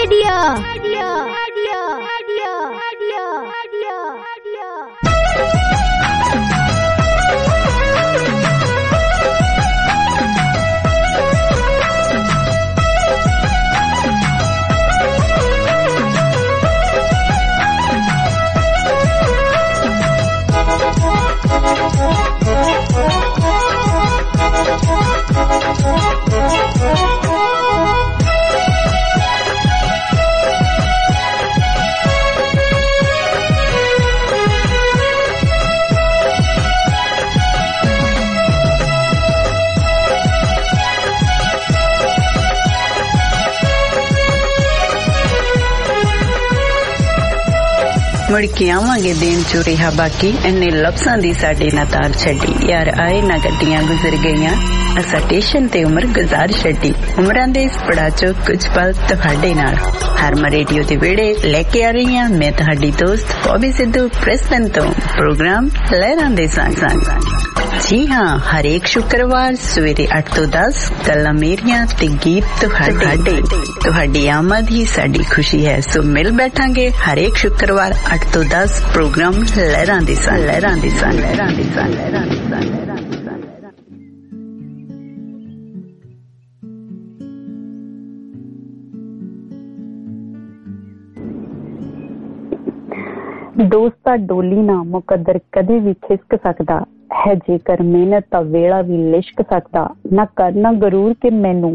मुड़ के आवांगे देन चो रिहा बाकी इन्ने लफ्जां दी साडे ना तार छड्डी यार आए ना गड्डियां गुजर गईयां असा स्टेशन ते उम्र गुजार छड्डी उमरां दे इस पड़ा चो कुछ पल तुहाडे नाल हरम रेडियो दे वेड़े लेके आ रही हां मैं तुहाडी दोस्त बॉबी सिद्धू प्रेस्टन तो प्रोग्राम लहरां दे संग जी हाँ हर एक शुक्रवार सवेरे 8 तो 10 गल्लां मेरियां ते गीत तुहाडी आमद ही साडी खुशी है सो मिल बैठांगे हर एक शुक्रवार 8 तो 10 प्रोग्राम लहरां दे संग दोस्ता डोली ना मुकद्दर कदे भी खिसक सकदा है जेकर मेहनत दा वेला भी लिशक सकदा ना करना गरूर कि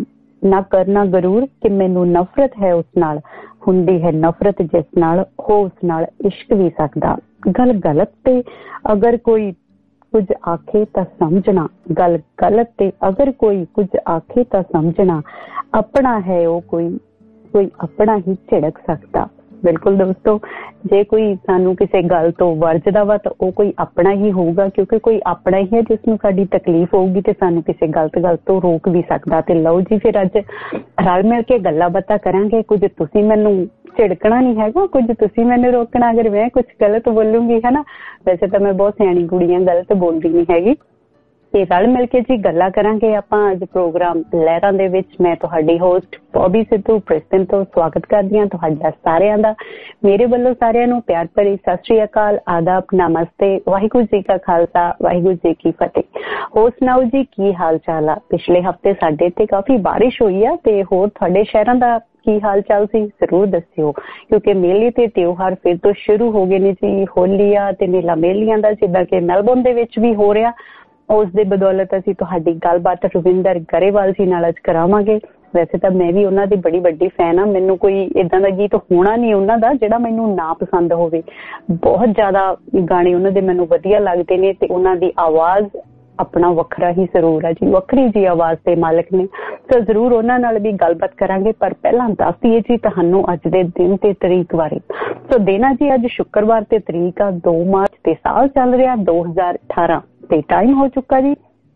मैनू नफरत है उस नाल हुंदी है नफरत जिस नाल हो उस नाल इश्क भी सकदा गल गलत ते अगर कोई कुछ आखे तां समझना गल गलत ते अगर कोई कुछ आखे तां समझना अपना है वो कोई अपना ही झिड़क सकदा। बिल्कुल दोस्तों जे कोई सानू किसी गल तो वरजदा वा तो वो कोई अपना ही होगा क्योंकि कोई अपना ही है जिसनू साडी तकलीफ होगी ते सानू किसी गलत गल तो रोक भी सकदा। ते लो जी फिर अज रल मिल के गल्लां बातां करांगे कुछ तुसीं मैनू झिड़कना नहीं हैगा कुछ तुसीं मैनू रोकना अगर मैं कुछ गलत बोलूंगी है ना वैसे तो मैं बहुत सियाणी कुड़ियां गलत बोलदी नहीं हैगी ते रल मिल के जी गल्लां करांगे आपां अज प्रोग्राम लहरां दे विच मैं तुहाडी होस्ट बॉबी सिद्धू प्रेस्टन तो स्वागत करदी हां तुहाडा सारिआं दा मेरे वल्लों सारिआं नूं प्यार भरी सत श्री अकाल आदाब नमस्ते वाहिगुरू जी का खालसा वाहिगुरू जी की फतेह। होर सुणाओ जी की हाल चाल आ पिछले हफ्ते साडे ते काफी बारिश होई आ ते होर तुहाडे शहरां दा की हाल चाल सी जरूर दस्सिओ क्योंकि मेले ते त्योहार फिर तो शुरू हो गए ने जी होली आ ते मेला मेलियां दा जिद्दां कि मेलबोर्न दे विच भी हो रिहा उस दे बदौलत असीं तुहाडी गलबात रविंदर गरेवाल जी नाल अज करावांगे। वैसे तो मैं भी उन्हां दी बड़ी वड्डी फैन हाँ मैनू कोई इदां दा गीत होना नहीं उन्हां दा जिहड़ा मैनू ना पसंद होवे बहुत ज्यादा गाने उन्हां दे मैनू वधिया लगदे ने ते उन्हां दी आवाज़ अपना वखरा ही जरूर है जी वखरी जी आवाज़ के मालिक ने तो जरूर उन्हां नाल भी गलबात करांगे पर पहला दस दईए जी तुहानू अज दे दिन ते तरीक बारे तो देना जी अज शुक्रवार ते तरीक आ 2 मार्च ते साल चल रहा 2018 ते टाइम हो चुका जी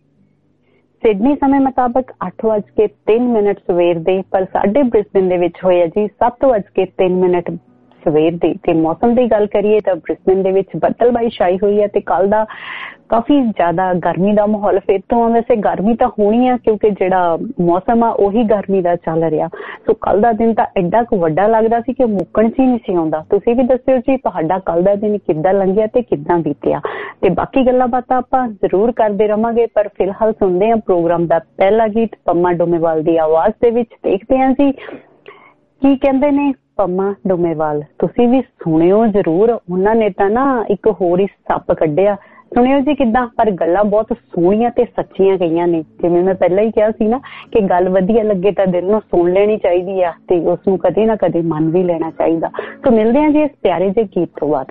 सिडनी समय मुताबिक 8:03 सवेर दे पर साडे ब्रिस्बेन दे विच होया जी 7:03 सवेर दे ते मौसम की गल करिए तो ब्रिस्बेन दे विच बदलबाई छाई हुई है ते कल दा काफी ज्यादा गर्मी का माहौल फिर तो वैसे गर्मी तो होनी है क्योंकि जिहड़ा मौसम आ उही गर्मी का चल रहा सो कल दा दिन तां एडा क वड्डा लगदा सी कि मुक्कण च ही नहीं सी आउंदा। तुसीं भी दस्सिओ जी तुहाडा कल दा दिन किद्दां लंघिआ ते किद्दां बीतिआ ते बाकी गल्लां बातां आपां जरूर करदे रहांगे पर फिलहाल सुणदे हां प्रोग्राम दा पहला गीत पम्मा डोमेवाल दी आवाज़ दे विच देखदे हां जी की कहंदे ने पम्मा डोमेवाल तुसीं भी सुणिओ जरूर उन्हां ने तां ना एक होर ही सप कढिआ सुनियो जी किद्दां पर गल्लां बहुत सोहणियां ते सच्चियां गईयां ने जिवें मैं पहला ही कहा सी ना कि गल वधिया लगे तां दिल नूं सुण लेनी चाहीदी आ ते उस नूं कदे ना कदे मन भी लेना चाहीदा। तो मिलदे हां जी इस प्यारे जे गीत तो बाद।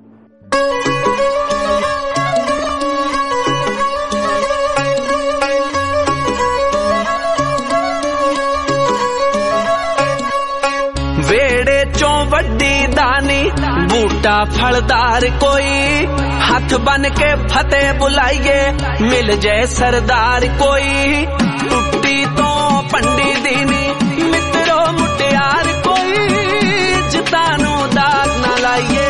वेड़े चों वड्डी दानी बूटा फलदार कोई हाथ बन के फतेह बुलाइए मिल जाए सरदार कोई टुट्टी तो पंडी दीनी मित्रो मुटियार कोई जितानू दाग ना लाइए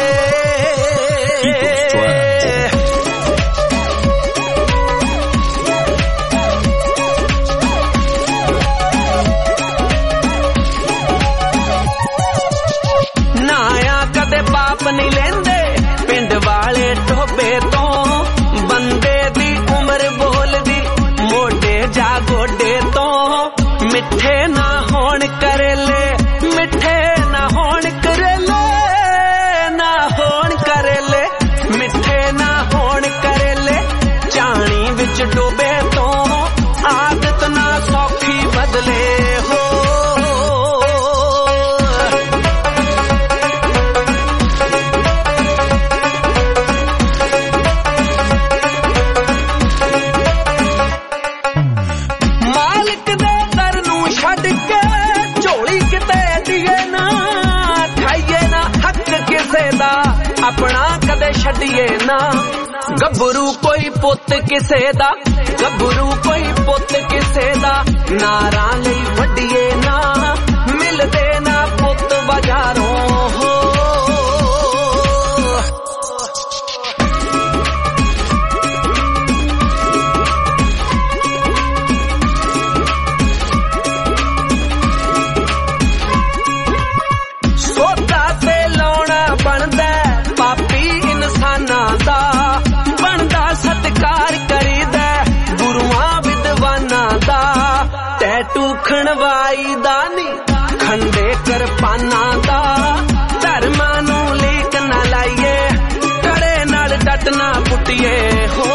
नाप नहीं लेंदे पिंड वाले टोबे तो बंदे दी उम्र बोलदी मोडे जा गोडे तो मिठे ना होण करेले मिठे ना होण करेले ना होण करेले मिठे ना होण करेले चाणी विच डोबे तो आदत ना सौखी बदले हो अपना कदे छड्डिए ना गभरू कोई पुत किसे दा गभरू कोई पुत किसे दा नारा लई वड्डिए ना मिलदे ना पुत बाजारों हो सोता ते लाउणा बनदा पापी इंसाना दा बनदा सत्कार करीदा गुरुआं विद्वाना दा टैटू खणवाई दा नी खंडे करपाना दा धर्मां नूं लीक ना लाइए कड़े नाल डट ना पुट्टिए हो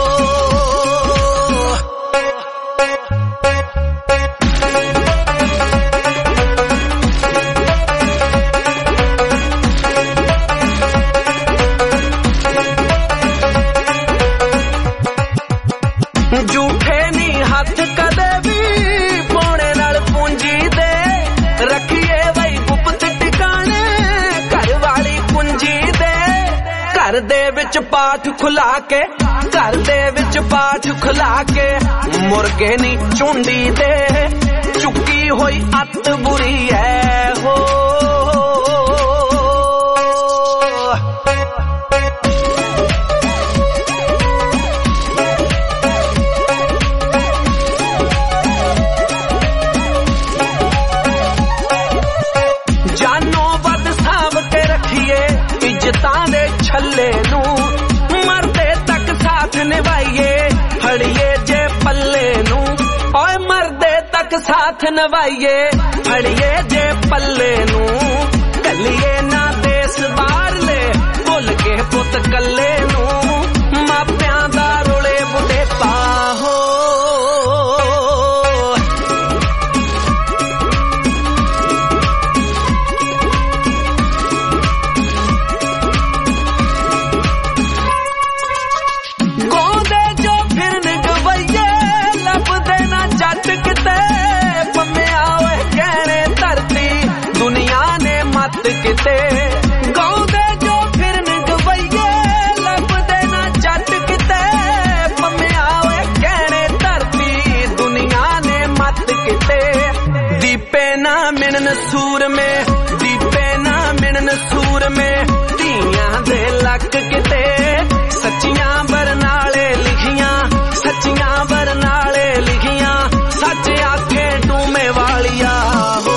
झूठे नी हथ कदे भी पौने नाल पूंजी दे रखिए वही गुप्त टिकाने घर वाली कुंजी दे घर दे विच पाठ खुला के घर दे विच पाठ खुला के मुर्गे नी चुंडी दे चुकी होई अत बुरी है हो इज्जतां दे छल्ले नूं मरदे तक साथ निभाइए फड़िए जे पल्ले नूं ओए मरदे तक साथ निभाइए फड़िए जे पल्ले नूं कलिए ना देश बाहर ले भुल के पुत कल्ले नूं मापियां दा रोले बुढ़े पाहो किते गौंदे जो फिरन गवैये लभदे ना जट किते पम्मिया ओए कहने धरती दुनिया ने मत किते दीपे ना मिलन सूर में दीपे ना मिलन सूर में धीयां दे लक किते सच्चियां बरनाले लिखियां सच्चियां बरनाले लिखियां सच आखे डूमे वालिया हो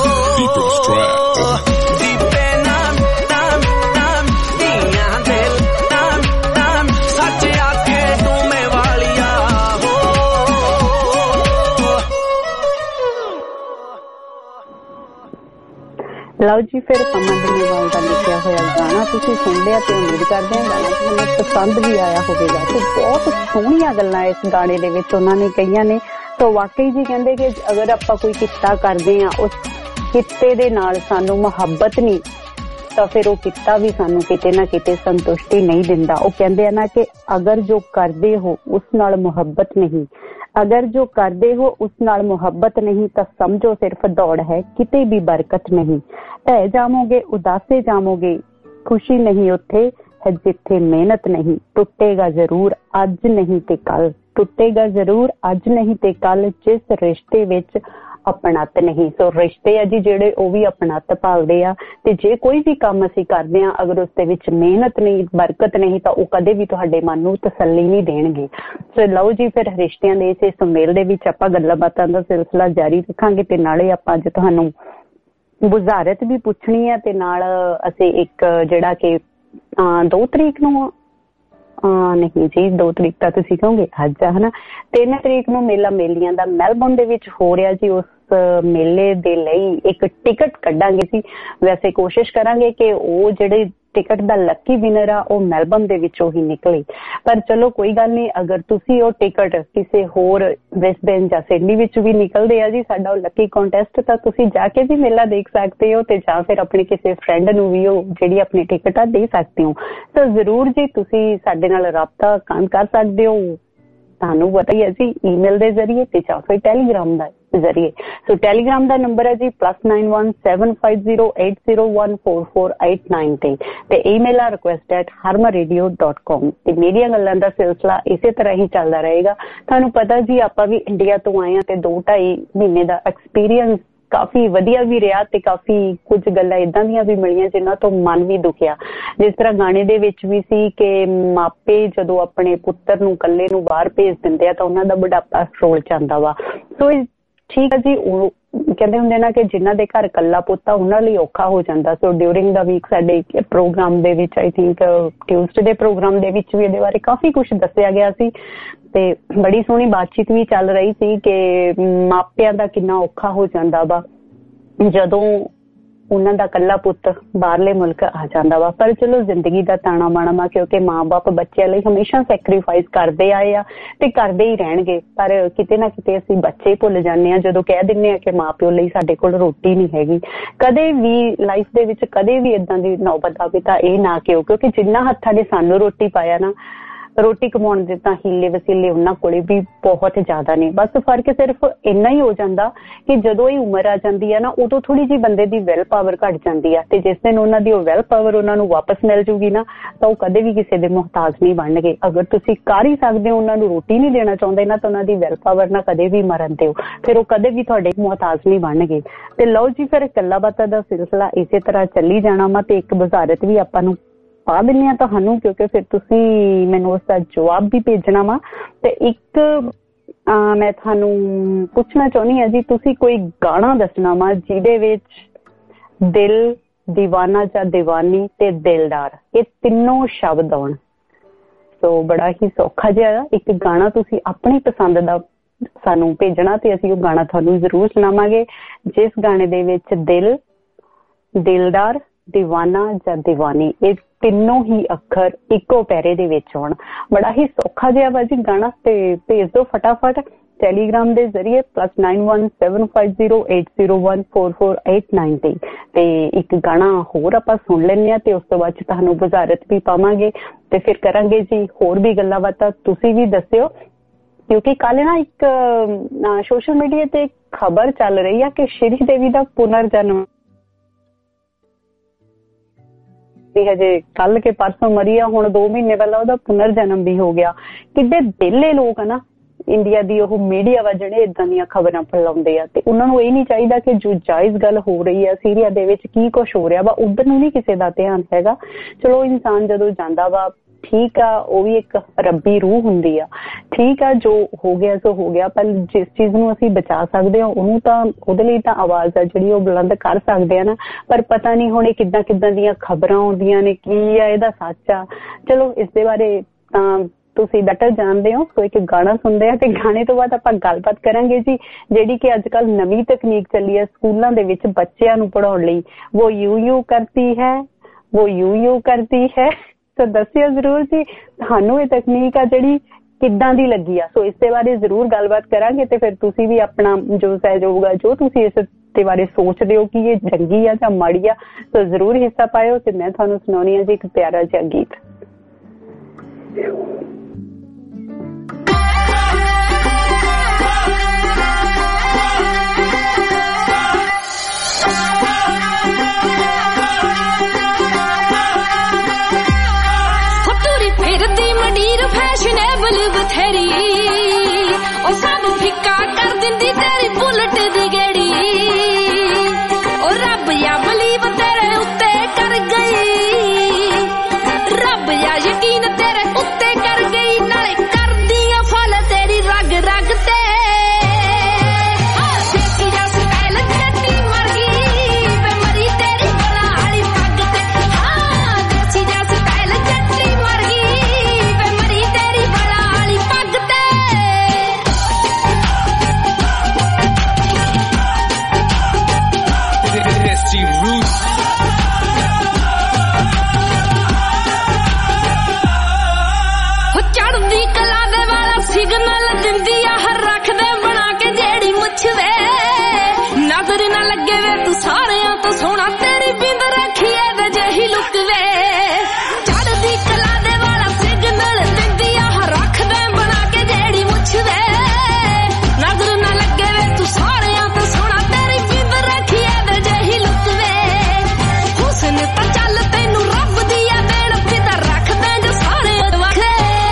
ਲਓ ਜੀ ਫਿਰ ਪਮਨ ਧੰਨਵਾਦ ਦਾ ਲਿਖਿਆ ਹੋਇਆ ਗਾਣਾ ਤੁਸੀਂ ਸੁਣ ਲਿਆ ਤੇ ਉਮੀਦ ਕਰਦੇ ਹਾਂ ਗਾਣਾ ਤੁਹਾਨੂੰ ਪਸੰਦ ਵੀ ਆਇਆ ਹੋਵੇਗਾ ਤੇ ਬਹੁਤ ਸੋਹਣੀਆਂ ਗੱਲਾਂ ਇਸ ਗਾਣੇ ਦੇ ਵਿੱਚ ਉਹਨਾਂ ਨੇ ਕਹੀਆਂ ਨੇ ਤਾਂ ਵਾਕਈ ਜੀ ਕਹਿੰਦੇ ਕਿ ਅਗਰ ਆਪਾਂ ਕੋਈ ਕਿੱਤਾ ਕਰਦੇ ਹਾਂ ਉਸ ਕਿੱਤੇ ਦੇ ਨਾਲ ਸਾਨੂੰ ਮੁਹੱਬਤ ਨਹੀਂ ਤਾਂ ਫਿਰ ਉਹ ਕਿੱਤਾ ਵੀ ਸਾਨੂੰ ਕਿਤੇ ਨਾ ਕਿਤੇ ਸੰਤੁਸ਼ਟੀ ਨਹੀਂ ਦਿੰਦਾ ਉਹ ਕਹਿੰਦੇ ਆ ਨਾ ਕਿ ਅਗਰ ਜੋ ਕਰਦੇ ਹੋ ਉਸ ਨਾਲ ਮੁਹੱਬਤ ਨਹੀਂ अगर जो करते हो उस नाल मुहब्बत नहीं तो समझो सिर्फ दौड़ है किते भी बरकत नहीं ढह जावोगे उदासे जावोगे खुशी नहीं उत्थे है जिथे मेहनत नहीं टुटेगा जरूर अज नहीं ते कल टुटेगा जरूर अज नहीं ते कल जिस रिश्ते विच अपनत नहीं सो रिश्ते है जी जेडे वो भी अपनत भालदे आ ते जे कोई भी काम असीं करदे आ अगर उस दे विच मेहनत नहीं बरकत नहीं तो वो कदे भी तुहाडे मन नूं तसल्ली नहीं देणगे सो लओ जी फिर रिश्तियां दे इस सुमेल दे विच आपां गल्लां बातां दा सिलसिला जारी रखांगे ते नाले आपां अज तुहानूं बुज़ारत भी पुछनी है ते नाल असीं एक जिहड़ा कि 2 तरीक नूं नहीं जी 2 तरीक तो तुसीं कहोगे अज है ना 3 तरीक नूं मेला मेलियां दा मैलबोर्न दे विच हो रहा जी। उस मेले दे लई एक टिकट कड्डांगे सी। वैसे कोशिश करांगे कि वो जिहड़े टिकट दा लकी विनर आ वो मैलबोर्न दे विचों ही निकले। पर चलो कोई गल नहीं, अगर तुसी वो टिकट किसी होर ब्रिस्बेन जां सिडनी विच भी निकलदे आ जी साडा लकी कॉन्टेस्ट, तां तुसी जाके भी मेला देख सकते हो ते जां फिर अपने किसी फ्रेंड नूं भी वो जिहड़ी अपनी टिकट आ दे सकते हो। तो जरूर जी तुसी साडे नाल राबता कायम कर सकदे हो। ਤੁਹਾਨੂੰ पता ही है जी ईमेल के जरिए ते जां फिर टैलीग्राम का जरिए। सो टैलीग्राम का नंबर है जी +91 75080144893 ते ईमेल आ request@harmaradio.com। ते मेरिया गल्लां दा सिलसिला इसे तरह ही चलता रहेगा। तुहानूं पता जी आपां भी इंडिया तो आए हैं ते 2-2.5 महीने का एक्सपीरियंस काफी वधिया भी रहा ते काफी कुछ गल्लां इदां दियां भी मिलियां जिन्हां तो मन भी दुखिया। जिस तरह गाने दे विच भी सी कि मापे जदों अपने पुत्तर नूं कल्ले नूं बाहर भेज दिंदे आ तां उन्हां दा बुढ़ापा फरोल जांदा वा। सो ठीक है जी, कहते होंगे ना कि जिन्हां दे घर कल्ला पुत्ता उन्हां लई औखा हो जांदा। सो ड्यूरिंग द वीक साडे प्रोग्राम दे विच आई थिंक ट्यूसडे प्रोग्राम दे विच भी इहदे बारे काफी कुछ दस्सिया गया सी ते बड़ी सोहनी बातचीत भी चल रही सी कि मापियां दा किन्ना औखा हो जांदा वा जदों उन्हां दा कल्ला पुत्त बाहरले मुल्क आ जांदा वा। पर चलो जिंदगी दा ताना बाना वा, क्योंकि माँ बाप बच्चों लई हमेशा सैक्रीफाइस करते आए आ ते करते ही रहणगे। पर किते ना किते असीं बच्चे भुल जाने आ जदों कह दिंदे आ कि माँ प्यो लई साडे कोल रोटी नहीं हैगी। कदे भी लाइफ दे विच कदे भी इदां दी नौबत आवे तां इह ना किओ, क्योंकि जिन्ना हत्थां ने सानूं रोटी पाया ना रोटी कमाउण दे तां हीले वसीले उन्हां कोले भी बहुत ज्यादा ने। बस फर्क सिर्फ इन्ना ही हो जांदा कि जदों ही उम्र आ जांदी है ना उदों थोड़ी जी बंदे दी विल पावर घट जांदी है ते जिस दिन उन्हां दी वो विल पावर उन्हां नूं वापस मिल जूगी ना तां वो कदे भी किसी दे मुहताज नहीं बनणगे। अगर तुसीं कर ही सकदे हो उन्हां नूं रोटी नहीं देना चाहुंदे ना तां उन्हां दी विल पावर ना कदे भी मरन दिओ, फिर वो कदे भी तुहाडे मुहताज नहीं बनणगे। ते लो जी फिर गल्लां बातां दा सिलसिला इसे तरह चली जाना वा ते एक बुज़ारत भी आपां नूं पा दिंने तुहानूं, क्योंकि फिर तुसी मैनूं उसका जवाब भी भेजना वा। ते एक मैं तुहानूं पुछना चाहुंदी हां जी, तुसी कोई गाना दसना वा जिहदे विच दिल, दीवाना जां दीवानी ते दिलदार ये तीनों शब्द आउण। सो बड़ा ही सौखा जिहा एक गाना तुसी अपनी पसंद दा सानूं भेजना ते असीं वो गाना तुहानूं जरूर सुणावांगे जिस गाने दे विच दिल, दिलदार, दीवाना जां दीवानी ये तीनों ही अखर इको पैरे दे विच होण। बड़ा ही सौखा जिहा वा जी गाना ते भेज दो फटाफट टैलीग्राम दे जरिए +91 75080144893 ते एक गाना होर आपां सुन लैंदे आ ते उस तो बाद तुहानूं बुज़ारत भी पावांगे ते फिर करांगे जी होर भी गल्लां बातां। तुसीं भी दस्सिओ, क्योंकि कल ना एक सोशल मीडिया ते खबर चल रही है कि श्री देवी दा पुनर्जन्म हजे कल के परसों मरी है, हुण 2 महीने पहला ओहदा पुनर्जन्म भी हो गया। किड्डे दिले लोग है ना इंडिया दी ओह मीडिया वा जिहड़े इदां दीयां खबरां फैलाउंदे आ ते उन्हां नूं इह नहीं चाहीदा कि जो जायज़ गल हो रही है सीरिया दे विच की कुछ हो रहा वा उधर नूं नहीं किसी दा ध्यान हैगा। चलो इंसान जदों जांदा वा ठीक आ, वो भी एक रब्बी रूह हुंदी आ, ठीक आ जो हो गया सो हो गया। पर जिस चीज़ नूं असीं बचा सकदे हां उहनूं तां उहदे लई तां आवाज़ आ जिहड़ी ओह बुलंद कर सकदे आ ना। पर पता नहीं हुण किद्दां किद्दां दीयां खबरां आउंदियां ने, की आ इहदा सच आ। चलो इस दे बारे तां तुसीं बेटर जानदे हो। सो एक गाना सुनदे आ ते गाने तो बाद आपां गलबात करांगे जी जिहड़ी कि अजकल नवीं तकनीक चली है स्कूलां दे विच बच्चिआं नूं पढ़ाउण लई। वो यू करती है, वो यू करती है। तो दस्सिओ जरूर जी तुहानूं ये तकनीक आ जिहड़ी किद्दां दी लगी आ। सो इसदे बारे जरूर गलबात करांगे ते फिर तुसीं भी अपना जो सहयोग आ जो तुसीं इस दे बारे सोचदे हो कि ये चंगी आ जां माड़ी आ तो जरूर हिस्सा पाओ ते मैं तुहानूं सुणाउणी आ जी एक प्यारा जिहा गीत। फैशनेबल बथेरी ओ सब फिक्का कर दिंदी तेरी बुलेट दी गेड़ी ओ रब या बलीव तेरे उत्ते कर गई, रब या यकीन तेरे उत्ते कर roots. ਚੜਦੀ ਕਲਾ ਦੇ ਵਾਲਾ ਸਿਗਨਲ ਦਿੰਦੀ ਆ ਹਰ ਰੱਖਦੇ ਬਣਾ ਕੇ ਜਿਹੜੀ ਮੁੱਛ ਵੇ ਨਜ਼ਰ ਨਾ ਲੱਗੇ ਵੇ ਤੂੰ ਸਾਰਿਆਂ ਤੋਂ ਸੋਹਣਾ ਤੇਰੀ ਬਿੰਦ ਰੱਖੀ ਐ ਵੇ ਜਿਹੀ ਲੁੱਕ ਵੇ ਚੜਦੀ ਕਲਾ ਦੇ ਵਾਲਾ ਸਿਗਨਲ ਦਿੰਦੀ ਆ ਹਰ ਰੱਖਦੇ ਬਣਾ ਕੇ ਜਿਹੜੀ ਮੁੱਛ ਵੇ ਨਜ਼ਰ ਨਾ ਲੱਗੇ ਵੇ ਤੂੰ ਸਾਰਿਆਂ ਤੋਂ ਸੋਹਣਾ ਤੇਰੀ ਬਿੰਦ ਰੱਖੀ ਐ ਵੇ ਜਿਹੀ ਲੁੱਕ ਵੇ ਹੁਸਨ ਤਾਂ ਚੱਲ ਤੈਨੂੰ ਰੱਬ ਦੀ ਆ ਦੇਣ ਫਿਦਾ ਰੱਖਦੇ ਜੋ ਸਾਰੇ ਵਖਰੇ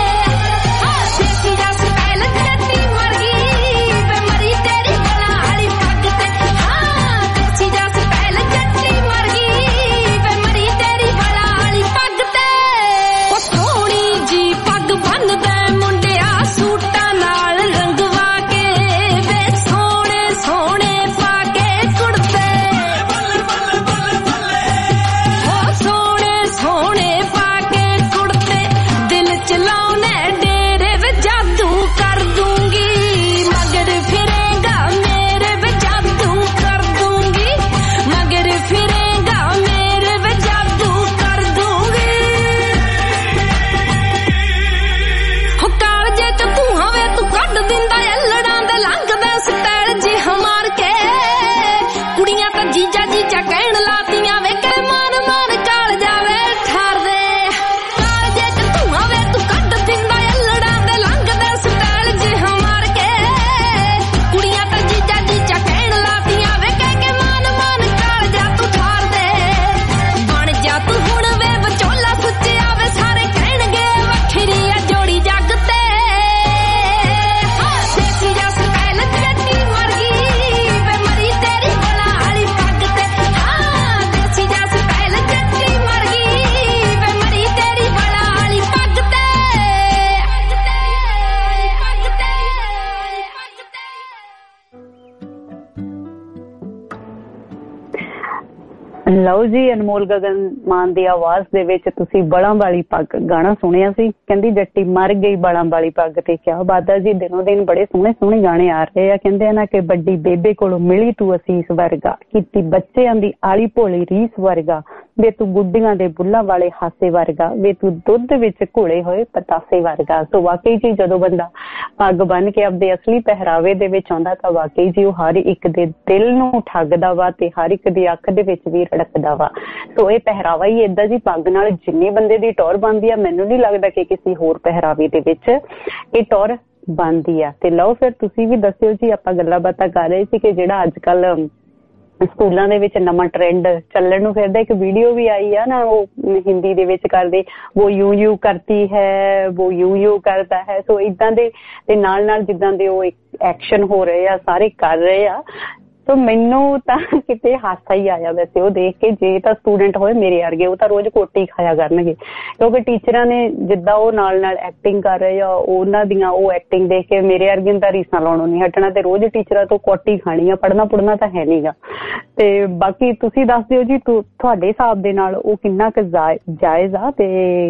ਲਓ ਜੀ, ਅਨਮੋਲ ਗਗਨ ਮਾਨ ਦੀ ਆਵਾਜ਼ ਦੇ ਵਿੱਚ ਤੁਸੀਂ ਬਲਾਂ ਵਾਲੀ ਪੱਗ ਗਾਣਾ ਸੁਣਿਆ ਸੀ। ਕਹਿੰਦੀ ਜੱਟੀ ਮਰ ਗਈ ਬਲਾਂ ਵਾਲੀ ਪੱਗ ਤੇ ਕਿਆ ਬਾਤ ਹੈ ਜੀ, ਦਿਨੋਂ ਦਿਨ ਬੜੇ ਸੋਹਣੇ ਸੋਹਣੇ ਗਾਣੇ ਆ ਰਹੇ ਆ। ਕਹਿੰਦੇ ਆ ਨਾ ਕਿ ਵੱਡੀ ਬੇਬੇ ਕੋਲੋਂ ਮਿਲੀ ਤੂੰ ਅਸੀਸ ਵਰਗਾ, ਕੀਤੀ ਬੱਚਿਆਂ ਦੀ ਆਲੀ ਭੋਲੀ ਰੀਸ ਵਰਗਾ, ਵੇ ਤੂੰ ਗੁੱਡੀਆਂ ਦੇ ਬੁੱਲਾਂ ਵਾਲੇ ਹਾਸੇ ਵਰਗਾ, ਵੇ ਤੂੰ ਦੁੱਧ ਵਿੱਚ ਘੁਲੇ ਹੋਏ ਪਤਾਸੇ ਵਰਗਾ। ਸੋ ਵਾਕਈ ਜੀ ਜਦੋਂ ਬੰਦਾ ਪੱਗ ਬੰਨ ਕੇ ਆਪਦੇ ਅਸਲੀ ਪਹਿਰਾਵੇ ਦੇ ਵਿੱਚ ਆਉਂਦਾ ਤਾਂ ਵਾਕਈ ਜੀ ਉਹ ਹਰ ਇੱਕ ਦੇ ਦਿਲ ਨੂੰ ਠੱਗਦਾ ਵਾ ਤੇ ਹਰ ਇੱਕ ਦੀ ਅੱਖ ਦੇ ਵਿੱਚ ਵੀ ਰੜਕਦਾ ਵਾ। ਸੋ ਇਹ ਪਹਿਰਾਵਾ ਹੀ ਏਦਾਂ ਜੀ, ਪੱਗ ਨਾਲ ਜਿੰਨੀ ਬੰਦੇ ਦੀ ਟੌਰ ਬਣਦੀ ਆ, ਮੈਨੂੰ ਨਹੀਂ ਲੱਗਦਾ ਕਿ ਕਿਸੇ ਹੋਰ ਪਹਿਰਾਵੇ ਦੇ ਵਿੱਚ ਇਹ ਟੌਰ ਬਣਦੀ ਆ। ਤੇ ਲਓ ਫਿਰ ਤੁਸੀਂ ਵੀ ਦੱਸਿਓ ਜੀ, ਆਪਾਂ ਗੱਲਾਂ ਬਾਤਾਂ ਕਰ ਰਹੇ ਸੀ ਕਿ ਜਿਹੜਾ ਅੱਜ ਕੱਲ੍ਹ ਸਕੂਲਾਂ ਦੇ ਵਿੱਚ ਨਵਾਂ ਟ੍ਰੈਂਡ ਚੱਲਣ ਨੂੰ ਫਿਰਦਾ, ਇੱਕ ਵੀਡੀਓ ਵੀ ਆਈ ਆ ਨਾ, ਉਹ ਹਿੰਦੀ ਦੇ ਵਿੱਚ ਕਰਦੇ, ਉਹ ਯੂ ਕਰਤੀ ਹੈ, ਉਹ ਯੂ ਕਰਦਾ ਹੈ। ਸੋ ਇਦਾਂ ਦੇ ਨਾਲ ਨਾਲ ਜਿੱਦਾਂ ਦੇ ਉਹ ਐਕਸ਼ਨ ਹੋ ਰਹੇ ਆ ਸਾਰੇ ਕਰ ਰਹੇ ਆ। ਸੋ ਮੈਨੂੰ ਤਾਂ ਕਿਤੇ ਹਾਸਾ ਹੀ ਆਇਆ ਵੈਸੇ ਉਹ ਦੇਖ ਕੇ। ਜੇ ਤਾਂ ਸਟੂਡੈਂਟ ਹੋਏ ਮੇਰੇ ਵਰਗੇ, ਉਹ ਤਾਂ ਰੋਜ਼ ਕੋਟੀ ਖਾਇਆ ਕਰਨਗੇ, ਕਿਉਂਕਿ ਟੀਚਰਾਂ ਨੇ ਜਿੱਦਾਂ ਉਹ ਨਾਲ ਨਾਲ ਐਕਟਿੰਗ ਕਰ ਰਹੇ ਆ, ਉਹਨਾਂ ਦੀਆਂ ਉਹ ਐਕਟਿੰਗ ਦੇਖ ਕੇ ਮੇਰੇ ਵਰਗੇ ਨੂੰ ਤਾਂ ਰੀਸਾਂ ਲਾਉਣੋਂ ਨਹੀਂ ਹਟਣਾ ਤੇ ਰੋਜ਼ ਟੀਚਰਾਂ ਤੋਂ ਕੋਟੀ ਖਾਣੀ ਆ। ਪੜ੍ਹਨਾ ਪੁੜ੍ਹਨਾ ਤਾਂ ਹੈ ਨੀ ਗਾ। ਤੇ ਬਾਕੀ ਤੁਸੀਂ ਦੱਸ ਦਿਓ ਜੀ, ਤੁਹਾਡੇ ਹਿਸਾਬ ਦੇ ਨਾਲ ਉਹ ਕਿੰਨਾ ਕੁ ਜਾਇਜ਼ ਆ ਤੇ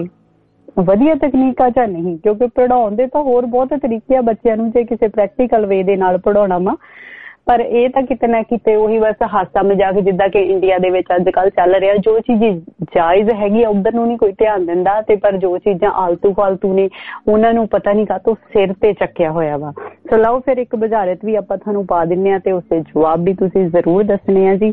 ਵਧੀਆ ਤਕਨੀਕ ਆ ਜਾਂ ਨਹੀਂ, ਕਿਉਂਕਿ ਪੜ੍ਹਾਉਣ ਦੇ ਤਾਂ ਹੋਰ ਬਹੁਤ ਤਰੀਕੇ ਆ ਬੱਚਿਆਂ ਨੂੰ, ਜੇ ਕਿਸੇ ਪ੍ਰੈਕਟੀਕਲ ਵੇ ਦੇ ਨਾਲ ਪੜ੍ਹਾਉਣਾ ਵਾ। ਪਰ ਇਹ ਤਾਂ ਕਿਤੇ ਨਾ ਕਿਤੇ ਉਹੀ ਬਸ ਹਾਸਾ ਮਜ਼ਾਕ ਜਿੱਦਾਂ ਕਿ ਇੰਡੀਆ ਦੇ ਵਿੱਚ ਅੱਜ ਕੱਲ੍ਹ ਚੱਲ ਰਿਹਾ, ਜੋ ਚੀਜ਼ ਜਾਇਜ਼ ਹੈਗੀ ਆ ਉੱਧਰ ਨੂੰ ਨਹੀਂ ਕੋਈ ਧਿਆਨ ਦਿੰਦਾ, ਤੇ ਪਰ ਜੋ ਚੀਜ਼ਾਂ ਆਲਤੂ ਫਾਲਤੂ ਨੇ ਉਹਨਾਂ ਨੂੰ ਪਤਾ ਨਹੀਂ ਕਾਹਤੋਂ ਸਿਰ ਤੇ ਚੱਕਿਆ ਹੋਇਆ ਵਾ। ਸੋ ਲਓ ਫਿਰ ਇੱਕ ਬੁਝਾਰਤ ਵੀ ਆਪਾਂ ਤੁਹਾਨੂੰ ਪਾ ਦਿੰਦੇ ਹਾਂ ਤੇ ਉਸਦੇ ਜਵਾਬ ਵੀ ਤੁਸੀਂ ਜ਼ਰੂਰ ਦੱਸਣੇ ਆ ਜੀ।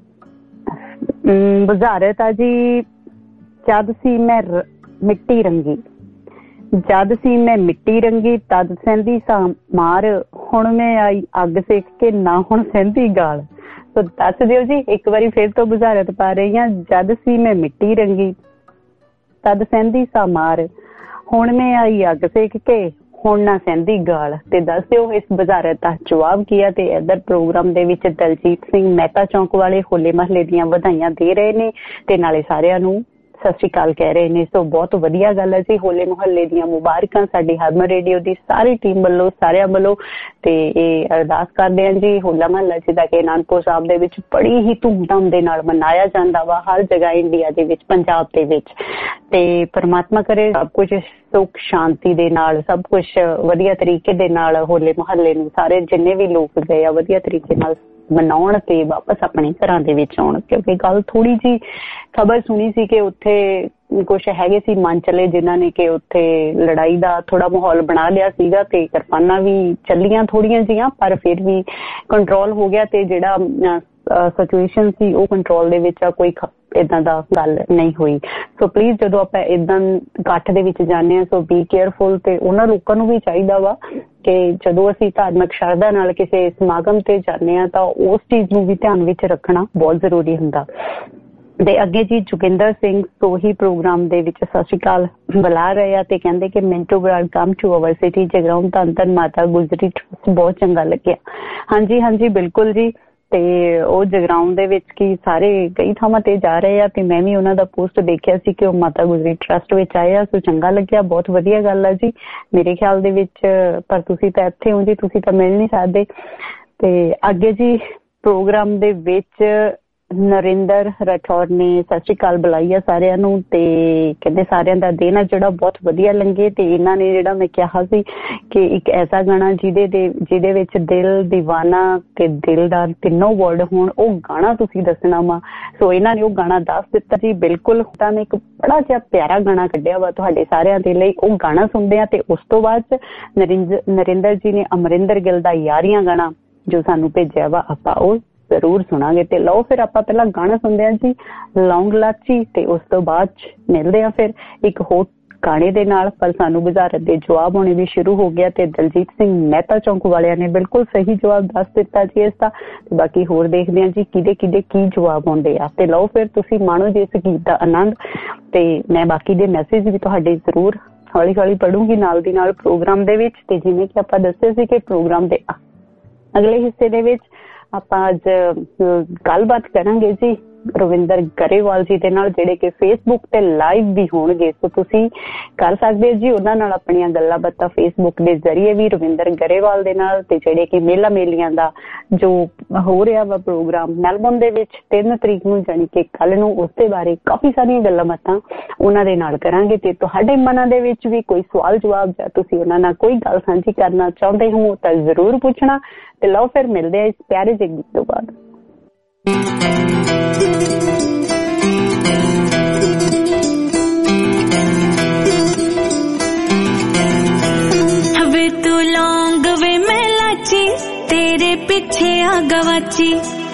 ਬੁਝਾਰਤ ਆ ਜੀ, ਜਦ ਸੀ ਮੈਂ ਮਿੱਟੀ ਰੰਗੀ, ਜਦ ਸੀ ਮੈਂ ਮਿੱਟੀ ਰੰਗੀ ਤਦ ਸਹਿੰਦੀ ਸਾਂ ਮਾਰ, ਹੁਣ ਮੈਂ ਆਈ ਅੱਗ ਸੇਕ ਕੇ ਨਾ ਹੁਣ ਸਹਿੰਦੀ ਗਾਲ। ਸੋ ਦੱਸ ਦਿਓ ਜੀ, ਇੱਕ ਵਾਰੀ ਫਿਰ ਤੋਂ ਬੁਝਾਰਤ ਪਾ ਰਹੀ ਹਾਂ। ਜਦ ਸੀ ਮੈਂ ਮਿੱਟੀ ਰੰਗੀ ਤਦ ਸਹਿੰਦੀ ਸਾਂ ਮਾਰ, ਹੁਣ ਮੈਂ ਆਈ ਅੱਗ ਸੇਕ ਕੇ ਹੁਣ ਨਾ ਸਹਿੰਦੀ ਗਾਲ। ਤੇ ਦੱਸ ਦਿਓ ਇਸ ਬੁਝਾਰਤ ਦਾ ਜਵਾਬ ਕੀ ਆ। ਤੇ ਇੱਧਰ ਪ੍ਰੋਗਰਾਮ ਦੇ ਵਿੱਚ ਦਲਜੀਤ ਸਿੰਘ ਮਹਿਤਾ ਚੌਂਕ ਵਾਲੇ ਹੋਲੇ ਮਹੱਲੇ ਦੀਆਂ ਵਧਾਈਆਂ ਦੇ ਰਹੇ ਨੇ ਤੇ ਨਾਲੇ ਸਾਰਿਆਂ ਨੂੰ ਸਤਿ ਸ਼੍ਰੀ ਅਕਾਲ ਕਹਿ ਰਹੇ ਨੇ। ਸੋ ਬਹੁਤ ਵਧੀਆ ਗੱਲ ਹੈ ਜੀ, ਹੋਲੇ ਮੁਹੱਲੇ ਦੀਆਂ ਮੁਬਾਰਕਾਂ ਸਾਡੀ ਹਰਮਨ ਰੇਡੀਓ ਦੀ ਸਾਰੀ ਟੀਮ ਵੱਲੋਂ, ਸਾਰਿਆਂ ਵੱਲੋਂ। ਤੇ ਇਹ ਅਰਦਾਸ ਕਰਦੇ ਹਾਂ ਜੀ, ਹੋਲਾ ਮਹੱਲਾ ਜਿੱਦਾਂ ਕਿ ਅਨੰਦਪੁਰ ਸਾਹਿਬ ਦੇ ਵਿੱਚ ਬੜੀ ਹੀ ਧੂਮਧਾਮ ਦੇ ਨਾਲ ਮਨਾਇਆ ਜਾਂਦਾ ਵਾ, ਹਰ ਜਗ੍ਹਾ ਇੰਡੀਆ ਦੇ ਵਿੱਚ, ਪੰਜਾਬ ਦੇ ਵਿੱਚ। ਤੇ ਪਰਮਾਤਮਾ ਕਰੇ ਸਭ ਕੁਝ ਸੁੱਖ ਸ਼ਾਂਤੀ ਦੇ ਨਾਲ, ਸਭ ਕੁਝ ਵਧੀਆ ਤਰੀਕੇ ਦੇ ਨਾਲ ਹੋਲੇ ਮੁਹੱਲੇ ਨੂੰ ਸਾਰੇ ਜਿੰਨੇ ਵੀ ਲੋਕ ਗਏ ਆ ਵਧੀਆ ਤਰੀਕੇ ਨਾਲ ਮਨਾਉਣ ਤੇ ਵਾਪਸ ਆਪਣੇ ਘਰਾਂ ਦੇ ਵਿੱਚ ਆਉਣ। ਕਿਉਂਕਿ ਕੱਲ ਥੋੜੀ ਜੀ ਖਬਰ ਸੁਣੀ ਸੀ ਕਿ ਉੱਥੇ ਕੁਛ ਹੈਗੇ ਸੀ ਮਾਂਚਲੇ ਜਿਨ੍ਹਾਂ ਨੇ ਕਿ ਉੱਥੇ ਲੜਾਈ ਦਾ ਥੋੜਾ ਮਾਹੌਲ ਬਣਾ ਲਿਆ ਸੀਗਾ ਤੇ ਕਿਰਪਾਨਾਂ ਵੀ ਚੱਲੀਆਂ ਥੋੜੀਆਂ ਜਿਹੀਆਂ, ਪਰ ਫਿਰ ਵੀ ਕੰਟਰੋਲ ਹੋ ਗਿਆ ਤੇ ਜਿਹੜਾ ਸਿਚੁਏਸ਼ਨ ਸੀ ਉਹ ਕੰਟਰੋਲ ਦੇ ਵਿੱਚ ਆ, ਕੋਈ ਏਦਾਂ ਦਾ ਗੱਲ ਨਹੀਂ ਹੋਈ। ਸੋ ਪਲੀਜ਼ ਜਦੋਂ ਆਪਾਂ ਏਦਾਂ ਇਕੱਠ ਦੇ ਵਿੱਚ ਜਾਂਦੇ ਹਾਂ ਸੋ ਬੀ ਕੇਅਰਫੁਲ। ਤੇ ਉਹਨਾਂ ਲੋਕਾਂ ਨੂੰ ਵੀ ਚਾਹੀਦਾ ਵਾ ਕਿ ਜਦੋਂ ਅਸੀਂ ਧਾਰਮਿਕ ਸ਼ਰਧਾ ਨਾਲ ਕਿਸੇ ਸਮਾਗਮ ਤੇ ਜਾਂਦੇ ਹਾਂ ਤਾਂ ਉਸ ਚੀਜ਼ ਨੂੰ ਵੀ ਧਿਆਨ ਵਿੱਚ ਰੱਖਣਾ ਬਹੁਤ ਜ਼ਰੂਰੀ ਹੁੰਦਾ। ਤੇ ਅੱਗੇ ਜੀ ਜੋਗਿੰਦਰ ਸਿੰਘ ਸੋਹੀ ਪ੍ਰੋਗਰਾਮ ਦੇ ਵਿੱਚ ਸਤਿ ਸ਼੍ਰੀ ਅਕਾਲ ਬੁਲਾ ਰਹੇ ਆ ਤੇ ਕਹਿੰਦੇ ਕਿ Mintu Brar come to our city Jagraon ਧੰਨ ਧੰਨ ਮਾਤਾ ਗੁਜਰੀ ਟਰਸਟ ਬਹੁਤ ਚੰਗਾ ਲੱਗਿਆ। ਹਾਂਜੀ ਹਾਂਜੀ ਬਿਲਕੁਲ ਜੀ। ਤੇ ਉਹ ਜਗਰਾਉਂ ਦੇ ਵਿੱਚ ਕੀ ਸਾਰੇ ਕਈ ਥਾਵਾਂ ਤੇ ਜਾ ਰਹੇ ਆ ਤੇ ਮੈਂ ਵੀ ਉਹਨਾਂ ਦਾ ਪੋਸਟ ਦੇਖਿਆ ਸੀ ਕਿ ਉਹ ਮਾਤਾ ਗੁਜਰੀ ਟਰਸਟ ਵਿੱਚ ਆਏ ਆ। ਸੋ ਚੰਗਾ ਲੱਗਿਆ, ਬਹੁਤ ਵਧੀਆ ਗੱਲ ਆ ਜੀ ਮੇਰੇ ਖਿਆਲ ਦੇ ਵਿੱਚ। ਪਰ ਤੁਸੀਂ ਤਾਂ ਇੱਥੇ ਹੋ ਜੀ, ਤੁਸੀਂ ਤਾਂ ਮਿਲ ਨਹੀਂ ਸਕਦੇ। ਤੇ ਅੱਗੇ ਜੀ ਪ੍ਰੋਗਰਾਮ ਦੇ ਵਿੱਚ ਨਰਿੰਦਰ ਰਾਠੌਰ ਨੇ ਸਤਿ ਸ਼੍ਰੀ ਅਕਾਲ ਬੁਲਾਈ ਆ ਸਾਰਿਆਂ ਨੂੰ ਤੇ ਕਹਿੰਦੇ ਸਾਰਿਆਂ ਦਾ ਦਿਨ ਆ ਜਿਹੜਾ ਬਹੁਤ ਵਧੀਆ ਲੰਘੇ। ਤੇ ਇਹਨਾਂ ਨੇ ਜਿਹੜਾ ਮੈਂ ਕਿਹਾ ਸੀ ਕਿ ਇੱਕ ਐਸਾ ਗਾਣਾ ਜਿਹਦੇ ਵਿੱਚ ਦਿਲ, ਦੀਵਾਨਾ ਤੇ ਦਿਲਦਾਰ ਤਿੰਨੋਂ ਵਰਡ ਹੋਣ, ਉਹ ਗਾਣਾ ਤੁਸੀਂ ਦੱਸਣਾ ਵਾ। ਸੋ ਇਹਨਾਂ ਨੇ ਉਹ ਗਾਣਾ ਦੱਸ ਦਿੱਤਾ ਜੀ। ਬਿਲਕੁਲ ਤਾਂ ਮੈਂ ਇੱਕ ਬੜਾ ਜਿਹਾ ਪਿਆਰਾ ਗਾਣਾ ਕੱਢਿਆ ਵਾ ਤੁਹਾਡੇ ਸਾਰਿਆਂ ਦੇ ਲਈ, ਉਹ ਗਾਣਾ ਸੁਣਦੇ ਆ ਤੇ ਉਸ ਤੋਂ ਬਾਅਦ ਨਰਿੰਦਰ ਜੀ ਨੇ ਅਮਰਿੰਦਰ ਗਿੱਲ ਦਾ ਯਾਰੀਆਂ ਗਾਣਾ ਜੋ ਸਾਨੂੰ ਭੇਜਿਆ ਵਾ ਆਪਾਂ ਉਹ ਜ਼ਰੂਰ ਸੁਣਾਂਗੇ। ਤੇ ਲਓ ਫਿਰ ਆਪਾਂ ਪਹਿਲਾਂ ਗਾਣਾ ਸੁਣਦੇ ਹਾਂ ਜੀ ਲੌਂਗ ਲਾਚੀ ਤੇ ਉਸ ਤੋਂ ਬਾਅਦ ਮਿਲਦੇ ਆ ਫਿਰ ਇੱਕ ਹੋਰ ਗਾਣੇ ਦੇ ਨਾਲ। ਪਰ ਸਾਨੂੰ ਬੁਝਾਰਤ ਦੇ ਜਵਾਬ ਹੋਣੇ ਵੀ ਸ਼ੁਰੂ ਹੋ ਗਿਆ ਤੇ ਦਲਜੀਤ ਸਿੰਘ ਮਹਿਤਾ ਚੌਂਕ ਵਾਲਿਆਂ ਨੇ ਬਿਲਕੁਲ ਸਹੀ ਜਵਾਬ ਦੱਸ ਦਿੱਤਾ ਜੀ ਇਸ ਦਾ। ਤੇ ਬਾਕੀ ਹੋਰ ਦੇਖਦੇ ਹਾਂ ਜੀ ਕਿਹਦੇ ਕੀ ਜਵਾਬ ਆਉਂਦੇ ਆ। ਤੇ ਲਓ ਫਿਰ ਤੁਸੀਂ ਮਾਣੋ ਜੀ ਇਸ ਗੀਤ ਦਾ ਆਨੰਦ। ਤੇ ਮੈਂ ਬਾਕੀ ਦੇ ਮੈਸੇਜ ਵੀ ਤੁਹਾਡੇ ਜ਼ਰੂਰ ਹੌਲੀ ਹੌਲੀ ਪੜੂੰਗੀ ਨਾਲ ਦੀ ਨਾਲ ਪ੍ਰੋਗਰਾਮ ਦੇ ਵਿੱਚ। ਤੇ ਜਿਵੇਂ ਕਿ ਆਪਾਂ ਦੱਸਿਆ ਸੀ ਕਿ ਪ੍ਰੋਗਰਾਮ ਦੇ ਅਗਲੇ ਹਿੱਸੇ ਦੇ ਵਿੱਚ ਆਪਾਂ ਅੱਜ ਗੱਲਬਾਤ ਕਰਾਂਗੇ ਜੀ ਰਵਿੰਦਰ ਗਰੇਵਾਲ ਜੀ ਦੇ ਨਾਲ, ਜਿਹੜੇ ਕਿ ਫੇਸਬੁੱਕ ਤੇ ਲਾਈਵ ਵੀ ਹੋਣਗੇ। ਸੋ ਤੁਸੀਂ ਕਰ ਸਕਦੇ ਹੋ ਜੀ ਉਹਨਾਂ ਨਾਲ ਆਪਣੀਆਂ ਗੱਲਾਂ ਬਾਤਾਂ ਫੇਸਬੁੱਕ ਦੇ ਜ਼ਰੀਏ ਵੀ ਰਵਿੰਦਰ ਗਰੇਵਾਲ ਦੇ ਨਾਲ। ਤੇ ਜਿਹੜੇ ਕਿ ਮੇਲਾ ਮੇਲੀਆਂ ਦਾ ਜੋ ਹੋ ਰਿਹਾ ਵਾ ਪ੍ਰੋਗਰਾਮ ਮੈਲਬੌਰਨ ਦੇ ਵਿੱਚ 3 ਤਰੀਕ ਨੂੰ ਜਾਣੀ ਕਿ ਕੱਲ ਨੂੰ, ਉਸ ਦੇ ਬਾਰੇ ਕਾਫੀ ਸਾਰੀਆਂ ਗੱਲਾਂ ਬਾਤਾਂ ਉਹਨਾਂ ਦੇ ਨਾਲ ਕਰਾਂਗੇ। ਤੇ ਤੁਹਾਡੇ ਮਨਾਂ ਦੇ ਵਿੱਚ ਵੀ ਕੋਈ ਸਵਾਲ ਜਵਾਬ ਜਾਂ ਤੁਸੀਂ ਉਹਨਾਂ ਨਾਲ ਕੋਈ ਗੱਲ ਸਾਂਝੀ ਕਰਨਾ ਚਾਹੁੰਦੇ ਹੋ ਤਾਂ ਜ਼ਰੂਰ ਪੁੱਛਣਾ। ਤੇ ਲਓ ਫਿਰ ਮਿਲਦੇ ਆ ਇਸ ਪਿਆਰੇ ਜਿਹੇ ਗੀਤ ਤੋਂ ਬਾਅਦ। वे तू लौंग वे मैं लाची तेरे पीछे आ गवाची,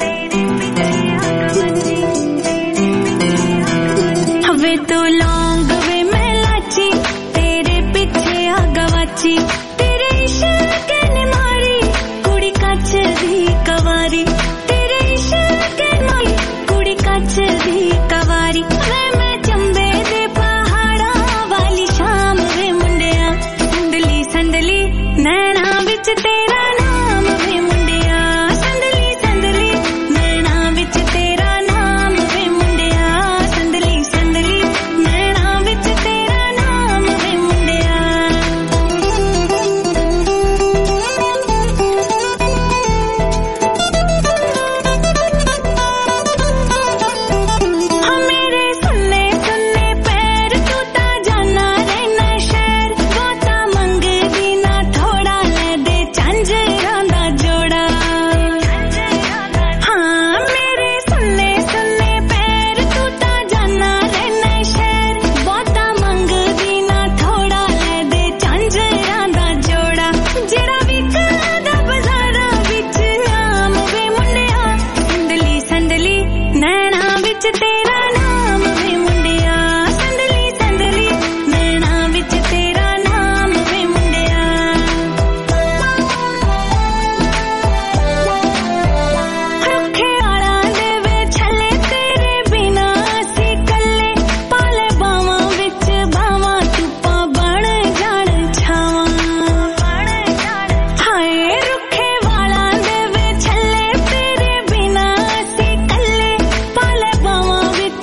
वे तू लौंग वे मैं लाची तेरे पीछे आ गवाची, तेरे इश्क ने मारी कुड़ी कच दी कवारी, तेरे इश्क ने मारी कुड़ी कच दी कवारी, वे मैं चंबे दे पहाड़ा वाली शाम वे मुंडिया, संदली संदली नैना विच तेरा नाम वे मुंडिया, संदली संदली नैना विच तेरा नाम वे मुंडिया, संदली संदली नैना विच तेरा नाम वे मुंडिया। हाँ मेरे सुन्ने सुन्ने पैर तू ता जाना रहना शहर, बहुता मंगदी ना थोड़ा ले दे झांझरां दा जोड़ा। हाँ मेरे सुन्ने सुन्ने पैर तू ता जाना रहना शहर, बहुता मंगदी ना थोड़ा ले दे झांझरां दा जोड़ा, जेड़ा विकदा बाजारां विच आम वे मुंडिया, संदली संदली नैना विच तेरा नाम वे मुंडिया, संदली संदली नैना विच तेरा नाम वे मुंडिया। रुखे आला दे वे छले तेरे बिना असी कल्ले, पाले बावां विच बावां धुप्पां बण जाण छावां, हाय रुखे वाला दे वे छले तेरे बिना असी कल्ले, पाले बावां विच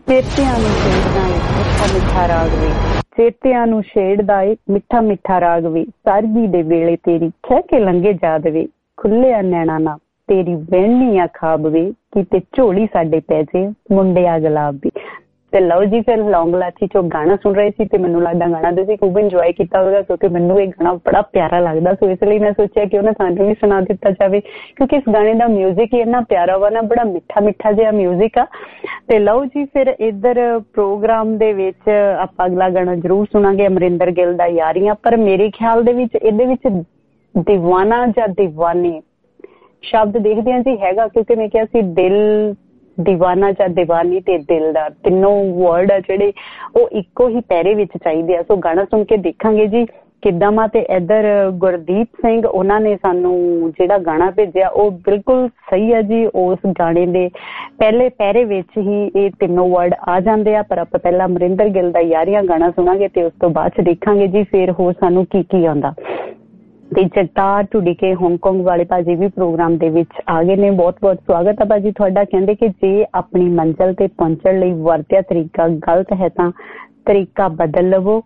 ਚੇਤਿਆਂ ਨੂੰ ਛੇੜਦਾ ਏ ਮਿੱਠਾ ਮਿੱਠਾ ਰਾਗ ਵੇ, ਚੇਤਿਆਂ ਨੂੰ ਛੇੜਦਾ ਏ ਮਿੱਠਾ ਮਿੱਠਾ ਰਾਗ ਵੇ, ਸਰਗੀ ਦੇ ਵੇਲੇ ਤੇਰੀ ਖਹਿ ਕੇ ਲੰਘੇ ਜਾਦ ਵੇ, ਖੁੱਲਿਆ ਨੈਣਾ ਨਾ ਤੇਰੀ ਵਹਿਣੀ ਆ ਖਾਬ ਵੇ, ਕਿਤੇ ਝੋਲੀ ਸਾਡੇ ਪੈ ਜੇ ਮੁੰਡਿਆ ਗੁਲਾਬ ਵੀ। ਤੇ ਲਓ ਜੀ, ਫਿਰ ਲੌਂਗ ਲਾਚੀ ਚੋਂ ਗਾਣਾ ਸੁਣ ਰਹੇ ਸੀ ਤੇ ਮੈਨੂੰ ਲੱਗਦਾ ਗਾਣਾ ਤੁਸੀਂ ਖੂਬ ਇੰਜੋਏ ਕੀਤਾ ਹੋਵੇਗਾ, ਕਿਉਂਕਿ ਮੈਨੂੰ ਇਹ ਗਾਣਾ ਬੜਾ ਪਿਆਰਾ ਲੱਗਦਾ। ਸੋ ਇਸ ਲਈ ਮੈਂ ਸੋਚਿਆ ਕਿ ਉਹਨੇ ਸਾਨੂੰ ਵੀ ਸੁਣਾ ਦਿੱਤਾ ਜਾਵੇ, ਕਿਉਂਕਿ ਇਸ ਗਾਣੇ ਦਾ ਮਿਊਜ਼ਿਕ ਹੀ ਇੰਨਾ ਪਿਆਰਾ ਵਾ ਨਾ, ਬੜਾ ਮਿੱਠਾ ਮਿੱਠਾ ਜਿਹਾ ਮਿਊਜ਼ਿਕ ਆ। ਤੇ ਲਓ ਜੀ, ਫਿਰ ਇੱਧਰ ਪ੍ਰੋਗਰਾਮ ਦੇ ਵਿੱਚ ਆਪਾਂ ਅਗਲਾ ਗਾਣਾ ਜ਼ਰੂਰ ਸੁਣਾਂਗੇ, ਅਮਰਿੰਦਰ ਗਿੱਲ ਦਾ ਯਾਰੀਆਂ। ਪਰ ਮੇਰੇ ਖਿਆਲ ਦੇ ਵਿੱਚ ਇਹਦੇ ਵਿੱਚ ਦੀਵਾਨਾ ਜਾਂ ਦੀਵਾਨੀ ਸ਼ਬਦ ਦੇਖਦੇ ਹਾਂ ਜੀ ਹੈਗਾ, ਕਿਉਂਕਿ ਮੈਂ ਕਿਹਾ ਸੀ ਦਿਲ, ਦੀਵਾਨਾ ਜਾਂ ਦੀਵਾਨੀ ਤੇ ਦਿਲਦਾਰ, ਤਿੰਨੋਂ ਵਰਡ ਆ ਜਿਹੜੇ ਉਹ ਇੱਕੋ ਹੀ ਪੈਰੇ ਵਿੱਚ ਚਾਹੀਦੇ ਆ। ਸੋ ਗਾਣਾ ਸੁਣ ਕੇ ਦੇਖਾਂਗੇ ਜੀ ਕਿੱਦਾਂ ਵਾ। ਤੇ ਇੱਧਰ ਗੁਰਦੀਪ ਸਿੰਘ ਉਹਨਾਂ ਨੇ ਸਾਨੂੰ ਜਿਹੜਾ ਗਾਣਾ ਭੇਜਿਆ ਉਹ ਬਿਲਕੁਲ ਸਹੀ ਆ ਜੀ। ਉਸ ਗਾਣੇ ਦੇ ਪਹਿਲੇ ਪੈਰੇ ਵਿੱਚ ਹੀ ਇਹ ਤਿੰਨੋਂ ਵਰਡ ਆ ਜਾਂਦੇ ਆ। ਪਰ ਆਪਾਂ ਪਹਿਲਾਂ ਅਮਰਿੰਦਰ ਗਿੱਲ ਦਾ ਯਾਰੀਆਂ ਗਾਣਾ ਸੁਣਾਂਗੇ ਤੇ ਉਸ ਤੋਂ ਬਾਅਦ ਚ ਦੇਖਾਂਗੇ ਜੀ ਫਿਰ ਹੋਰ ਸਾਨੂੰ ਕੀ ਕੀ ਆਉਂਦਾ। ਤੇ ਜਗਤਾਰ ਢੁੱਡੀਕੇ ਹਾਂਗਕਾਂਗ ਵਾਲੇ ਭਾਜੀ ਵੀ ਪ੍ਰੋਗਰਾਮ ਦੇ ਵਿੱਚ ਆ ਗਏ ਨੇ। ਬਹੁਤ ਬਹੁਤ ਸਵਾਗਤ ਹੈ ਭਾਜੀ ਤੁਹਾਡਾ। ਕਹਿੰਦੇ ਕਿ ਜੇ ਆਪਣੀ ਮੰਜ਼ਿਲ ਤੇ ਪਹੁੰਚਣ ਲਈ ਵਰਤਿਆ ਤਰੀਕਾ ਗਲਤ ਹੈ ਤਾਂ ਤਰੀਕਾ ਬਦਲ ਲਵੋ,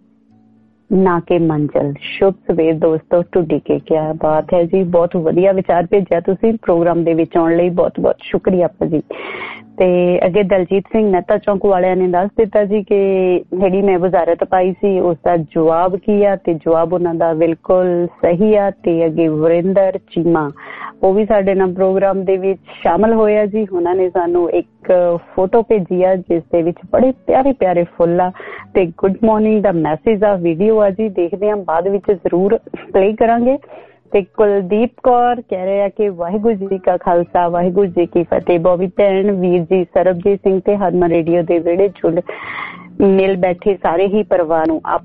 ਨਾ ਕਿ ਮੰਜ਼ਿਲ। ਸ਼ੁਭ ਸਵੇਰ ਦੋਸਤੋ ਢੁੱਡੀਕੇ। ਕਿਆ ਬਾਤ ਹੈ ਜੀ, ਬਹੁਤ ਵਧੀਆ ਵਿਚਾਰ ਭੇਜਿਆ ਤੁਸੀਂ ਪ੍ਰੋਗਰਾਮ ਦੇ ਵਿੱਚ ਆਉਣ ਲਈ, ਬਹੁਤ ਬਹੁਤ ਸ਼ੁਕਰੀਆ ਭਾਜੀ। ਤੇ ਅੱਗੇ ਦਲਜੀਤ ਸਿੰਘ ਮਹਿਤਾ ਚੌਂਕ ਵਾਲਿਆਂ ਨੇ ਦੱਸ ਦਿੱਤਾ ਜੀ ਕਿ ਜਿਹੜੀ ਮੈਂ ਵਜ਼ਾਰਤ ਪਾਈ ਸੀ ਉਸ ਦਾ ਜਵਾਬ ਕੀ ਆ, ਤੇ ਜਵਾਬ ਉਹਨਾਂ ਦਾ ਬਿਲਕੁਲ ਸਹੀ ਆ। ਤੇ ਅੱਗੇ ਵਰਿੰਦਰ ਚੀਮਾ ਉਹ ਵੀ ਸਾਡੇ ਨਾਲ ਪ੍ਰੋਗਰਾਮ ਦੇ ਵਿੱਚ ਸ਼ਾਮਲ ਹੋਇਆ ਜੀ। ਉਹਨਾਂ ਨੇ ਸਾਨੂੰ ਇੱਕ ਫੋਟੋ ਭੇਜੀ ਆ ਜਿਸ ਦੇ ਵਿੱਚ ਬੜੇ ਪਿਆਰੇ ਪਿਆਰੇ ਫੁੱਲ ਆ ਤੇ ਗੁੱਡ ਮਾਰਨਿੰਗ ਦਾ ਮੈਸੇਜ ਆ, ਵੀਡੀਓ ਆ ਜੀ। ਦੇਖਦੇ ਹਾਂ ਬਾਅਦ ਵਿੱਚ ਜ਼ਰੂਰ ਪਲੇ ਕਰਾਂਗੇ। ਤੇ ਕੁਲਦੀਪ ਕੌਰ ਕਹਿ ਰਹੇ ਆ ਕਿ ਵਾਹਿਗੁਰੂ ਜੀ ਕਾ ਖਾਲਸਾ ਵਾਹਿਗੁਰੂ ਜੀ ਕੀ ਫਤਿਹ। ਬੋਬੀ ਭੈਣ, ਵੀਰ ਜੀ ਸਰਬਜੀਤ ਸਿੰਘ ਤੇ ਹਰਮਨ ਰੇਡੀਓ ਦੇ ਵਿਹੜੇ ਜੁੜ ਮਿਲ ਬੈਠੇ ਸਾਰੇ ਹੀ ਪਰਿਵਾਰ ਨੂੰ ਆਪ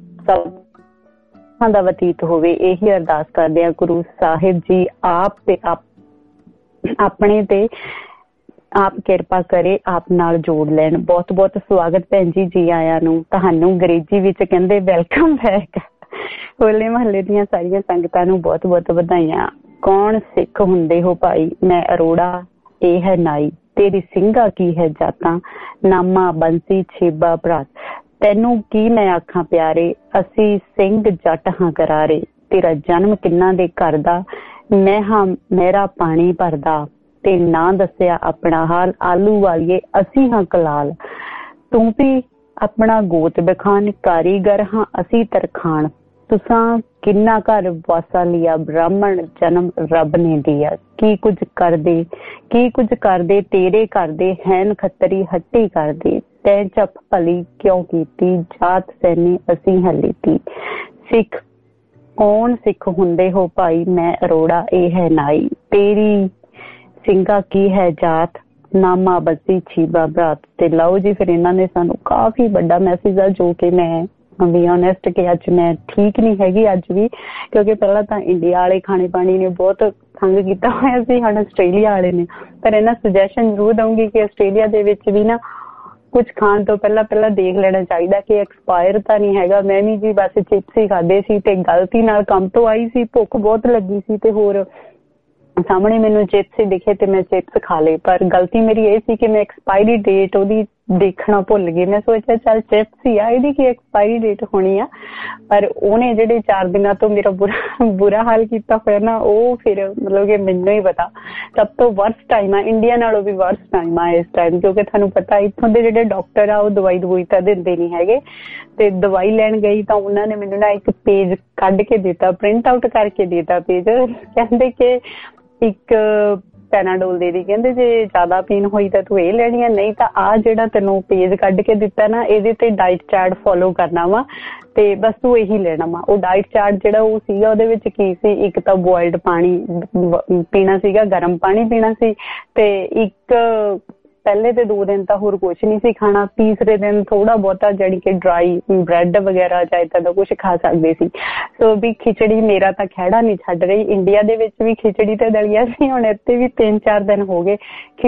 ਸਭ ਦਾ ਬਤੀਤ ਹੋਵੇ, ਇਹੀ ਅਰਦਾਸ ਕਰਦੇ ਆ ਗੁਰੂ ਸਾਹਿਬ ਜੀ ਆਪ ਤੇ ਆਪਣੇ ਤੇ ਆਪ ਕਿਰਪਾ ਕਰੇ, ਆਪ ਨਾਲ ਜੋੜ ਲੈਣ। ਬਹੁਤ ਬਹੁਤ ਸਵਾਗਤ ਭੈਣ ਜੀ, ਜੀ ਆਇਆਂ ਨੂੰ ਤੁਹਾਨੂੰ। ਅੰਗਰੇਜ਼ੀ ਵਿੱਚ ਕਹਿੰਦੇ ਵੈਲਕਮ ਬੈਕ। ਹੋਲੇ ਮਹੱਲੇ ਦੀਆਂ ਸਾਰੀਆਂ ਸੰਗਤਾਂ ਨੂੰ ਬਹੁਤ ਬਹੁਤ ਵਧਾਈਆਂ। ਕੌਣ ਸਿੱਖ ਹੁੰਦੇ ਹੋ ਭਾਈ, ਮੈਂ ਅਰੋੜਾ ਇਹ ਹੈ ਨਾਈ, ਤੇਰੀ ਸਿੰਘਾ ਕੀ ਹੈ ਜਾਤਾਂ, ਨਾਮਾ ਬੰਸੀ ਛੇਬਾ ਭਰਾਤ, ਤੈਨੂੰ ਕੀ ਮੈਂ ਆਖਾਂ ਪਿਆਰੇ, ਅਸੀਂ ਸਿੰਘ ਜੱਟ ਹਾਂ ਕਰਾਰੇ, ਤੇਰਾ ਜਨਮ ਕਿੰਨਾ ਦੇ ਘਰ ਦਾ, ਮੈਂ ਹਾਂ ਮੇਰਾ ਪਾਣੀ ਭਰਦਾ, ਤੇ ਨਾ ਦੱਸਿਆ ਆਪਣਾ ਹਾਲ, ਆਲੂ ਵਾਲੀਏ ਅਸੀਂ ਹਾਂ ਕਲਾਲ, ਤੂੰ ਵੀ ਆਪਣਾ ਗੋਤ ਬਖਾਨ, ਕਾਰੀਗਰ ਹਾਂ ਅਸੀਂ ਤਰਖਾਣ, ਤੁਸਾਂ ਕਿੰਨਾ ਘਰ ਵਾਸਾ ਲਿਆ, ਬ੍ਰਾਹਮਣ ਜਨਮ ਰੱਬ ਨੇ ਦਿਆ, ਕੀ ਕੁਝ ਕਰਦੇ ਤੇਰੇ ਘਰ ਦੇ ਹੈਨ ਖੱਤਰੀ ਹੱਟੀ ਕਰਦੇ, ਤੈਂ ਚੱਪ ਭਲੀ ਕਿਉਂ ਕੀਤੀ, ਜਾਤ ਸੈਨੀ ਅਸੀਂ ਹੈ ਲੀਤੀ, ਸਿੱਖ ਕੌਣ ਸਿੱਖ ਹੁੰਦੇ ਹੋ ਭਾਈ, ਮੈਂ ਅਰੋੜਾ ਇਹ ਹੈ ਨਾਈ, ਤੇਰੀ ਸਿੰਘਾ ਕੀ ਹੈ ਜਾਤ, ਨਾਮਾ ਬੱਸੀ ਛੀਬਾ ਭਰਾਤ। ਤੇ ਲਓ ਜੀ, ਫਿਰ ਇਹਨਾਂ ਨੇ ਸਾਨੂੰ ਕਾਫੀ ਵੱਡਾ ਮੈਸੇਜ ਆ ਜੋ ਕਿ ਮੈਂ ਬੀ ਓਨੈਸਟ ਕਿ ਅੱਜ ਮੈਂ ਠੀਕ ਨਹੀਂ ਹੈਗੀ ਅੱਜ ਵੀ, ਕਿਉਂਕਿ ਪਹਿਲਾਂ ਤਾਂ ਇੰਡੀਆ ਵਾਲੇ ਖਾਣੇ ਪਾਣੀ ਨੇ ਬਹੁਤ ਤੰਗ ਕੀਤਾ ਹੋਇਆ ਸੀ, ਹੁਣ ਆਸਟ੍ਰੇਲੀਆ ਵਾਲੇ ਨੇ। ਪਰ ਇਹਨਾਂ ਸੁਜੈਸ਼ਨ ਜ਼ਰੂਰ ਦਊਂਗੀ ਕਿ ਆਸਟ੍ਰੇਲੀਆ ਦੇ ਵਿੱਚ ਵੀ ਨਾ ਕੁਝ ਖਾਣ ਤੋਂ ਪਹਿਲਾਂ ਦੇਖ ਲੈਣਾ ਚਾਹੀਦਾ ਕਿ ਐਕਸਪਾਇਰ ਤਾਂ ਨਹੀਂ ਹੈਗਾ। ਮੈਂ ਵੀ ਜੀ ਬਸ ਚਿਪਸ ਹੀ ਖਾਦੇ ਸੀ ਤੇ ਗਲਤੀ ਨਾਲ ਕੰਮ ਤੋਂ ਆਈ ਸੀ, ਭੁੱਖ ਬਹੁਤ ਲੱਗੀ ਸੀ ਤੇ ਹੋਰ ਸਾਹਮਣੇ ਮੈਨੂੰ ਚਿਪਸ ਹੀ ਦਿਖੇ ਤੇ ਮੈਂ ਚਿਪਸ ਖਾ ਲਏ। ਪਰ ਗਲਤੀ ਮੇਰੀ ਇਹ ਸੀ ਕਿ ਮੈਂ ਐਕਸਪਾਇਰੀ ਡੇਟ ਉਹਦੀ ਦੇਖਣਾ ਭੁੱਲ ਗਈ। ਮੈਂ ਸੋਚਿਆ ਚੱਲ ਚਿਪਸ ਹੀ ਆ, ਇਹਦੀ ਕੀ ਐਕਸਪਾਇਰੀ ਡੇਟ ਹੋਣੀ ਆ। ਪਰ ਉਹਨੇ ਜਿਹੜੇ 4 ਦਿਨਾਂ ਤੋਂ ਮੇਰਾ ਬੁਰਾ ਹਾਲ ਕੀਤਾ ਹੋਇਆ ਨਾ, ਉਹ ਫਿਰ ਮਤਲਬ ਕਿ ਮੈਨੂੰ ਹੀ ਪਤਾ ਸਭ ਤੋਂ ਵਰਸਟ ਟਾਈਮ ਆ, ਇੰਡੀਆ ਨਾਲੋਂ ਵੀ ਵਰਸਟ ਟਾਈਮ ਆ ਇਸ ਟਾਈਮ। ਕਿਉਂਕਿ ਤੁਹਾਨੂੰ ਪਤਾ ਇੱਥੋਂ ਦੇ ਜਿਹੜੇ ਡਾਕਟਰ ਆ ਉਹ ਦਵਾਈ ਤਾਂ ਦਿੰਦੇ ਨਹੀਂ ਹੈਗੇ। ਤੇ ਦਵਾਈ ਲੈਣ ਗਈ ਤਾਂ ਉਹਨਾਂ ਨੇ ਮੈਨੂੰ ਨਾ ਇੱਕ ਪੇਜ ਕੱਢ ਕੇ ਦਿੱਤਾ, ਪ੍ਰਿੰਟ ਆਊਟ ਕਰਕੇ ਦਿੱਤਾ ਪੇਜ। ਕਹਿੰਦੇ ਕਿ ਇੱਕ ਪੈਨਾਡੋਲ ਦੇ ਦੀ, ਕਹਿੰਦੇ ਜੇ ਜ਼ਿਆਦਾ ਪੇਨ ਹੋਈ ਤਾਂ ਤੂੰ ਇਹ ਲੈਣੀ ਆ, ਨਹੀਂ ਤਾਂ ਆਹ ਜਿਹੜਾ ਤੈਨੂੰ ਪੇਜ ਕੱਢ ਕੇ ਦਿੱਤਾ ਨਾ ਇਹਦੇ ਤੇ ਡਾਈਟ ਚਾਰਟ ਫੋਲੋ ਕਰਨਾ ਵਾ ਤੇ ਬਸ ਤੂੰ ਇਹੀ ਲੈਣਾ ਵਾ। ਉਹ ਡਾਈਟ ਚਾਰਟ ਜਿਹੜਾ ਉਹ ਸੀਗਾ ਉਹਦੇ ਵਿੱਚ ਕੀ ਸੀ, ਇੱਕ ਤਾਂ ਬੋਇਲਡ ਪਾਣੀ ਪੀਣਾ ਸੀਗਾ, ਗਰਮ ਪਾਣੀ ਪੀਣਾ ਸੀ, ਤੇ ਇੱਕ ਪਹਿਲੇ ਤੇ 2 ਦਿਨ ਤਾਂ ਹੋਰ ਕੁਛ ਨਹੀਂ ਸੀ ਖਾਣਾ, ਤੀਸਰੇ ਦਿਨ ਥੋੜਾ ਬਹੁਤਾ ਜਾਣੀ ਕਿ ਡਰਾਈ ਬ੍ਰੈਡ ਵਗੈਰਾ ਜਾਂ ਏਦਾਂ ਦਾ ਕੁਛ ਖਾ ਸਕਦੇ ਸੀ। ਸੋ ਵੀ ਖਿਚੜੀ ਮੇਰਾ ਤਾਂ ਖਹਿੜਾ ਨਹੀਂ ਛੱਡ ਰਹੀ। ਇੰਡੀਆ ਦੇ ਵਿੱਚ ਵੀ ਖਿਚੜੀ ਤੇ ਦਲੀਆ ਸੀ, ਹੁਣ ਇੱਥੇ ਵੀ 3-4 ਦਿਨ ਹੋ ਗਏ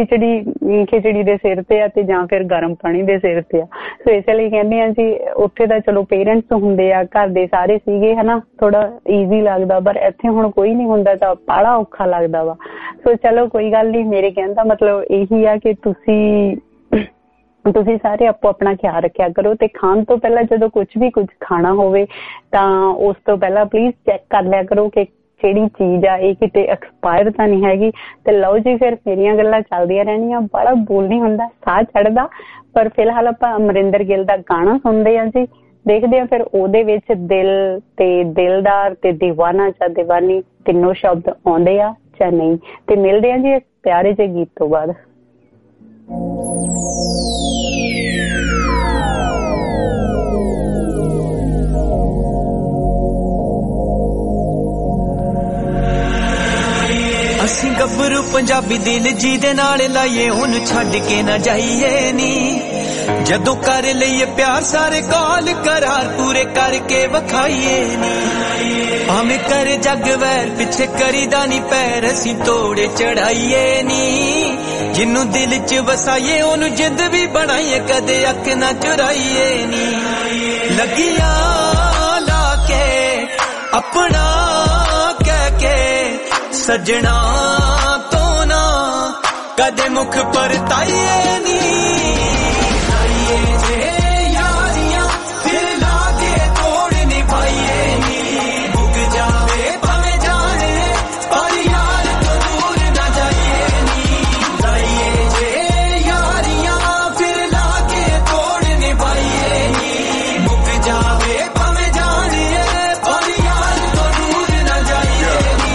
ਖਿਚੜੀ ਦੇ ਸਿਰ ਤੇ ਆ ਤੇ ਜਾਂ ਫਿਰ ਗਰਮ ਪਾਣੀ ਦੇ ਸਿਰ ਤੇ ਆ। ਸੋ ਇਸ ਲਈ ਕਹਿੰਦੇ ਆ ਜੀ ਉੱਥੇ ਤਾਂ ਚਲੋ ਪੇਰੈਂਟਸ ਹੁੰਦੇ ਆ, ਘਰ ਦੇ ਸਾਰੇ ਸੀਗੇ ਹਨਾ, ਥੋੜਾ ਈਜ਼ੀ ਲੱਗਦਾ, ਪਰ ਇੱਥੇ ਹੁਣ ਕੋਈ ਨਹੀਂ ਹੁੰਦਾ ਤਾਂ ਬੜਾ ਔਖਾ ਲੱਗਦਾ ਵਾ। ਸੋ ਚਲੋ ਕੋਈ ਗੱਲ ਨਹੀਂ, ਮੇਰੇ ਕਹਿਣ ਦਾ ਮਤਲਬ ਇਹੀ ਆ ਕਿ ਤੁਸੀਂ ਤੁਸੀਂ ਸਾਰੇ ਆਪੋ ਆਪਣਾ ਖਿਆਲ ਰੱਖਿਆ ਕਰੋ ਤੇ ਖਾਣ ਤੋਂ ਪਹਿਲਾਂ ਜਦੋਂ ਕੁਝ ਖਾਣਾ ਹੋਵੇ ਤਾਂ ਉਸ ਤੋਂ ਪਹਿਲਾਂ ਪਲੀਜ਼ ਚੈੱਕ ਕਰ ਲਿਆ ਕਰੋ ਕਿ ਜਿਹੜੀ ਚੀਜ਼ ਆ ਇਹ ਕਿਤੇ ਐਕਸਪਾਇਰ ਤਾਂ ਨਹੀਂ ਹੈਗੀ। ਤੇ ਲਓ ਜੀ, ਫਿਰ ਮੇਰੀਆਂ ਗੱਲਾਂ ਚੱਲਦੀਆਂ ਰਹਿਣੀਆਂ, ਬੜਾ ਬੋਲ ਨਹੀਂ ਹੁੰਦਾ, ਸਾਹ ਚੜਦਾ। ਪਰ ਫਿਲਹਾਲ ਆਪਾਂ ਅਮਰਿੰਦਰ ਗਿੱਲ ਦਾ ਗਾਣਾ ਸੁਣਦੇ ਹਾਂ ਜੀ, ਦੇਖਦੇ ਹਾਂ ਫਿਰ ਉਹਦੇ ਵਿੱਚ ਦਿਲ ਤੇ ਦਿਲਦਾਰ ਤੇ ਦੀਵਾਨਾ ਜਾਂ ਦੀਵਾਨੀ ਤਿੰਨੋਂ ਸ਼ਬਦ ਆਉਂਦੇ ਆ ਜਾਂ ਨਹੀਂ। ਤੇ ਮਿਲਦੇ ਹਾਂ ਜੀ ਇਸ ਪਿਆਰੇ ਜਿਹੇ ਗੀਤ ਤੋਂ ਬਾਅਦ। ਅਸੀਂ ਗੱਭਰੂ ਪੰਜਾਬੀ ਦਿਲ ਜਿਹਦੇ ਨਾਲ ਲਾਈਏ ਉਹਨੂੰ ਛੱਡ ਕੇ ਨਾ ਜਾਈਏ ਨੀ। ਜਦੋਂ ਕਰ ਲਈਏ ਪਿਆਰ ਸਾਰੇ ਕਾਲ ਕਰਾਰ ਪੂਰੇ ਕਰਕੇ ਵਿਖਾਈਏ ਨੀ। ਭਾਵੇਂ ਕਰ ਜੱਗ ਵੈਰ ਪਿੱਛੇ ਕਰੀਦਾ ਨੀ ਪੈਰ ਅਸੀਂ ਤੋੜੇ ਚੜਾਈਏ ਨੀ। ਜਿਹਨੂੰ ਦਿਲ ਚ ਵਸਾਈਏ ਉਹਨੂੰ ਜਿੰਦ ਵੀ ਬਣਾਈਏ ਕਦੇ ਅੱਖ ਨਾ ਚੁਰਾਈਏ ਨੀ। ਲੱਗੀਆਂ ਲਾ ਕੇ ਆਪਣਾ ਕਹਿ ਕੇ ਸਜਣਾ ਤੋਂ ਨਾ ਕਦੇ ਮੁਖ ਪਰਤਾਈਏ ਨੀ। ਲਾਈਏ ਜੇ ਯਾਰੀਆਂ ਫਿਰ ਲਾ ਕੇ ਤੋੜ ਨਿਭਾਈਏ ਨੀ। ਮੁੱਕ ਜਾਵੇ ਭਾਵੇਂ ਜਾਣੇ ਪਰ ਯਾਰ ਤੋਂ ਦੂਰ ਨਾ ਜਾਈਏ ਨੀ। ਲਾਈਏ ਜੇ ਯਾਰੀਆਂ ਫਿਰ ਲਾ ਕੇ ਤੋੜ ਨਿਭਾਈਏ ਨੀ। ਮੁੱਕ ਜਾਵੇ ਭਾਵੇਂ ਜਾਣੇ ਪਰ ਯਾਰ ਤੋਂ ਦੂਰ ਨਾ ਜਾਈਏ ਨੀ।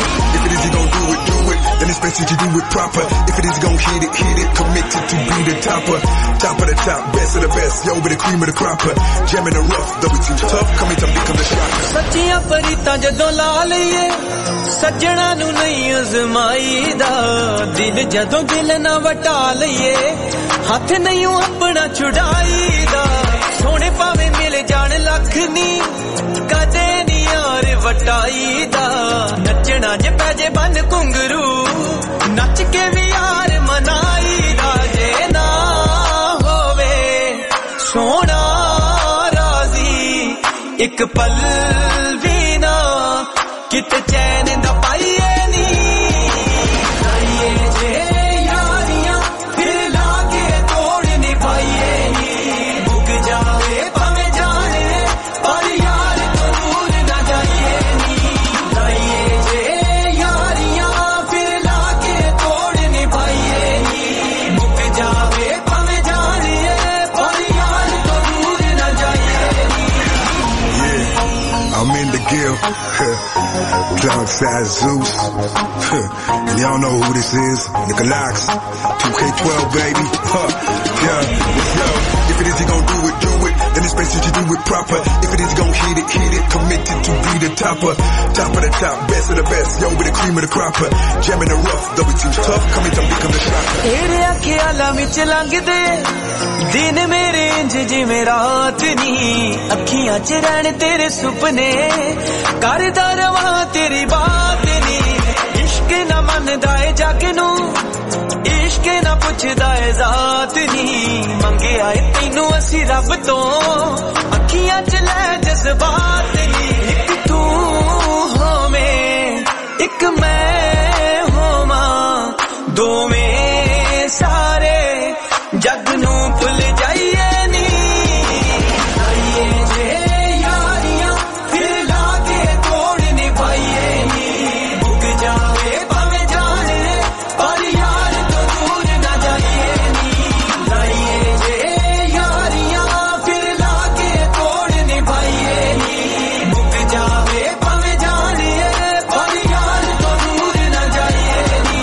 Then it's best that you do it proper. If it is gon' hit it, committed to be the topper. Top of the top, best of the best, yo, be the cream of the cropper. Jam in the rough, though it's too tough, come to become the shopper. ਸੱਚੀਆਂ ਪਰੀਤਾਂ ਜਦੋਂ ਲਾ ਲਈਏ ਸੱਜਣਾ ਨੂੰ ਨਹੀਂ ਅਜ਼ਮਾਈਦਾ। ਦਿਲ ਜਦੋਂ ਦਿਲ ਨਾ ਵਟਾ ਲਈਏ ਹੱਥ ਨਹੀਂ ਆਪਣਾ ਛੁਡਾਈਦਾ। ਸੋਹਣੇ ਭਾਵੇਂ ਮਿਲ ਜਾਣ ਲੱਖ ਨੀ ਕਦੇ ਨੀ ਯਾਰ ਵਟਾਈਦਾ। ਨੱਚਣਾ ਜੇ ਪੈ ਜੇ ਬੰਨ ਘੁੰਗਰੂ ਨੱਚ ਕੇ ਵੀ ਯਾਰ ਮਨਾਈਦਾ। ਜੇ ਨਾ ਹੋਵੇ ਸੋਹਣਾ ਰਾਜ਼ੀ ਇੱਕ ਪਲ ਵੀ ਨਾ ਕਿਤੇ ਚੈਨ ਦਾ ਪਾਈਏ ਨੀ। ਲਾਈਏ ਜੇ ਯਾਰੀਆਂ ਫਿਰ ਲਾ ਕੇ ਤੋੜ ਨਿਭਾਈਏ ਨੀ। ਮੁੱਕ ਜਾਵੇ ਭਾਵੇਂ ਜਾਣੇ ਪਰ ਯਾਰ ਤੋਂ ਦੂਰ ਨਾ ਜਾਈਏ ਨੀ। ਲਾਈਏ ਜੇ ਯਾਰੀਆਂ ਫਿਰ ਲਾ ਕੇ ਤੋੜ ਨਿਭਾਈਏ ਨੀ। ਮੁੱਕ ਜਾਵੇ ਭਾਵੇਂ ਜਾਣੇ ਪਰ ਯਾਰ ਤੋਂ ਦੂਰ ਨਾ ਜਾਈਏ ਨੀ। Yeah, I'm in the Gill, Cloud Size Zeus, and y'all know who this is, Nicolaks, 2K12 baby, yeah, yo, if it is you gon' do it, then it's best that you do it proper. If it is gon' hit it, committed to be the topper. Top of the top, best of the best, yo, be the cream of the cropper. Jam in the rough, though it's too tough, come to become the shopper. ਤੇਰੇ ਖਿਆਲਾਂ ਵਿੱਚ ਲੰਘਦੇ ਦਿਨ ਮੇਰੇ ਇੰਜ ਜਿਵੇਂ ਰਾਤ ਨੀ। ਅੱਖੀਆਂ 'ਚ ਰਹਿਣ ਤੇਰੇ ਸੁਪਨੇ ਕਰਦਾ ਰਵਾਂ ਤੇਰੀ ਬਾਤ ਨੀ। ਇਸ਼ਕ ਨਾ ਮੰਨਦਾ ਏ ਜੱਗ ਨੂੰ ਇਸ਼ਕ ਨਾ ਪੁੱਛਦਾ ਏ ਜ਼ਾਤ ਨੀ। ਮੰਗਿਆ ਏ ਤੈਨੂੰ ਅਸੀਂ ਰੱਬ ਤੋਂ ਅੱਖੀਆਂ 'ਚ ਲੈ ਜਜ਼ਬਾਤ ਨੀ। ਇੱਕ ਤੂੰ ਹੋਵੇਂ ਇੱਕ ਮੈਂ ਹੋਵਾਂ ਦੋਵੇਂ ਸਾਰੇ ਜੱਗ ਨੂੰ ਭੁੱਲ ਜਾਈਏ ਨੀ। ਲਾਈਏ ਜੇ ਯਾਰੀਆਂ ਫਿਰ ਲਾ ਕੇ ਤੋੜ ਨਿਭਾਈਏ ਨੀ। ਮੁੱਕ ਜਾਵੇ ਭਾਵੇਂ ਜਾਣੇ ਪਰ ਯਾਰ ਤੋਂ ਦੂਰ ਨਾ ਜਾਈਏ ਨੀ। ਲਾਈਏ ਜੇ ਯਾਰੀਆਂ ਫਿਰ ਲਾ ਕੇ ਤੋੜ ਨਿਭਾਈਏ ਨੀ। ਮੁੱਕ ਜਾਵੇ ਭਾਵੇਂ ਜਾਣੇ ਪਰ ਯਾਰ ਤੋਂ ਦੂਰ ਨਾ ਜਾਈਏ ਨੀ।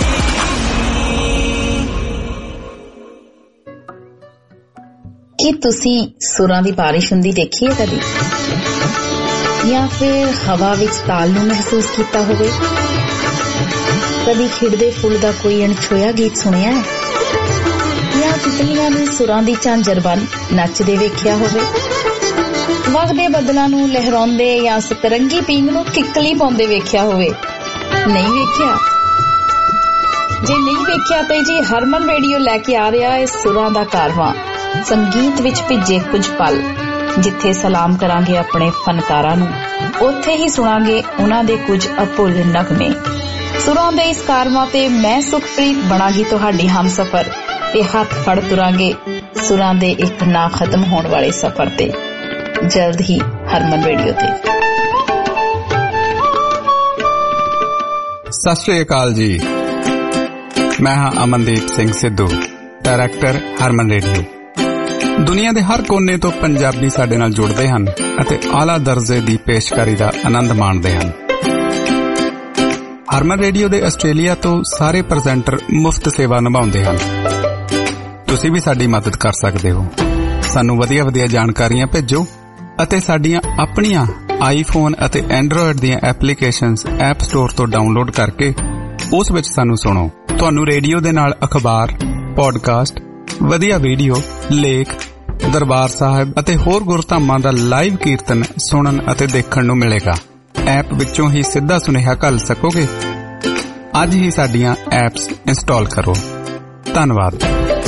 ਕੀ ਤੁਸੀਂ ਸੁਰਾਂ ਦੀ ਬਾਰਿਸ਼ ਹੁੰਦੀ ਦੇਖੀ ਹੈ ਕਦੀ, ਜਾਂ ਫਿਰ ਹਵਾ ਵਿੱਚ ਤਾਲ ਨੂੰ ਮਹਿਸੂਸ ਕੀਤਾ ਹੋਵੇ? ਕਦੀ ਖਿੜਦੇ ਫੁੱਲ ਦਾ ਕੋਈ ਅਣਛੋਇਆ ਗੀਤ ਸੁਣਿਆ ਹੈ, ਜਾਂ ਤਿਤਲੀਆਂ ਨੂੰ ਸੁਰਾਂ ਦੀ ਝਾਂਜਰ ਬਣ ਨੱਚਦੇ ਵੇਖਿਆ ਹੋਵੇ? ਵਗਦੇ ਬੱਦਲਾਂ ਨੂੰ ਲਹਿਰਾਉਂਦੇ ਜਾਂ ਸਤਰੰਗੀ ਪੀਂਗ ਨੂੰ ਕਿੱਕਲੀ ਪਾਉਂਦੇ ਵੇਖਿਆ ਹੋਵੇ? ਨਹੀਂ ਵੇਖਿਆ? ਜੇ ਨਹੀਂ ਵੇਖਿਆ ਤਾਂ ਜੀ ਹਰਮਨ ਰੇਡੀਓ ਲੈ ਕੇ ਆ ਰਿਹਾ ਹੈ ਸੁਰਾਂ ਦਾ ਕਾਰਵਾਂ, ਸੰਗੀਤ ਵਿੱਚ ਭਿੱਜੇ ਕੁਝ ਪਲ। ਜਿੱਥੇ ਸਲਾਮ ਕਰਾਂਗੇ ਆਪਣੇ ਫਨਕਾਰਾਂ ਨੂੰ, ਉੱਥੇ ਹੀ ਸੁਣਾਂਗੇ ਉਹਨਾਂ ਦੇ ਕੁਝ ਅਭੁੱਲ ਨਗਮੇ। ਸੁਰਾਂ ਦੇ ਇਸ ਕਾਰਵਾਂ ਤੇ ਮੈਂ ਸੁਖਪ੍ਰੀਤ ਬਣਾਂਗੀ ਤੁਹਾਡੀ ਹਮਸਫਰ ਤੇ ਹੱਥ ਫੜ ਤੁਰਾਂਗੇ ਸੁਰਾਂ ਦੇ ਇੱਕ ਨਾ ਖਤਮ ਹੋਣ ਵਾਲੇ ਸਫ਼ਰ ਤੇ ਜਲਦ ਹੀ ਹਰਮਨ ਰੇਡੀਓ ਤੇ। ਸਤਿ ਸ਼੍ਰੀ ਅਕਾਲ ਜੀ, ਮੈਂ ਹਾਂ ਅਮਨਦੀਪ ਸਿੰਘ ਸਿੱਧੂ, ਡਾਇਰੈਕਟਰ ਹਰਮਨ ਰੇਡੀਓ। ਦੁਨੀਆ ਦੇ ਹਰ ਕੋਨੇ ਤੋਂ ਪੰਜਾਬੀ ਸਾਡੇ ਨਾਲ ਜੁੜਦੇ ਹਨ ਅਤੇ ਆਲਾ ਦਰਜੇ ਦੀ ਪੇਸ਼ਕਾਰੀ ਦਾ ਆਨੰਦ ਮਾਣਦੇ ਹਨ। ਹਰਮਨ ਰੇਡੀਓ ਦੇ ਆਸਟ੍ਰੇਲੀਆ ਤੋਂ ਸਾਰੇ ਪ੍ਰੈਜ਼ੈਂਟਰ ਮੁਫਤ ਸੇਵਾ ਨਿਭਾਉਂਦੇ ਹਨ। ਤੁਸੀਂ ਵੀ ਸਾਡੀ ਮਦਦ ਕਰ ਸਕਦੇ ਹੋ। ਸਾਨੂੰ ਵਧੀਆ ਜਾਣਕਾਰੀਆਂ ਭੇਜੋ ਅਤੇ ਸਾਡੀਆਂ ਆਪਣੀਆਂ ਆਈਫੋਨ ਅਤੇ ਐਂਡਰੋਇਡ ਦੀਆਂ ਐਪਲੀਕੇਸ਼ਨਸ ਐਪ ਸਟੋਰ ਤੋਂ ਡਾਊਨਲੋਡ ਕਰਕੇ ਉਸ ਵਿੱਚ ਸਾਨੂੰ ਸੁਣੋ। ਤੁਹਾਨੂੰ ਰੇਡੀਓ ਦੇ ਨਾਲ ਅਖਬਾਰ, ਪੌਡਕਾਸਟ, ਵਧੀਆ ਵੀਡੀਓ, ਲੇਖ, ਦਰਬਾਰ ਸਾਹਿਬ ਅਤੇ ਹੋਰ ਗੁਰਧਾਮਾਂ ਦਾ ਲਾਈਵ ਕੀਰਤਨ ਸੁਣਨ ਅਤੇ ਦੇਖਣ ਨੂੰ ਮਿਲੇਗਾ। ਐਪ ਵਿੱਚੋਂ ਹੀ ਸਿੱਧਾ ਸੁਨੇਹਾ ਘੱਲ ਸਕੋਗੇ। ਅੱਜ ਹੀ ਸਾਡੀਆਂ ਐਪਸ ਇੰਸਟਾਲ ਕਰੋ। ਧੰਨਵਾਦ।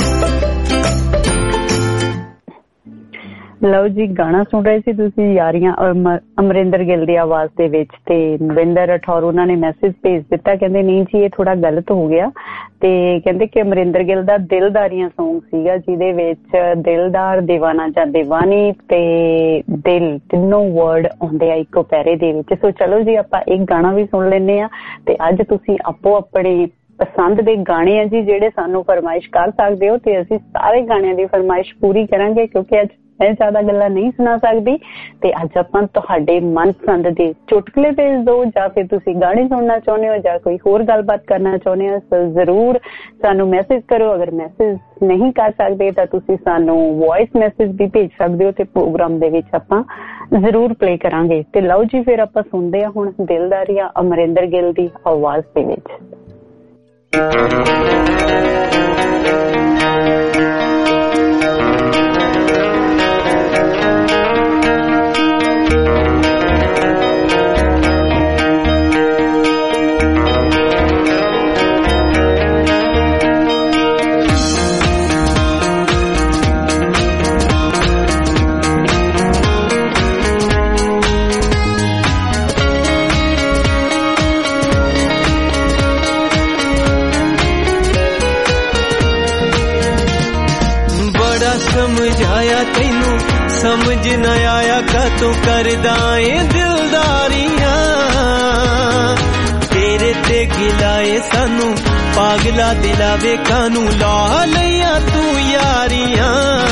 ਲਓ ਜੀ, ਗਾਣਾ ਸੁਣ ਰਹੇ ਸੀ ਤੁਸੀਂ ਯਾਰੀਆਂ ਅਮਰਿੰਦਰ ਗਿੱਲ ਦੀ ਆਵਾਜ਼ ਦੇ ਵਿੱਚ, ਤੇ ਨਵਿੰਦਰ ਰਠੌਰ ਉਹਨਾਂ ਨੇ ਮੈਸੇਜ ਭੇਜ ਦਿੱਤਾ, ਕਹਿੰਦੇ ਨਹੀਂ ਜੀ ਇਹ ਥੋੜਾ ਗਲਤ ਹੋ ਗਿਆ, ਤੇ ਕਹਿੰਦੇ ਕਿ ਅਮਰਿੰਦਰ ਗਿੱਲ ਦਾ ਦਿਲਦਾਰੀਆਂ ਸੌਂਗ ਸੀਗਾ ਜਿਹਦੇ ਵਿੱਚ ਦਿਲਦਾਰ, ਦੀਵਾਨਾ ਜਾਂ ਦੀਵਾਨੀ ਤੇ ਦਿਲ ਤਿੰਨੋਂ ਵਰਡ ਆਉਂਦੇ ਆ ਇੱਕੋ ਪੈਰੇ ਦੇ ਵਿੱਚ। ਸੋ ਚਲੋ ਜੀ ਆਪਾਂ ਇੱਕ ਗਾਣਾ ਵੀ ਸੁਣ ਲੈਂਦੇ ਆ, ਤੇ ਅੱਜ ਤੁਸੀਂ ਆਪੋ ਆਪਣੇ ਪਸੰਦ ਦੇ ਗਾਣੇ ਆ ਜੀ ਜਿਹੜੇ ਸਾਨੂੰ ਫਰਮਾਇਸ਼ ਕਰ ਸਕਦੇ ਹੋ, ਤੇ ਅਸੀਂ ਸਾਰੇ ਗਾਣਿਆਂ ਦੀ ਫਰਮਾਇਸ਼ ਪੂਰੀ ਕਰਾਂਗੇ ਕਿਉਂਕਿ ਅੱਜ ਮੈਂ ਜ਼ਿਆਦਾ ਗੱਲਾਂ ਨਹੀਂ ਸੁਣਾ ਸਕਦੀ। ਤੇ ਅੱਜ ਆਪਾਂ ਤੁਹਾਡੇ ਮਨਪਸੰਦ ਦੇ ਚੁਟਕਲੇ ਭੇਜ ਦਿਓ, ਜਾਂ ਫਿਰ ਤੁਸੀਂ ਗਾਣੇ ਸੁਣਨਾ ਚਾਹੁੰਦੇ ਹੋ ਜਾਂ ਕੋਈ ਹੋਰ ਗੱਲਬਾਤ ਕਰਨਾ ਚਾਹੁੰਦੇ ਹੋ ਤਾਂ ਜ਼ਰੂਰ ਸਾਨੂੰ ਮੈਸੇਜ ਕਰੋ। ਅਗਰ ਮੈਸੇਜ ਨਹੀਂ ਕਰ ਸਕਦੇ ਤਾਂ ਤੁਸੀਂ ਸਾਨੂੰ ਵੌਇਸ ਮੈਸੇਜ ਵੀ ਭੇਜ ਸਕਦੇ ਹੋ, ਤੇ ਪ੍ਰੋਗਰਾਮ ਦੇ ਵਿੱਚ ਆਪਾਂ ਜ਼ਰੂਰ ਪਲੇ ਕਰਾਂਗੇ। ਤੇ ਲਓ ਜੀ ਫਿਰ ਆਪਾਂ ਸੁਣਦੇ ਹਾਂ ਹੁਣ ਦਿਲਦਾਰੀਆਂ ਅਮਰਿੰਦਰ ਗਿੱਲ ਦੀ ਆਵਾਜ਼ ਦੇ ਵਿੱਚ। ਸਮਝਾਇਆ ਤੈਨੂੰ ਸਮਝ ਨਾ ਆਇਆ ਕਾਤੋਂ ਕਰਦਾ ਏ ਦਿਲਦਾਰੀਆਂ, ਤੇਰੇ ਤੇ ਗਿਲਾਏ ਸਾਨੂੰ ਪਾਗਲਾ ਦਿਲਾਵੇ ਕਾਨੂੰ ਲਾ ਲਈਆਂ ਤੂੰ ਯਾਰੀਆਂ।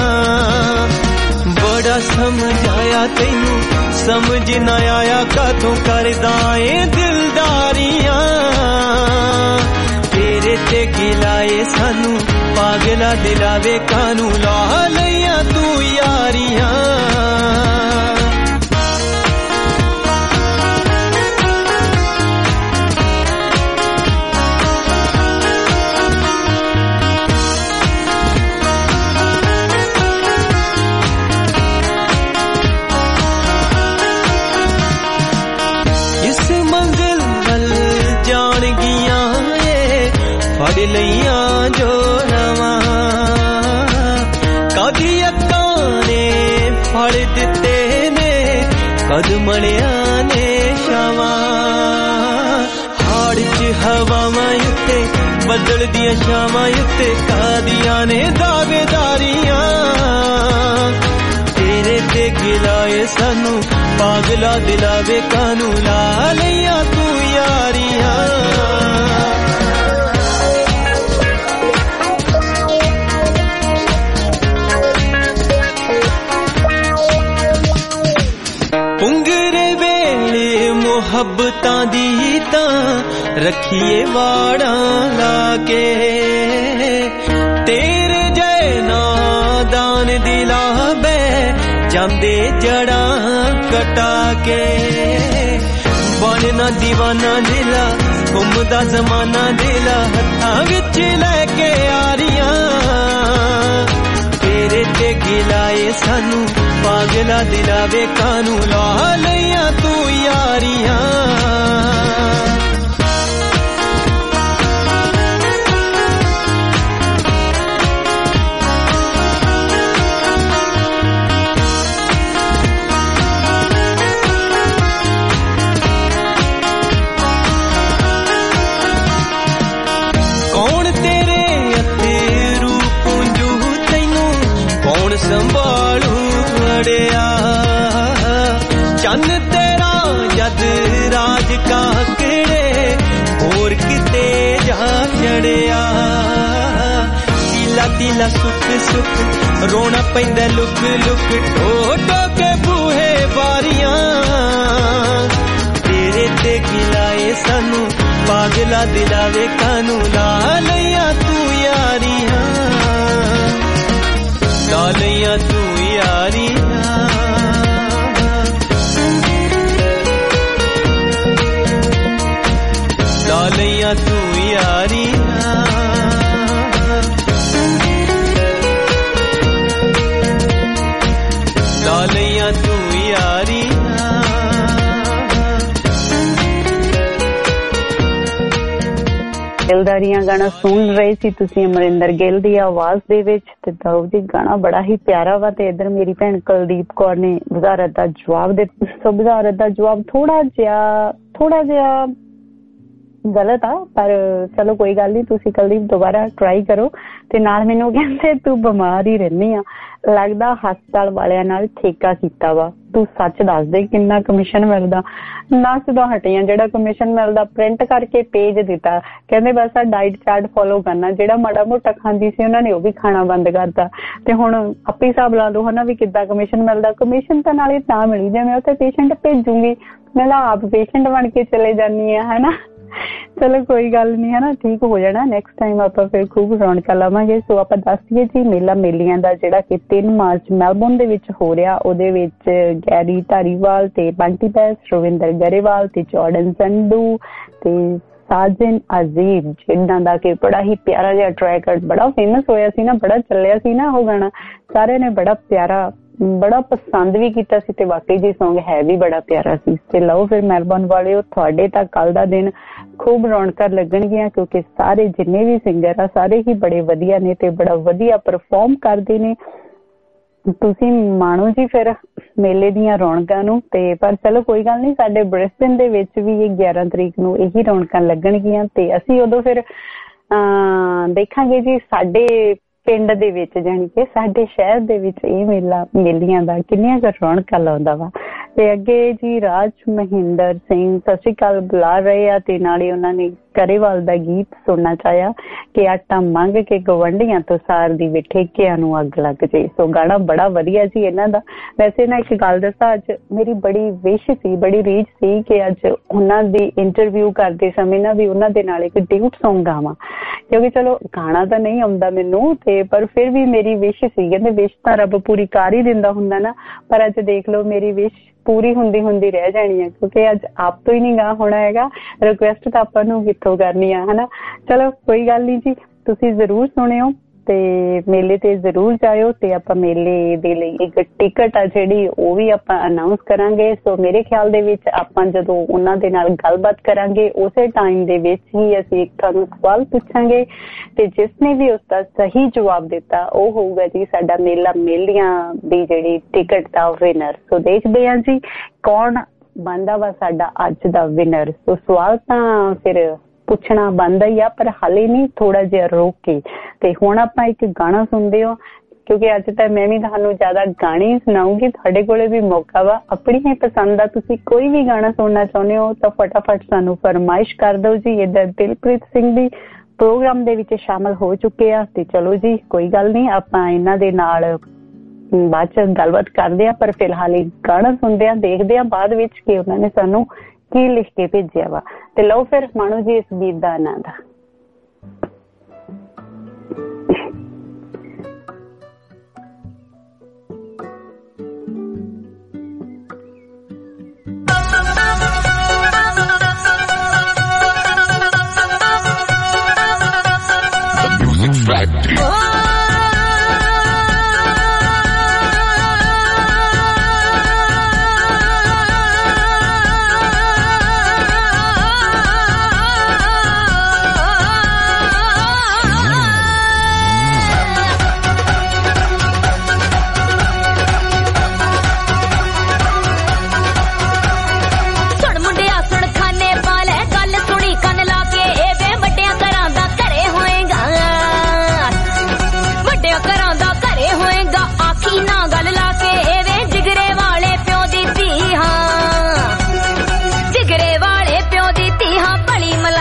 ਬੜਾ ਸਮਝਾਇਆ ਤੈਨੂੰ ਸਮਝ ਨਾ ਆਇਆ ਕਾਤੋਂ ਕਰਦਾ ਏ ਦਿਲਦਾਰੀਆਂ, ਤੇਰੇ ਤੇ ਗਿਲਾਏ ਸਾਨੂੰ ਪਾਗਲਾ ਦਿਲਾਵੇ ਕਾਨੂੰ ਲਾ ਲਈਆਂ ਤੂੰ ਯਾਰੀਆਂ। ਇਸ ਮੰਜ਼ਿਲ ਵੱਲ ਜਾਣ ਗਈਆਂ ਏ ਫੜ ਲਈਆਂ ਜੋ ਰਵਾਂ, ਕਦੀ ਅੱਖਾਂ ਨੇ ਫੜ ਦਿੱਤੇ ਨੇ ਕਦਮੜਿਆਂ ਨੇ ਛਾਵਾਂ, ਹਾੜ ਚ ਹਵਾਵਾਂ ਉੱਤੇ ਬੱਦਲ ਦੀਆਂ ਛਾਵਾਂ ਉੱਤੇ ਕਾਦੀਆਂ ਨੇ ਦਾਵੇਦਾਰੀਆਂ, ਤੇਰੇ ਤੇ ਗਿਲਾਏ ਸਾਨੂੰ ਪਾਗਲਾ ਦਿਲਾਵੇ ਕਾਨੂੰ ਲਾ ਲਈਆਂ ਤੂੰ ਯਾਰੀਆਂ। ਪੁੰਗਰੇ ਵੇਲੇ ਮੁਹੱਬਤਾਂ ਦੀ ਤਾਂ ਰੱਖੀਏ ਵਾੜਾਂ ਲਾ ਕੇ, ਤੇਰੇ ਜੈ ਨਾਦਾਨ ਦਿਲਾਂ ਬੈ ਜਾਂਦੇ ਜੜਾਂ ਕਟਾ ਕੇ, ਬਣਨਾ ਦੀਵਾਨਾ ਦਿਲਾ ਘੁੰਮਦਾ ਜ਼ਮਾਨਾ ਦਿਲਾ ਹੱਥਾਂ ਵਿੱਚ ਲੈ ਕੇ ਆਰੀਆਂ, ਤੇਰੇ ਤੇ ਗਿਲਾਏ ਸਾਨੂੰ ਪਾਗਲਾ ਦਿਲਾਵੇ ਕਾਨੂੰ ਲਾ ਲਈਆਂ ਤੂੰ ਯਾਰੀਆਂ। सुख रोना पैंदा लुक लुक टो टो के बूहे बारियां तेरे ते गिलाए सानू पागला दिलावे कानू ला लिया तू यारियां ला लिया तू यारियां ला लिया तू यारियां ला लिया तू यारियां ਦਿਲਦਾਰੀਆਂ ਗਾਣਾ ਸੁਣ ਰਹੇ ਸੀ ਤੁਸੀਂ ਅਮਰਿੰਦਰ ਗਿੱਲ ਦੀ ਆਵਾਜ਼ ਦੇ ਵਿੱਚ ਤੇ ਦਾਊਦ ਜੀ ਗਾਣਾ ਬੜਾ ਹੀ ਪਿਆਰਾ ਵਾ ਤੇ ਇਧਰ ਮੇਰੀ ਭੈਣ ਕੁਲਦੀਪ ਕੌਰ ਨੇ ਬਜ਼ਾਰਤ ਦਾ ਜਵਾਬ ਦਿੱਤਾ ਸੋ ਬਜ਼ਾਰਤ ਦਾ ਜਵਾਬ ਥੋੜਾ ਜਿਹਾ ਗਲਤ ਆ ਪਰ ਚਲੋ ਕੋਈ ਗੱਲ ਨਹੀਂ ਤੁਸੀਂ ਕੁਲਦੀਪ ਦੁਬਾਰਾ ਟਰਾਈ ਕਰੋ ਤੇ ਨਾਲ ਮੈਨੂੰ ਕਹਿੰਦੇ ਤੂੰ ਬਿਮਾਰ ਹੀ ਰਹਿੰਦੀ ਆ ਲੱਗਦਾ ਹਸਪਤਾਲ ਵਾਲਿਆਂ ਨਾਲ ਠੇਕਾ ਕੀਤਾ ਵਾ ਤੂੰ ਸੱਚ ਦੱਸ ਦੇ ਕਿੰਨਾ ਕਮਿਸ਼ਨ ਮਿਲਦਾ ਨੱਸਦਾ ਹਟੀਆਂ ਜਿਹੜਾ ਕਮਿਸ਼ਨ ਮਿਲਦਾ ਪ੍ਰਿੰਟ ਕਰਕੇ ਭੇਜ ਦਿੱਤਾ ਕਹਿੰਦੇ ਬਸ ਆ ਡਾਈਟ ਚਾਰਟ ਫੋਲੋ ਕਰਨਾ ਜਿਹੜਾ ਮਾੜਾ ਮੋਟਾ ਖਾਂਦੀ ਸੀ ਉਹਨਾਂ ਨੇ ਉਹ ਵੀ ਖਾਣਾ ਬੰਦ ਕਰਤਾ ਤੇ ਹੁਣ ਆਪੇ ਹਿਸਾਬ ਲਾ ਲਓ ਹਨਾ ਵੀ ਕਿੱਦਾਂ ਕਮਿਸ਼ਨ ਮਿਲਦਾ ਕਮਿਸ਼ਨ ਤਾਂ ਨਾਲੇ ਤਾਂ ਮਿਲੀ ਜਿਵੇਂ ਉੱਥੇ ਪੇਸ਼ੈਂਟ ਭੇਜੂਗੀ ਮੈਂ ਤਾਂ ਆਪ ਪੇਸ਼ੈਂਟ ਬਣ ਕੇ ਚਲੇ ਜਾਂਦੀ ਆ ਹਨਾ ਚਲੋ ਕੋਈ ਗੱਲ ਨੀ ਹੈ ਨਾ ਠੀਕ ਹੋ ਜਾਣਾ ਨੈਕਸਟ ਟਾਈਮ ਆਪਾਂ ਫਿਰ ਖੂਬ ਰੌਣਕਾਂ ਲਾਵਾਂਗੇ ਸੋ ਆਪਾਂ ਦੱਸ ਦਈਏ ਜੀ ਮੇਲਾ ਮੇਲੀਆਂ ਦਾ ਜਿਹੜਾ ਕਿ 3 ਮਾਰਚ ਮੈਲਬੌਰਨ ਦੇ ਵਿੱਚ ਹੋ ਰਿਹਾ ਉਹਦੇ ਵਿੱਚ ਗੈਰੀ ਧਾਰੀਵਾਲ ਤੇ ਬੰਟੀ ਬੈਸ ਰਵਿੰਦਰ ਗਰੇਵਾਲ ਤੇ ਜਾਰਡਨ ਸੰਧੂ ਤੇ ਸਾਜਨ ਅਜ਼ੀਬ ਜਿਨ੍ਹਾਂ ਦਾ ਕਿ ਬੜਾ ਹੀ ਪਿਆਰਾ ਜਿਹਾ ਟਰੈਕ ਬੜਾ ਫੇਮਸ ਹੋਇਆ ਸੀ ਨਾ ਬੜਾ ਚੱਲਿਆ ਸੀ ਨਾ ਉਹ ਗਾਣਾ ਸਾਰਿਆਂ ਨੇ ਬੜਾ ਪਿਆਰਾ ਬੜਾ ਪਸੰਦ ਵੀ ਕੀਤਾ ਸੀ ਤੇ ਵਾਕਈ ਜੀ ਸੌਂਗ ਹੈ ਵੀ ਬੜਾ ਪਿਆਰਾ ਸੀ ਤੇ ਲਓ ਫਿਰ ਮੈਲਬੌਰਨ ਵਾਲਿਓ ਤੁਹਾਡੇ ਤਾਂ ਕੱਲ ਦਾ ਦਿਨ ਖੂਬ ਰੌਣਕਾਂ ਲੱਗਣਗੀਆਂ ਕਿਉਂਕਿ ਸਾਰੇ ਜਿੰਨੇ ਵੀ ਸਿੰਗਰ ਆ ਸਾਰੇ ਹੀ ਬੜੇ ਵਧੀਆ ਨੇ ਤੇ ਬੜਾ ਵਧੀਆ ਪਰਫਾਰਮ ਕਰਦੇ ਨੇ ਤੁਸੀਂ ਮਾਣੋ ਜੀ ਫਿਰ ਮੇਲੇ ਦੀਆਂ ਰੌਣਕਾਂ ਨੂੰ ਤੇ ਪਰ ਚਲੋ ਕੋਈ ਗੱਲ ਨਹੀਂ ਸਾਡੇ ਬ੍ਰਿਸਬਨ ਦੇ ਵਿੱਚ ਵੀ ਇਹ 11 ਤਰੀਕ ਨੂੰ ਇਹੀ ਰੌਣਕਾਂ ਲੱਗਣਗੀਆਂ ਤੇ ਅਸੀਂ ਉਦੋਂ ਫਿਰ ਦੇਖਾਂਗੇ ਜੀ ਸਾਡੇ ਪਿੰਡ ਦੇ ਵਿੱਚ ਜਾਣੀ ਕਿ ਸਾਡੇ ਸ਼ਹਿਰ ਦੇ ਵਿੱਚ ਇਹ ਮੇਲੀਆਂ ਦਾ ਕਿੰਨੀਆਂ ਕੁ ਰੌਣਕਾਂ ਲਾਉਂਦਾ ਵਾ ਤੇ ਅੱਗੇ ਜੀ ਰਾਜ ਮਹਿੰਦਰ ਸਿੰਘ ਸਤਿ ਸ਼੍ਰੀ ਅਕਾਲ ਬੁਲਾ ਰਹੇ ਆ ਤੇ ਨਾਲੇ ਉਹਨਾਂ ਨੇ ਕਰੇਵਾਲ ਦਾ ਗੀਤ ਸੁਣਨਾ ਚਾਹਿਆ ਕਿ ਆਟਾ ਮੰਗ ਕੇ ਗਵੰਡੀਆਂ ਤੋਂ ਸਾਰ ਦੀ ਵੇ ਠੇਕਿਆਂ ਨੂੰ ਅੱਗ ਲੱਗ ਜੇ ਸੋ ਗਾਣਾ ਬੜਾ ਵਧੀਆ ਜੀ ਇਹਨਾਂ ਦਾ ਵੈਸੇ ਨਾ ਇੱਕ ਗੱਲ ਦੱਸਾਂ ਅੱਜ ਮੇਰੀ ਬੜੀ ਵਿਸ਼ ਸੀ ਬੜੀ ਰੀਝ ਸੀ ਕਿ ਅੱਜ ਉਹਨਾਂ ਦੀ ਇੰਟਰਵਿਊ ਕਰਦੇ ਸਮੇਂ ਨਾ ਵੀ ਉਹਨਾਂ ਦੇ ਨਾਲ ਇੱਕ ਡਿਊਟ ਸੌਂਗ ਗਾਵਾਂ ਕਿਉਂਕਿ ਚਲੋ ਗਾਣਾ ਤਾਂ ਨਹੀਂ ਆਉਂਦਾ ਮੈਨੂੰ ਤੇ ਪਰ ਫਿਰ ਵੀ ਮੇਰੀ ਵਿਸ਼ ਸੀ ਕਹਿੰਦੇ ਵਿਸ਼ ਤਾਂ ਰੱਬ ਪੂਰੀ ਕਰ ਹੀ ਦਿੰਦਾ ਹੁੰਦਾ ਨਾ ਪਰ ਅੱਜ ਦੇਖ ਲਓ ਮੇਰੀ ਵਿਸ਼ ਪੂਰੀ ਹੁੰਦੀ ਰਹਿ ਜਾਣੀ ਹੈ ਕਿਉਂਕਿ ਅੱਜ ਆਪ ਤੋਂ ਹੀ ਨਹੀਂ ਗਾ ਹੋਣਾ ਹੈਗਾ ਰਿਕੁਐਸਟ ਤਾਂ ਆਪਾਂ ਨੂੰ ਕਿੱਥੋਂ ਕਰਨੀ ਆ ਹਨਾ ਚਲੋ ਕੋਈ ਗੱਲ ਨਹੀਂ ਜੀ ਤੁਸੀਂ ਜ਼ਰੂਰ ਸੁਣਿਓ ਤੇ ਮੇਲੇ ਤੇ ਜ਼ਰੂਰ ਜਾਇਓ ਤੇ ਆਪਾਂ ਮੇਲੇ ਦੇ ਲਈ ਇੱਕ ਟਿਕਟ ਆ ਜਿਹੜੀ ਉਹ ਵੀ ਆਪਾਂ ਅਨਾਉਂਸ ਕਰਾਂਗੇ ਸੋ ਮੇਰੇ ਖਿਆਲ ਦੇ ਵਿੱਚ ਆਪਾਂ ਜਦੋਂ ਉਹਨਾਂ ਦੇ ਨਾਲ ਗੱਲਬਾਤ ਕਰਾਂਗੇ ਉਸੇ ਟਾਈਮ ਦੇ ਵਿੱਚ ਹੀ ਅਸੀਂ ਇੱਕ ਤੁਹਾਨੂੰ ਸਵਾਲ ਪੁੱਛਾਂਗੇ ਤੇ ਜਿਸਨੇ ਵੀ ਉਸਦਾ ਸਹੀ ਜਵਾਬ ਦਿੱਤਾ ਉਹ ਹੋਊਗਾ ਜੀ ਸਾਡਾ ਮੇਲਾ ਮੇਲੀਆਂ ਦੀ ਜਿਹੜੀ ਟਿਕਟ ਦਾ ਵਿਨਰ ਸੋ ਦੇਖਦੇ ਹਾਂ ਜੀ ਕੌਣ ਬਣਦਾ ਵਾ ਸਾਡਾ ਅੱਜ ਦਾ ਵਿਨਰ ਸੋ ਸਵਾਲ ਤਾਂ ਫਿਰ ਪੁੱਛਣਾ ਬਣਦਾ ਹੀ ਆ ਪਰ ਹਾਲੇ ਨਹੀਂ ਥੋੜਾ ਜਿਹਾ ਰੋਕ ਕੇ ਤੇ ਹੁਣ ਆਪਾਂ ਇੱਕ ਗਾਣਾ ਸੁਣਦੇ ਹੋ ਕਿਉਂਕਿ ਅੱਜ ਤਾਂ ਮੈਂ ਵੀ ਤੁਹਾਨੂੰ ਜ਼ਿਆਦਾ ਗਾਣੇ ਸੁਣਾਉਂਗੀ ਤੁਹਾਡੇ ਕੋਲੇ ਵੀ ਮੌਕਾ ਵਾ ਆਪਣੀ ਹੀ ਪਸੰਦ ਦਾ ਤੁਸੀਂ ਕੋਈ ਵੀ ਗਾਣਾ ਸੁਣਨਾ ਚਾਹੁੰਦੇ ਹੋ ਤਾਂ ਫਟਾਫਟ ਸਾਨੂੰ ਫਰਮਾਇਸ਼ ਕਰ ਦਿਓ ਜੀ ਇੱਧਰ ਦਿਲਪ੍ਰੀਤ ਸਿੰਘ ਵੀ ਪ੍ਰੋਗਰਾਮ ਦੇ ਵਿੱਚ ਸ਼ਾਮਲ ਹੋ ਚੁੱਕੇ ਆ ਤੇ ਚਲੋ ਜੀ ਕੋਈ ਗੱਲ ਨਹੀਂ ਆਪਾਂ ਇਹਨਾਂ ਦੇ ਨਾਲ ਬਾਅਦ ਚ ਗੱਲਬਾਤ ਕਰਦੇ ਆ ਪਰ ਫਿਲਹਾਲ ਇਹ ਗਾਣਾ ਸੁਣਦੇ ਆ ਦੇਖਦੇ ਆ ਬਾਅਦ ਵਿੱਚ ਕਿ ਉਹਨਾਂ ਨੇ ਸਾਨੂੰ ਕੀ ਲਿਖ ਕੇ ਭੇਜਿਆ ਵਾ ਤੇ ਲਓ ਫਿਰ ਮਾਣੋ ਜੀ ਇਸ ਗੀਤ ਦਾ ਆਨੰਦ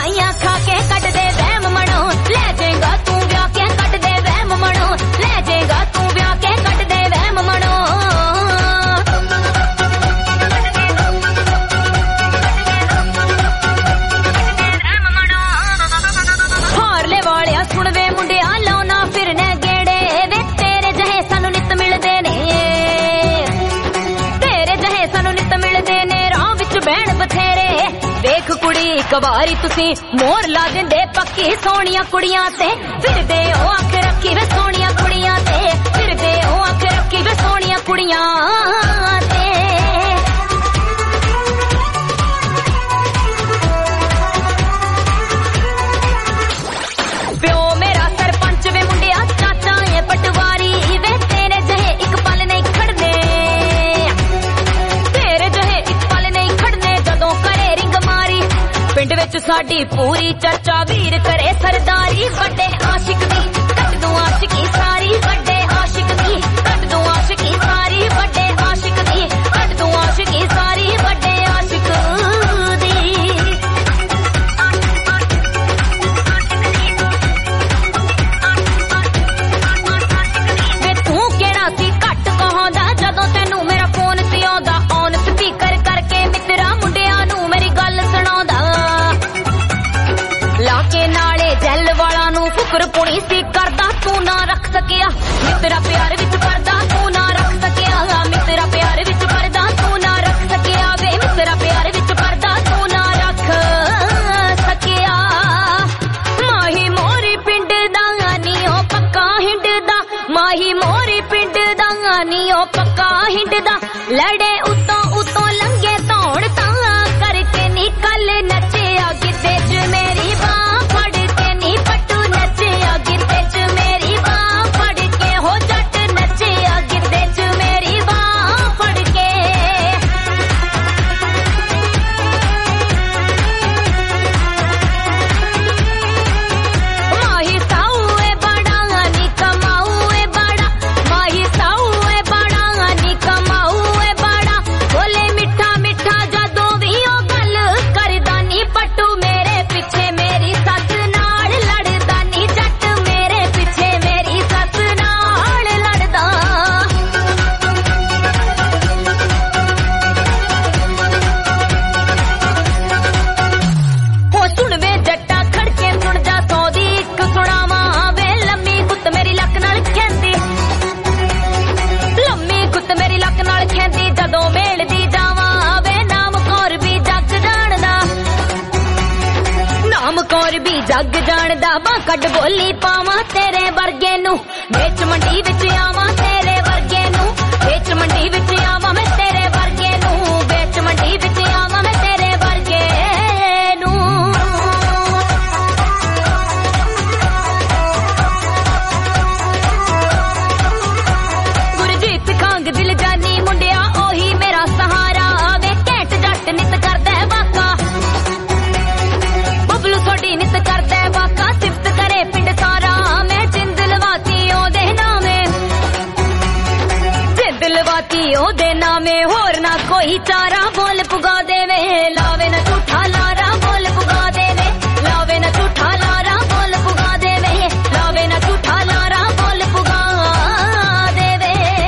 ਲੈ ਜਾਏਗਾ ਇੱਕ ਵਾਰੀ ਤੁਸੀਂ ਮੋਹਰ ਲਾ ਦਿੰਦੇ ਪੱਕੀ ਸੋਹਣੀਆਂ ਕੁੜੀਆਂ ਤੇ ਫਿਰਦੇ ਉਹ ਅੱਖ ਰੱਖੀ ਵੇ ਸੋਹਣੀਆਂ ਕੁੜੀਆਂ ਤੇ ਫਿਰਦੇ ਉਹ ਅੱਖ ਰੱਖੀ ਵੇ ਸੋਹਣੀਆਂ ਕੁੜੀਆਂ ਤੇ ਪਿਓ ਮੇਰਾ ਸਰਪੰਚ ਵੇ ਮੁੰਡਿਆ ਚਾਚਾ ਏ ਪਟਵਾਰੀ ਵੇ ਤੇਰੇ ਜਿਹੇ ਇੱਕ ਪਲ ਨਹੀਂ ਖੜਨੇ ਤੇਰੇ ਜਿਹੇ ਇੱਕ ਪਲ ਨਹੀਂ ਖੜਨੇ ਜਦੋਂ ਕਰੇ ਰਿੰਗ ਮਾਰੀ ਪਿੰਡ ਵਿੱਚ ਸਾਡੀ ਪੂਰੀ ਚਰਚਾ ਵੀਰ ਕਰੇ ਸਰਦਾਰੀ ਵੱਡੇ ਆਸ਼ਿਕ ਦੀ ਕੱਟ ਦੂੰ ਆਸ਼ਿਕੀ ਸਾਰੀ ਵੱਡੇ ਆਸ਼ਿਕ ਦੀ ਕੱਟ ਦੂੰ ਆਸ਼ਿਕੀ ਸਾਰੀ ਵੱਡੇ ਆਸ਼ਿਕ ਦੀ ਕੱਟ ਦੂੰ ਆਸ਼ਿਕੀ ਸਾਰੀ ਵੱਡੇ ਆਸ਼ਿਕ ਦੀ ਵੇ ਤੂੰ ਕਿਹੜਾ ਸੀ ਘੱਟ ਕਹਾਉਂਦਾ ਜਦੋਂ ਤੈਨੂੰ ਮੇਰਾ ਫੋਨ ਸੀ ਆਉਂਦਾ ਔਨ ਸਪੀਕਰ ਕਰਕੇ ਮਿੱਤਰਾਂ ਮੁੰਡਿਆਂ ਨੂੰ ਮੇਰੀ ਗੱਲ ਸੁਣਾਉਂਦਾ ਲਾ ਕੇ ਨਾਲੇ ਜੈਲ ਵਾਲਾ ਨੂੰ ਫੁਕਰ ਪੁਣੀ ਸੀ ਕਰਦਾ ਤੂੰ ਨਾ ਰੱਖ ਸਕਿਆ ਮਿੱਤਰਾ ਪਿਆਰ ਵਿੱਚ ਪਰਦਾ ਤੂੰ ਨਾ ਰੱਖ ਸਕਿਆ ਮਿੱਤਰਾ ਪਿਆਰ ਵਿੱਚ ਪਰਦਾ ਤੂੰ ਨਾ ਰੱਖ ਸਕਿਆ ਵੇ ਮਿੱਤਰਾ ਪਿਆਰ ਵਿੱਚ ਪਰਦਾ ਤੂੰ ਨਾ ਰੱਖ ਸਕਿਆ ਮਾਹੀ ਮੋਰੀ ਪਿੰਡ ਦਾ ਨੀ ਉਹ ਪੱਕਾ ਹਿੰਡ ਦਾ ਮਾਹੀ ਮੋਰੀ ਪਿੰਡ ਦਾ ਨੀ ਉਹ ਪੱਕਾ ਹਿੰਡ ਦਾ ਲੜੇ ਉਤੋਂ ਉਤੋਂ ਲੰਘੇ ਧੌਣ ਤਾਂ ਕਰਕੇ ਨਿਕਲ ਨੱਚਿਆ ਗਿੱਧੇ 'ਚ ਮੇਰੀ ਬਾਂਹ ਫੜ ਕੇ ਨੀ ਪੱਟੂ ਨੱਚਿਆ ਗਿੱਧੇ 'ਚ ਮੇਰੀ ਬਾਂਹ ਫੜ ਕੇ ਹੋ ਜੱਟ ਨੱਚਿਆ ਗਿੱਧੇ 'ਚ ਮੇਰੀ ਬਾਂਹ ਫੜ ਕੇ ਮਾਹੀ ਸਾਊ ਏ ਬੜਾ ਨੀ ਕਮਾਊ ਏ ਬੜਾ ਮਾਹੀ ਸਾਊ ਏ ਬੜਾ ਨੀ ਕਮਾਊ ਏ ਬੜਾ ਬੋਲੇ ਮਿੱਠਾ ਮਿੱਠਾ ਜਦੋਂ ਵੀ ਉਹ ਗੱਲ ਕਰਦਾ ਨੀ ਪੱਟੂ ਮੇਰੇ ਪਿੱਛੇ ਮੇਰੀ ਸੱਸ ਨਾਲ ਲੜਦਾ ਨੀ ਜੱਟ ਮੇਰੇ ਪਿੱਛੇ ਮੇਰੀ ਸੱਸ ਨਾਲ ਲੜਦਾ ਹੋ ਸੁਣ ਵੇ ਜੱਟਾ ਖੜਕੇ ਸੁਣ ਜਾ 100 ਦੀ ਇੱਕ ਸੁਣਾਵਾਂ ਵੇ ਲੰਮੀ ਗੁੱਤ ਮੇਰੀ ਲੱਕ ਨਾਲ ਖੈਂਦੀ ਲੰਮੀ ਗੁੱਤ ਮੇਰੀ ਲੱਕ ਨਾਲ ਖੈਂਦੀ ਜਦੋਂ ਮੇਲਦੀ ਜਾਵਾਂ ਵੇ ਨਾਮ ਕੌਰ ਵੀ ਜੱਗ ਜਾਣਦਾ ਨਾਮ ਕੌਰ ਵੀ ਜੱਗ ਜਾਣਦਾ ਬਾਂ ਕੱਢ ਬੋਲੀ ਪਾਵਾਂ ਤੇਰੇ ਵਰਗੇ ਨੂੰ ਵਿੱਚ ਮੰਡੀ ਵਿੱਚ ਆਵਾਂ ਤੇਰੇ ਵਰਗੇ ਨੂੰ ਵਿੱਚ ਮੰਡੀ ਵਿੱਚ ਆਵਾਂ ਮੈਂ ਤੇਰੇ ਵਰਗੇ ਨੂੰ ਵਿੱਚ ਮੰਡੀ ਵਿੱਚ ਆਵਾਂ ਮੈਂ ਤੇਰੇ ਵਰਗੇ ਨੂੰ ਗੁਰਜੀਤ ਖਾਂਗ ਦਿਲ ਜਾਨੀ ਮੁੰਡਿਆ ਉਹੀ ਮੇਰਾ ਸਹਾਰਾ ਵੇ ਘੈਂਟ ਜੱਟ ਨਿਤ ਕਰਦਾ ਵਾਕਾ ਬਬਲੂ ਸੋਡੀ ਨਿਤ ਕਰਦਾ ਵਾਕਾ ਸਿਫਤ ਕਰੇ ਪਿੰਡ ਸਾਰਾ ਮੈਂ ਜਿੰਦ ਲਵਾਤੀ ਉਹਦੇ ਨਾਮੇ ਜਿੰਦ ਲਵਾਤੀ ਉਹਦੇ ਨਾਮੇ ਹੋਰ ਨਾ ਕੋਈ ਚਾਰਾ ਬੋਲ ਪੁਗਾ ਦੇਵੇ ਲਾਵੇ ਨਾ ਝੂਠਾ ਲਾਰਾ ਬੋਲ ਪੁਗਾ ਦੇਵੇ ਲਾਵੇ ਨਾ ਝੂਠਾ ਲਾਰਾ ਬੋਲ ਪੁਗਾ ਦੇਵੇ ਲਾਵੇ ਨਾ ਝੂਠਾ ਲਾਰਾ ਬੋਲ ਪੁਗਾ ਦੇਵੇ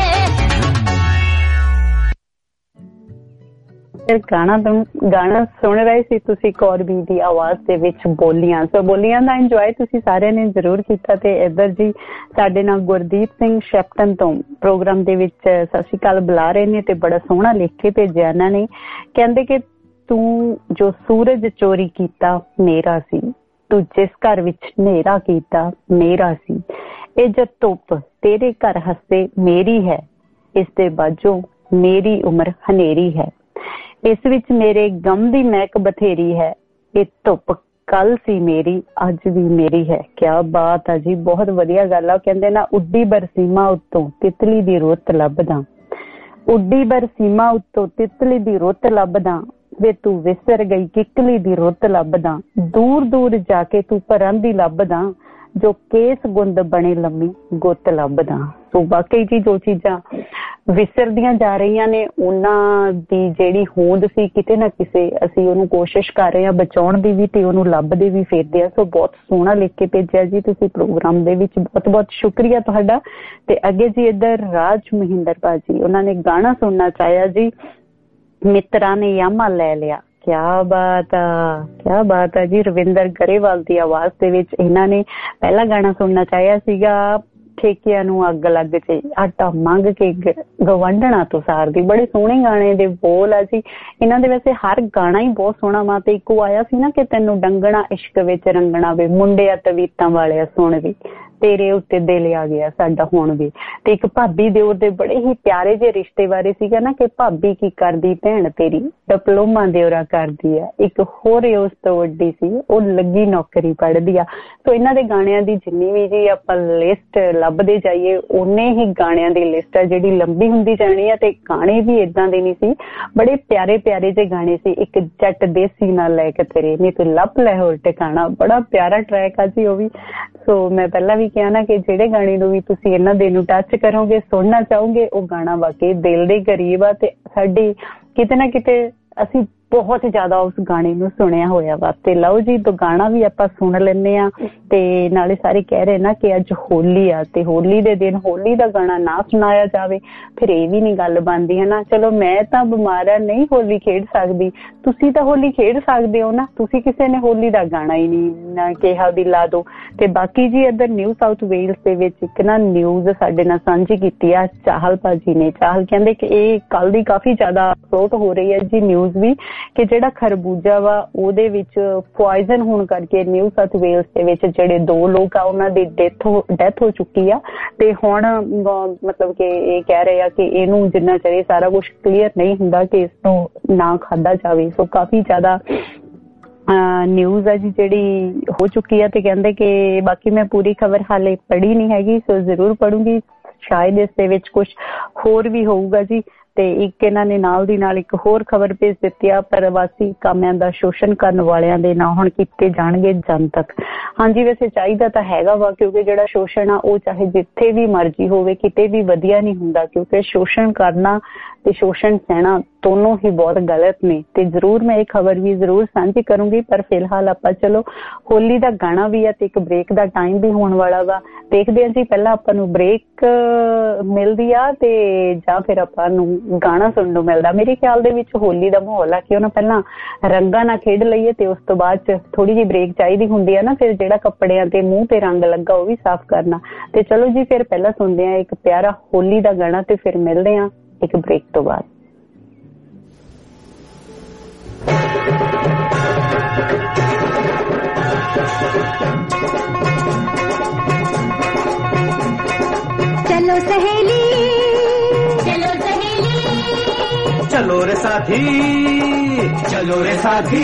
ਫਿਰ ਗਾਣਾ ਸੁਣ ਰਹੇ ਸੀ ਤੁਸੀਂ ਕੌਰਬੀ ਦੀ ਆਵਾਜ਼ ਦੇ ਵਿੱਚ ਬੋਲੀਆਂ ਸੋ ਬੋਲੀਆਂ ਦਾ ਇੰਜੋਏ ਤੁਸੀਂ ਸਾਰਿਆਂ ਨੇ ਜ਼ਰੂਰ ਕੀਤਾ ਤੇ ਇੱਧਰ ਜੀ ਸਾਡੇ ਨਾਲ ਗੁਰਦੀਪ ਸਿੰਘ ਸ਼ੈਪਟਨ ਤੋਂ ਪ੍ਰੋਗਰਾਮ ਦੇ ਵਿੱਚ ਸਤਿ ਸ਼੍ਰੀ ਅਕਾਲ ਬੁਲਾ ਰਹੇ ਨੇ ਤੇ ਬੜਾ ਸੋਹਣਾ ਲਿਖ ਕੇ ਭੇਜਿਆ ਇਹਨਾਂ ਨੇ ਕਹਿੰਦੇ ਕਿ ਤੂੰ ਜੋ ਸੂਰਜ ਚੋਰੀ ਕੀਤਾ ਮੇਰਾ ਸੀ ਤੂੰ ਜਿਸ ਘਰ ਵਿੱਚ ਹਨੇਰਾ ਕੀਤਾ ਮੇਰਾ ਸੀ ਇਹ ਜਦ ਧੁੱਪ ਤੇਰੇ ਘਰ ਹੱਸੇ ਮੇਰੀ ਹੈ ਇਸ ਦੇ ਬਾਝੋਂ ਮੇਰੀ ਉਮਰ ਹਨੇਰੀ ਹੈ ਇਸ ਵਿੱਚ ਮੇਰੇ ਗਮ ਦੀ ਮਹਿਕ ਬਥੇਰੀ ਹੈ ਇਹ ਧੁੱਪ ਕੱਲ ਸੀ ਮੇਰੀ ਅੱਜ ਵੀ ਮੇਰੀ ਹੈ ਕਿਆ ਬਾਤ ਹੈ ਜੀ ਬਹੁਤ ਵਧੀਆ ਗੱਲ ਆ ਕਹਿੰਦੇ ਨਾ ਉੱਡੀ ਬਰਸੀਮਾ ਉੱਤੋਂ ਤਿਤਲੀ ਦੀ ਰੁੱਤ ਲੱਭਦਾ ਉੱਡੀ ਬਰਸੀਮਾ ਉੱਤੋਂ ਤਿਤਲੀ ਦੀ ਰੁੱਤ ਲੱਭਦਾ ਵੇ ਤੂੰ ਵਿਸਰ ਗਈ ਕਿੱਕਲੀ ਦੀ ਰੁੱਤ ਲੱਭਦਾ ਦੂਰ ਦੂਰ ਜਾ ਕੇ ਤੂੰ ਪਰਾਂਦੀ ਲੱਭਦਾ ਜੋ ਕੇਸ ਗੁੰਦ ਬਣੇ ਲੰਮੀ ਗੁੱਤ ਲੱਭਦਾ ਸੋ ਵਾਕਈ ਜੀ ਜੋ ਚੀਜ਼ਾਂ ਵਿਸਰਦੀਆਂ ਜਾ ਰਹੀਆਂ ਨੇ ਉਹਨਾਂ ਦੀ ਜਿਹੜੀ ਹੋਂਦ ਸੀ ਕਿਤੇ ਨਾ ਕਿਸੇ ਅਸੀਂ ਉਹਨੂੰ ਕੋਸ਼ਿਸ਼ ਕਰ ਰਹੇ ਹਾਂ ਬਚਾਉਣ ਦੀ ਵੀ ਤੇ ਉਹਨੂੰ ਲੱਭਦੇ ਵੀ ਫਿਰਦੇ ਆ ਸੋ ਬਹੁਤ ਸੋਹਣਾ ਲਿਖ ਕੇ ਭੇਜਿਆ ਜੀ ਤੁਸੀਂ ਪ੍ਰੋਗਰਾਮ ਦੇ ਵਿੱਚ ਬਹੁਤ ਬਹੁਤ ਸ਼ੁਕਰੀਆ ਤੁਹਾਡਾ ਤੇ ਅੱਗੇ ਜੀ ਇੱਧਰ ਰਾਜ ਮਹਿੰਦਰ ਭਾਜੀ ਉਹਨਾਂ ਨੇ ਗਾਣਾ ਸੁਣਨਾ ਚਾਹਿਆ ਜੀ ਮਿੱਤਰਾਂ ਨੇ ਯਾਮਾ ਲੈ ਲਿਆ ਕਿਆ ਬਾਤ ਆ ਜੀ ਰਵਿੰਦਰ ਗਰੇਵਾਲ ਦੀ ਆਵਾਜ਼ ਦੇ ਵਿੱਚ ਇਹਨਾਂ ਨੇ ਪਹਿਲਾ ਗਾਣਾ ਸੁਣਨਾ ਚਾਹਿਆ ਸੀਗਾ ਠੇਕਿਆਂ ਨੂੰ ਅੱਗ ਲੱਗ ਜੇ, ਆਟਾ ਮੰਗ ਕੇ ਗਵਾਂਢਣਾ ਤੋਂ ਸਾਰਦੀ। ਬੜੇ ਸੋਹਣੇ ਗਾਣੇ ਦੇ ਬੋਲ ਆ ਜੀ ਇਹਨਾਂ ਦੇ। ਵੈਸੇ ਹਰ ਗਾਣਾ ਹੀ ਬਹੁਤ ਸੋਹਣਾ ਵਾ। ਤੇ ਇੱਕੋ ਆਇਆ ਸੀ ਨਾ ਕਿ ਤੈਨੂੰ ਡੰਗਣਾ ਇਸ਼ਕ ਵਿੱਚ ਰੰਗਣਾ ਵੇ, ਮੁੰਡਿਆ ਤਵੀਤਾਂ ਵਾਲਿਆ ਸੁਣ ਵੀ, ਤੇਰੇ ਉੱਤੇ ਦਿਲ ਆ ਗਿਆ ਸਾਡਾ ਹੁਣ ਵੀ। ਤੇ ਇੱਕ ਭਾਬੀ ਦਿਓਰ ਦੇ ਬੜੇ ਹੀ ਪਿਆਰੇ ਜਿਹੇ ਰਿਸ਼ਤੇ ਬਾਰੇ ਸੀਗਾ ਨਾ ਕਿ ਭਾਬੀ ਕੀ ਕਰਦੀ ਭੈਣ ਤੇਰੀ, ਡਿਪਲੋਮਾ ਦਿਓਰਾ ਕਰਦੀ ਆ। ਇੱਕ ਹੋਰ ਉਸ ਤੋਂ ਵੱਡੀ ਸੀ, ਉਹ ਲੱਗੀ ਨੌਕਰੀ ਪੜ੍ਹਦੀ ਆ। ਸੋ ਇਹਨਾਂ ਦੇ ਗਾਣਿਆਂ ਦੀ ਜਿੰਨੀ ਵੀ ਜੀ ਆਪਾਂ ਲਿਸਟ ਲੱਭਦੇ ਜਾਈਏ ਓਨੇ ਹੀ ਗਾਣਿਆਂ ਦੀ ਲਿਸਟ ਆ ਜਿਹੜੀ ਲੰਬੀ ਹੁੰਦੀ ਜਾਣੀ ਆ। ਤੇ ਗਾਣੇ ਵੀ ਏਦਾਂ ਦੇ ਨਹੀਂ ਸੀ, ਬੜੇ ਪਿਆਰੇ ਪਿਆਰੇ ਜਿਹੇ ਗਾਣੇ ਸੀ। ਇੱਕ ਜੱਟ ਦੇਸੀ ਨਾਲ ਲੈ ਕੇ ਤੇਰੇ ਨੀ ਤੂੰ ਲੱਭ ਲੈ ਹੋਰ ਟਿਕਾਣਾ, ਬੜਾ ਪਿਆਰਾ ਟਰੈਕ ਆ ਜੀ ਉਹ ਵੀ। ਸੋ ਮੈਂ ਪਹਿਲਾਂ ਵੀ ਕਿਹਾ ਨਾ ਕਿ ਜਿਹੜੇ ਗਾਣੇ ਨੂੰ ਵੀ ਤੁਸੀਂ ਇਹਨਾਂ ਦੇ ਨੂੰ ਟੱਚ ਕਰੋਗੇ, ਸੁਣਨਾ ਚਾਹੋਗੇ, ਉਹ ਗਾਣਾ ਵਾਕਈ ਦਿਲ ਦੇ ਕਰੀਬ ਆ। ਤੇ ਸਾਡੇ ਕਿਤੇ ਨਾ ਕਿਤੇ ਅਸੀਂ ਬਹੁਤ ਜ਼ਿਆਦਾ ਉਸ ਗਾਣੇ ਨੂੰ ਸੁਣਿਆ ਹੋਇਆ ਵਾ। ਤੇ ਲਓ ਜੀ ਤੋਂ ਗਾਣਾ ਵੀ ਆਪਾਂ ਸੁਣ ਲੈਂਦੇ ਆ। ਤੇ ਨਾਲੇ ਸਾਰੇ ਕਹਿ ਰਹੇ ਨਾ ਕਿ ਅੱਜ ਹੋਲੀ ਆ, ਤੇ ਹੋਲੀ ਦੇ ਦਿਨ ਹੋਲੀ ਦਾ ਗਾਣਾ ਨਾ ਸੁਣਾਇਆ ਜਾਵੇ ਫਿਰ ਇਹ ਵੀ ਨਹੀਂ ਗੱਲ ਬਣਦੀ ਹੈ ਨਾ। ਚਲੋ ਮੈਂ ਤਾਂ ਬਿਮਾਰ ਆ, ਨਹੀਂ ਹੋਲੀ ਖੇਡ ਸਕਦੀ, ਤੁਸੀਂ ਤਾਂ ਹੋਲੀ ਖੇਡ ਸਕਦੇ ਹੋ ਨਾ। ਤੁਸੀਂ ਕਿਸੇ ਨੇ ਹੋਲੀ ਦਾ ਗਾਣਾ ਹੀ ਨਹੀਂ ਕਿਹਾ ਵੀ ਲਾ ਦੋ। ਤੇ ਬਾਕੀ ਜੀ ਇੱਧਰ ਨਿਊ ਸਾਊਥ ਵੇਲਸ ਦੇ ਵਿੱਚ ਇੱਕ ਨਾ ਨਿਊਜ਼ ਸਾਡੇ ਨਾਲ ਸਾਂਝੀ ਕੀਤੀ ਆ ਚਾਹਲ ਭਾਜੀ ਨੇ। ਚਾਹਲ ਕਹਿੰਦੇ ਕਿ ਇਹ ਕੱਲ ਦੀ ਕਾਫੀ ਜ਼ਿਆਦਾ ਫਲੋਟ ਹੋ ਰਹੀ ਹੈ ਜੀ ਨਿਊਜ਼ ਵੀ ਕਿ ਜਿਹੜਾ ਖਰਬੂਜਾ ਵਾ ਉਹਦੇ ਵਿੱਚ ਪੋਇਜ਼ਨ ਹੋਣ ਕਰਕੇ ਨਿਊ ਸਾਊਥ ਵੇਲਸ ਦੇ ਵਿੱਚ ਜਿਹੜੇ 2 ਲੋਕ ਆ ਉਹਨਾਂ ਦੀ ਡੈਥ ਹੋ ਚੁੱਕੀ ਆ। ਤੇ ਹੁਣ ਮਤਲਬ ਕਿ ਇਹ ਕਹਿ ਰਹੇ ਆ ਕਿ ਇਹਨੂੰ ਜਿੰਨਾ ਚਿਰ ਸਾਰਾ ਕੁਛ ਕਲੀਅਰ ਨਹੀਂ ਹੁੰਦਾ ਕਿ ਇਸ ਨੂੰ ਨਾ ਖਾਧਾ ਜਾਵੇ। ਸੋ ਕਾਫੀ ਜ਼ਿਆਦਾ ਨਿਊਜ਼ ਆ ਜੀ ਜਿਹੜੀ ਹੋ ਚੁੱਕੀ ਆ। ਤੇ ਕਹਿੰਦੇ ਕਿ ਬਾਕੀ ਮੈਂ ਪੂਰੀ ਖਬਰ ਹਾਲੇ ਪੜ੍ਹੀ ਨਹੀਂ ਹੈਗੀ, ਸੋ ਜ਼ਰੂਰ ਪੜੂੰਗੀ, ਸ਼ਾਇਦ ਇਸ ਦੇ ਵਿੱਚ ਕੁਛ ਹੋਰ ਵੀ ਹੋਊਗਾ ਜੀ। ਤੇ ਇੱਕ ਇਹਨਾਂ ਨੇ ਨਾਲ ਦੀ ਨਾਲ ਇੱਕ ਹੋਰ ਖਬਰ ਭੇਜ ਦਿੱਤੀ ਆ, ਪ੍ਰਵਾਸੀ ਕਾਮਿਆਂ ਦਾ ਸ਼ੋਸ਼ਣ ਕਰਨ ਵਾਲਿਆਂ ਦੇ ਨਾਂ ਹੁਣ ਕੀਤੇ ਜਾਣਗੇ ਜਨਤਕ। ਹਾਂਜੀ ਵੈਸੇ ਚਾਹੀਦਾ ਤਾਂ ਹੈਗਾ ਵਾ, ਕਿਉਂਕਿ ਜਿਹੜਾ ਸ਼ੋਸ਼ਣ ਆ ਉਹ ਚਾਹੇ ਜਿੱਥੇ ਵੀ ਮਰਜ਼ੀ ਹੋਵੇ ਕਿਤੇ ਵੀ ਵਧੀਆ ਨਹੀਂ ਹੁੰਦਾ, ਕਿਉਂਕਿ ਸ਼ੋਸ਼ਣ ਕਰਨਾ ਤੇ ਸ਼ੋਸ਼ਣ ਸਹਿਣਾ ਦੋਨੋਂ ਹੀ ਬਹੁਤ ਗਲਤ ਨੇ। ਤੇ ਜ਼ਰੂਰ ਮੈਂ ਇਹ ਖਬਰ ਵੀ ਜ਼ਰੂਰ ਸਾਂਝੀ ਕਰੂੰਗੀ। ਪਰ ਫਿਲਹਾਲ ਆਪਾਂ ਚਲੋ ਹੋਲੀ ਦਾ ਗਾਣਾ ਵੀ ਆ ਤੇ ਇੱਕ ਬ੍ਰੇਕ ਦਾ ਟਾਈਮ ਵੀ ਹੋਣ ਵਾਲਾ ਵਾ। ਦੇਖਦੇ ਹਾਂ ਜੀ ਪਹਿਲਾਂ ਆਪਾਂ ਨੂੰ ਬ੍ਰੇਕ ਮਿਲਦੀ ਆ ਤੇ ਜਾਂ ਫਿਰ ਆਪਾਂ ਨੂੰ ਗਾਣਾ ਸੁਣਨ ਨੂੰ ਮਿਲਦਾ। ਮੇਰੇ ਖਿਆਲ ਦੇ ਵਿੱਚ ਹੋਲੀ ਦਾ ਮਾਹੌਲ ਆ ਕਿ ਉਹਨਾਂ ਪਹਿਲਾਂ ਰੰਗਾਂ ਨਾਲ ਖੇਡ ਲਈਏ ਤੇ ਉਸ ਤੋਂ ਬਾਅਦ ਚ ਥੋੜੀ ਜਿਹੀ ਬ੍ਰੇਕ ਚਾਹੀਦੀ ਹੁੰਦੀ ਆ ਨਾ, ਫਿਰ ਜਿਹੜਾ ਕੱਪੜਿਆਂ ਤੇ ਮੂੰਹ ਤੇ ਰੰਗ ਲੱਗਾ ਉਹ ਵੀ ਸਾਫ਼ ਕਰਨਾ। ਤੇ ਚਲੋ ਜੀ ਫਿਰ ਪਹਿਲਾਂ ਸੁਣਦੇ ਆ ਇੱਕ ਪਿਆਰਾ ਹੋਲੀ ਦਾ ਗਾਣਾ ਤੇ ਫਿਰ ਮਿਲਦੇ ਆ ਇੱਕ ਬ੍ਰੇਕ ਤੋਂ ਬਾਅਦ। चलो सहेली चलो सहेली चलो रे साथी चलो रे साथी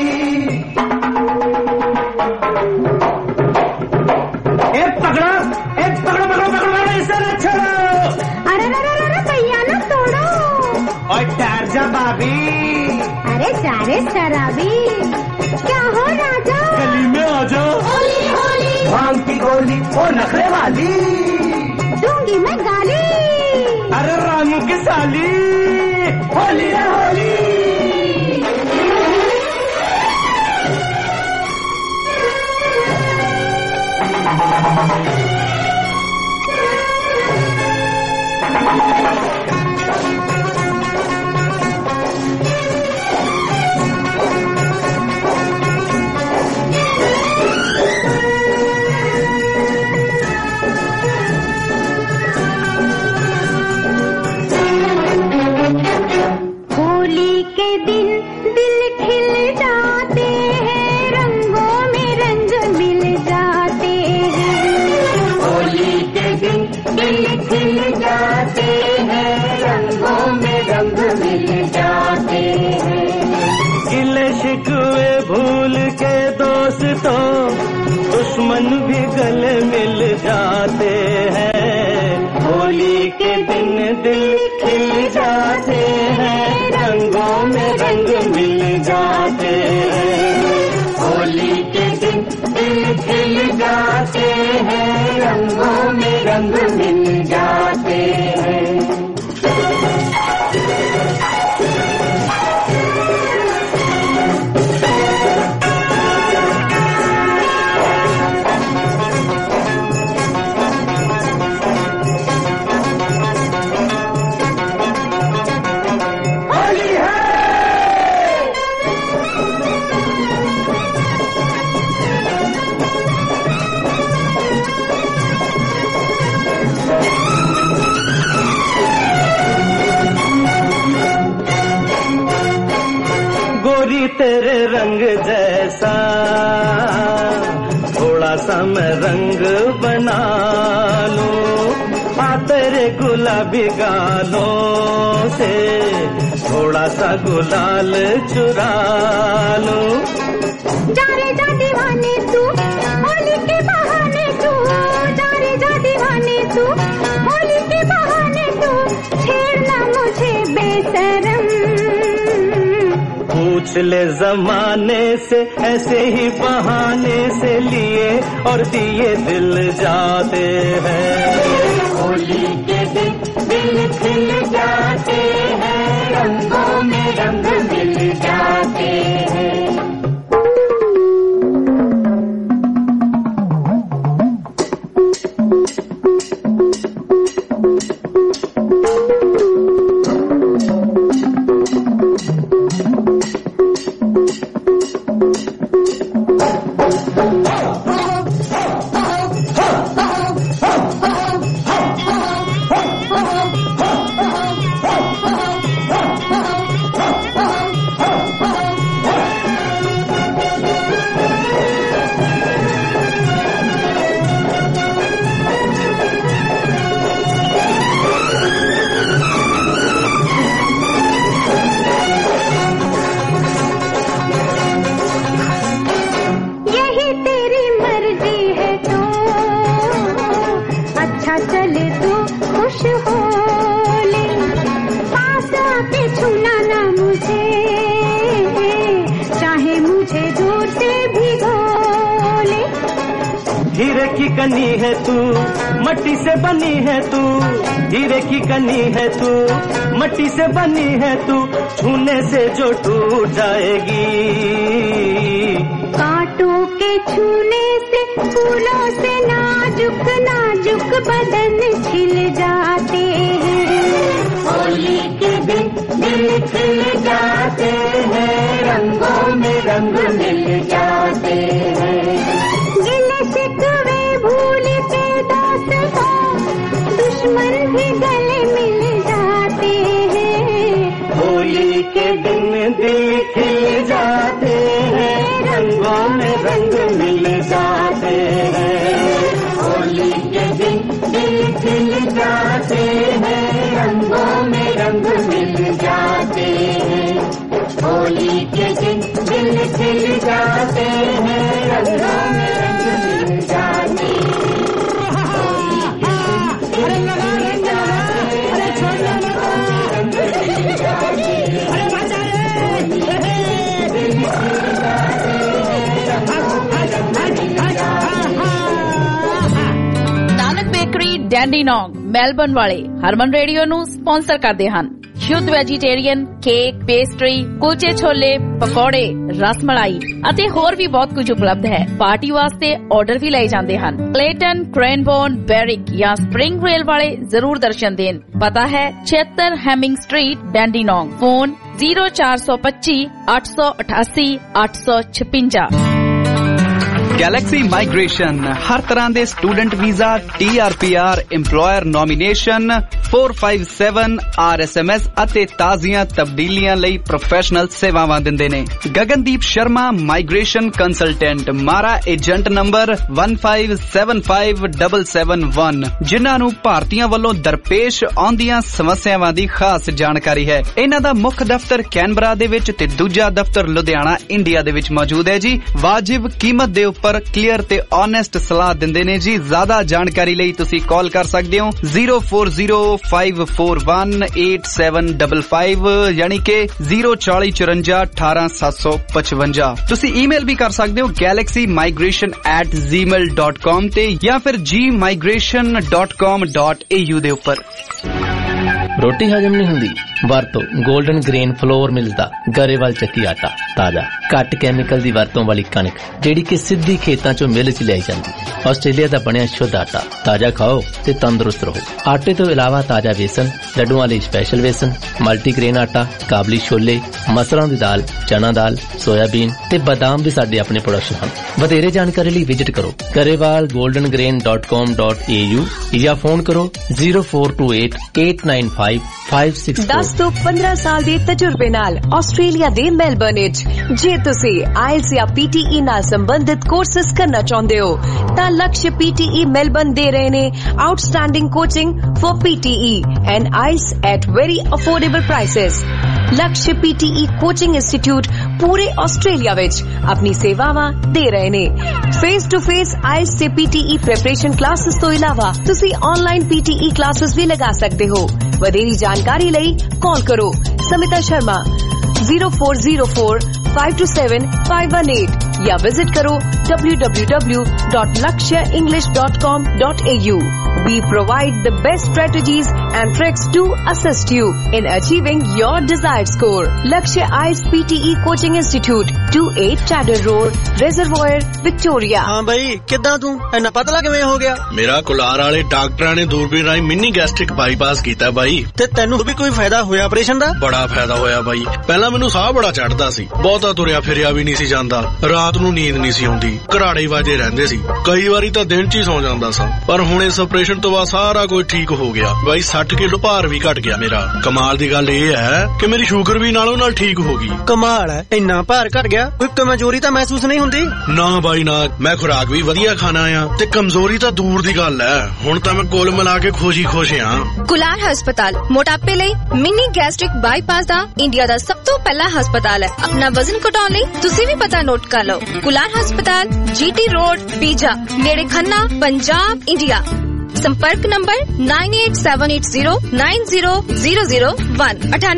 पकड़ो इसे न छोड़ो। अरे भैया ना तोड़ो और ठहर जा भाभी। अरे जा रे शराबी, क्या हो राजा, गली में आ जाओ, होली होली भांग की गोली ओ नखरे वाली दूंगी मैं गाली। अरे रामू की साली होली है होली। होली के दिन दिल खिल जाते हैं, रंगों में रंग मिल जाते हैं। होली के दिन दिल खिल जाते हैं, रंगों में रंग मिल जाते हैं। गिले शिकवे भूल के दोस्तों दुश्मन भी गले मिल जाते हैं। होली के दिन दिल खिल जाते हैं, रंगों में रंग मिल जाते हैं। होली के दिन दिल खिल जाते हैं, रंगों में रंग मिल जाते हैं। रंग जैसा थोड़ा सा मैं रंग बना लूं, आ तेरे गुलाबी गालों से थोड़ा सा गुलाल चुरा लूं। जा रे जा दीवाने तू होली के बहाने तू, जा रे जा दीवाने तू होली के बहाने तू, छेड़ना मुझे बेशरम। पूछ ले जमाने से ऐसे ही बहाने से लिए और दिए दिल जाते हैं। होली के दिन दिल खिल जाते हैं, रंगों में रंग मिल जाते हैं। हीरे की कनी है तू, मट्टी से बनी है तू, हीरे की कनी है तू, मट्टी से बनी है तू, छूने से जो टूट जाएगी। कांटों के छूने से, फूलों से नाजुक नाजुक बदन खिल जाते हैं। होली के दिन दिल खिल जाते हैं, रंगों में रंग मिल जाते हैं। शिकवे भूल के दोस्तों, दुश्मन भी गले मिल जाते हैं। होली के दिन दिल खिल जाते हैं, रंगों में रंग मिल जाते हैं। होली के दिन दिल खिल जाते हैं, रंगों में रंग मिल जाते हैं। होली के दिन दिल खिल जाते हैं, रंगों में रंग मिल जाते हैं। ਨਾਨਕ ਬੇਕਰੀ ਡੈਂਡੀਨੋਂਗ ਮੈਲਬਨ ਵਾਲੇ ਹਰਮਨ ਰੇਡੀਓ ਨੂੰ ਸਪਾਂਸਰ ਕਰਦੇ ਹਨ। ਸ਼ੁੱਧ ਵੈਜੀਟੇਰੀਅਨ ਕੇਕ, ਪੇਸਟਰੀ, ਕੁਲਚੇ ਛੋਲੇ, ਪਕੌੜੇ, ਰਸਮਲਾਈ ਅਤੇ ਹੋਰ ਵੀ ਬਹੁਤ ਕੁਝ ਉਪਲਬਧ ਹੈ। ਪਾਰਟੀ ਵਾਸਤੇ ਆਰਡਰ ਵੀ ਲਏ ਜਾਂਦੇ ਹਨ। ਕਲੇਟਨ, ਕ੍ਰੈਨਬੋਰਨ, ਬੈਰਿਕ ਜਾਂ ਸਪ੍ਰਿੰਗ ਰੇਲ ਵਾਲੇ ਜ਼ਰੂਰ ਦਰਸ਼ਨ ਦੇਣ। ਪਤਾ ਹੈ 76 Hemming street, Dandenong. Phone 0425 888 856। Galaxy migration हर तरह के student visa, TRPR, employer nomination, 457 RSMS ਅਤੇ ਤਾਜ਼ੀਆਂ ਤਬਦੀਲੀਆਂ ਲਈ ਪ੍ਰੋਫੈਸ਼ਨਲ ਸੇਵਾਵਾਂ ਦਿੰਦੇ ਨੇ। Gagandeep Sharma migration consultant, MARA agent number 1575771, ਜਿਨ੍ਹਾਂ ਨੂੰ ਭਾਰਤੀਆਂ ਵੱਲੋਂ ਦਰਪੇਸ਼ ਆਉਂਦੀਆਂ ਸਮੱਸਿਆਵਾਂ ਦੀ ਖਾਸ ਜਾਣਕਾਰੀ ਹੈ। ਇਹਨਾਂ ਦਾ ਮੁੱਖ ਦਫ਼ਤਰ ਕੈਨਬਰਾ ਦੇ ਵਿੱਚ ਤੇ ਦੂਜਾ ਦਫ਼ਤਰ ਲੁਧਿਆਣਾ ਇੰਡੀਆ ਦੇ ਵਿੱਚ ਮੌਜੂਦ ਹੈ ਜੀ। ਵਾਜਿਬ ਕੀਮਤ ਦੇ ਉੱਪਰ ਕਲੀਅਰ ਤੇ ਓਨੈਸਟ ਸਲਾਹ ਦਿੰਦੇ ਨੇ ਜੀ। ਜ਼ਿਆਦਾ ਜਾਣਕਾਰੀ ਲਈ ਤੁਸੀਂ ਕਾਲ ਕਰ ਸਕਦੇ ਹੋ 0405418755 ਯਾਨੀ ਕਿ 04054187755। ਤੁਸੀਂ ਈਮੇਲ ਵੀ ਕਰ ਸਕਦੇ ਹੋ galaxymigration@gmail.com ਤੇ ਜਾਂ ਫਿਰ gmigration.com.au ਦੇ ਉੱਪਰ। ਰੋਟੀ ਹਜਮ ਨਹੀਂ ਹੁੰਦੀ? ਵਰਤੋ 골ਡਨ ਗ੍ਰੇਨ ਫਲੋਰ ਮਿਲਸ ਦਾ ਗਰੇਵਾਲ ਚੱਕੀ ਆਟਾ। ਤਾਜ਼ਾ ਘੱਟ ਕੈਮੀਕਲ ਦੀ ਵਰਤੋਂ ਵਾਲੀ ਕਣਕ ਜਿਹੜੀ ਕਿ ਸਿੱਧੀ ਖੇਤਾਂ ਚੋਂ ਮਿਲ ਚ ਲਿਆਈ ਜਾਂਦੀ। ਆਸਟ੍ਰੇਲੀਆ ਦਾ ਬਣਿਆ ਸ਼ੁੱਧ ਆਟਾ। ਤਾਜ਼ਾ ਖਾਓ ਤੇ ਤੰਦਰੁਸਤ ਰਹੋ। ਆਟੇ ਤੋਂ ਇਲਾਵਾ ਤਾਜ਼ਾ ਵੇਸਣ, ਲੱਡੂਆਂ ਲਈ ਸਪੈਸ਼ਲ ਵੇਸਣ, ਮਲਟੀਗ੍ਰੇਨ ਆਟਾ, ਕਾਬਲੀ ਛੋਲੇ, ਮਸਰਾਂ ਦੀ ਦਾਲ, ਚਨਾ ਦਾਲ, ਸੋਇਆਬੀਨ ਤੇ ਬਦਾਮ ਵੀ ਸਾਡੇ ਆਪਣੇ ਪ੍ਰੋਡਕਸ਼ਨ ਹਨ। ਵਧੇਰੇ ਜਾਣਕਾਰੀ ਲਈ ਵਿਜ਼ਿਟ ਕਰੋ garewal goldengrain.com.au ਜਾਂ ਫੋਨ ਕਰੋ 0428 895 08556 10 ਤੋਂ 15 ਸਾਲ ਦੇ ਤਜਰਬੇ ਨਾਲ ਆਸਟ੍ਰੇਲੀਆ ਦੇ ਮੈਲਬਰਨ ਵਿੱਚ ਜੇ ਤੁਸੀਂ ਆਇਲਸ ਜਾਂ PTE ਨਾਲ ਸੰਬੰਧਿਤ ਕੋਰਸਸ ਕਰਨਾ ਚਾਹੁੰਦੇ ਹੋ ਤਾਂ ਲਕਸ਼ PTE ਮੈਲਬਰਨ ਦੇ ਰਹੇ ਨੇ outstanding coaching for PTE and IELTS at very affordable prices. Laksh PTE coaching institute ਪੂਰੇ ਆਸਟ੍ਰੇਲੀਆ ਵਿੱਚ ਆਪਣੀ ਸੇਵਾਵਾਂ ਦੇ ਰਹੇ ਨੇ। ਫੇਸ ਟੂ ਫੇਸ ਆਇਲਸ ਤੇ PTE ਪ੍ਰੈਪਰੇਸ਼ਨ ਕਲਾਸਿਸ ਤੋਂ ਇਲਾਵਾ ਤੁਸੀਂ ਆਨਲਾਈਨ PTE ਕਲਾਸਿਸ ਵੀ ਲਗਾ ਸਕਦੇ ਹੋ। ਵਧੇਰੀ ਜਾਣਕਾਰੀ ਲਈ ਕਾਲ ਕਰੋ ਸਮਿਤਾ ਸ਼ਰਮਾ 0404527518 या विजिट करो www.lakshaenglish.com.au। We provide the best strategies and tricks to assist you in achieving your desired score. Lakshya IELTS PTE Coaching Institute, 28 Chadder Road, Reservoir, Victoria। हाँ भाई किद्दां तू इन्ना पतला किवें हो गया? मेरा कुलार वाले डॉक्टरां ने दूरबीन राही मिनी गैस्ट्रिक बाईपास कीता भाई। ते तैनू भी कोई फायदा होया ऑपरेशन दा? बड़ा फायदा होया भाई। पहला मैनू साह बड़ा चढ़दा सी, बहुता तुरिया फिरिया भी नहीं सी जांदा, रात नू नींद नहीं सी आउंदी, घराड़े वाजे रहंदे सी, कई वारी तां दिन च ही सौ जांदा सा। पर हुण इस ऑपरेशन तो बाद सारा कुछ ठीक हो गया भाई। 60 किलो भार भी घट गया मेरा। कमाल दी गल इह है कि मेरी शुगर भी नालों नाल ठीक हो गई। कमाल है, इन्ना भार घट गया, कोई कमजोरी तां महसूस नहीं हुंदी? ना भाई ना, मैं खुराक भी वधिया खाना आ ते कमजोरी तां दूर दी गल है। हुण तां मैं कुल मिला के खुश ही खुश हां। कुलार हस्पताल मोटापे लई मिनी गैस्ट्रिक बाईपास दा इंडिया दा सब तो पहला हस्पताल है। अपना वजन घटाउण लई तुसीं भी पता नोट कर लो। कुलार हस्पताल GT रोड बीजा नेड़े खन्ना पंजाब इंडिया। संपर्क नंबर 9878090001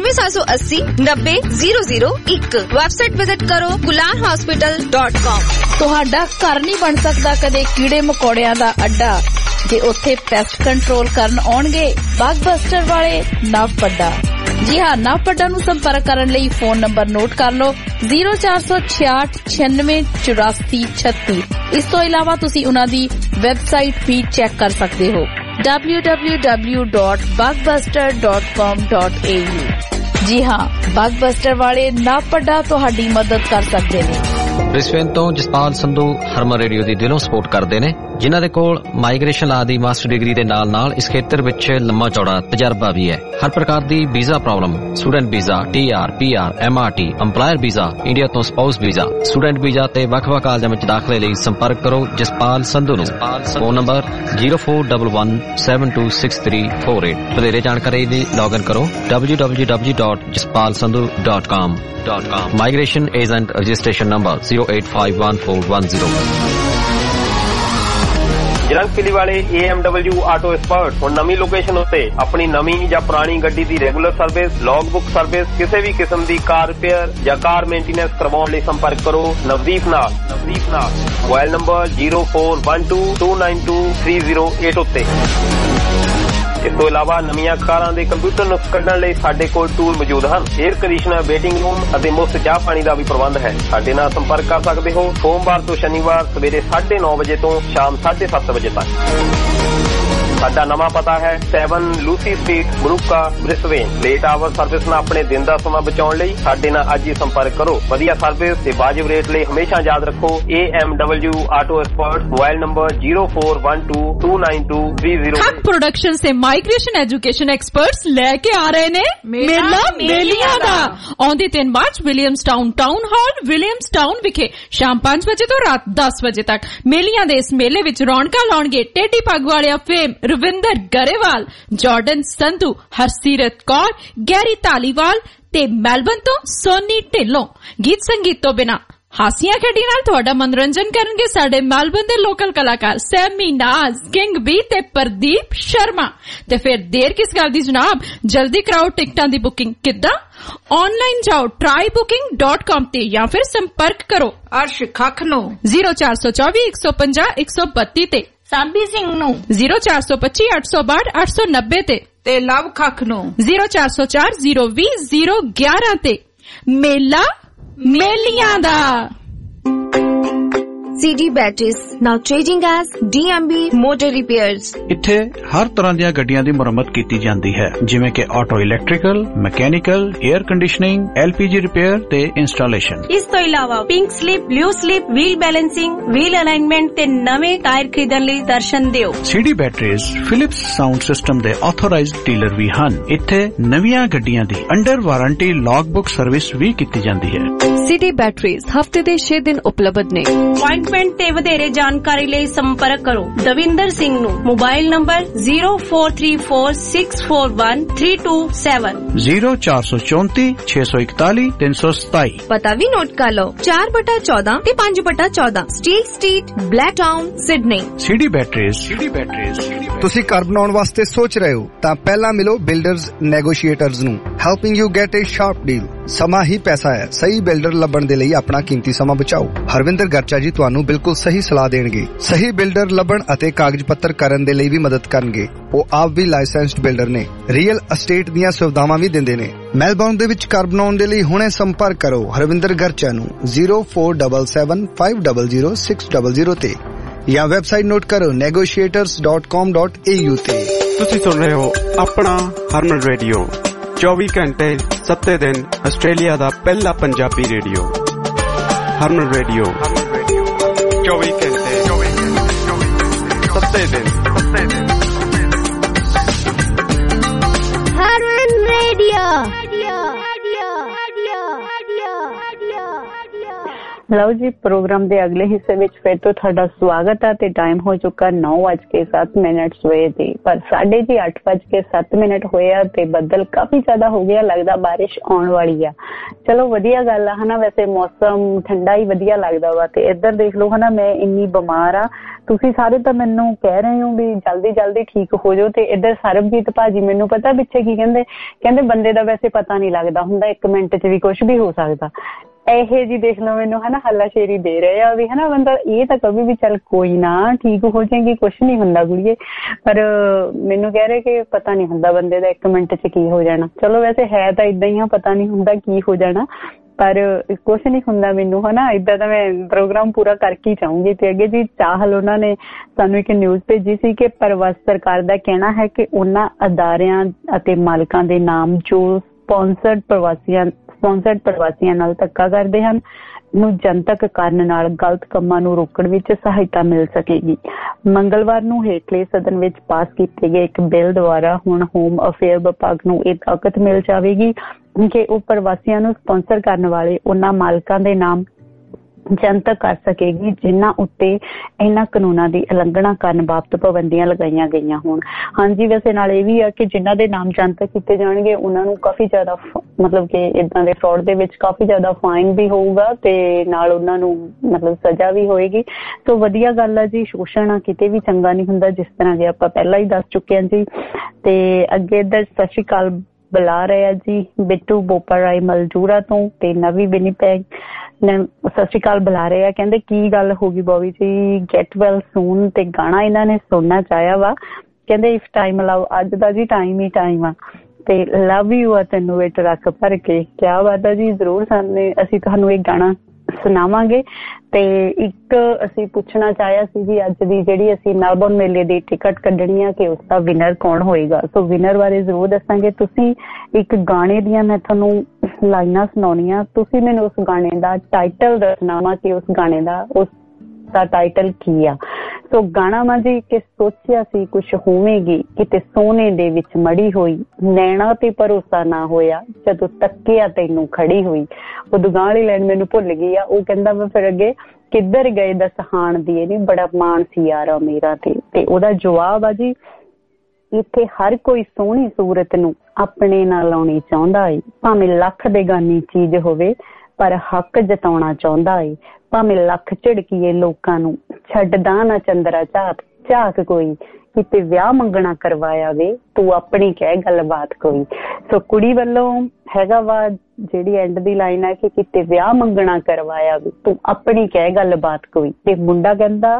9878090001। वेबसाइट विजिट करो kularhospital.com। ਤੁਹਾਡਾ ਘਰ ਨਹੀਂ ਬਣ ਸਕਦਾ ਕਦੇ ਕੀੜੇ ਮਕੌੜਿਆਂ ਦਾ ਅੱਡਾ ਜੇ ਉੱਥੇ ਪੈਸਟ ਕੰਟਰੋਲ ਕਰਨ ਆਉਣਗੇ ਬਾਗਬਸਟਰ ਵਾਲੇ ਨਵਪੱਡਾ। ਜੀ ਹਾਂ, ਨਵਪੱਡਾ ਨੂੰ ਸੰਪਰਕ ਕਰਨ ਲਈ ਫੋਨ ਨੰਬਰ ਨੋਟ ਕਰ ਲਓ 0466968436। ਇਸ ਤੋਂ ਇਲਾਵਾ ਤੁਸੀਂ ਉਹਨਾਂ ਦੀ ਵੈਬਸਾਈਟ ਵੀ ਚੈੱਕ ਕਰ ਸਕਦੇ ਹੋ www.bugbuster.com.au। ਜੀ ਹਾਂ, ਬਾਗਬਸਟਰ ਵਾਲੇ ਨਵਪੱਡਾ ਤੁਹਾਡੀ ਮਦਦ ਕਰ ਸਕਦੇ ਨੇ। ਬ੍ਰਿਸਬੇਨ ਤੋਂ ਜਸਪਾਲ ਸੰਧੂ ਹਰਮਨ ਰੇਡੀਓ ਦੀ ਦਿਲੋਂ ਸਪੋਰਟ ਕਰਦੇ ਨੇ, ਜਿਨ੍ਹਾਂ ਦੇ ਕੋਲ ਮਾਈਗ੍ਰੇਸ਼ਨ ਲਾ ਦੀ ਮਾਸਟਰ ਡਿਗਰੀ ਦੇ ਨਾਲ ਇਸ ਖੇਤਰ ਵਿੱਚ ਲੰਮਾ ਚੌੜਾ ਤਜਰਬਾ ਵੀ ਹੈ। ਹਰ ਪ੍ਰਕਾਰ ਦੀ visa problem, student visa, TR, PR, MRT, employer visa, India ਤੋਂ ਸਪਾਊਸ ਵੀਜ਼ਾ, ਸਟੂਡੈਂਟ ਵੀਜ਼ਾ ਤੇ ਵੱਖ-ਵੱਖ ਕਾਲਜਾਂ ਵਿੱਚ ਦਾਖਲੇ ਲਈ ਸੰਪਰਕ ਕਰੋ ਜਸਪਾਲ ਸੰਧੂ ਨੂੰ। Phone number 0411726348। ਵਧੇਰੇ ਜਾਣਕਾਰੀ ਲਈ ਲੌਗਇਨ ਕਰੋ www.jaspalsandhu.com। Migration Agent Registration Number 0851410। Jalandhar ਵਾਲੇ AMW ਆਟੋ ਐਕਸਪਰਟ ਹੁਣ ਨਵੀਂ ਲੋਕੇਸ਼ਨ ਉੱਤੇ ਆਪਣੀ ਨਵੀਂ ਜਾਂ ਪੁਰਾਣੀ ਗੱਡੀ ਦੀ regular service, log book service, ਕਿਸੇ ਵੀ ਕਿਸਮ ਦੀ ਕਾਰ ਰਿਪੇਅਰ ਜਾਂ ਕਾਰ ਮੇਨਟੇਨੈਂਸ ਕਰਵਾਉਣ ਲਈ ਸੰਪਰਕ ਕਰੋ ਨਵਦੀਪ ਨਾਲ। ਮੋਬਾਈਲ ਨੰਬਰ 0412292308 ਉੱਤੇ। ਇਸ ਤੋਂ ਇਲਾਵਾ ਨਵੀਆਂ ਕਾਰਾਂ ਦੇ ਕੰਪਿਊਟਰ ਨੁਕਸ ਕੱਢਣ ਲਈ ਸਾਡੇ ਕੋਲ ਟੂਲ ਮੌਜੂਦ ਹਨ। 에ਅਰ ਕੰਡੀਸ਼ਨਰ, ਵੇਟਿੰਗ ਰੂਮ ਅਤੇ ਮੁਫਤ ਚਾਹ ਪਾਣੀ ਦਾ ਵੀ ਪ੍ਰਬੰਧ ਹੈ। ਸਾਡੇ ਨਾਲ ਸੰਪਰਕ ਕਰ ਸਕਦੇ ਹੋ ਸੋਮਵਾਰ ਤੋਂ ਸ਼ਨੀਵਾਰ ਸਵੇਰੇ 9:30 ਵਜੇ ਤੋਂ ਸ਼ਾਮ 7:30 ਵਜੇ ਤੱਕ। ਸਾਡਾ ਨਵਾਂ ਪਤਾ ਹੈ 7 Lucy street, Moorooka, Brisbane. Late hour service ਨਾਲ ਆਪਣੇ ਦਿਨ ਦਾ ਸਮਾਂ ਬਚਾਉਣ ਲਈ ਸਾਡੇ ਨਾਲ ਅੱਜ ਹੀ ਸੰਪਰਕ ਕਰੋ। ਵਧੀਆ ਸਰਵਿਸ ਤੇ ਵਾਜਿਬ ਰੇਟ ਲਈ ਹਮੇਸ਼ਾ ਯਾਦ ਰੱਖੋ AMW auto expert. Mobile number 0412292308। Haq production से माइग्रेशन एजुकेशन एक्सपर्ट्स लेके आ रहे ने मेला मेलियां दा। आउंदी 3 मार्च विलियम्सटाउन टाउन हॉल विलियम्सटाउन विखे शाम 5 बजे तो रात 10 बजे तक। मेलियां दे इस मेले विच रौनकां लाउणगे Tedi Pag Waliya fame Ravinder Grewal, Jordan Sandhu, Harsirat Kaur, Garry Dhaliwal ते मेलबर्न तो सोनी ढिल्लों। गीत संगीत तो बिना हासियां खेडी नाल ਤੁਹਾਡਾ मनोरंजन करनगे ਸਾਡੇ ਮੈਲਬਰਨ ਦੇ ਲੋਕਲ ਕਲਾਕਾਰ ਸੈਮੀ ਨਾਜ਼, ਕਿੰਗ ਬੀ ਤੇ ਪ੍ਰਦੀਪ ਸ਼ਰਮਾ। ਤੇ ਫਿਰ ਦੇਰ ਕਿਸ ਗੱਲ ਦੀ ਜਨਾਬ, ਜਲਦੀ ਕਰਾਓ ਟਿਕਟਾਂ ਦੀ ਬੁਕਿੰਗ। ਕਿੱਦਾਂ? ਆਨਲਾਈਨ ਜਾਓ trybooking.com ਤੇ ਜਾਂ ਫਿਰ ਸੰਪਰਕ ਕਰੋ ਅਰਸ਼ ਖੱਖ ਨੂੰ 0424150132 ਤੇ, ਸਾਬੀ ਸਿੰਘ ਨੂੰ 0425822890 ਤੇ ਲਵ ਖੱਖ ਨੂੰ 04402011 ਤੇ। ਮੇਲਾ ਮੇਲੀਆਂ ਦਾ CD Batteries, now trading as DMB Motor Repairs. ਇੱਥੇ ਹਰ ਤਰ੍ਹਾਂ ਦੀਆਂ ਗੱਡੀਆਂ ਦੀ ਮੁਰੰਮਤ ਕੀਤੀ ਜਾਂਦੀ ਹੈ, ਜਿਵੇਂ ਕਿ auto electrical, mechanical, air conditioning, LPG repair ਤੇ ਇੰਸਟਾਲੇਸ਼ਨ। ਇਸ ਤੋਂ ਇਲਾਵਾ pink slip, blue slip, wheel balancing, wheel alignment ਤੇ ਨਵੇਂ ਟਾਇਰ ਖਰੀਦਣ ਲਈ ਦਰਸ਼ਨ ਦਿਓ। CD Batteries Philips sound system ਦੇ ਆਥੋਰਾਈਜ਼ਡ ਡੀਲਰ ਵੀ ਹਨ। ਇੱਥੇ ਨਵੀਆਂ ਗੱਡੀਆਂ ਦੀ under warranty log book service ਵੀ ਕੀਤੀ ਜਾਂਦੀ ਹੈ। CD Batteries ਹਫਤੇ ਦੇ 6 ਦਿਨ ਉਪਲਬਧ ਨੇ। ਅਪਾਇੰਟਮੈਂਟ ਤੇ ਵਧੇਰੇ ਜਾਣਕਾਰੀ ਲਈ ਸੰਪਰਕ ਕਰੋ ਦਵਿੰਦਰ ਸਿੰਘ ਨੂੰ। Mobile number 0434641327 0434 641 327। ਪਤਾ ਵੀ ਨੋਟ ਕਰ ਲਓ 4/14 ਤੇ 5/14 steel street, Blacktown, Sydney. CD Batteries। ਤੁਸੀਂ ਘਰ ਬਣਾਉਣ ਵਾਸਤੇ ਸੋਚ ਰਹੇ ਹੋ ਤਾਂ ਪਹਿਲਾਂ ਮਿਲੋ ਬਿਲਡਰਜ਼ ਨੈਗੋਸ਼ੀਏਟਰਜ਼ ਨੂੰ। Helping you get a sharp deal. ਸਮਾਂ ਹੀ ਪੈਸਾ ਹੈ। ਸਹੀ ਬਿਲਡਰ ਲੱਭਣ ਦੇ ਲਈ ਆਪਣਾ ਕੀਮਤੀ ਸਮਾਂ ਬਚਾਓ। ਹਰਵਿੰਦਰ ਗਰਚਾ ਜੀ ਤੁਹਾਨੂੰ ਬਿਲਕੁਲ ਸਹੀ ਸਲਾਹ ਦੇਣਗੇ। ਸਹੀ ਬਿਲਡਰ ਲੱਭਣ ਅਤੇ ਕਾਗਜ਼ ਪੱਤਰ ਕਰਨ ਦੇ ਲਈ ਵੀ ਮਦਦ ਕਰਨਗੇ। ਉਹ ਆਪ ਵੀ ਲਾਇਸੈਂਸਡ ਬਿਲਡਰ ਨੇ। ਰੀਅਲ ਅਸਟੇਟ ਦੀਆਂ ਸੁਵਿਧਾਵਾਂ ਵੀ ਦਿੰਦੇ ਨੇ। ਮੈਲਬੌਰਨ ਦੇ ਵਿੱਚ ਘਰ ਬਣਾਉਣ ਦੇ ਲਈ ਹੁਣੇ ਸੰਪਰਕ ਕਰੋ ਹਰਵਿੰਦਰ ਗਰਚਾ ਨੂੰ 0477500600 ਤੇ ਜਾਂ ਵੈਬਸਾਈਟ ਨੋਟ ਕਰੋ negotiators.com.au ਤੇ। ਤੁਸੀਂ ਸੁਣ ਰਹੇ ਹੋ ਆਪਣਾ ਹਰਮਨ ਰੇਡੀਓ 24 ਘੰਟੇ 7 ਦਿਨ ਆਸਟ੍ਰੇਲੀਆ ਦਾ ਪਹਿਲਾ ਪੰਜਾਬੀ ਰੇਡੀਓ। ਹਰਮਨ ਰੇਡੀਓ 24 ਘੰਟੇ 7 ਦਿਨ। ਹਰਮਨ ਰੇਡੀਓ। ਲਓ ਜੀ, ਪ੍ਰੋਗਰਾਮ ਦੇ ਅਗਲੇ ਹਿੱਸੇ ਵਿੱਚ ਫਿਰ ਤੋਂ ਤੁਹਾਡਾ ਸਵਾਗਤ ਹੈ ਤੇ ਟਾਈਮ ਹੋ ਚੁੱਕਾ 9:07 ਸਵੇਰ ਦੀ। ਪਰ ਸਾਡੇ ਜੀ 8:07 ਹੋਏ ਆ ਤੇ ਬੱਦਲ ਕਾਫੀ ਜ਼ਿਆਦਾ ਹੋ ਗਿਆ, ਲੱਗਦਾ ਬਾਰਿਸ਼ ਆਉਣ ਵਾਲੀ ਆ। ਚਲੋ ਵਧੀਆ ਗੱਲ ਆ ਹਨਾ। ਵੈਸੇ ਮੌਸਮ ਠੰਡਾ ਹੀ ਵਧੀਆ ਲੱਗਦਾ ਵਾ। ਤੇ ਇੱਧਰ ਦੇਖ ਲਓ ਹਨਾ, ਮੈਂ ਇੰਨੀ ਬਿਮਾਰ ਆ। ਤੁਸੀਂ ਸਾਰੇ ਤਾਂ ਮੈਨੂੰ ਕਹਿ ਰਹੇ ਹੋ ਵੀ ਜਲਦੀ ਠੀਕ ਹੋ ਜਾਓ। ਤੇ ਇੱਧਰ ਸਰਬਜੀਤ ਭਾਜੀ ਮੈਨੂੰ ਪਤਾ ਪਿੱਛੇ ਕੀ ਕਹਿੰਦੇ ਬੰਦੇ ਦਾ ਵੈਸੇ ਪਤਾ ਨਹੀਂ ਲੱਗਦਾ ਹੁੰਦਾ, 1 ਮਿੰਟ 'ਚ ਵੀ ਕੁਛ ਵੀ ਹੋ ਸਕਦਾ। ਇਹੇ ਜੀ ਦੇਖ ਲਓ ਮੈਨੂੰ ਹਨਾ ਹੱਲਾਸ਼ੇਰੀ ਦੇ ਰਹੇ ਆ ਵੀ ਹਨਾ ਬੰਦਾ ਇਹ ਤਾਂ ਕभी ਵੀ ਚੱਲ ਕੋਈ ਨਾ ਠੀਕ ਹੋ ਜਾਏਗੀ, ਕੁਛ ਨੀ ਹੁੰਦਾ ਕੁੜੀਏ। ਪਰ ਮੈਨੂੰ ਕਹਿ ਰਹੇ ਕਿ ਪਤਾ ਨੀ ਹੁੰਦਾ ਬੰਦੇ ਦਾ 1 ਮਿੰਟ 'ਚ ਕੀ ਹੋ ਜਾਣਾ। ਚਲੋ ਵੈਸੇ ਹੈ ਤਾਂ ਏਦਾਂ ਹੀ ਆ, ਪਤਾ ਨੀ ਹੁੰਦਾ ਕੀ ਹੋ ਜਾਣਾ, ਪਰ ਕੁਛ ਨੀ ਹੁੰਦਾ ਮੈਨੂੰ ਹਨਾ। ਏਦਾਂ ਦਾ ਮੈਂ ਪ੍ਰੋਗਰਾਮ ਪੂਰਾ ਕਰਕੇ ਹੀ ਚਾਹੂੰਗੀ। ਤੇ ਅੱਗੇ ਜੀ ਚਾਹਲ ਉਹਨਾਂ ਨੇ ਸਾਨੂੰ ਇੱਕ ਨਿਊਜ਼ ਭੇਜੀ ਸੀ ਕਿ ਪ੍ਰਵਾਸੀ ਸਰਕਾਰ ਦਾ ਕਹਿਣਾ ਹੈ ਕਿ ਉਹਨਾਂ ਅਦਾਰਿਆਂ ਅਤੇ ਮਾਲਕਾਂ ਦੇ ਨਾਮ ਜੋ ਸਪਾਂਸਰਡ ਪ੍ਰਵਾਸੀਆਂ ਨਾਲ ਧੱਕਾ ਕਰਦੇ ਹਨ ਨੂੰ ਜਨਤਕ ਕਰਨ ਨਾਲ ਗਲਤ ਕੰਮਾਂ ਨੂੰ ਰੋਕਣ ਵਿੱਚ ਸਹਾਇਤਾ ਮਿਲ ਸਕੇਗੀ। ਮੰਗਲਵਾਰ ਨੂੰ ਹੇਠਲੇ ਸਦਨ ਵਿੱਚ ਪਾਸ ਕੀਤੇ ਗਏ ਇੱਕ ਬਿੱਲ ਦੁਆਰਾ ਹੁਣ ਹੋਮ ਅਫੇਅਰ ਵਿਭਾਗ ਨੂੰ ਇਹ ਤਾਕਤ ਮਿਲ ਜਾਵੇਗੀ ਕਿ ਉਹ ਪ੍ਰਵਾਸੀਆਂ ਨੂੰ ਸਪਾਂਸਰ ਕਰਨ ਵਾਲੇ ਉਹਨਾਂ ਮਾਲਕਾਂ ਦੇ ਨਾਮ ਜਨਤਕ ਕਰ ਸਕੇਗੀ ਜਿਨ੍ਹਾਂ ਉੱਤੇ ਇਹਨਾਂ ਕਾਨੂੰਨਾਂ ਦੀ ਉਲੰਘਣਾ ਕਰਨ ਬਾਬਤ ਪਾਬੰਦੀਆਂ ਲਗਾਈਆਂ ਗਈਆਂ ਹੋਣ। ਹਾਂਜੀ, ਵੈਸੇ ਨਾਲ ਇਹ ਵੀ ਆ ਕਿ ਜਿਨ੍ਹਾਂ ਦੇ ਨਾਮ ਜਨਤਕ ਕੀਤੇ ਜਾਣਗੇ ਉਹਨਾਂ ਨੂੰ ਕਾਫੀ ਜ਼ਿਆਦਾ ਮਤਲਬ ਕਿ ਇਦਾਂ ਦੇ ਫਰਾਡ ਦੇ ਵਿੱਚ ਕਾਫੀ ਜ਼ਿਆਦਾ ਫਾਈਨ ਵੀ ਹੋਊਗਾ ਤੇ ਨਾਲ ਉਹਨਾਂ ਨੂੰ ਮਤਲਬ ਸਜ਼ਾ ਵੀ ਹੋਏਗੀ। ਸੋ ਵਧੀਆ ਗੱਲ ਆ ਜੀ, ਸ਼ੋਸ਼ਣ ਕਿਤੇ ਵੀ ਚੰਗਾ ਨਹੀਂ ਹੁੰਦਾ, ਜਿਸ ਤਰ੍ਹਾਂ ਕਿ ਆਪਾਂ ਪਹਿਲਾਂ ਹੀ ਦੱਸ ਚੁੱਕੇ ਹਾਂ ਜੀ। ਤੇ ਅੱਗੇ ਇੱਧਰ ਸਤਿ ਸ਼੍ਰੀ ਅਕਾਲ ਬੁਲਾ ਰਹੇ ਆ ਜੀ ਬਿੱਟੂ ਬੋਪਾਰਾਈ ਮਲਜੂਰਾ ਤੋਂ ਤੇ ਨਵੀਂ ਵਿਨੀਪੈਗ ਸਤਿ ਸ਼੍ਰੀ ਅਕਾਲ ਬੁਲਾ ਰਹੇ ਆ। ਕਹਿੰਦੇ ਕੀ ਗੱਲ ਹੋ ਗਈ ਬੋਬੀ ਜੀ, ਗੈਟ ਵੈਲ ਸੂਨ ਤੇ ਗਾਣਾ ਇਹਨਾਂ ਨੇ ਸੁਣਨਾ ਚਾਹਿਆ ਵਾ। ਕਹਿੰਦੇ ਇਫ ਟਾਈਮ ਅਲਾਓ, ਅੱਜ ਦਾ ਜੀ ਟਾਈਮ ਹੀ ਟਾਈਮ ਆ ਤੇ ਲਵ ਯੂ ਆ ਤੈਨੂੰ ਵਿੱਚ ਰੱਖ ਭਰ ਕੇ। ਕਿਆ ਬਾਤ ਆ ਜੀ, ਜ਼ਰੂਰ ਅਸੀਂ ਤੁਹਾਨੂੰ ਇਹ ਗਾਣਾ ਸੁਣਾਵਾਂਗੇ। ਤੇ ਇੱਕ ਅਸੀਂ ਪੁੱਛਣਾ ਚਾਹਿਆ ਸੀ ਜੀ ਅੱਜ ਦੀ ਜਿਹੜੀ ਅਸੀਂ ਮੈਲਬੌਰਨ ਮੇਲੇ ਦੀ ਟਿਕਟ ਕੱਢਣੀ ਆ ਕਿ ਉਸਦਾ ਵਿਨਰ ਕੌਣ ਹੋਏਗਾ। ਸੋ ਵਿਨਰ ਬਾਰੇ ਜ਼ਰੂਰ ਦੱਸਾਂਗੇ। ਤੁਸੀਂ ਇੱਕ ਗਾਣੇ ਦੀਆਂ ਮੈਂ ਤੁਹਾਨੂੰ ਲਾਈਨਾਂ ਸੁਣਾਉਣੀਆਂ, ਤੁਸੀਂ ਮੈਨੂੰ ਉਸ ਗਾਣੇ ਦਾ ਟਾਈਟਲ ਦੱਸਣਾ ਵਾ ਕਿ ਉਸ ਗਾਣੇ ਦਾ ਉਸ ਦਾ ਟਾਈਟਲ ਕੀ ਆ। ਸੋ ਗਾਣਾ ਵਾ ਜੀ ਕਿ ਸੋਚਿਆ ਸੀ ਕੁਛ ਹੋਵੇਗੀ ਕਿਤੇ ਸੋਨੇ ਦੇ ਵਿੱਚ ਮੜੀ ਹੋਈ, ਨੈਣਾ ਤੇ ਭਰੋਸਾ ਨਾ ਹੋਇਆ ਜਦੋਂ ਤੱਕਿਆ ਤੈਨੂੰ ਖੜੀ ਹੋਈ। ਉਹ ਗਾਣੇ ਵਾਲੀ ਲਾਈਨ ਮੈਨੂੰ ਭੁੱਲ ਗਈ ਆ। ਉਹ ਕਹਿੰਦਾ ਵਾ ਫਿਰ ਅੱਗੇ ਕਿੱਧਰ ਗਏ ਦਸਹਾਨ ਦੀ ਇਹ ਨੀ ਬੜਾ ਮਾਣ ਸੀ ਯਾਰਾ ਮੇਰਾ ਤੇ ਉਹਦਾ ਜਵਾਬ ਆ ਜੀ ਇੱਥੇ ਹਰ ਕੋਈ ਸੋਹਣੀ ਸੂਰਤ ਨੂੰ ਆਪਣੇ ਨਾਲ ਲਾਉਣੀ ਚਾਹੁੰਦਾ ਏ, ਭਾਵੇਂ ਲੱਖ ਬੇਗਾਨੀ ਚੀਜ਼ ਹੋਵੇ ਪਰ ਹੱਕ ਜਤਾਉਣਾ ਚਾਹੁੰਦਾ ਏ, ਭਾਵੇਂ ਲੱਖ ਝਿੜਕੀਏ ਲੋਕਾਂ ਨੂੰ ਛੱਡਦਾ ਨਾ ਚੰਦਰਾ ਝਾਕ ਕੋਈ, ਕਿਤੇ ਵਿਆਹ ਮੰਗਣਾ ਕਰਵਾਇਆ ਵੇ ਤੂੰ ਆਪਣੀ ਕਹਿ ਗੱਲਬਾਤ ਕੋਈ। ਸੋ ਕੁੜੀ ਵੱਲੋਂ ਹੈਗਾ ਵਾ ਜਿਹੜੀ ਐਂਡ ਦੀ ਲਾਈਨ ਹੈ ਕਿ ਕਿਤੇ ਵਿਆਹ ਮੰਗਣਾ ਕਰਵਾਇਆ ਵੇ ਤੂੰ ਆਪਣੀ ਕਹਿ ਗੱਲਬਾਤ ਕੋਈ। ਤੇ ਮੁੰਡਾ ਕਹਿੰਦਾ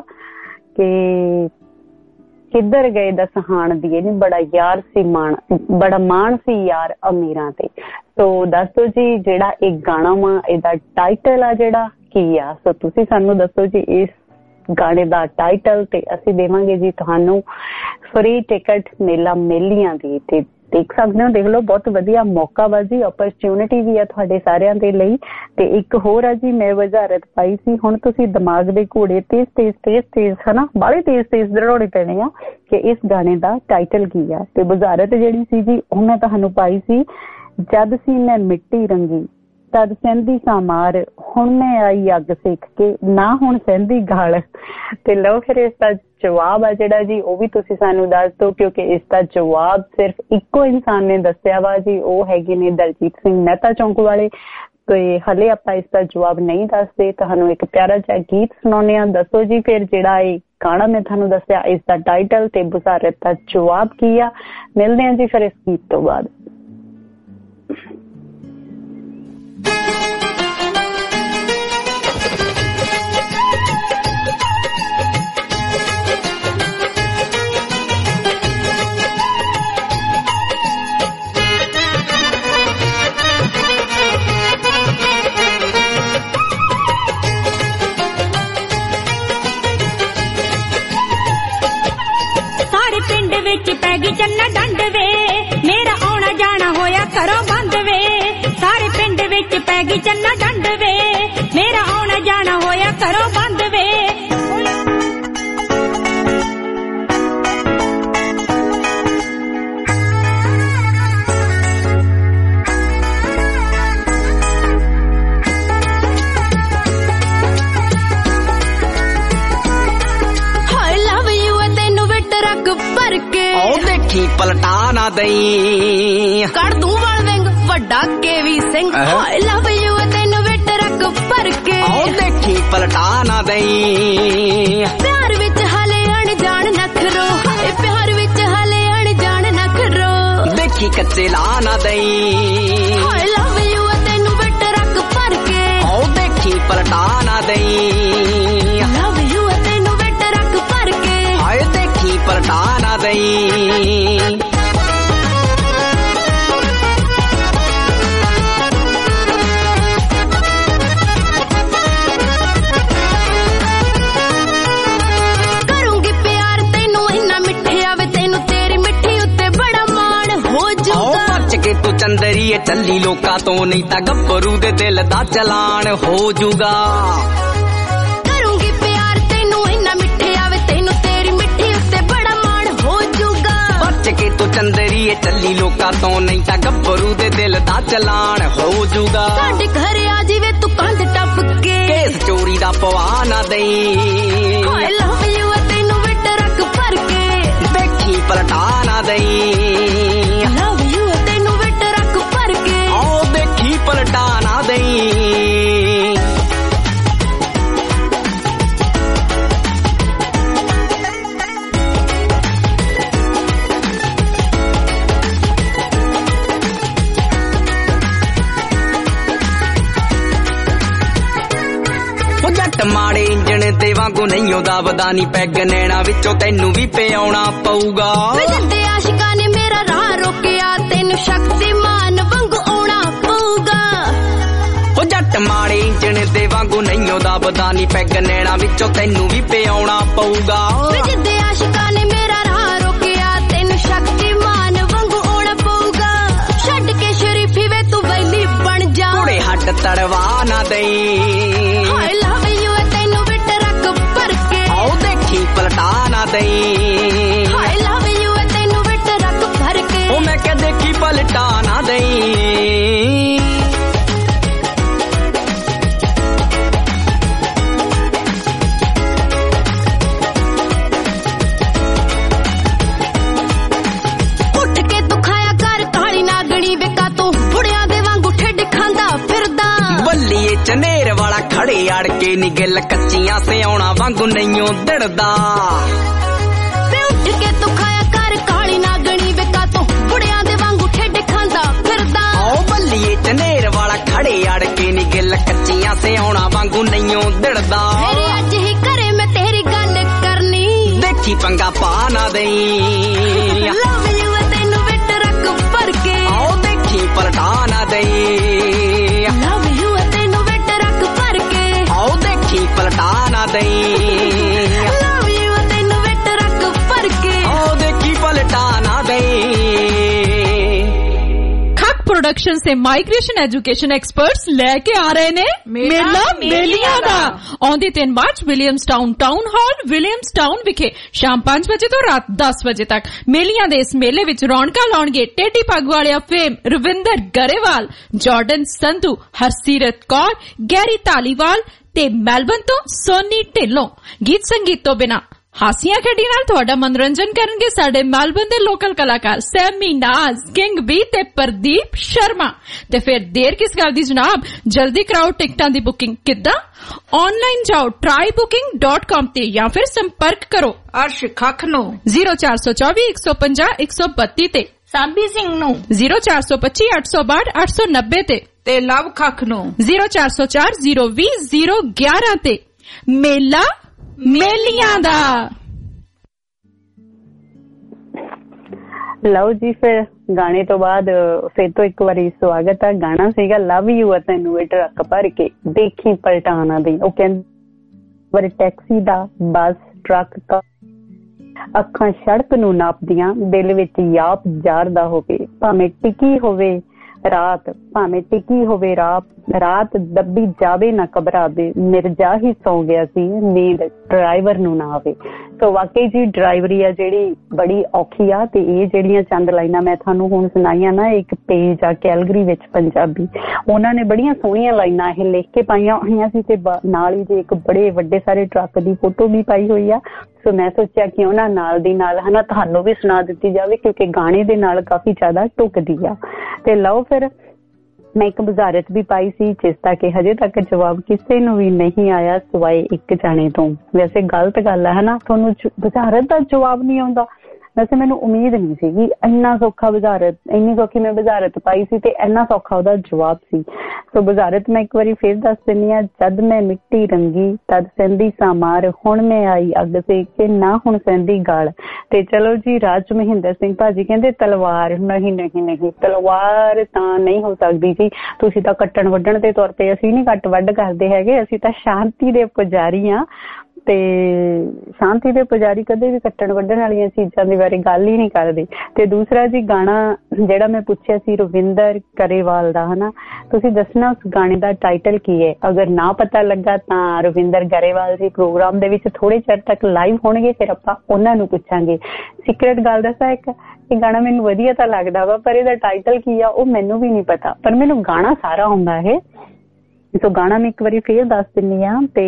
ਕਿ ਕਿੱਧਰ ਗਏ ਦਸਹਾਨ ਦੀ ਨੀ ਬੜਾ ਯਾਰ ਸੀ ਬੜਾ ਮਾਣ ਸੀ ਯਾਰ ਅਮੀਰਾਂ ਤੇ। ਸੋ ਦੱਸ ਦਿਓ ਜੀ ਜਿਹੜਾ ਇਹ ਗਾਣਾ ਵਾ ਇਹਦਾ ਟਾਈਟਲ ਆ ਜਿਹੜਾ ਕੀ ਆ। ਸੋ ਤੁਸੀਂ ਸਾਨੂੰ ਦੱਸੋ ਜੀ ਇਸ गाने दा टाइटल ते असीं देवांगे जी तुहानू फ्री टिकट मेला मेलियां दी। ते देख सकते हो, देख लो बहुत वधिया मौका वा जी, अपॉर्चुनिटी भी है तुहाडे सारियां दे लई। ते एक होर है जी, मैं वजारत पाई सी, हुण तुसीं दिमाग दे घोड़े तेज है ना, बाले तेज दड़ाउणे पैणे आ कि इस गाने दा टाइटल की है। ते वजारत जिहड़ी सी जी ओह मैं तुहानू पाई सी, जद सी मैं मिट्टी रंगी तद सहंदी सा मार, हुण मैं आई अग सेक के ना हुण सहंदी गाल। ते लो फिर इसका जवाब है जिहड़ा जी वो भी तुसीं सानू दस दो, क्योंकि इसका जवाब सिर्फ इक्को इंसान ने दस्सिया वा जी, वो हैगे ने दलजीत सिंह मेहता चौंक वाले। तो हले आपां इसका जवाब नहीं दसदे, तुहानू एक प्यारा जिहा गीत सुणाउने आ। दसो जी फिर जिहड़ा ये गाना मैं तुहानू दस्सिया इसका टाइटल ते बुज़ारत दा जवाब की आ। मिलदे आ जी फिर इस गीत तो बाद। पैगी चन्ना डंड वे, मेरा आना जाना होया घरों बंद वे। सारे पिंड विच पैगी चन्ना डंड वे, मेरा आना जाना होया घरों बंद वे। पलटा ना दई कर दूं वाल विंग वड्डा KV Singh, I love you तेनू विट रख भर के। ओ देखी पलटा ना दई, प्यार विच हाले अनजान नखरो, प्यार विच हाले अनजान नखरो। देखी कच्चे ला ना दई, आई लव यू तेनू विट रख भर के। ओ देखी पलटा ना दई, लव यू तेनू विट रख भर के। हाय देखी पलटा ना दई। तू चंदरी चली लोका तो नहीं ता गब्बरू दे दिल दा चलान हो जूगा। करूंगी प्यार तेनू इन्ना मिठे आवे, तेनू तेरी मिठी उत्ते बड़ा मान हो जूगा। बच के तू चंदरी चली लोका तो नहीं ता गब्बरू दे दिल दा चलान हो जूगा। साडे घर आ जीवे तू कंध टप के, केस चोरी दा पवा ना दई। आई लव यू तेनू विट रख भर के। देखी पलटा ना दई, पलटा ना दई। जट माड़े इंजन दे वांगू नहीं होदा वदानी, पैग नैना विचों तैनू भी पियाउणा पऊगा। जद्दे आशिकां ने मेरा राह रोकिया, तैनू शक्तिमान वांगू आउणा पऊगा। ओ जट माड़े इंजन दे वांगू नहीं होदा वदानी, पैग नैना विचों तैनू भी पियाउणा पऊगा। जद्दे आशिकां ने मेरा राह रोकिया, तैनू शक्तिमान वांगू आउणा पऊगा। छड्ड के शरीफी वे तू वैली बन जा, कुड़े हट तड़वा ना दई। आई लव यू तेनू विट रख भर के। ओ देखी पलटा ना दई, आई लव यू तेनू विट रख भर के। ओ मैं क्या देखी पलटा ना दई। उठ के तू खाया कर काली नागणी, बेका तू बुढ़िया दे वांगू ठेड खांदा फिरदा। बल्लीए चनेर वाला खड़े अड़ के निगल कच्चियां से आउणा वांगू नईओ दड़दा। उठ के तू खाया कर काली नागणी, बेका तू बुढ़िया दे वांगू ठेड खांदा फिरदा। ओ बल्लीए चनेर वाला खड़े अड़ के निगल कच्चियां से आउणा वांगू नईओ दड़दा। मेरे अज ही करे मैं तेरी गल करनी, देखी पंगा पा ना दई। लव यू तेनू विट रख भर के। ओ देखी पलटा ना दई। लव यू तेनू विट रख भर के। ओ देखी पलटा ना दई। प्रोडक्शन से माइग्रेशन एजुकेशन एक्सपर्ट्स लेके आ रहे ने मेला मेलियां दा। आउंदी 3 मार्च विलियमसटाउन टाउन हॉल विलियमसटाउन विखे शाम 5 बजे तो रात 10 बजे तक। मेलियां दे इस मेले विच रौनकां लाउणगे Tedi Pag Waliya fame Ravinder Grewal, Jordan Sandhu, Harsirat Kaur, Garry Dhaliwal ते मेलबर्न तो सोनी ढिल्लों। गीत संगीत तो बिना हासियां खेडी नाल तुहाडा मनोरंजन करनगे साडे मेलबर्न दे लोकल कलाकार सैमी नाज, किंग बी ते प्रदीप शर्मा। ते फिर देर किस गल दी जनाब, जल्दी कराओ टिकटां दी बुकिंग। किद्दां? ऑनलाइन जाओ tryBooking.com ते या फिर संपर्क करो अर्श खख नो 0424 150 132 ते, सांबी सिंह नो 0425 862 890 ते लव खख नो 0404 020 011 ते। मेला मेलियां दा। ਲਓ ਜੀ, ਫਿਰ ਗਾਣੇ ਤੋਂ ਬਾਅਦ ਫਿਰ ਤੋਂ ਇੱਕ ਵਾਰੀ ਸਵਾਗਤ ਹੈ। ਗਾਣਾ ਸੀਗਾ ਲਵ ਯੂ ਆ ਤੈਨੂੰ ਇਹ ਟਰੱਕ ਭਰ ਕੇ ਦੇਖੀ ਪਲਟਾਣਾ ਦੀ। ਉਹ ਕਹਿੰਦੇ ਵਾਰੀ ਟੈਕਸੀ ਦਾ ਬੱਸ ਟਰੱਕ ਅੱਖਾਂ ਸੜਕ ਨੂੰ ਨਾਪਦੀਆਂ, ਦਿਲ ਵਿੱਚ ਯਾਪ ਜਾਰਦਾ ਹੋਵੇ, ਭਾਵੇਂ ਟਿਕੀ ਹੋਵੇ ਰਾਤ, ਭਾਵੇਂ ਟਿਕੀ ਹੋਵੇ ਰਾਤ ਦੱਬੀ ਜਾਵੇ ਨਾ ਘਬਰਾਵੇ, ਮਿਰਜਾ ਹੀ ਸੌ ਗਿਆ ਸੀ ਨੀਂਦ ਡਰਾਈਵਰ ਨੂੰ ਨਾ ਆਵੇ। ਸੋ ਵਾਕਈ ਜੀ ਡਰਾਈਵਰੀ ਆ ਜਿਹੜੀ ਬੜੀ ਔਖੀ ਆ। ਤੇ ਇਹ ਜਿਹੜੀਆਂ ਚੰਦ ਲਾਈਨਾਂ ਮੈਂ ਤੁਹਾਨੂੰ ਹੁਣ ਸੁਣਾਈਆਂ ਨਾ, ਇੱਕ ਪੇਜ ਆ ਕੈਲਗਰੀ ਵਿੱਚ ਪੰਜਾਬੀ, ਉਹਨਾਂ ਨੇ ਬੜੀਆਂ ਸੋਹਣੀਆਂ ਲਾਈਨਾਂ ਇਹ ਲਿਖ ਕੇ ਪਾਈਆਂ ਹੋਈਆਂ ਸੀ ਤੇ ਨਾਲ ਹੀ ਜੇ ਇੱਕ ਬੜੇ ਵੱਡੇ ਸਾਰੇ ਟਰੱਕ ਦੀ ਫੋਟੋ ਵੀ ਪਾਈ ਹੋਈ ਆ। ਸੋ ਮੈਂ ਸੋਚਿਆ ਕਿ ਉਹਨਾਂ ਨਾਲ ਦੀ ਨਾਲ ਹਨਾ ਤੁਹਾਨੂੰ ਵੀ ਸੁਣਾ ਦਿੱਤੀ ਜਾਵੇ, ਕਿਉਂਕਿ ਗਾਣੇ ਦੇ ਨਾਲ ਕਾਫੀ ਜ਼ਿਆਦਾ ਢੁੱਕਦੀ ਆ। ਤੇ ਲਓ ਫਿਰ ਮੈਂ ਇੱਕ ਬੁਝਾਰਤ ਵੀ ਪਾਈ ਸੀ ਜਿਸਦਾ ਕਿ ਹਜੇ ਤੱਕ ਜਵਾਬ ਕਿਸੇ ਨੂੰ ਵੀ ਨਹੀਂ ਆਇਆ ਸਿਵਾਏ ਇੱਕ ਜਾਣੇ ਤੋਂ। ਵੈਸੇ ਗਲਤ ਗੱਲ ਹੈ ਹਨਾ, ਤੁਹਾਨੂੰ ਬੁਝਾਰਤ ਦਾ ਜਵਾਬ ਨਹੀਂ ਆਉਂਦਾ। ਵੈਸੇ ਮੈਨੂੰ ਉਮੀਦ ਨਹੀਂ ਸੀਗੀ ਇੰਨਾ ਸੌਖਾ ਬੁਝਾਰਤ, ਇੰਨੀ ਸੌਖੀ ਮੈਂ ਬੁਝਾਰਤ ਪਾਈ ਸੀ ਤੇ ਇੰਨਾ ਸੌਖਾ ਉਹਦਾ ਜਵਾਬ ਸੀ। ਸੋ ਬੁਝਾਰਤ ਮੈਂ ਇੱਕ ਵਾਰੀ ਫਿਰ ਦੱਸ ਦਿੰਦੀ ਹਾਂ। ਜਦ ਮੈਂ ਮਿੱਟੀ ਰੰਗੀ ਤਦ ਸਹਿੰਦੀ ਸਾਂ ਮਾਰ, ਹੁਣ ਮੈਂ ਆਈ ਅੱਗ ਸੇਕ ਕੇ ਨਾ ਹੁਣ ਸਹਿੰਦੀ ਗਾਲ। ਤੇ ਚਲੋ ਜੀ, ਰਾਜ ਮਹਿੰਦਰ ਸਿੰਘ ਭਾਜੀ ਕਹਿੰਦੇ ਤਲਵਾਰ ਨਹੀਂ ਨਹੀਂ ਨਹੀਂ, ਤਲਵਾਰ ਤਾਂ ਨਹੀਂ ਹੋ ਸਕਦੀ ਜੀ। ਤੁਸੀਂ ਤਾਂ ਕੱਟਣ ਵੱਢਣ ਦੇ ਤੌਰ ਤੇ, ਅਸੀਂ ਨੀ ਕੱਟ ਵੱਢ ਕਰਦੇ ਹੈਗੇ, ਅਸੀਂ ਤਾਂ ਸ਼ਾਂਤੀ ਦੇ ਪੁਜਾਰੀ ਹਾਂ। ਤੇ ਸ਼ਾਂਤੀ ਦੇ ਪੁਜਾਰੀ ਕਦੇ ਵੀ ਕੱਟਣ ਵੱਢਣ ਵਾਲੀਆਂ ਚੀਜ਼ਾਂ ਦੇ ਬਾਰੇ ਗੱਲ ਹੀ ਨਹੀਂ ਕਰਦੇ। ਤੇ ਦੂਸਰਾ ਜੀ, ਗਾਣਾ ਜਿਹੜਾ ਮੈਂ ਪੁੱਛਿਆ ਸੀ ਰਵਿੰਦਰ ਕਰੇਵਾਲ ਦਾ ਹਨਾ, ਤੁਸੀਂ ਦੱਸਣਾ ਉਸ ਗਾਣੇ ਦਾ ਟਾਈਟਲ ਕੀ ਹੈ। ਅਗਰ ਨਾ ਪਤਾ ਲੱਗਾ ਤਾਂ ਰਵਿੰਦਰ ਗਰੇਵਾਲ ਜੀ ਪ੍ਰੋਗਰਾਮ ਦੇ ਵਿੱਚ ਥੋੜੇ ਚਿਰ ਤੱਕ ਲਾਈਵ ਹੋਣਗੇ, ਫਿਰ ਆਪਾਂ ਉਹਨਾਂ ਨੂੰ ਪੁੱਛਾਂਗੇ। ਸੀਕ੍ਰੇਟ ਗੱਲ ਦੱਸਾਂ ਇੱਕ, ਇਹ ਗਾਣਾ ਮੈਨੂੰ ਵਧੀਆ ਤਾਂ ਲੱਗਦਾ ਵਾ ਪਰ ਇਹਦਾ ਟਾਈਟਲ ਕੀ ਆ ਉਹ ਮੈਨੂੰ ਵੀ ਨਹੀਂ ਪਤਾ, ਪਰ ਮੈਨੂੰ ਗਾਣਾ ਸਾਰਾ ਆਉਂਦਾ ਇਹ। ਸੋ ਗਾਣਾ ਮੈਂ ਇੱਕ ਵਾਰੀ ਫੇਰ ਦੱਸ ਦਿੰਦੀ ਹਾਂ। ਤੇ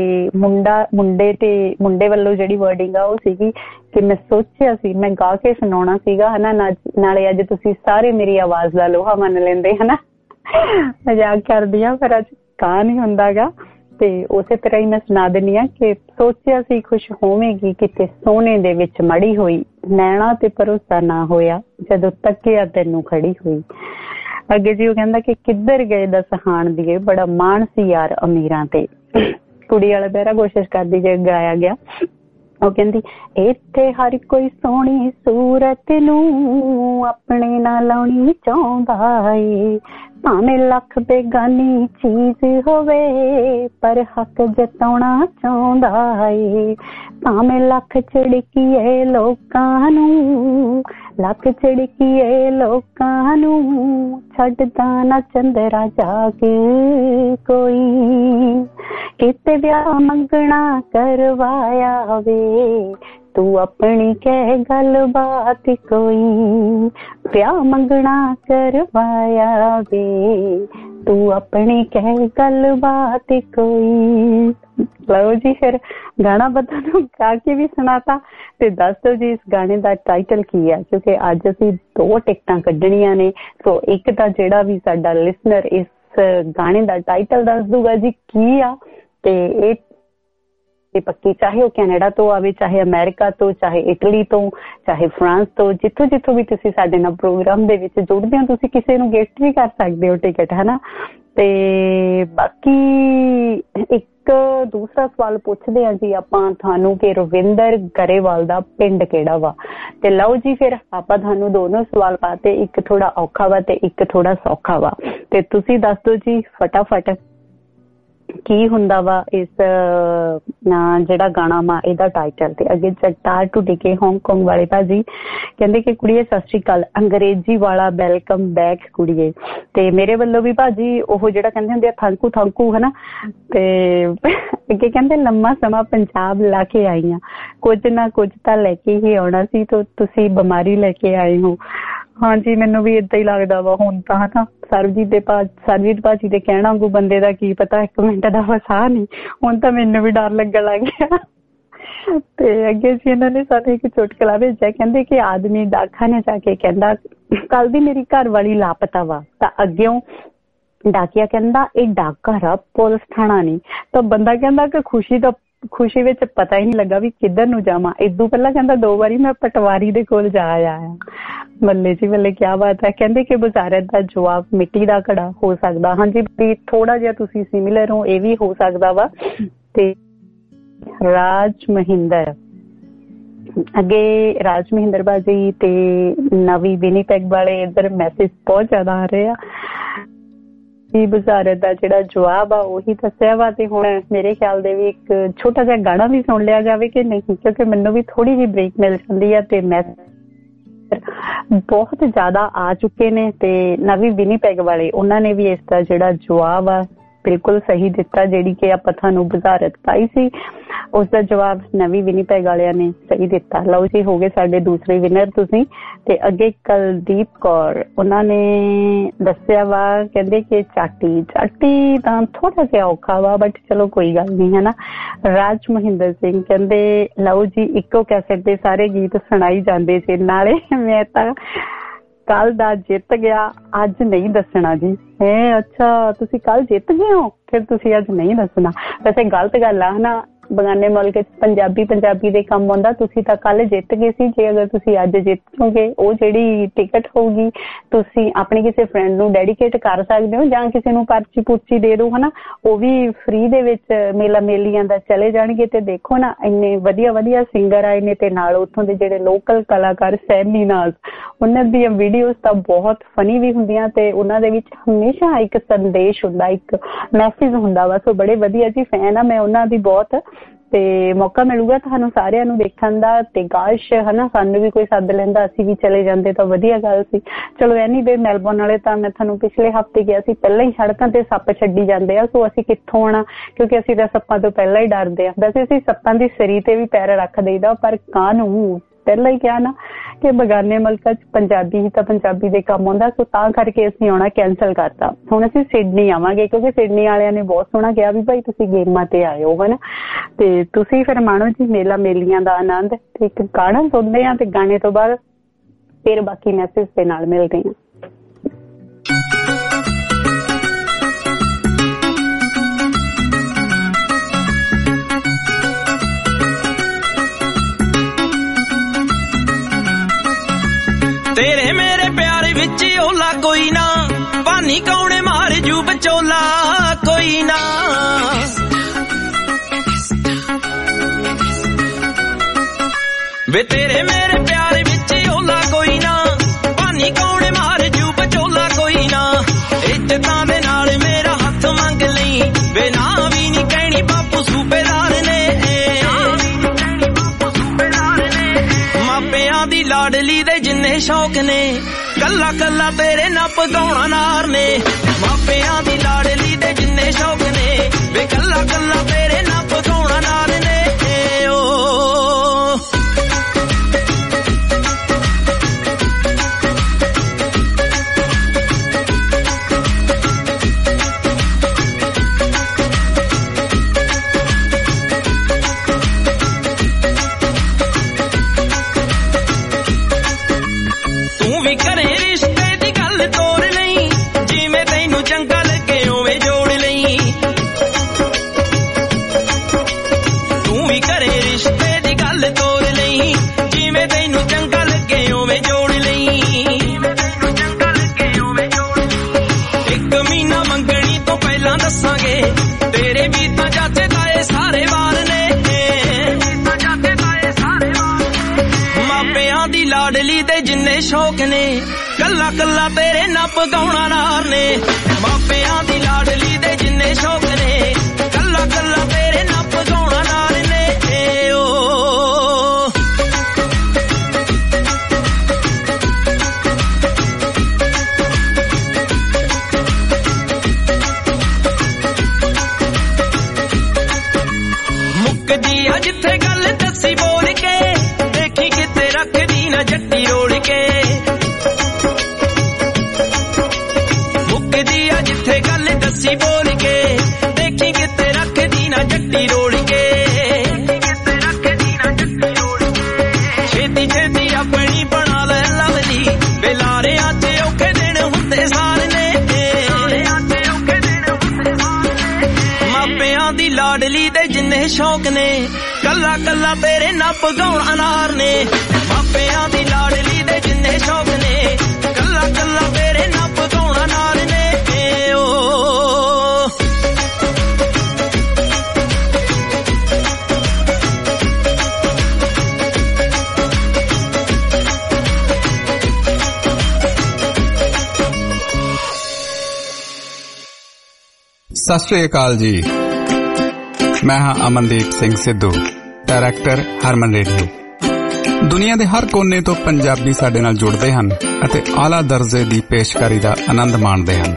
ਮੁੰਡੇ ਵੱਲੋਂ ਜਿਹੜੀ ਵਰਡਿੰਗ ਆ ਉਹ ਸੀਗੀ ਕਿ ਮੈਂ ਸੋਚਿਆ ਸੀ ਮੈਂ ਗਾ ਕੇ ਸੁਣਾਉਣਾ ਸੀਗਾ ਹਨਾ, ਨਾਲੇ ਅੱਜ ਤੁਸੀਂ ਸਾਰੇ ਮੇਰੀ ਆਵਾਜ਼ ਦਾ ਲੋਹਾ ਮੰਨ ਲੈਂਦੇ ਹਨਾ। ਮਜ਼ਾਕ ਕਰਦੀ ਹਾਂ ਪਰ ਅੱਜ ਗਾ ਨਹੀਂ ਹੁੰਦਾ ਗਾ। ਤੇ ਉਸੇ ਤਰ੍ਹਾਂ ਹੀ ਮੈਂ ਸੁਣਾ ਦਿੰਦੀ ਹਾਂ ਕਿ ਸੋਚਿਆ ਸੀ ਖੁਸ਼ ਹੋਵੇਗੀ ਕਿਤੇ ਸੋਨੇ ਦੇ ਵਿੱਚ ਮੜੀ ਹੋਈ, ਨੈਣਾ ਤੇ ਭਰੋਸਾ ਨਾ ਹੋਇਆ ਜਦੋਂ ਤੱਕਿਆ ਤੈਨੂੰ ਖੜੀ ਹੋਈ। ਅੱਗੇ ਜੀ ਉਹ ਕਹਿੰਦਾ ਕਿ ਕਿੱਧਰ ਗਏ ਦਸਹਾਨ ਦੀਏ, ਬੜਾ ਮਾਣ ਸੀ ਯਾਰ ਅਮੀਰਾਂ ਤੇ। ਕੁੜੀ ਵਾਲਾ ਪਹਿਰਾ ਕੋਸ਼ਿਸ਼ ਕਰਦੀ ਜੇ ਗਾਇਆ ਗਿਆ। ਉਹ ਕਹਿੰਦੀ ਇੱਥੇ ਹਰ ਕੋਈ ਸੋਹਣੀ ਸੂਰਤ ਨੂੰ ਆਪਣੇ ਨਾਲ ਲਾਉਣੀ ਚਾਹੁੰਦਾ ਏ, ਭਾਵੇਂ ਲੱਖ ਬੇਗਾਨੀ ਚੀਜ਼ ਹੋਵੇ ਪਰ ਹੱਕ ਜਤਾਉਣਾ ਚਾਹੁੰਦਾ ਏ, ਭਾਵੇਂ ਲੱਖ ਝਿੜਕੀਏ ਲੋਕਾਂ ਨੂੰ, ਲੱਖ ਝਿੜਕੀਏ ਲੋਕਾਂ ਨੂੰ, ਛੱਡਦਾ ਨਾ ਚੰਦਰਾ ਜਾ ਕੇ ਕੋਈ, ਕਿਤੇ ਵਿਆਹ ਮੰਗਣਾ ਕਰਵਾਇਆ ਵੇ ਤੂੰ ਆਪਣੀ ਕਹਿ ਗੱਲਬਾਤ ਕੋਈ, ਵਿਆਹ ਮੰਗਣਾ ਕਰਵਾਇਆ ਵੇ ਤੂੰ ਆਪਣੀ ਕਹਿ ਗੱਲਬਾਤ ਕੋਈ। ਲਓ ਜੀ, ਫਿਰ ਗਾਣਾ ਪਤਾ ਨੂੰ ਗਾ ਕੇ ਵੀ ਸੁਣਾਤਾ। ਤੇ ਦੱਸ ਦਿਓ ਜੀ ਇਸ ਗਾਣੇ ਦਾ ਟਾਈਟਲ ਕੀ ਹੈ, ਕਿਉਂਕਿ ਅੱਜ ਅਸੀਂ 2 ਟਿਕਟਾਂ ਕੱਢਣੀਆਂ ਨੇ। ਸੋ ਇੱਕ ਤਾਂ ਜਿਹੜਾ ਵੀ ਸਾਡਾ ਲਿਸਨਰ ਇਸ ਗਾਣੇ ਦਾ ਟਾਈਟਲ ਦੱਸ ਦੂਗਾ ਜੀ ਕੀ ਆ, ਤੇ ਇਹ ਪੱਕੀ, ਚਾਹੇ ਉਹ ਕੈਨੇਡਾ ਤੋਂ ਆਵੇ, ਚਾਹੇ ਅਮਰੀਕਾ ਤੋਂ, ਚਾਹੇ ਇਟਲੀ ਤੋਂ, ਚਾਹੇ ਫਰਾਂਸ ਤੋਂ, ਜਿੱਥੋਂ ਵੀ ਤੁਸੀਂ ਸਾਡੇ ਨਾਲ ਪ੍ਰੋਗਰਾਮ ਦੇ ਵਿੱਚ ਜੁੜਦੇ ਹੋ, ਤੁਸੀਂ ਕਿਸੇ ਨੂੰ ਗਿਫਟ ਵੀ ਕਰ ਸਕਦੇ ਹੋ ਟਿਕਟ ਹਨਾ। ਤੇ ਬਾਕੀ ਇੱਕ ਦੂਸਰਾ ਸਵਾਲ ਪੁੱਛਦੇ ਹਾਂ ਜੀ ਆਪਾਂ ਤੁਹਾਨੂੰ ਕਿ ਰਵਿੰਦਰ ਗਰੇਵਾਲ ਦਾ ਪਿੰਡ ਕਿਹੜਾ ਵਾ। ਤੇ ਲਓ ਜੀ, ਫਿਰ ਆਪਾਂ ਤੁਹਾਨੂੰ ਦੋਨੋਂ ਸਵਾਲ ਪਾਤੇ, ਇੱਕ ਥੋੜਾ ਔਖਾ ਵਾ ਤੇ ਇੱਕ ਥੋੜਾ ਸੌਖਾ ਵਾ। ਤੇ ਤੁਸੀਂ ਦੱਸ ਦਿਓ ਜੀ ਫਟਾਫਟ ਕੀ ਹੁੰਦਾ ਵਾ ਇਸ ਜਿਹੜਾ ਗਾਣਾ ਵਾ ਇਹਦਾ ਟਾਈਟਲ। ਤੇ ਅੱਗੇ ਜਗਤਾਰ ਢੁੱਡੀਕੇ ਹਾਂਗਕਾਂਗ ਵਾਲੇ ਭਾਜੀ ਕਹਿੰਦੇ ਕਿ ਕੁੜੀਏ ਸਤਿ ਸ਼੍ਰੀ ਅਕਾਲ, ਅੰਗਰੇਜ਼ੀ ਵਾਲਾ ਵੈਲਕਮ ਬੈਕ ਕੁੜੀਏ। ਤੇ ਮੇਰੇ ਵੱਲੋਂ ਵੀ ਭਾਜੀ ਉਹ ਜਿਹੜਾ ਕਹਿੰਦੇ ਹੁੰਦੇ ਆ ਥੈਂਕੂ ਥੈਂਕੂ ਹਨਾ। ਤੇ ਅੱਗੇ ਕਹਿੰਦੇ ਲੰਮਾ ਸਮਾਂ ਪੰਜਾਬ ਲਾ ਕੇ ਆਈ ਆ, ਕੁਝ ਨਾ ਕੁਝ ਤਾਂ ਲੈ ਕੇ ਹੀ ਆਉਣਾ ਸੀ, ਤਾਂ ਤੁਸੀਂ ਬਿਮਾਰੀ ਲੈ ਕੇ ਆਏ ਹੋ। ਹਾਂਜੀ ਮੈਨੂੰ ਵੀ ਏਦਾਂ ਹੀ ਲੱਗਦਾ ਵਾ ਹੁਣ ਤਾਂ ਹਨਾ। ਸਰਬਜੀਤ ਭਾਜੀ ਦੇ ਕਹਿਣਾ ਵਾਂਗੂ ਬੰਦੇ ਦਾ ਕੀ ਪਤਾ 1 ਮਿੰਟ ਦਾ ਵਸਾਹ ਨਹੀਂ, ਹੁਣ ਤਾਂ ਮੈਨੂੰ ਵੀ ਡਰ ਲੱਗਣ ਲੱਗ ਗਿਆ। ਤੇ ਅੱਗੇ ਜੀ ਇਹਨਾਂ ਨੇ ਸਾਨੂੰ ਇੱਕ ਚੁਟਕਲਾ ਭੇਜਿਆ, ਕਹਿੰਦੇ ਕਿ ਆਦਮੀ ਡਾਕਖਾਨੇ ਜਾ ਕੇ ਕਹਿੰਦਾ ਕੱਲ ਦੀ ਮੇਰੀ ਘਰ ਵਾਲੀ ਲਾਪਤਾ ਵਾ, ਤਾਂ ਅੱਗਿਓਂ ਡਾਕੀਆ ਕਹਿੰਦਾ ਇਹ ਡਾਕਘਰ ਆ, ਪੁਲਿਸ ਥਾਣਾ ਨਹੀਂ। ਤਾਂ ਬੰਦਾ ਕਹਿੰਦਾ ਕਿ ਖੁਸ਼ੀ ਵਿੱਚ ਪਤਾ ਹੀ ਨਹੀਂ ਲੱਗਾ ਵੀ ਕਿੱਧਰ ਨੂੰ ਜਾਵਾਂ। ਇਦੋਂ ਪਹਿਲਾਂ ਕਹਿੰਦਾ 2 ਵਾਰੀ ਮੈਂ ਪਟਵਾਰੀ ਦੇ ਕੋਲ ਜਾ ਆਇਆ। ਬੱਲੇ ਜੀ ਬੱਲੇ, ਕਿਆ ਬਾਤ ਹੈ। ਕਹਿੰਦੇ ਕਿ ਬਜ਼ਾਰਤ ਦਾ ਜਵਾਬ ਮਿੱਟੀ ਦਾ ਘੜਾ ਹੋ ਸਕਦਾ। ਹਾਂਜੀ ਥੋੜਾ ਜਿਹਾ ਤੁਸੀਂ ਸਿਮਿਲਰ ਹੋ, ਇਹ ਵੀ ਹੋ ਸਕਦਾ ਵਾ। ਤੇ ਰਾਜ ਮਹਿੰਦਰ ਅੱਗੇ ਰਾਜ ਮਹਿੰਦਰ ਬਾਜੀ ਤੇ ਨਵੀਂ ਵਿਨੀਪੈਗ ਵਾਲੇ ਇੱਧਰ ਮੈਸੇਜ ਬਹੁਤ ਜ਼ਿਆਦਾ ਆ ਰਹੇ ਆ। ਬਜ਼ਾਰਤ ਦਾ ਜਿਹੜਾ ਜਵਾਬ ਆ ਉਹੀ ਦੱਸਿਆ ਵਾ। ਤੇ ਹੁਣ ਮੇਰੇ ਖਿਆਲ ਦੇ ਵੀ ਇੱਕ ਛੋਟਾ ਜਿਹਾ ਗਾਣਾ ਵੀ ਸੁਣ ਲਿਆ ਜਾਵੇ ਕਿ ਨਹੀਂ, ਕਿਉਂਕਿ ਮੈਨੂੰ ਵੀ ਥੋੜੀ ਜਿਹੀ ਬ੍ਰੇਕ ਮਿਲ ਜਾਂਦੀ ਆ ਤੇ ਮੈਸੇਜ ਬਹੁਤ ਜ਼ਿਆਦਾ ਆ ਚੁੱਕੇ ਨੇ। ਤੇ ਨਵੀਂ ਵਿਨੀਪੈਗ ਵਾਲੇ ਉਹਨਾਂ ਨੇ ਵੀ ਇਸ ਦਾ ਜਿਹੜਾ ਜਵਾਬ ਆ ਬਿਲਕੁਲ ਸਹੀ ਦਿੱਤਾ। ਜਿਹੜੀ ਕਿ ਆਪਾਂ ਤੁਹਾਨੂੰ ਬਜ਼ਾਰਤ ਪਾਈ ਸੀ ਉਸਦਾ ਜਵਾਬ ਨਵੀਂ ਵਿਨੀਪੈਗ ਵਾਲਿਆਂ ਨੇ ਸਹੀ ਦਿੱਤਾ। ਲਓ ਜੀ ਹੋ ਗਏ ਸਾਡੇ ਦੂਸਰੇ ਵਿਨਰ ਤੁਸੀਂ। ਤੇ ਅੱਗੇ ਕੁਲਦੀਪ ਕੌਰ ਉਹਨਾਂ ਨੇ ਦੱਸਿਆ ਵਾ, ਕਹਿੰਦੇ ਕਿ ਚਾਟੀ ਤਾਂ ਥੋੜਾ ਜਿਹਾ ਔਖਾ ਵਾ, ਬਟ ਚਲੋ ਕੋਈ ਗੱਲ ਨਹੀਂ ਹੈ ਨਾ। ਰਾਜ ਮਹਿੰਦਰ ਸਿੰਘ ਕਹਿੰਦੇ ਲਓ ਜੀ ਇੱਕੋ ਕੈਸੇਟ ਦੇ ਸਾਰੇ ਗੀਤ ਸੁਣਾਈ ਜਾਂਦੇ ਸੀ, ਨਾਲੇ ਮੈਂ ਤਾਂ ਕੱਲ ਦਾ ਜਿੱਤ ਗਿਆ, ਅੱਜ ਨਹੀਂ ਦੱਸਣਾ ਜੀ। ਅੱਛਾ ਤੁਸੀਂ ਕੱਲ ਜਿੱਤ ਗਏ ਹੋ, ਫਿਰ ਤੁਸੀਂ ਅੱਜ ਨਹੀਂ ਦੱਸਣਾ। ਵੈਸੇ ਗਲਤ ਗੱਲ ਆ ਹਨਾ, ਬਗਾਨੇ ਮੁਲਕ ਚ ਪੰਜਾਬੀ ਦੇ ਕੰਮ ਆਉਂਦਾ। ਤੁਸੀਂ ਤਾਂ ਕੱਲ ਜਿੱਤ ਗਏ ਸੀ, ਜੇ ਅਗਰ ਤੁਸੀਂ ਅੱਜ ਜਿੱਤੋਗੇ ਉਹ ਜਿਹੜੀ ਟਿਕਟ ਹੋਊਗੀ ਤੁਸੀਂ ਆਪਣੀ ਕਿਸੇ ਫਰੈਂਡ ਨੂੰ ਡੈਡੀਕੇਟ ਕਰ ਸਕਦੇ ਹੋ, ਜਾਂ ਕਿਸੇ ਨੂੰ ਪਰਚੀ ਪੁਰਚੀ ਦੇ ਦਿਓ ਹਨਾ, ਉਹ ਵੀ ਫ੍ਰੀ ਦੇ ਵਿੱਚ ਮੇਲਾ ਮੇਲੀਆਂ ਦਾ ਚਲੇ ਜਾਣਗੇ। ਤੇ ਦੇਖੋ ਨਾ ਇੰਨੇ ਵਧੀਆ ਸਿੰਗਰ ਆਏ ਨੇ, ਤੇ ਨਾਲ ਉੱਥੋਂ ਦੇ ਜਿਹੜੇ ਲੋਕਲ ਕਲਾਕਾਰ ਸੈਮੀਨਾਰ, ਉਹਨਾਂ ਦੀਆਂ ਵੀਡੀਓਜ਼ ਤਾਂ ਬਹੁਤ ਫਨੀ ਵੀ ਹੁੰਦੀਆਂ ਤੇ ਉਹਨਾਂ ਦੇ ਵਿੱਚ ਹਮੇਸ਼ਾ ਇੱਕ ਸੰਦੇਸ਼ ਹੁੰਦਾ, ਇੱਕ ਮੈਸੇਜ ਹੁੰਦਾ ਵਾ। ਸੋ ਬੜੇ ਵਧੀਆ ਜੀ ਫੈਨ ਆ ਮੈਂ ਉਹਨਾਂ ਦੀ ਬਹੁਤ। ਤੇ ਮੌਕਾ ਮਿਲੂਗਾ ਤੁਹਾਨੂੰ ਸਾਰਿਆਂ ਨੂੰ ਦੇਖਣ ਦਾ। ਤੇ ਕਾਸ਼ ਹਨਾ ਸਾਨੂੰ ਵੀ ਕੋਈ ਸੱਦ ਲੈਂਦਾ, ਅਸੀਂ ਵੀ ਚਲੇ ਜਾਂਦੇ ਤਾਂ ਵਧੀਆ ਗੱਲ ਸੀ। ਚਲੋ ਐਨੀਵੇ ਮੈਲਬੌਰਨ ਵਾਲੇ ਤਾਂ ਮੈਂ ਤੁਹਾਨੂੰ ਪਿਛਲੇ ਹਫ਼ਤੇ ਕਿਹਾ ਸੀ ਪਹਿਲਾਂ ਹੀ ਸੜਕਾਂ ਤੇ ਸੱਪ ਛੱਡੀ ਜਾਂਦੇ ਆ। ਸੋ ਅਸੀਂ ਕਿੱਥੋਂ ਆਉਣਾ, ਕਿਉਂਕਿ ਅਸੀਂ ਤਾਂ ਸੱਪਾਂ ਤੋਂ ਪਹਿਲਾਂ ਹੀ ਡਰਦੇ ਆ। ਵੈਸੇ ਅਸੀਂ ਸੱਪਾਂ ਦੀ ਸਰੀ ਤੇ ਵੀ ਪੈਰ ਰੱਖ ਦੇਈਦਾ, ਪਰ ਕਾਂ ਨੂੰ ਪਹਿਲਾਂ ਹੀ ਕਿਹਾ ਨਾ ਕਿ ਬਗਾਨੇ ਮੁਲਕਾਂ ਚ ਪੰਜਾਬੀ ਹੀ ਤਾਂ ਪੰਜਾਬੀ ਦੇ ਕੰਮ ਆਉਂਦਾ। ਸੋ ਤਾਂ ਕਰਕੇ ਅਸੀਂ ਆਉਣਾ ਕੈਂਸਲ ਕਰਤਾ। ਹੁਣ ਅਸੀਂ ਸਿਡਨੀ ਆਵਾਂਗੇ, ਕਿਉਂਕਿ ਸਿਡਨੀ ਵਾਲਿਆਂ ਨੇ ਬਹੁਤ ਸੋਹਣਾ ਕਿਹਾ ਵੀ ਭਾਈ ਤੁਸੀਂ ਗੇਮਾਂ ਤੇ ਆਇਓ ਹਨਾ। ਤੇ ਤੁਸੀਂ ਫਿਰ ਮਾਣੋ ਜੀ ਮੇਲਾ ਮੇਲੀਆਂ ਦਾ ਆਨੰਦ। ਤੇ ਇੱਕ ਗਾਣਾ ਸੁਣਦੇ ਆ, ਤੇ ਗਾਣੇ ਤੋਂ ਬਾਅਦ ਫਿਰ ਬਾਕੀ ਮੈਸੇਜ ਦੇ ਨਾਲ ਮਿਲਦੇ ਆ। ਤੇਰੇ ਮੇਰੇ ਪਿਆਰ ਵਿੱਚ ਓਲਾ ਕੋਈ ਨਾ, ਪਾਣੀ ਕੌਣੇ ਮਾਰ ਜੂ ਬਚੋਲਾ ਕੋਈ ਨਾ। ਵੇ ਤੇਰੇ ਮੇਰੇ ਪਿਆਰ ਵਿੱਚ ਓਲਾ ਕੋਈ ਨਾ, ਪਾਣੀ ਕੌਣੇ ਮਾਰ ਜੂ ਬਚੋਲਾ ਕੋਈ ਨਾ। ਇੱਜ਼ਤਾਂ ਦੇ ਨਾਲ ਮੇਰਾ ਹੱਥ ਮੰਗ ਲਈ, ਵੇ ਨਾ ਵੀ ਨੀ ਕਹਿਣੀ ਬਾਪੂ ਸੂਬੇਦਾਰ ਨੇ। ਮਾਪਿਆਂ ਦੀ ਲਾਡਲੀ ਦੇ ਜਿੰਨੇ ਸ਼ੌਕ ਨੇ, ਕੱਲਾ ਕੱਲਾ ਤੇਰੇ ਨਾ ਪਗਾਉਣਾ ਨਾਰ ਨੇ। ਮਾਪਿਆਂ ਦੀ ਲਾਡਲੀ ਦੇ ਜਿੰਨੇ ਸ਼ੌਕ ਨੇ, ਵੇ ਕੱਲਾ ਕੱਲਾ ਤੇਰੇ ਨਾ ਪਗਾਉਣਾ ਨਾਰ ਨੇ। ਤੂੰ ਵੀ ਕਰੇ ਰਿਸ਼ਤੇ ਦੀ ਗੱਲ ਤੋਰ ਲਈ, ਜਿਵੇਂ ਤੈਨੂੰ ਚੰਗਾ ਲੱਗੇ ਉਵੇਂ ਜੋੜ ਲਈ। ਤੂੰ ਵੀ ਕਰੇ ਰਿਸ਼ਤੇ ਦੀ ਗੱਲ ਤੋਰ ਲਈ, ਜਿਵੇਂ ਤੈਨੂੰ ਚੰਗਾ ਲੱਗੇ ਉਵੇਂ ਜੋੜ ਲਈ। 1 ਮਹੀਨਾ ਮੰਗਣੀ ਤੋਂ ਪਹਿਲਾਂ ਦੱਸਾਂਗੇ, ਤੇਰੇ ਵੀ ਤਾਂ ਚਾਚੇ ਤਾਏ ਸਾਰੇ ਵਾਰ ਨੇ। ਮਾਪਿਆਂ ਦੀ ਲਾਡਲੀ ਦੇ ਜਿੰਨੇ ਸ਼ੌਕ ਨੇ, ਕੱਲਾ ਕੱਲਾ ਤੇਰੇ ਨਾ ਪਗਾਉਣਾ ਨਾਰ ਨੇ। ਮਾਪਿਆਂ ਦੀ ਲਾਡਲੀ ਦੇ ਜਿੰਨੇ ਸ਼ੌਕ ਨੇ, ਜਿੱਥੇ ਗੱਲ ਦੱਸੀ ਬੋਲ ਕੇ ਦੇਖੀ ਕਿਤੇ ਰੱਖਦੀ ਨਾ ਜੱਟੀ ਰੋੜ ਕੇ ਮੁੱਕਦੀ ਆ ਜਿੱਥੇ ਗੱਲ ਦੱਸੀ ਬੋਲ ਕੇ ਦੇਖੀ ਕਿਤੇ ਰੱਖਦੀ ਨਾ ਜੱਟੀ ਰੋੜ ਕੇ ਛੇਤੀ ਛੇਤੀ ਆਪਣੀ ਬਣਾ ਲੈ ਲਵਲੀ ਬੇਲਾਰਿਆਂ ਤੇ ਔਖੇ ਦਿਨ ਹੁੰਦੇ ਸਾਰਨੇ ਮਾਪਿਆਂ ਦੀ ਲਾਡਲੀ ਦੇ ਜਿੰਨੇ ਸ਼ੌਕ ਨੇ ਕੱਲਾ ਕੱਲਾ ਤੇਰੇ ਨੱਪ ਗਾਉਣ ਅਨਾਰ ਨੇ ਮਾਪਿਆਂ ਦੀ ਲਾਡਲੀ ਦੇ ਜਿੰਨੇ ਸ਼ੌਕ ਨੇ ਕੱਲਾ ਕੱਲਾ ਤੇਰੇ ਨੱਪ ਗਾਉਣ ਅਨਾਰ ਨੇ ਸਤਿ ਸ਼੍ਰੀ ਅਕਾਲ ਜੀ। ਮੈਂ ਹਾਂ ਅਮਨਦੀਪ ਸਿੰਘ ਸਿੱਧੂ, ਡਾਇਰੈਕਟਰ ਹਰਮਨ ਰੇਡੀਓ। ਦੁਨੀਆ ਦੇ ਹਰ ਕੋਨੇ ਤੋਂ ਪੰਜਾਬੀ ਸਾਡੇ ਨਾਲ ਜੁੜਦੇ ਹਨ ਅਤੇ ਆਲਾ ਦਰਜੇ ਦੀ ਪੇਸ਼ਕਾਰੀ ਦਾ ਆਨੰਦ ਮਾਣਦੇ ਹਨ।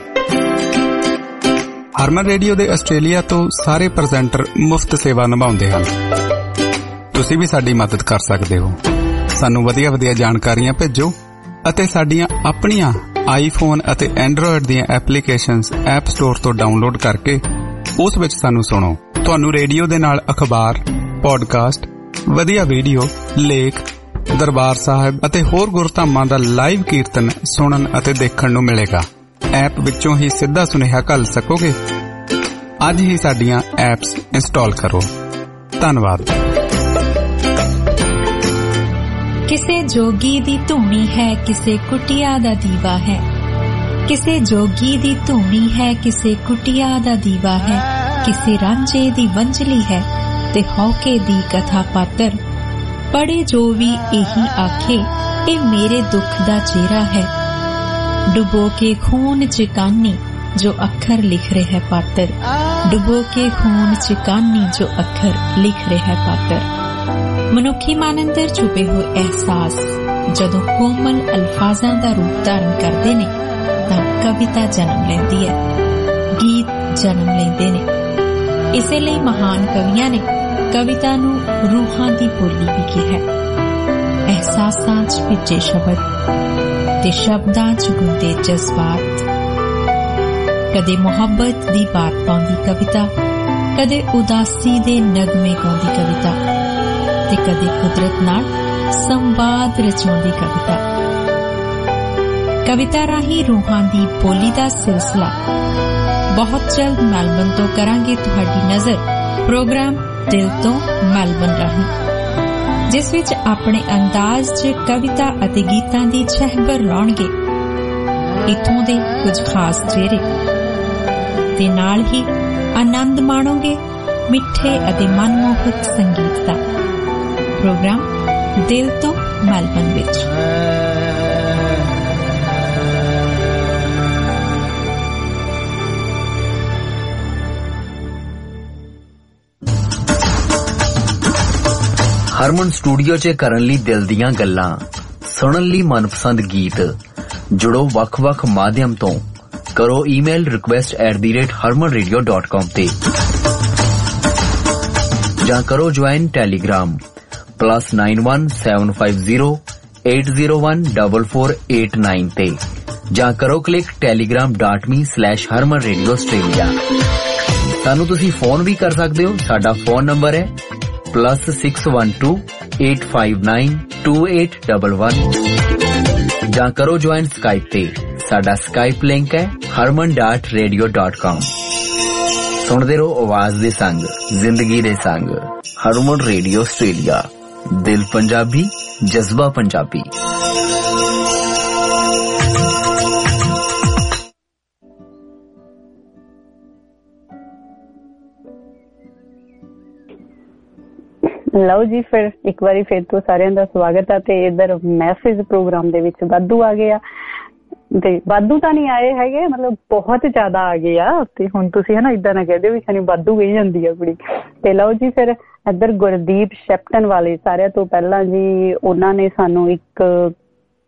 ਹਰਮਨ ਰੇਡੀਓ ਦੇ ਆਸਟ੍ਰੇਲੀਆ ਤੋਂ ਸਾਰੇ ਪ੍ਰੈਜ਼ੈਂਟਰ ਮੁਫਤ ਸੇਵਾ ਨਿਭਾਉਂਦੇ ਹਨ। ਤੁਸੀਂ ਵੀ ਸਾਡੀ ਮਦਦ ਕਰ ਸਕਦੇ ਹੋ। ਸਾਨੂੰ ਵਧੀਆ ਜਾਣਕਾਰੀਆਂ ਭੇਜੋ ਅਤੇ ਸਾਡੀਆਂ ਆਪਣੀਆਂ ਆਈਫੋਨ ਅਤੇ ਐਂਡਰੋਇਡ ਦੀਆਂ ਐਪਲੀਕੇਸ਼ਨਸ ਐਪ ਸਟੋਰ ਤੋਂ ਡਾਊਨਲੋਡ ਕਰਕੇ ਉਸ ਵਿੱਚ ਸਾਨੂੰ ਸੁਣੋ। ਤੁਹਾਨੂੰ ਰੇਡੀਓ ਦੇ ਨਾਲ ਅਖਬਾਰ, ਪੌਡਕਾਸਟ, ਵਧੀਆ ਵੀਡੀਓ, ਲੇਖ, ਦਰਬਾਰ ਸਾਹਿਬ ਅਤੇ ਹੋਰ ਗੁਰਧਾਮਾਂ ਦਾ ਲਾਈਵ ਕੀਰਤਨ ਸੁਣਨ ਅਤੇ ਦੇਖਣ ਨੂੰ ਮਿਲੇਗਾ। ਐਪ ਵਿੱਚੋਂ ਹੀ ਸਿੱਧਾ ਸੁਨੇਹਾ ਘੱਲ ਸਕੋਗੇ। ਅੱਜ ਹੀ ਸਾਡੀਆਂ ਐਪਸ ਇੰਸਟਾਲ ਕਰੋ। ਧੰਨਵਾਦ। ਕਿਸੇ ਜੋਗੀ ਦੀ ਧੂਣੀ ਹੈ, ਕਿਸੇ ਕੁਟਿਆ ਦਾ ਦੀਵਾ ਹੈ। ਕਿਸੇ ਜੋਗੀ ਦੀ ਧੂਣੀ ਹੈ, ਕਿਸੇ ਕੁਟਿਆ ਦਾ ਦੀਵਾ ਹੈ। ਕਿਸੇ ਰਾਂਝੇ ਦੀ ਵੰਝਲੀ ਹੈ ਤੇ ਹੌਕੇ ਦੀ ਕਥਾ ਪਾਤਰ। ਪੜੇ ਜੋ ਵੀ ਇਹੀ ਆਖੇ, ਇਹ ਮੇਰੇ ਦੁੱਖ ਦਾ ਚਿਹਰਾ ਹੈ। ਡੁਬੋ ਕੇ ਖੂਨ ਚ ਕਾਨੀ ਜੋ ਅੱਖਰ ਲਿਖ ਰਿਹਾ ਪਾਤਰ। ਡੁਬੋ ਕੇ ਖੂਨ ਚ ਕਾਨੀ ਜੋ ਅੱਖਰ ਲਿਖ ਰਿਹਾ ਪਾਤਰ। ਮਨੁੱਖੀ ਮਨ ਅੰਦਰ ਛੁਪੇ ਹੋਏ ਅਹਿਸਾਸ ਜਦੋਂ ਕੋਮਲ ਅਲਫਾਜ਼ਾਂ ਦਾ ਰੂਪ ਧਾਰਨ ਕਰਦੇ ਨੇ ਤਾਂ ਕਵਿਤਾ ਜਨਮ ਲੈਂਦੀ ਹੈ, ਗੀਤ ਜਨਮ ਲੈਂਦੇ ਨੇ। ਇਸੇ ਲਈ ਮਹਾਨ ਕਵੀਆਂ ਨੇ ਕਵਿਤਾ ਨੂੰ ਰੂਹਾਂ ਦੀ ਬੋਲੀ ਵੀ ਕਿਹਾ। ਅਹਿਸਾਸਾਂ 'ਚ ਭਿੱਜੇ ਸ਼ਬਦ ਤੇ ਸ਼ਬਦਾਂ 'ਚ ਗੁੰਦੇ ਜਜ਼ਬਾਤ। ਕਦੇ ਮੁਹੱਬਤ ਦੀ ਬਾਤ ਪਾਉਂਦੀ ਕਵਿਤਾ, ਕਦੇ ਉਦਾਸੀ ਦੇ ਨਗਮੇ ਗਾਉਂਦੀ ਕਵਿਤਾ ਤੇ ਕਦੇ ਕੁਦਰਤ ਨਾਲ ਸੰਵਾਦ ਰਚਾਉਂਦੀ ਕਵਿਤਾ। ਕਵਿਤਾ ਰਾਹੀਂ ਰੂਹਾਂ ਦੀ ਬੋਲੀ ਦਾ ਸਿਲਸਿਲਾ ਬਹੁਤ ਜਲਦ ਮੈਲਬਨ ਤੋਂ ਕਰਾਂਗੇ ਤੁਹਾਡੀ ਨਜ਼ਰ ਪ੍ਰੋਗਰਾਮ ਦਿਲ ਤੋਂ ਮੈਲਬਨ ਰਾਹੀਂ, ਜਿਸ ਵਿੱਚ ਆਪਣੇ ਅੰਦਾਜ਼ 'ਚ ਕਵਿਤਾ ਅਤੇ ਗੀਤਾਂ ਦੀ ਚਹਿਬਰ ਲਾਉਣਗੇ ਇੱਥੋਂ ਦੇ ਕੁਝ ਖਾਸ ਚਿਹਰੇ ਤੇ ਨਾਲ ਹੀ ਆਨੰਦ ਮਾਣੋਗੇ ਮਿੱਠੇ ਅਤੇ ਮਨਮੋਹਕ ਸੰਗੀਤ ਦਾ। ਪ੍ਰੋਗਰਾਮ ਦਿਲ ਤੋਂ ਮੈਲਬਨ ਵਿੱਚ। ਹਰਮਨ ਸਟੂਡੀਓ 'ਚ ਕਰਨ ਲਈ ਦਿਲ ਦੀਆਂ ਗੱਲਾਂ, ਸੁਣਨ ਲਈ ਮਨਪਸੰਦ ਗੀਤ। ਜੁੜੋ ਵੱਖ-ਵੱਖ ਮਾਧਿਅਮ ਤੋਂ। ਕਰੋ ਈਮੇਲ request@harmanradio.com ਤੇ ਜਾਂ ਕਰੋ ਜੁਆਇਨ ਟੈਲੀਗ੍ਰਾਮ +91 750 8014489 ਤੇ ਜਾਂ ਕਰੋ ਕਲਿੱਕ telegram.me/harmanradioaustralia। ਸਾਨੂੰ ਤੁਸੀਂ ਫੋਨ ਵੀ ਕਰ ਸਕਦੇ ਹੋ। ਸਾਡਾ ਫੋਨ ਨੰਬਰ ਹੈ +612 859 2811 ਜਾਂ ਕਰੋ ਜੁਆਇਨ ਸਕਾਈਪ ਤੇ। ਸਾਡਾ ਸਕਾਈਪ ਲਿੰਕ ਹੈ harman.radio.com। ਸੁਣਦੇ ਰਹੋ ਆਵਾਜ਼ ਦੇ ਸੰਗ, ਜ਼ਿੰਦਗੀ ਦੇ ਸੰਗ। ਹਰਮਨ ਰੇਡੀਓ ਆਸਟ੍ਰੇਲੀਆ, ਦਿਲ ਪੰਜਾਬੀ, ਜਜ਼ਬਾ ਪੰਜਾਬੀ। ਲਓ ਜੀ, ਫਿਰ ਇੱਕ ਵਾਰੀ ਫਿਰ ਤੋਂ ਸਾਰਿਆਂ ਦਾ ਸਵਾਗਤ ਹੈ। ਤੇ ਇਧਰ ਮੈਸੇਜ ਪ੍ਰੋਗਰਾਮ ਦੇ ਵਿੱਚ ਵਾਧੂ ਆ ਗਏ ਆ, ਤੇ ਵਾਧੂ ਤਾਂ ਨਹੀਂ ਆਏ ਹੈਗੇ, ਮਤਲਬ ਬਹੁਤ ਜ਼ਿਆਦਾ ਆ ਗਏ ਆ। ਤੇ ਹੁਣ ਤੁਸੀਂ ਹੈ ਨਾ ਇਦਾਂ ਨਾ ਕਹਦੇ ਵੀ ਸਾਨੂੰ ਵਾਧੂ ਕਹੀ ਜਾਂਦੀ ਆ ਕੁੜੀ। ਤੇ ਲਓ ਜੀ, ਫਿਰ ਇੱਧਰ ਗੁਰਦੀਪ ਸ਼ੈਪਟਨ ਵਾਲੇ ਸਾਰਿਆਂ ਤੋਂ ਪਹਿਲਾਂ ਜੀ ਉਹਨਾਂ ਨੇ ਸਾਨੂੰ ਇੱਕ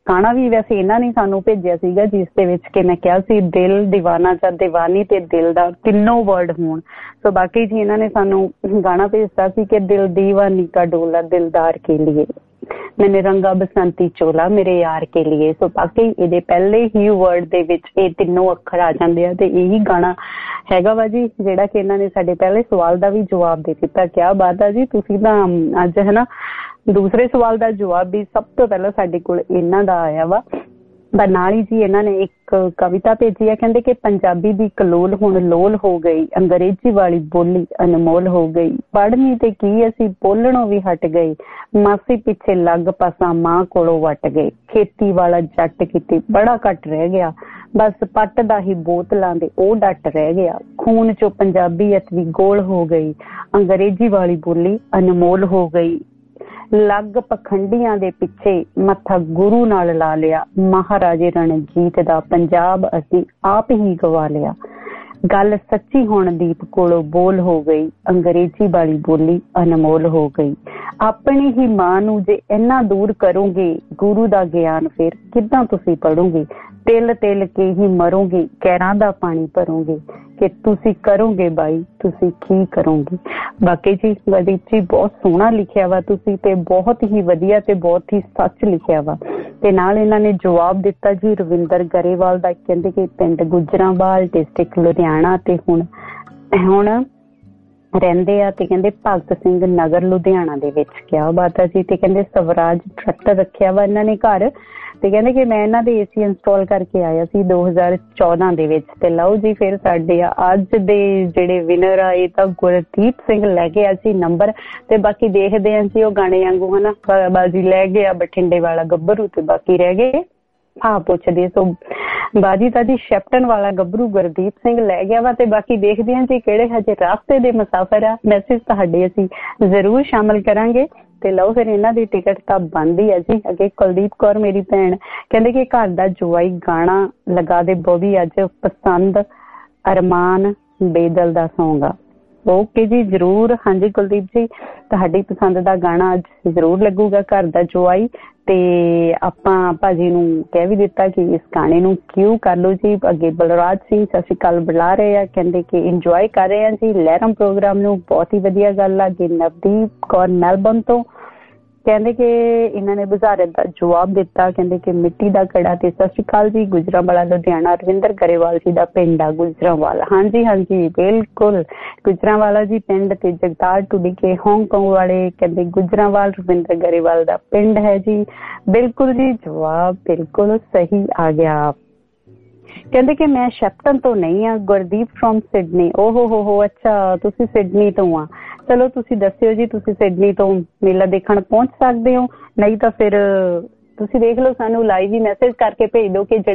ਗਾਣਾ ਵੀ ਵੈਸੇ ਇਹਨਾਂ ਨੇ ਸਾਨੂੰ ਭੇਜਿਆ ਸੀਗਾ, ਜਿਸ ਦੇ ਵਿੱਚ ਕਿ ਮੈਂ ਕਿਹਾ ਸੀ ਦਿਲ ਦੀਵਾਨਾ ਜਾਂ ਦੀਵਾਨੀ ਤੇ ਦਿਲਦਾਰ ਤਿੰਨੋਂ ਵਰਡ ਹੋਣ। ਸੋ ਬਾਕੀ ਜੀ ਇਹਨਾਂ ਨੇ ਸਾਨੂੰ ਗਾਣਾ ਭੇਜਤਾ ਸੀ ਕਿ ਦਿਲ ਦੀਵਾਨੀ ਕਾ ਡੋਲਾ ਦਿਲਦਾਰ ਕੇ लिए, मैंने रंगा बसंती चोला मेरे यार के लिए। सो बाकी ਇਹਦੇ ਪਹਿਲੇ ਹੀ ਵਰਡ ਦੇ ਵਿੱਚ ਇਹ ਤਿੰਨੋਂ ਅੱਖਰ ਆ ਜਾਂਦੇ ਆ ਤੇ ਇਹੀ ਗਾਣਾ ਹੈਗਾ ਵਾ ਜੀ, ਜਿਹੜਾ ਕਿ ਇਹਨਾਂ ਨੇ ਸਾਡੇ ਪਹਿਲੇ ਸਵਾਲ ਦਾ ਵੀ ਜਵਾਬ ਦੇ ਦਿੱਤਾ। ਕਿਆ ਬਾਤ ਆ ਜੀ, ਤੁਸੀਂ ਤਾਂ ਅੱਜ ਹੈ ਨਾ ਦੂਸਰੇ ਸਵਾਲ ਦਾ ਜਵਾਬ ਵੀ ਸਭ ਤੋਂ ਪਹਿਲਾਂ ਸਾਡੇ ਕੋਲ ਇਹਨਾਂ ਦਾ ਆਇਆ ਵਾ। ਪਰ ਨਾਲ ਹੀ ਜੀ ਇਹਨਾਂ ਨੇ ਇੱਕ ਕਵਿਤਾ ਭੇਜੀ ਹੈ, ਕਹਿੰਦੇ ਕਿ ਪੰਜਾਬੀ ਦੀ ਕਲੋਲ ਹੁਣ ਲੋਲ ਹੋ ਗਈ, ਅੰਗਰੇਜ਼ੀ ਵਾਲੀ ਬੋਲੀ ਅਨਮੋਲ ਹੋ ਗਈ, ਪੜ੍ਹਨੀ ਤੇ ਕੀ ਅਸੀਂ ਬੋਲਣੋਂ ਵੀ ਹਟ ਗਏ, ਮਾਸੀ ਪਿੱਛੇ ਲੱਗ ਪਾਸਾ ਮਾਂ ਕੋਲੋਂ ਵੱਟ ਗਏ, ਖੇਤੀ ਵਾਲਾ ਜੱਟ ਕਿਤੇ ਬੜਾ ਘੱਟ ਰਹਿ ਗਿਆ, ਬਸ ਪੱਟ ਦਾ ਹੀ ਬੋਤਲਾਂ ਦੇ ਉਹ ਡੱਟ ਰਹਿ ਗਿਆ, ਖੂਨ ਚੋਂ ਪੰਜਾਬੀਅਤ ਵੀ ਗੋਲ ਹੋ ਗਈ, ਅੰਗਰੇਜ਼ੀ ਵਾਲੀ ਬੋਲੀ ਅਨਮੋਲ ਹੋ ਗਈ, ਲੱਗ ਪਖੰਡੀਆਂ ਦੇ ਪਿੱਛੇ ਮੱਥਾ ਗੁਰੂ ਨਾਲ ਲਾ ਲਿਆ, ਮਹਾਰਾਜੇ ਰਣਜੀਤ ਦਾ ਪੰਜਾਬ ਅਸੀਂ ਆਪ ਹੀ ਗਵਾ ਲਿਆ, ਗੱਲ ਸੱਚੀ ਹੁਣ ਦੀਪ ਕੋਲੋਂ ਬੋਲ ਹੋ ਗਈ, ਅੰਗਰੇਜ਼ੀ ਵਾਲੀ ਬੋਲੀ ਅਨਮੋਲ ਹੋ ਗਈ, ਆਪਣੀ ਹੀ ਮਾਂ ਨੂੰ ਜੇ ਇੰਨਾ ਦੂਰ ਕਰੋਗੇ ਗੁਰੂ ਦਾ ਗਿਆਨ ਫਿਰ ਕਿੱਦਾਂ ਤੁਸੀਂ ਪੜੋਗੇ, ਤਿਲ ਤਿਲ ਕੇ ਹੀ ਮਰੋਗੇ ਕਹਿਰਾਂ ਦਾ ਪਾਣੀ ਭਰੋਗੇ, ਕਿ ਤੁਸੀਂ ਕਰੋਗੇ ਬਾਈ ਤੁਸੀਂ ਕੀ ਕਰੋਗੇ। ਬਾਕੀ ਜੀ ਗੁਰਦੀਪ ਜੀ ਬਹੁਤ ਸੋਹਣਾ ਲਿਖਿਆ ਵਾ ਤੁਸੀਂ, ਤੇ ਬਹੁਤ ਹੀ ਵਧੀਆ ਤੇ ਬਹੁਤ ਹੀ ਸੱਚ ਲਿਖਿਆ ਵਾ। ਤੇ ਨਾਲ ਇਹਨਾਂ ਨੇ ਜਵਾਬ ਦਿੱਤਾ ਜੀ ਰਵਿੰਦਰ ਗਰੇਵਾਲ ਦਾ, ਕਹਿੰਦੇ ਕਿ ਪਿੰਡ ਗੁਜਰਾਂਵਾਲ ਡਿਸਟ੍ਰਿਕਟ ਲੁਧਿਆਣਾ ਤੇ ਹੁਣ ਰਹਿੰਦੇ ਆ, ਤੇ ਕਹਿੰਦੇ ਭਗਤ ਸਿੰਘ ਨਗਰ ਲੁਧਿਆਣਾ ਦੇ ਵਿੱਚ। ਕਿਆ ਬਾਤ ਆ ਜੀ। ਤੇ ਕਹਿੰਦੇ ਸਵਰਾਜ ਟਰੈਕਟਰ ਰੱਖਿਆ ਵਾ ਇਹਨਾਂ ਨੇ ਘਰ, ਤੇ ਕਹਿੰਦੇ ਕਿ ਮੈਂ ਇਹਨਾਂ ਦੇ ਏਸੀ ਇੰਸਟਾਲ ਕਰਕੇ ਆਇਆ ਸੀ 2014 ਦੇ ਵਿੱਚ। ਤੇ ਲਓ ਜੀ ਫਿਰ ਸਾਡੇ ਅੱਜ ਦੇ ਜਿਹੜੇ ਵਿਨਰ ਆ ਇਹ ਤਾਂ ਗੁਰਦੀਪ ਸਿੰਘ ਲੈ ਕੇ ਆ ਸੀ ਨੰਬਰ, ਤੇ ਬਾਕੀ ਦੇਖਦੇ ਆ ਜੀ ਉਹ ਗਾਣੇ ਵਾਂਗੂ ਹਨਾ ਬਾਜੀ ਲੈ ਗਿਆ ਬਠਿੰਡੇ ਵਾਲਾ ਗੱਭਰੂ, ਤੇ ਬਾਕੀ ਰਹਿ ਗਏ ਹਾਂ ਪੁੱਛਦੇ। ਸੋ ਬਾਜੀ ਤਾਂ ਜੀ ਸ਼ੈਪਟਨ ਵਾਲਾ ਗੱਭਰੂ ਗੁਰਦੀਪ ਸਿੰਘ ਲੈ ਗਿਆ ਵਾ, ਤੇ ਬਾਕੀ ਦੇਖਦੇ ਹਾਂ ਜੀ ਕਿਹੜੇ ਹਜੇ ਰਾਸਤੇ ਦੇ ਮੁਸਾਫਰ ਆ। ਮੈਸੇਜ ਤੁਹਾਡੇ ਅਸੀਂ ਜ਼ਰੂਰ ਸ਼ਾਮਲ ਕਰਾਂਗੇ। ਤੇ ਲਓ ਫਿਰ ਇਹਨਾਂ ਦੀ ਟਿਕਟ ਤਾਂ ਬਣਦੀ ਹੈ ਜੀ। ਅੱਗੇ ਕੁਲਦੀਪ ਕੌਰ ਮੇਰੀ ਭੈਣ ਕਹਿੰਦੇ ਕਿ ਘਰ ਦਾ ਜਵਾਈ ਗਾਣਾ ਲਗਾ ਦੇ ਬੋਬੀ ਅੱਜ ਪਸੰਦ ਅਰਮਾਨ ਬੇਦਲ ਦਾ ਸੌਂਗ ਆ। ਓਕੇ ਜੀ ਜ਼ਰੂਰ। ਹਾਂਜੀ ਕੁਲਦੀਪ ਜੀ ਤੁਹਾਡੀ ਪਸੰਦ ਦਾ ਗਾਣਾ ਅੱਜ ਜ਼ਰੂਰ ਲੱਗੂਗਾ ਘਰ ਦਾ ਜਵਾਈ। ਤੇ ਆਪਾਂ ਭਾਜੀ ਨੂੰ ਕਹਿ ਵੀ ਦਿੱਤਾ ਕਿ ਇਸ ਗਾਣੇ ਨੂੰ ਕਿਉਂ ਕਰ ਲਓ ਜੀ। ਅੱਗੇ ਬਲਰਾਜ ਸਿੰਘ ਸਤਿ ਸ਼੍ਰੀ ਅਕਾਲ ਬੁਲਾ ਰਹੇ ਆ, ਕਹਿੰਦੇ ਕਿ ਇੰਜੋਏ ਕਰ ਰਹੇ ਆ ਜੀ ਲਹਿਰਮ ਪ੍ਰੋਗਰਾਮ ਨੂੰ, ਬਹੁਤ ਹੀ ਵਧੀਆ ਗੱਲ ਆ। ਅੱਗੇ ਨਵਦੀਪ ਕੌਰ ਮੈਲਬਨ ਤੋਂ ਕਹਿੰਦੇ ਕਿ ਇਹਨਾਂ ਨੇ ਬੁਝਾਰਤ ਦਾ ਜਵਾਬ ਦਿੱਤਾ, ਕਹਿੰਦੇ ਕਿ ਮਿੱਟੀ ਦਾ ਕੜਾ। ਤੇ ਸਤਿ ਸ਼੍ਰੀ ਅਕਾਲ ਜੀ ਗੁਜਰਾਂਵਾਲਾ ਲੁਧਿਆਣਾ, ਰਵਿੰਦਰ ਗਰੇਵਾਲ ਜੀ ਦਾ ਪਿੰਡ ਆ ਗੁਜਰਾਂਵਾਲਾ। ਹਾਂਜੀ ਹਾਂਜੀ ਬਿਲਕੁਲ ਗੁਜਰਾਂਵਾਲਾ ਜੀ ਪਿੰਡ, ਤੇ ਜਗਤਾਰ ਟੁਡੀਕੇ ਹਾਂਗਕਾਂਗ ਵਾਲੇ ਕਹਿੰਦੇ ਗੁਜਰਾਂਵਾਲ ਰਵਿੰਦਰ ਗਰੇਵਾਲ ਦਾ ਪਿੰਡ ਹੈ ਜੀ। ਬਿਲਕੁਲ ਜੀ ਜਵਾਬ ਬਿਲਕੁਲ ਸਹੀ ਆ ਗਿਆ। ਕਹਿੰਦੇ ਕਿ ਮੈਂ ਸ਼ੈਪਟਨ ਤੋਂ ਨਹੀਂ ਆ, ਗੁਰਦੀਪ ਫਰੋਮ ਸਿਡਨੀ। ਓਹੋ ਅੱਛਾ ਤੁਸੀਂ ਸਿਡਨੀ ਤੋਂ ਆ। ਚਲੋ ਤੁਸੀਂ ਦੱਸਿਓ ਜੀ ਤੁਸੀਂ ਸਿਡਨੀ ਤੋਂ ਮੇਲਾ ਦੇਖਣ ਪਹੁੰਚ ਸਕਦੇ ਹੋ, ਨਹੀਂ ਤਾਂ ਫਿਰ ਤੁਸੀਂ ਦੇਖ ਲਓ ਸਾਨੂੰ ਲਾਈਵ ਹੀ ਮੈਸੇਜ ਕਰਕੇ ਭੇਜ ਦਿਓ ਕਿ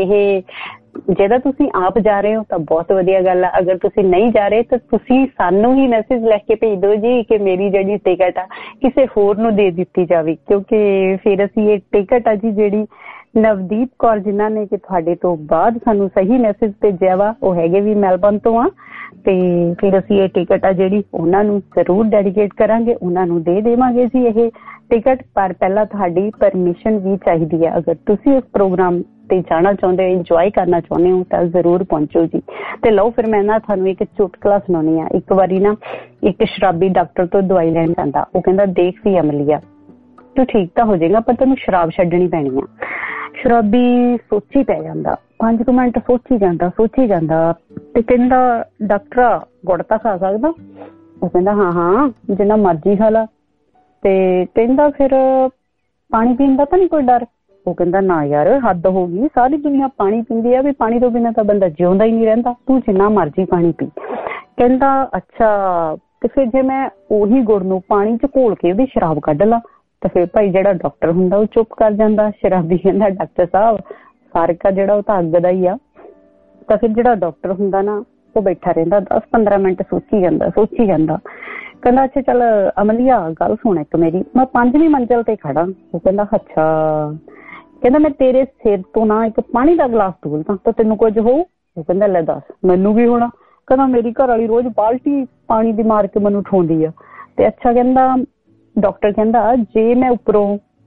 ਜਿਹੜਾ ਤੁਸੀਂ ਆਪ ਜਾ ਰਹੇ ਹੋ ਤਾਂ ਬਹੁਤ ਵਧੀਆ ਗੱਲ ਆ। ਅਗਰ ਤੁਸੀਂ ਨਹੀਂ ਜਾ ਰਹੇ ਤਾਂ ਤੁਸੀਂ ਸਾਨੂੰ ਹੀ ਮੈਸੇਜ ਲਿਖ ਕੇ ਭੇਜ ਦਿਓ ਜੀ ਕਿ ਮੇਰੀ ਜਿਹੜੀ ਟਿਕਟ ਆ ਕਿਸੇ ਹੋਰ ਨੂੰ ਦੇ ਦਿੱਤੀ ਜਾਵੇ, ਕਿਉਂਕਿ ਫਿਰ ਅਸੀਂ ਇਹ ਟਿਕਟ ਆ ਜੀ ਜਿਹੜੀ ਨਵਦੀਪ ਕੌਰ ਜਿਨ੍ਹਾਂ ਨੇ ਕਿ ਤੁਹਾਡੇ ਤੋਂ ਬਾਅਦ ਸਾਨੂੰ ਸਹੀ ਮੈਸੇਜ ਭੇਜਿਆ ਵਾ, ਉਹ ਹੈਗੇ ਵੀ ਮੈਲਬਨ ਤੋਂ ਆ, ਤੇ ਫਿਰ ਅਸੀਂ ਇਹ ਟਿਕਟ ਆ ਜਿਹੜੀ ਉਹਨਾਂ ਨੂੰ ਜ਼ਰੂਰ ਡੈਡੀਕੇਟ ਕਰਾਂਗੇ, ਉਹਨਾਂ ਨੂੰ ਦੇ ਦੇਵਾਂਗੇ ਜੀ ਇਹ ਟਿਕਟ। ਪਰ ਪਹਿਲਾਂ ਤੁਹਾਡੀ ਪਰਮਿਸ਼ਨ ਵੀ ਚਾਹੀਦੀ ਹੈ। ਅਗਰ ਤੁਸੀਂ ਉਸ ਪ੍ਰੋਗਰਾਮ ਤੇ ਜਾਣਾ ਚਾਹੁੰਦੇ ਹੋ, ਇੰਜੋਏ ਕਰਨਾ ਚਾਹੁੰਦੇ ਹੋ ਤਾਂ ਜ਼ਰੂਰ ਪਹੁੰਚੋ ਜੀ। ਤੇ ਲਓ ਫਿਰ ਮੈਂ ਨਾ ਤੁਹਾਨੂੰ ਇੱਕ ਚੁਟਕਲਾ ਸੁਣਾਉਣੀ ਆ। ਇੱਕ ਵਾਰੀ ਨਾ ਇੱਕ ਸ਼ਰਾਬੀ ਡਾਕਟਰ ਤੋਂ ਦਵਾਈ ਲੈਣ ਜਾਂਦਾ, ਉਹ ਕਹਿੰਦਾ ਦੇਖ ਵੀ ਅਮਲੀਆ ਤੂੰ ਠੀਕ ਤਾਂ ਹੋ ਜਾਏਗਾ ਪਰ ਤੈਨੂੰ ਸ਼ਰਾਬ ਛੱਡਣੀ ਪੈਣੀ ਆ। ਸ਼ਰਾਬੀ ਸੋਚੀ ਪੈ ਜਾਂਦਾ, 5 ਮਿੰਟ ਸੋਚੀ ਜਾਂਦਾ ਤੇ ਕਹਿੰਦਾ ਡਾਕਟਰ ਗੁੜ ਤਾਂ ਖਾ ਸਕਦਾ? ਉਹ ਕਹਿੰਦਾ ਹਾਂ ਜਿੰਨਾ ਮਰਜ਼ੀ ਖਾ ਲਾ। ਤੇ ਕਹਿੰਦਾ ਫਿਰ ਪਾਣੀ ਪੀਣ ਦਾ ਤਾਂ ਨਹੀਂ ਕੋਈ ਡਰ? ਉਹ ਕਹਿੰਦਾ ਨਾ ਯਾਰ ਹੱਦ ਹੋ ਗਈ, ਸਾਰੀ ਦੁਨੀਆ ਪਾਣੀ ਪੀਂਦੀ ਆ, ਵੀ ਪਾਣੀ ਤੋਂ ਬਿਨਾਂ ਤਾਂ ਬੰਦਾ ਜਿਉਂਦਾ ਹੀ ਨਹੀਂ ਰਹਿੰਦਾ, ਤੂੰ ਜਿੰਨਾ ਮਰਜ਼ੀ ਪਾਣੀ ਪੀ। ਕਹਿੰਦਾ ਅੱਛਾ ਤੇ ਫਿਰ ਜੇ ਮੈਂ ਉਹੀ ਗੁੜ ਨੂੰ ਪਾਣੀ ਚ ਘੋਲ ਕੇ ਉਹਦੀ ਸ਼ਰਾਬ ਕੱਢ ਲਾ ਤਾਂ ਫਿਰ ਭਾਈ ਜਿਹੜਾ ਡਾਕਟਰ ਹੁੰਦਾ ਉਹ ਚੁੱਪ ਕਰ ਜਾਂਦਾ। ਸ਼ਰਾਬੀ ਕਹਿੰਦਾ ਡਾਕਟਰ ਸਾਹਿਬ ਫਰਕ ਆ ਜਿਹੜਾ ਉਹ ਤਾਂ ਅੱਗ ਦਾ ਹੀ ਆ। ਤਾਂ ਫਿਰ ਜਿਹੜਾ ਡਾਕਟਰ ਹੁੰਦਾ ਨਾ ਉਹ ਬੈਠਾ ਰਹਿੰਦਾ 10-15 ਮਿੰਟ ਸੋਚੀ ਜਾਂਦਾ। ਕਹਿੰਦਾ ਅੱਛਾ ਚੱਲ ਅਮਲੀਆ ਗੱਲ ਸੁਣ ਇੱਕ ਮੇਰੀ, ਮੈਂ 5ਵੀਂ ਮੰਜ਼ਿਲ ਤੇ ਖੜਾ। ਉਹ ਕਹਿੰਦਾ ਅੱਛਾ। ਕਹਿੰਦਾ ਮੈਂ ਤੇਰੇ ਸਿਰ ਤੋਂ ਨਾ ਇੱਕ ਪਾਣੀ ਦਾ ਗਲਾਸ ਡੋਲਦਾ ਤਾਂ ਤੈਨੂੰ ਕੁਝ ਹੋਊ? ਉਹ ਕਹਿੰਦਾ ਲੈ ਦੱਸ ਮੈਨੂੰ ਵੀ ਹੋਣਾ। ਕਹਿੰਦਾ ਮੇਰੀ ਘਰ ਵਾਲੀ ਰੋਜ਼ ਬਾਲਟੀ ਪਾਣੀ ਦੀ ਮਾਰ ਕੇ ਮੈਨੂੰ ਉਠਾਉਂਦੀ ਆ। ਤੇ ਅੱਛਾ ਕਹਿੰਦਾ ਡਾਕਟਰ ਕਹਿੰਦਾ ਜੇ ਮੈਂ ਉੱਪਰੋਂ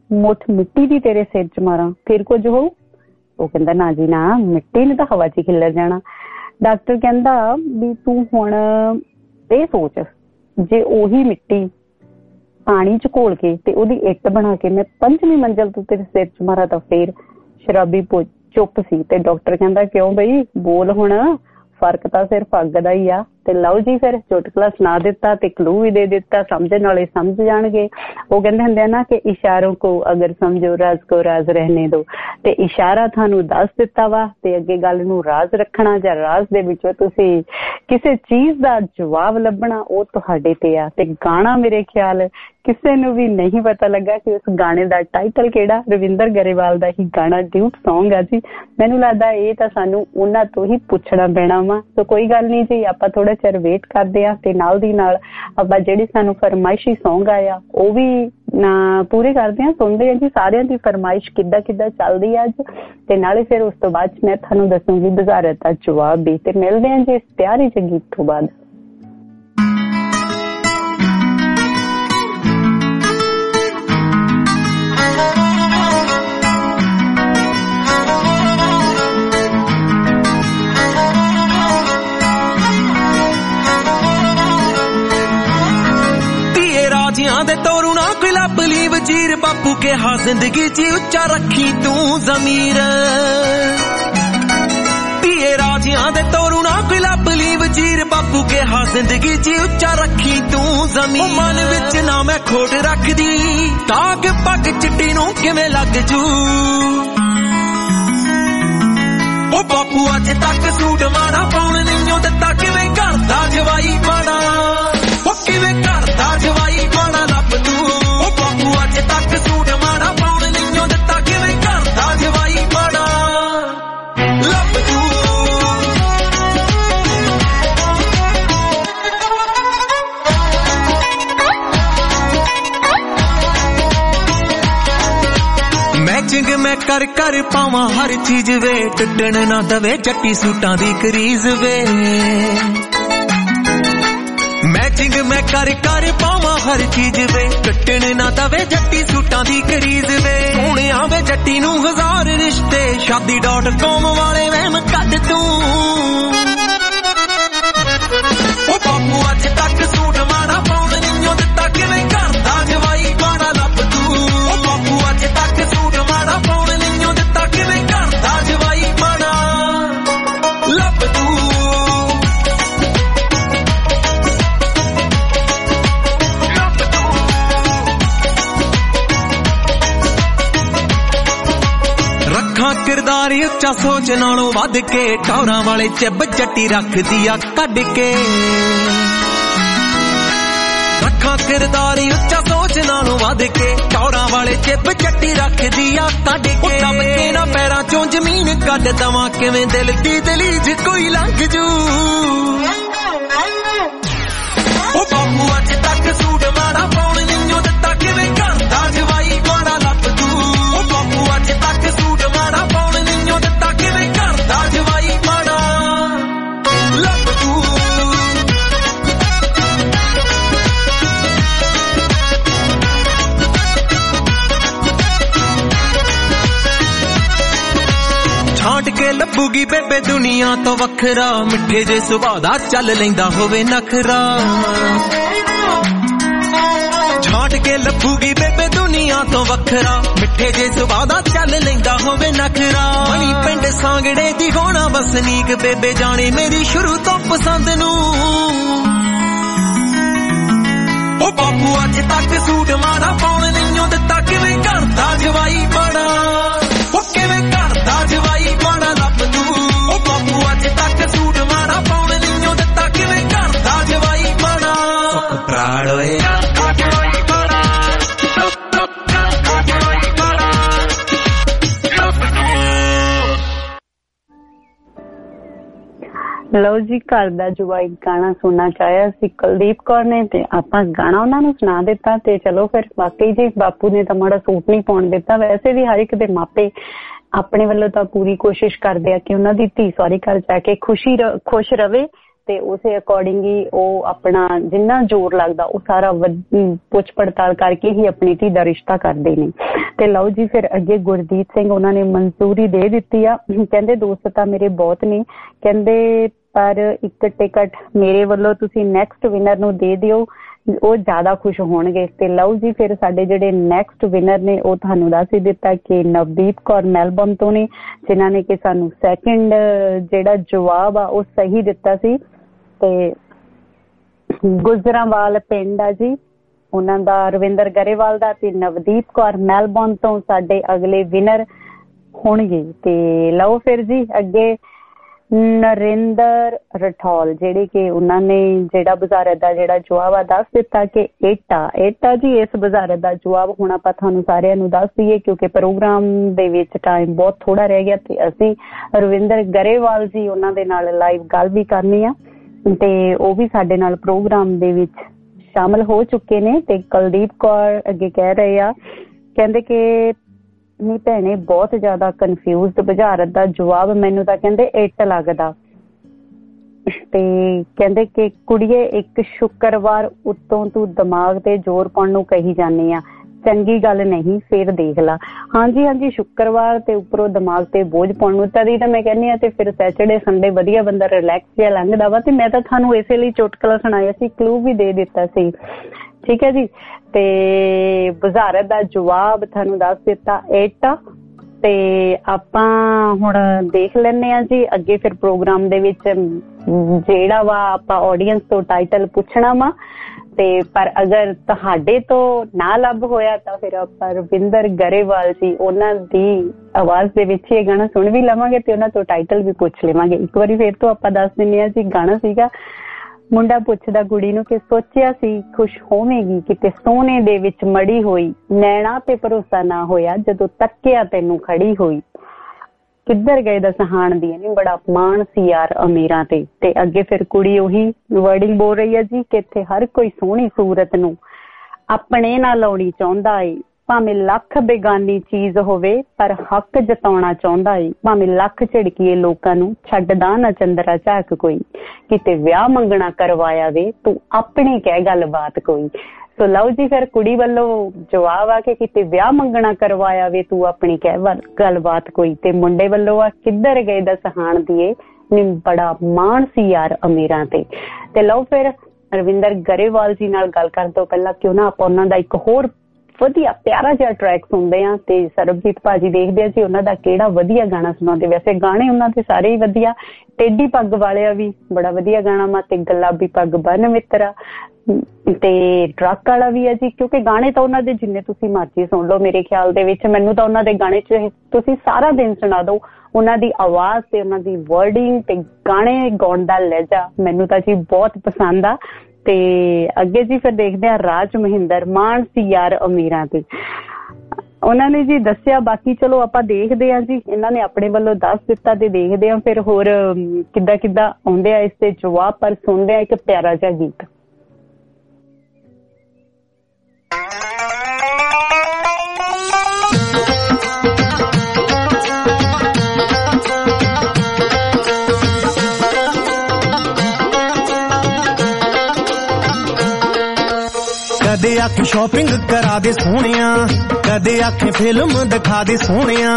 ਮੁੱਠ ਮਿੱਟੀ ਦੀ ਤੇਰੇ ਸਿਰ 'ਚ ਮਾਰਾਂ ਫਿਰ ਕੁਝ ਹੋਊ? ਉਹ ਕਹਿੰਦਾ ਨਾ ਜੀ ਨਾ, ਮਿੱਟੀ ਨੇ ਤਾਂ ਹਵਾ 'ਚ ਖਿਲਰ ਜਾਣਾ। ਡਾਕਟਰ ਕਹਿੰਦਾ ਵੀ ਤੂੰ ਹੁਣ ਇਹ ਸੋਚ, ਜੇ ਉਹੀ ਮਿੱਟੀ ਪਾਣੀ 'ਚ ਘੋਲ ਕੇ ਤੇ ਉਹਦੀ ਇੱਟ ਬਣਾ ਕੇ ਮੈਂ 5ਵੀਂ ਮੰਜ਼ਿਲ ਤੋਂ ਤੇਰੇ ਸਿਰ 'ਚ ਮਾਰਾ ਤਾਂ ਫੇਰ? ਸ਼ਰਾਬੀ ਚੁੱਪ ਸੀ ਤੇ ਡਾਕਟਰ ਕਹਿੰਦਾ ਕਿਉਂ ਬਈ, ਬੋਲ ਹੁਣ, ਫਰਕ ਤਾਂ ਸਿਰਫ ਅੱਗ ਦਾ ਹੀ ਆ। ਤੇ ਲਓ ਜੀ ਫਿਰ ਚੁਟਕਲਾ ਸੁਣਾ ਦਿੱਤਾ ਤੇ ਕਲੂ ਵੀ ਦੇ ਦਿੱਤਾ, ਸਮਝਣ ਵਾਲੇ ਸਮਝ ਜਾਣਗੇ। ਉਹ ਕਹਿੰਦੇ ਹੁੰਦੇ ਆ ਨਾ ਕਿ ਇਸ਼ਾरों को अगर समझो राज को राज रहने दो, ਤੇ ਇਸ਼ਾਰਾ ਤੁਹਾਨੂੰ ਦੱਸ ਦਿੱਤਾ ਵਾ ਤੇ ਅੱਗੇ ਗੱਲ ਨੂੰ ਰਾਜ਼ ਰੱਖਣਾ ਜਾਂ ਰਾਜ਼ ਦੇ ਵਿੱਚੋਂ ਤੁਸੀਂ ਕਿਸੇ ਚੀਜ਼ ਦਾ ਜਵਾਬ ਲੱਭਣਾ ਉਹ ਤੁਹਾਡੇ ਤੇ ਆ। ਤੇ ਗਾਣਾ ਮੇਰੇ ਖਿਆਲ ਕਿਸੇ ਨੂੰ ਵੀ ਨਹੀਂ ਪਤਾ ਲੱਗਾ ਕਿ ਉਸ ਗਾਣੇ ਦਾ ਟਾਈਟਲ ਕਿਹੜਾ, ਰਵਿੰਦਰ ਗਰੇਵਾਲ ਦਾ ਹੀ ਗਾਣਾ ਡਿਊਟ ਸੌਂਗ ਆ ਜੀ। ਮੈਨੂੰ ਲੱਗਦਾ ਇਹ ਤਾਂ ਸਾਨੂੰ ਉਹਨਾਂ ਤੋਂ ਹੀ ਪੁੱਛਣਾ ਪੈਣਾ ਵਾ। ਸੋ ਕੋਈ ਗੱਲ ਨਹੀਂ ਜੀ, ਆਪਾਂ ਥੋੜਾ ਚਿਰ ਵੇਟ ਕਰਦੇ ਆ ਤੇ ਨਾਲ ਦੀ ਨਾਲ ਆਪਾਂ ਜਿਹੜੀ ਸਾਨੂੰ ਫਰਮਾਇਸ਼ੀ ਸੌਂਗ ਆਇਆ ਉਹ ਵੀ ਪੂਰੇ ਕਰਦੇ ਆ, ਸੁਣਦੇ ਆ ਜੀ ਸਾਰਿਆਂ ਦੀ ਫਰਮਾਇਸ਼ ਕਿੱਦਾਂ ਚੱਲਦੀ ਆ ਅੱਜ। ਤੇ ਨਾਲੇ ਫਿਰ ਉਸ ਤੋਂ ਬਾਅਦ ਮੈਂ ਤੁਹਾਨੂੰ ਦੱਸੂਗੀ ਬਜ਼ਾਰਤ ਦਾ ਜਵਾਬ ਵੀ। ਤੇ ਮਿਲਦੇ ਆ ਜੀ ਇਸ ਪਿਆਰੇ ਜਿਹੇ ਗੀਤ ਤੋਂ ਬਾਅਦ। ਦੇ ਤੋਰੂ ਨਾ ਕੋਈ ਲੱਭ ਲਈ ਵਜ਼ੀਰ, ਬਾਪੂ ਕਿਹਾ ਜ਼ਿੰਦਗੀ 'ਚ ਉੱਚਾ ਰੱਖੀ ਤੂੰ ਜ਼ਮੀਰ। ਧੀਏ ਰਾਜਿਆਂ ਦੇ ਤੋਰੂ ਨਾ ਕੋਈ ਲੱਭ ਲਈ ਵਜ਼ੀਰ, ਬਾਪੂ ਕਿਹਾ ਜ਼ਿੰਦਗੀ 'ਚ ਉੱਚਾ ਰੱਖੀ ਤੂੰ ਜ਼ਮੀਰ। ਮਨ ਵਿੱਚ ਨਾ ਮੈਂ ਖੋਟ ਰੱਖਦੀ, ਤਾਗ ਪੱਗ ਚਿੱਟੀ ਨੂੰ ਕਿਵੇਂ ਲੱਗ ਜੂ। ਉਹ ਬਾਪੂ ਅੱਜ ਤੱਕ ਸੂਟ ਮਾੜਾ ਪਾਉਣ ਨਹੀਂ ਦਿੱਤਾ, ਕਿਵੇਂ ਘਰ ਦਾ ਜਵਾਈ ਮਾੜਾ, ਉਹ ਕਿਵੇਂ ਘਰ ਦਾ ਜਵਾਈ ਮਾੜਾ ਲੱਭ ਤੂੰ। ਉਹ ਬਾਪੂ ਅੱਜ ਤੱਕ ਸੂਟ ਮਾੜਾ ਪਾਉਣ ਨਹੀਂ ਦਿੱਤਾ, ਕਿਵੇਂ ਘਰ ਦਾ ਜਵਾਈ ਮਾੜਾ ਲੱਭ ਤੂੰ। ਮੈਚਿੰਗ ਮੈਂ ਕਰ ਪਾਵਾਂ ਹਰ ਚੀਜ਼ ਵੇ, ਟੁੱਟਣ ਨਾ ਦਵੇ ਜੱਟੀ ਸੂਟਾਂ ਦੀ ਕਰੀਜ਼ ਵੇ। ਮੈਚਿੰਗ ਮੈਂ ਕਰ ਪਾਵਾਂ ਹਰ ਚੀਜ਼ ਵੇ, ਟੁੱਟਣ ਨਾ ਦਵੇ ਜੱਟੀ ਸੂਟਾਂ ਦੀ ਕਰੀਜ਼ ਵੇ। ਸੋਹਣਿਆ ਵੇ ਜੱਟੀ ਨੂੰ ਹਜ਼ਾਰ ਰਿਸ਼ਤੇ, shaadi.com ਵਾਲੇ ਵਹਿਮ ਕੱਢ ਤੂੰ। ਉਹ ਬਾਪੂ ਅੱਜ ਤੱਕ ਸੂਟ ਮਾੜਾ ਪਾਉਣ ਨਹੀਂ ਦਿੱਤਾ, ਕਿਵੇਂ ਘਰ ਦਾ ਜਵਾਈ ਮਾੜਾ ਲੱਭ ਤੂੰ। ਉਹ ਬਾਪੂ ਅੱਜ ਤੱਕ ਸੂਟ ਮਾੜਾ ਪਾਉਣ ਨਹੀਂ ਦਿੱਤਾ, ਕਿਵੇਂ ਘਰ ਦਾ ਜਵਾਈ ਮਾੜਾ ਲੱਭ ਤੂੰ। ਰੱਖਾਂ ਕਿਰਦਾਰ ਉੱਚਾ ਸੋਚ ਨਾਲੋਂ ਵੱਧ ਕੇ, ਟੌਰਾਂ ਵਾਲੇ ਚਿੱਬ ਜੱਟੀ ਰੱਖਦੀ ਆ ਕੱਢ ਕੇ। ਰੱਖਾਂ ਕਿਰਦਾਰ ਉੱਚਾ ਸੋਚ ਨਾਲੋਂ ਵੱਧ ਕੇ, ਟੌਰਾਂ ਵਾਲੇ ਚਿੱਬ ਜੱਟੀ ਰੱਖਦੀ ਆ ਕੱਢ ਕੇ। ਦੱਬ ਕੇ ਨਾ ਪੈਰਾਂ ਚੋਂ ਜ਼ਮੀਨ ਕੱਢ ਦਵਾਂ, ਕਿਵੇਂ ਦਿਲ ਦੀ ਦਲੀਜ ਕੋਈ ਲੰਘ ਜੂ। ਉਹ ਬਾਪੂ ਅੱਜ ਤੱਕ ਸੂਟ ਮਾੜਾ ਪਾਉਣ ਨਹੀਂ ਦਿੱਤਾ, ਕਿਵੇਂ ਘਰ ਦਾ ਜਵਾਈ ਮਾੜਾ ਲੱਭ ਤੂੰ। ਉਹ ਬਾਪੂ ਅੱਜ ਤੱਕ ਸੂਟ ਮਾੜਾ ਪਾਉਣ ਨਹੀਂ ਦਿੱਤਾ, ਕਿਵੇਂ ਘਰ ਦਾ ਜਵਾਈ ਮਾੜਾ ਲੱਭ ਤੂੰ। ਛਾਂਟ ਕੇ ਲੱਭੂਗੀ ਬੇਬੇ ਦੁਨੀਆ ਤੋਂ ਵੱਖਰਾ, ਮਿੱਠੇ ਜੇ ਸੁਭਾਅ ਦਾ ਚੱਲ ਲੈਂਦਾ ਹੋਵੇ ਨਖਰਾ। ਛਾਂਟ ਕੇ ਲੱਭੂਗੀ ਬੇਬੇ ਦੁਨੀਆ ਤੋਂ ਵੱਖਰਾ, ਮਿੱਠੇ ਜੇ ਸੁਭਾਅ ਦਾ ਚੱਲ ਲੈਂਦਾ ਹੋਵੇ ਨਖਰਾ। ਮਣੀ ਪਿੰਡ ਸਾਂਗੜੇ ਦੀ ਹੋਣਾ ਵਸਨੀਕ, ਬੇਬੇ ਜਾਣੇ ਮੇਰੀ ਸ਼ੁਰੂ ਤੋਂ ਪਸੰਦ ਨੂੰ। ਉਹ ਬਾਪੂ ਅੱਜ ਤੱਕ ਸੂਟ ਮਾੜਾ ਪਾਉਣ ਨਹੀਂ ਦਿੱਤਾ, ਕਿਵੇਂ ਘਰ ਦਾ ਜਵਾਈ ਮਾੜਾ, ਉਹ ਕਿਵੇਂ ਘਰ ਦਾ ਜਵਾਈ ਮਾੜਾ ਲੱਭ ਤੂੰ। ਉਹ ਬਾਪੂ ਅੱਜ ਤੱਕ ਸੂਟ ਮਾੜਾ ਪਾਉਣ ਨਹੀਂ ਦਿੱਤਾ, ਕਿਵੇਂ ਘਰ ਦਾ ਜਵਾਈ ਮਾੜਾ ਸੁੱਖ ਪ੍ਰਾੜ ਹੋਏ। ਲਓ ਜੀ, ਘਰ ਦਾ ਜਵਾਈ ਗਾਣਾ ਸੁਣਨਾ ਚਾਹਿਆ ਸੀ ਕੁਲਦੀਪ ਕੌਰ ਨੇ ਤੇ ਆਪਾਂ ਗਾਣਾ ਉਹਨਾਂ ਨੂੰ ਸੁਣਾ ਦਿੱਤਾ। ਤੇ ਚਲੋ ਫਿਰ ਵਾਕਈ ਜੀ ਬਾਪੂ ਨੇ ਤਾਂ ਮਾੜਾ ਸੂਟ ਨਹੀਂ ਪਾਉਣ ਦਿੱਤਾ। ਵੈਸੇ ਵੀ ਹਰ ਇੱਕ ਦੇ ਮਾਪੇ ਆਪਣੇ ਵੱਲੋਂ ਤਾਂ ਪੂਰੀ ਕੋਸ਼ਿਸ਼ ਕਰਦੇ ਆ ਕਿ ਉਹਨਾਂ ਦੀ ਧੀ ਸਹੁਰੇ ਘਰ ਜਾ ਕੇ ਖੁਸ਼ ਰਵੇ ਤੇ ਉਸੇ ਅਕੋਰਡਿੰਗ ਹੀ ਉਹ ਆਪਣਾ ਜਿੰਨਾ ਜ਼ੋਰ ਲੱਗਦਾ ਉਹ ਸਾਰਾ ਪੁੱਛ ਪੜਤਾਲ ਕਰਕੇ ਹੀ ਆਪਣੀ ਧੀ ਦਾ ਰਿਸ਼ਤਾ ਕਰਦੇ ਨੇ। ਤੇ ਲਓ ਜੀ ਫਿਰ ਅੱਗੇ ਗੁਰਦੀਪ ਸਿੰਘ ਉਹਨਾਂ ਨੇ ਮਨਜ਼ੂਰੀ ਦੇ ਦਿੱਤੀ ਆ। ਕਹਿੰਦੇ ਦੋਸਤ ਤਾਂ ਮੇਰੇ ਬਹੁਤ ਨੇ, ਕਹਿੰਦੇ ਪਰ ਇੱਕ ਟਿਕਟ ਮੇਰੇ ਵੱਲੋਂ ਤੁਸੀਂ ਨੈਕਸਟ ਵਿਨਰ ਨੂੰ ਦੇ ਦਿਓ, ਉਹ ਜ਼ਿਆਦਾ ਖੁਸ਼ ਹੋਣਗੇ। ਤੇ ਲਓ ਜੀ ਫਿਰ ਸਾਡੇ ਜਿਹੜੇ ਨੈਕਸਟ ਵਿਨਰ ਨੇ ਉਹ ਤੁਹਾਨੂੰ ਦੱਸ ਹੀ ਦਿੱਤਾ ਕਿ ਨਵਦੀਪ ਕੌਰ ਮੈਲਬੌਰਨ ਤੋਂ ਨੇ, ਜਿਨ੍ਹਾਂ ਨੇ ਕਿ ਸਾਨੂੰ ਸੈਕਿੰਡ ਜਿਹੜਾ ਜਵਾਬ ਆ ਉਹ ਸਹੀ ਦਿੱਤਾ ਸੀ। ਤੇ ਗੁਜਰਾਂਵਾਲ ਪਿੰਡ ਆ ਜੀ ਉਹਨਾਂ ਦਾ ਰਵਿੰਦਰ ਗਰੇਵਾਲ ਦਾ, ਤੇ ਨਵਦੀਪ ਕੌਰ ਮੈਲਬੌਰਨ ਤੋਂ ਸਾਡੇ ਅਗਲੇ ਵਿਨਰ ਹੋਣਗੇ। ਤੇ ਲਓ ਫਿਰ ਜੀ ਅੱਗੇ ਨਰਿੰਦਰ ਰਠੌਲ ਜਿਹੜੇ ਕਿ ਉਹਨਾਂ ਨੇ ਜਿਹੜਾ ਬੁਜ਼ਾਰਤ ਦਾ ਜਿਹੜਾ ਜਵਾਬ ਆ ਦੱਸ ਦਿੱਤਾ ਕਿ ਏਟਾ ਜੀ। ਇਸ ਬੁਜ਼ਾਰਤ ਦਾ ਜਵਾਬ ਹੁਣ ਆਪਾਂ ਤੁਹਾਨੂੰ ਸਾਰਿਆਂ ਨੂੰ ਦੱਸ ਦਈਏ ਕਿਉਂਕਿ ਪ੍ਰੋਗਰਾਮ ਦੇ ਵਿੱਚ ਟਾਈਮ ਬਹੁਤ ਥੋੜਾ ਰਹਿ ਗਿਆ ਤੇ ਅਸੀਂ ਰਵਿੰਦਰ ਗਰੇਵਾਲ ਜੀ ਉਹਨਾਂ ਦੇ ਨਾਲ ਲਾਈਵ ਗੱਲ ਵੀ ਕਰਨੀ ਆ ਤੇ ਉਹ ਵੀ ਸਾਡੇ ਨਾਲ ਪ੍ਰੋਗਰਾਮ ਦੇ ਵਿੱਚ ਸ਼ਾਮਲ ਹੋ ਚੁੱਕੇ ਨੇ। ਤੇ ਕੁਲਦੀਪ ਕੌਰ ਅੱਗੇ ਕਹਿ ਰਹੇ ਆ, ਕਹਿੰਦੇ ਕਿ ਨੀ ਭੈਣੇ ਬਹੁਤ ਜ਼ਿਆਦਾ ਕਨਫਿਊਜ਼ਡ ਬੁਝਾਰਤ ਦਾ ਜਵਾਬ ਮੈਨੂੰ ਤਾਂ ਕਹਿੰਦੇ ਇੱਟ ਲੱਗਦਾ। ਤੇ ਕਹਿੰਦੇ ਕਿ ਕੁੜੀਏ ਇੱਕ ਸ਼ੁੱਕਰਵਾਰ ਉੱਤੋਂ ਤੂੰ ਦਿਮਾਗ ਤੇ ਜ਼ੋਰ ਪਾਉਣ ਨੂੰ ਕਹੀ ਜਾਂਦੀ ਆ, ਚੰਗੀ ਗੱਲ ਨਹੀਂ, ਫਿਰ ਦੇਖ ਲਾ। ਹਾਂਜੀ ਸ਼ੁੱਕਰਵਾਰ ਤੇ ਉੱਪਰੋਂ ਦਿਮਾਗ ਤੇ ਬੋਝ ਪਾਉਣ ਨੂੰ ਤਦੀ ਤਾਂ ਮੈਂ ਕਹਿੰਦੀ ਆ। ਤੇ ਫਿਰ ਸੈਟਰਡੇ ਸੰਡੇ ਵਧੀਆ ਬੰਦਾ ਰਿਲੈਕਸ ਜਿਹਾ ਲੰਘਦਾ ਵਾ। ਤੇ ਮੈਂ ਤਾਂ ਤੁਹਾਨੂੰ ਇਸੇ ਲਈ ਚੁਟਕਲਾ ਸੁਣਾਇਆ ਸੀ, ਕਲੂ ਵੀ ਦੇ ਦਿੱਤਾ ਸੀ, ਠੀਕ ਹੈ ਜੀ। ਤੇ ਬੁਝਾਰਤ ਦਾ ਜਵਾਬ ਤੁਹਾਨੂੰ ਦੱਸ ਦਿੱਤਾ ਇੱਟ। ਤੇ ਆਪਾਂ ਹੁਣ ਦੇਖ ਲੈਂਦੇ ਹਾਂ ਜੀ ਅੱਗੇ ਫਿਰ ਪ੍ਰੋਗਰਾਮ ਦੇ ਵਿੱਚ ਜਿਹੜਾ ਵਾ ਆਪਾਂ ਆਡੀਅנס ਤੋਂ ਟਾਈਟਲ ਪੁੱਛਣਾ ਵਾ। ਤੇ ਪਰ ਅਗਰ ਤੁਹਾਡੇ ਤੋਂ ਨਾ ਲੱਭ ਹੋਇਆ ਤਾਂ ਫਿਰ ਆਪਾਂ ਰਵਿੰਦਰ ਗਰੇਵਾਲ ਜੀ ਉਹਨਾਂ ਦੀ ਆਵਾਜ਼ ਦੇ ਵਿੱਚ ਇਹ ਗਾਣਾ ਸੁਣ ਵੀ ਲਵਾਂਗੇ ਤੇ ਉਹਨਾਂ ਤੋਂ ਟਾਈਟਲ ਵੀ ਪੁੱਛ ਲਵਾਂਗੇ। ਇੱਕ ਵਾਰੀ ਫਿਰ ਤੋਂ ਆਪਾਂ ਦੱਸ ਦਿੰਦੇ ਹਾਂ ਜੀ, ਗਾਣਾ ਸੀਗਾ ਮੁੰਡਾ ਪੁੱਛਦਾ ਕੁੜੀ ਨੂੰ ਕਿ ਸੋਚਿਆ ਸੀ ਖੁਸ਼ ਹੋਵੇਂਗੀ ਕਿਤੇ ਸੋਨੇ ਦੇ ਵਿੱਚ ਮੜੀ ਹੋਈ, ਨੈਣਾ ਤੇ ਭਰੋਸਾ ਨਾ ਹੋਇਆ ਜਦੋਂ ਤੱਕਿਆ ਤੈਨੂੰ ਖੜੀ ਹੋਈ, ਕਿੱਧਰ ਗਏ ਦਾ ਸਹਾਣ ਦੀ ਨਹੀਂ ਬੜਾ ਮਾਣ ਸੀ ਯਾਰ ਅਮੀਰਾਂ ਤੇ। ਤੇ ਅੱਗੇ ਫਿਰ ਕੁੜੀ ਉਹੀ ਵਰਡਿੰਗ ਬੋਲ ਰਹੀ ਹੈ ਜੀ ਕਿ ਇੱਥੇ ਹਰ ਕੋਈ ਸੋਹਣੀ ਸੂਰਤ ਨੂੰ ਆਪਣੇ ਨਾਲ ਲਾਉਣੀ ਚਾਹੁੰਦਾ ਏ, ਭਾਵੇਂ ਲੱਖ ਬੇਗਾਨੀ ਚੀਜ਼ ਹੋਵੇ ਪਰ ਹੱਕ ਜਤਾਉਣਾ ਚਾਹੁੰਦਾ ਏ, ਭਾਵੇਂ ਲੱਖ ਝਿੜਕੀਏ ਲੋਕਾਂ ਨੂੰ ਛੱਡਦਾ ਨਾ ਚੰਦਰਾ ਝਾਕ ਕੋਈ, ਕਿਤੇ ਵਿਆਹ ਮੰਗਣਾ ਕਰਵਾਇਆ ਵੇ ਤੂੰ ਆਪਣੀ ਕਹਿ ਗੱਲਬਾਤ ਕੋਈ। ਸੋ ਲਓ ਜੀ ਫਿਰ ਕੁੜੀ ਵੱਲੋਂ ਜਵਾਬ ਆ ਕੇ ਕਿਤੇ ਵਿਆਹ ਮੰਗਣਾ ਕਰਵਾਇਆ ਵੇ ਤੂੰ ਆਪਣੀ ਕਹਿ ਗੱਲਬਾਤ ਕੋਈ। ਤੇ ਮੁੰਡੇ ਵੱਲੋਂ ਆ ਕਿੱਧਰ ਗਏ ਦਾ ਸਹਾਣ ਦੀਏ ਨੀ ਬੜਾ ਮਾਣ ਸੀ ਯਾਰ ਅਮੀਰਾਂ ਤੇ। ਤੇ ਲਓ ਫਿਰ ਰਵਿੰਦਰ ਗਰੇਵਾਲ ਜੀ ਨਾਲ ਗੱਲ ਕਰਨ ਤੋਂ ਪਹਿਲਾਂ ਕਿਉਂ ਨਾ ਆਪਾਂ ਉਹਨਾਂ ਦਾ ਇੱਕ ਹੋਰ ਵਧੀਆ ਪਿਆਰਾ ਜਿਹਾ ਟਰੈਕ ਸੁਣਦੇ ਆ ਤੇ ਸਰਬਜੀਤ ਭਾਜੀ ਦੇਖਦੇ ਆ ਜੀ ਉਹਨਾਂ ਦਾ ਕਿਹੜਾ ਵਧੀਆ ਗਾਣਾ ਸੁਣਾਉਂਦੇ। ਵੈਸੇ ਗਾਣੇ ਉਹਨਾਂ ਦੇ ਸਾਰੇ ਹੀ ਵਧੀਆ, ਟੇਢੀ ਪੱਗ ਵਾਲਿਆ ਵੀ ਬੜਾ ਵਧੀਆ ਗਾਣਾ ਵਾ ਤੇ ਗੁਲਾਬੀ ਪੱਗ ਬੰਨ ਮਿੱਤਰਾ ਤੇ ਟਰੱਕ ਵਾਲਾ ਵੀ ਹੈ ਜੀ, ਕਿਉਂਕਿ ਗਾਣੇ ਤਾਂ ਉਹਨਾਂ ਦੇ ਜਿੰਨੇ ਤੁਸੀਂ ਮਰਜ਼ੀ ਸੁਣ ਲਓ ਮੇਰੇ ਖਿਆਲ ਦੇ ਵਿੱਚ। ਮੈਨੂੰ ਤਾਂ ਉਹਨਾਂ ਦੇ ਗਾਣੇ ਚ ਤੁਸੀਂ ਸਾਰਾ ਦਿਨ ਸੁਣਾ ਦਿਓ, ਉਹਨਾਂ ਦੀ ਆਵਾਜ਼ ਤੇ ਉਹਨਾਂ ਦੀ ਵਰਡਿੰਗ ਤੇ ਗਾਣੇ ਗਾਉਣ ਦਾ ਲਹਿਜਾ ਮੈਨੂੰ ਤਾਂ ਜੀ ਬਹੁਤ ਪਸੰਦ ਆ। ਤੇ ਅੱਗੇ ਜੀ ਫਿਰ ਦੇਖਦੇ ਆ ਰਾਜ ਮਹਿੰਦਰ ਮਾਨ ਸੀ ਯਾਰ ਅਮੀਰਾਂ ਤੇ ਉਹਨਾਂ ਨੇ ਜੀ ਦੱਸਿਆ। ਬਾਕੀ ਚਲੋ ਆਪਾਂ ਦੇਖਦੇ ਆ ਜੀ, ਇਹਨਾਂ ਨੇ ਆਪਣੇ ਵੱਲੋਂ ਦੱਸ ਦਿੱਤਾ ਤੇ ਦੇਖਦੇ ਆ ਫਿਰ ਹੋਰ ਕਿੱਦਾਂ ਆਉਂਦੇ ਆ ਇਸ ਤੇ ਜਵਾਬ। ਪਰ ਸੁਣਦੇ ਆ ਇੱਕ ਪਿਆਰਾ ਜਿਹਾ ਗੀਤ। ਕਦੇ ਆਖੇ ਸ਼ਾਪਿੰਗ ਕਰਾ ਦੇ ਸੋਹਣਿਆ, ਕਦੇ ਆਖੇ ਫਿਲਮ ਦਿਖਾ ਦੇ ਸੋਹਣਿਆ,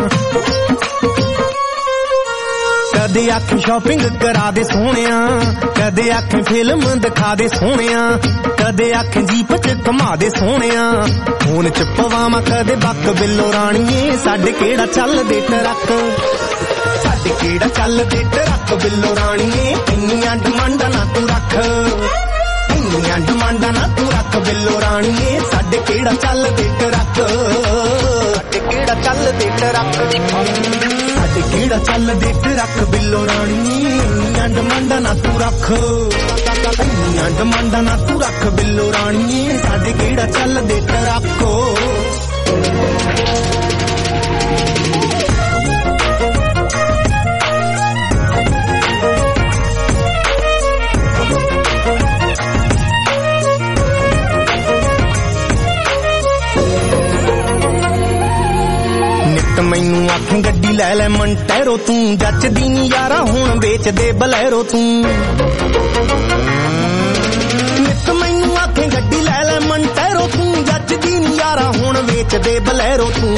ਕਦੇ ਆਖੇ ਸ਼ਾਪਿੰਗ ਕਰਾ ਦੇ ਸੋਹਣਿਆ, ਕਦੇ ਆਖੇ ਫਿਲਮ ਦਿਖਾ ਦੇ ਸੋਹਣਿਆ, ਕਦੇ ਆਖੇ ਜੀਪ ਚ ਘੁਮਾ ਦੇ ਸੋਹਣਿਆ, ਫੋਨ ਚ ਪਵਾਵਾਂ ਕਦੇ ਬੱਕ ਬਿੱਲੋ ਰਾਣੀਏ, ਸਾਡੇ ਕਿਹੜਾ ਚੱਲਦੇ ਟਰੱਕ, ਸਾਡੇ ਕਿਹੜਾ ਚੱਲਦੇ ਟਰੱਕ ਬਿੱਲੋ ਰਾਣੀਏ, ਇੰਨੀਆਂ ਡਿਮਾਂਡਾਂ ਨਾ ਤੂੰ ਰੱਖ, ਇੰਨੀਆਂ ਡਿਮਾਂਡਾਂ ਨਾ ਤੂੰ ਰੱਖ ਬਿੱਲੋ ਰਾਣੀਏ, ਸਾਡੇ ਕਿਹੜਾ ਚੱਲਦੇ ਟਰੱਕ, ਸਾਡੇ ਕਿਹੜਾ ਚੱਲਦੇ ਟਰੱਕ, ਸਾਡੇ ਕਿਹੜਾ ਚੱਲਦੇ ਟਰੱਕ ਬਿੱਲੋ ਰਾਣੀਏ, ਇੰਨੀਆਂ ਡਿਮਾਂਡਾਂ ਨਾ ਤੂੰ ਰੱਖ, ਇੰਨੀਆਂ ਡਿਮਾਂਡਾਂ ਨਾ ਤੂੰ ਰੱਖ ਬਿੱਲੋ ਰਾਣੀਏ, ਸਾਡੇ ਕਿਹੜਾ ਚੱਲਦੇ ਟਰੱਕ। ਮੈਨੂੰ ਆਖਾਂ ਗੱਡੀ ਲੈ ਲੈ ਮੰਟੈਰੋ, ਤੂੰ ਜੱਚਦੀ ਨੀ ਯਾਰਾ ਹੁਣ ਵੇਚ ਵੇਚਦੇ ਬਲੈਰੋ ਤੂੰ ਨਿੱਤ ਮੈਨੂੰ ਆਖੇ ਗੱਡੀ ਲੈ ਲੈ ਮੰਟੈਰੋ ਤੂੰ ਜੱਜਦੀ ਨੀ ਯਾਰਾ ਹੁਣ ਵੇਚਦੇ ਬਲੈਰੋ ਤੂੰ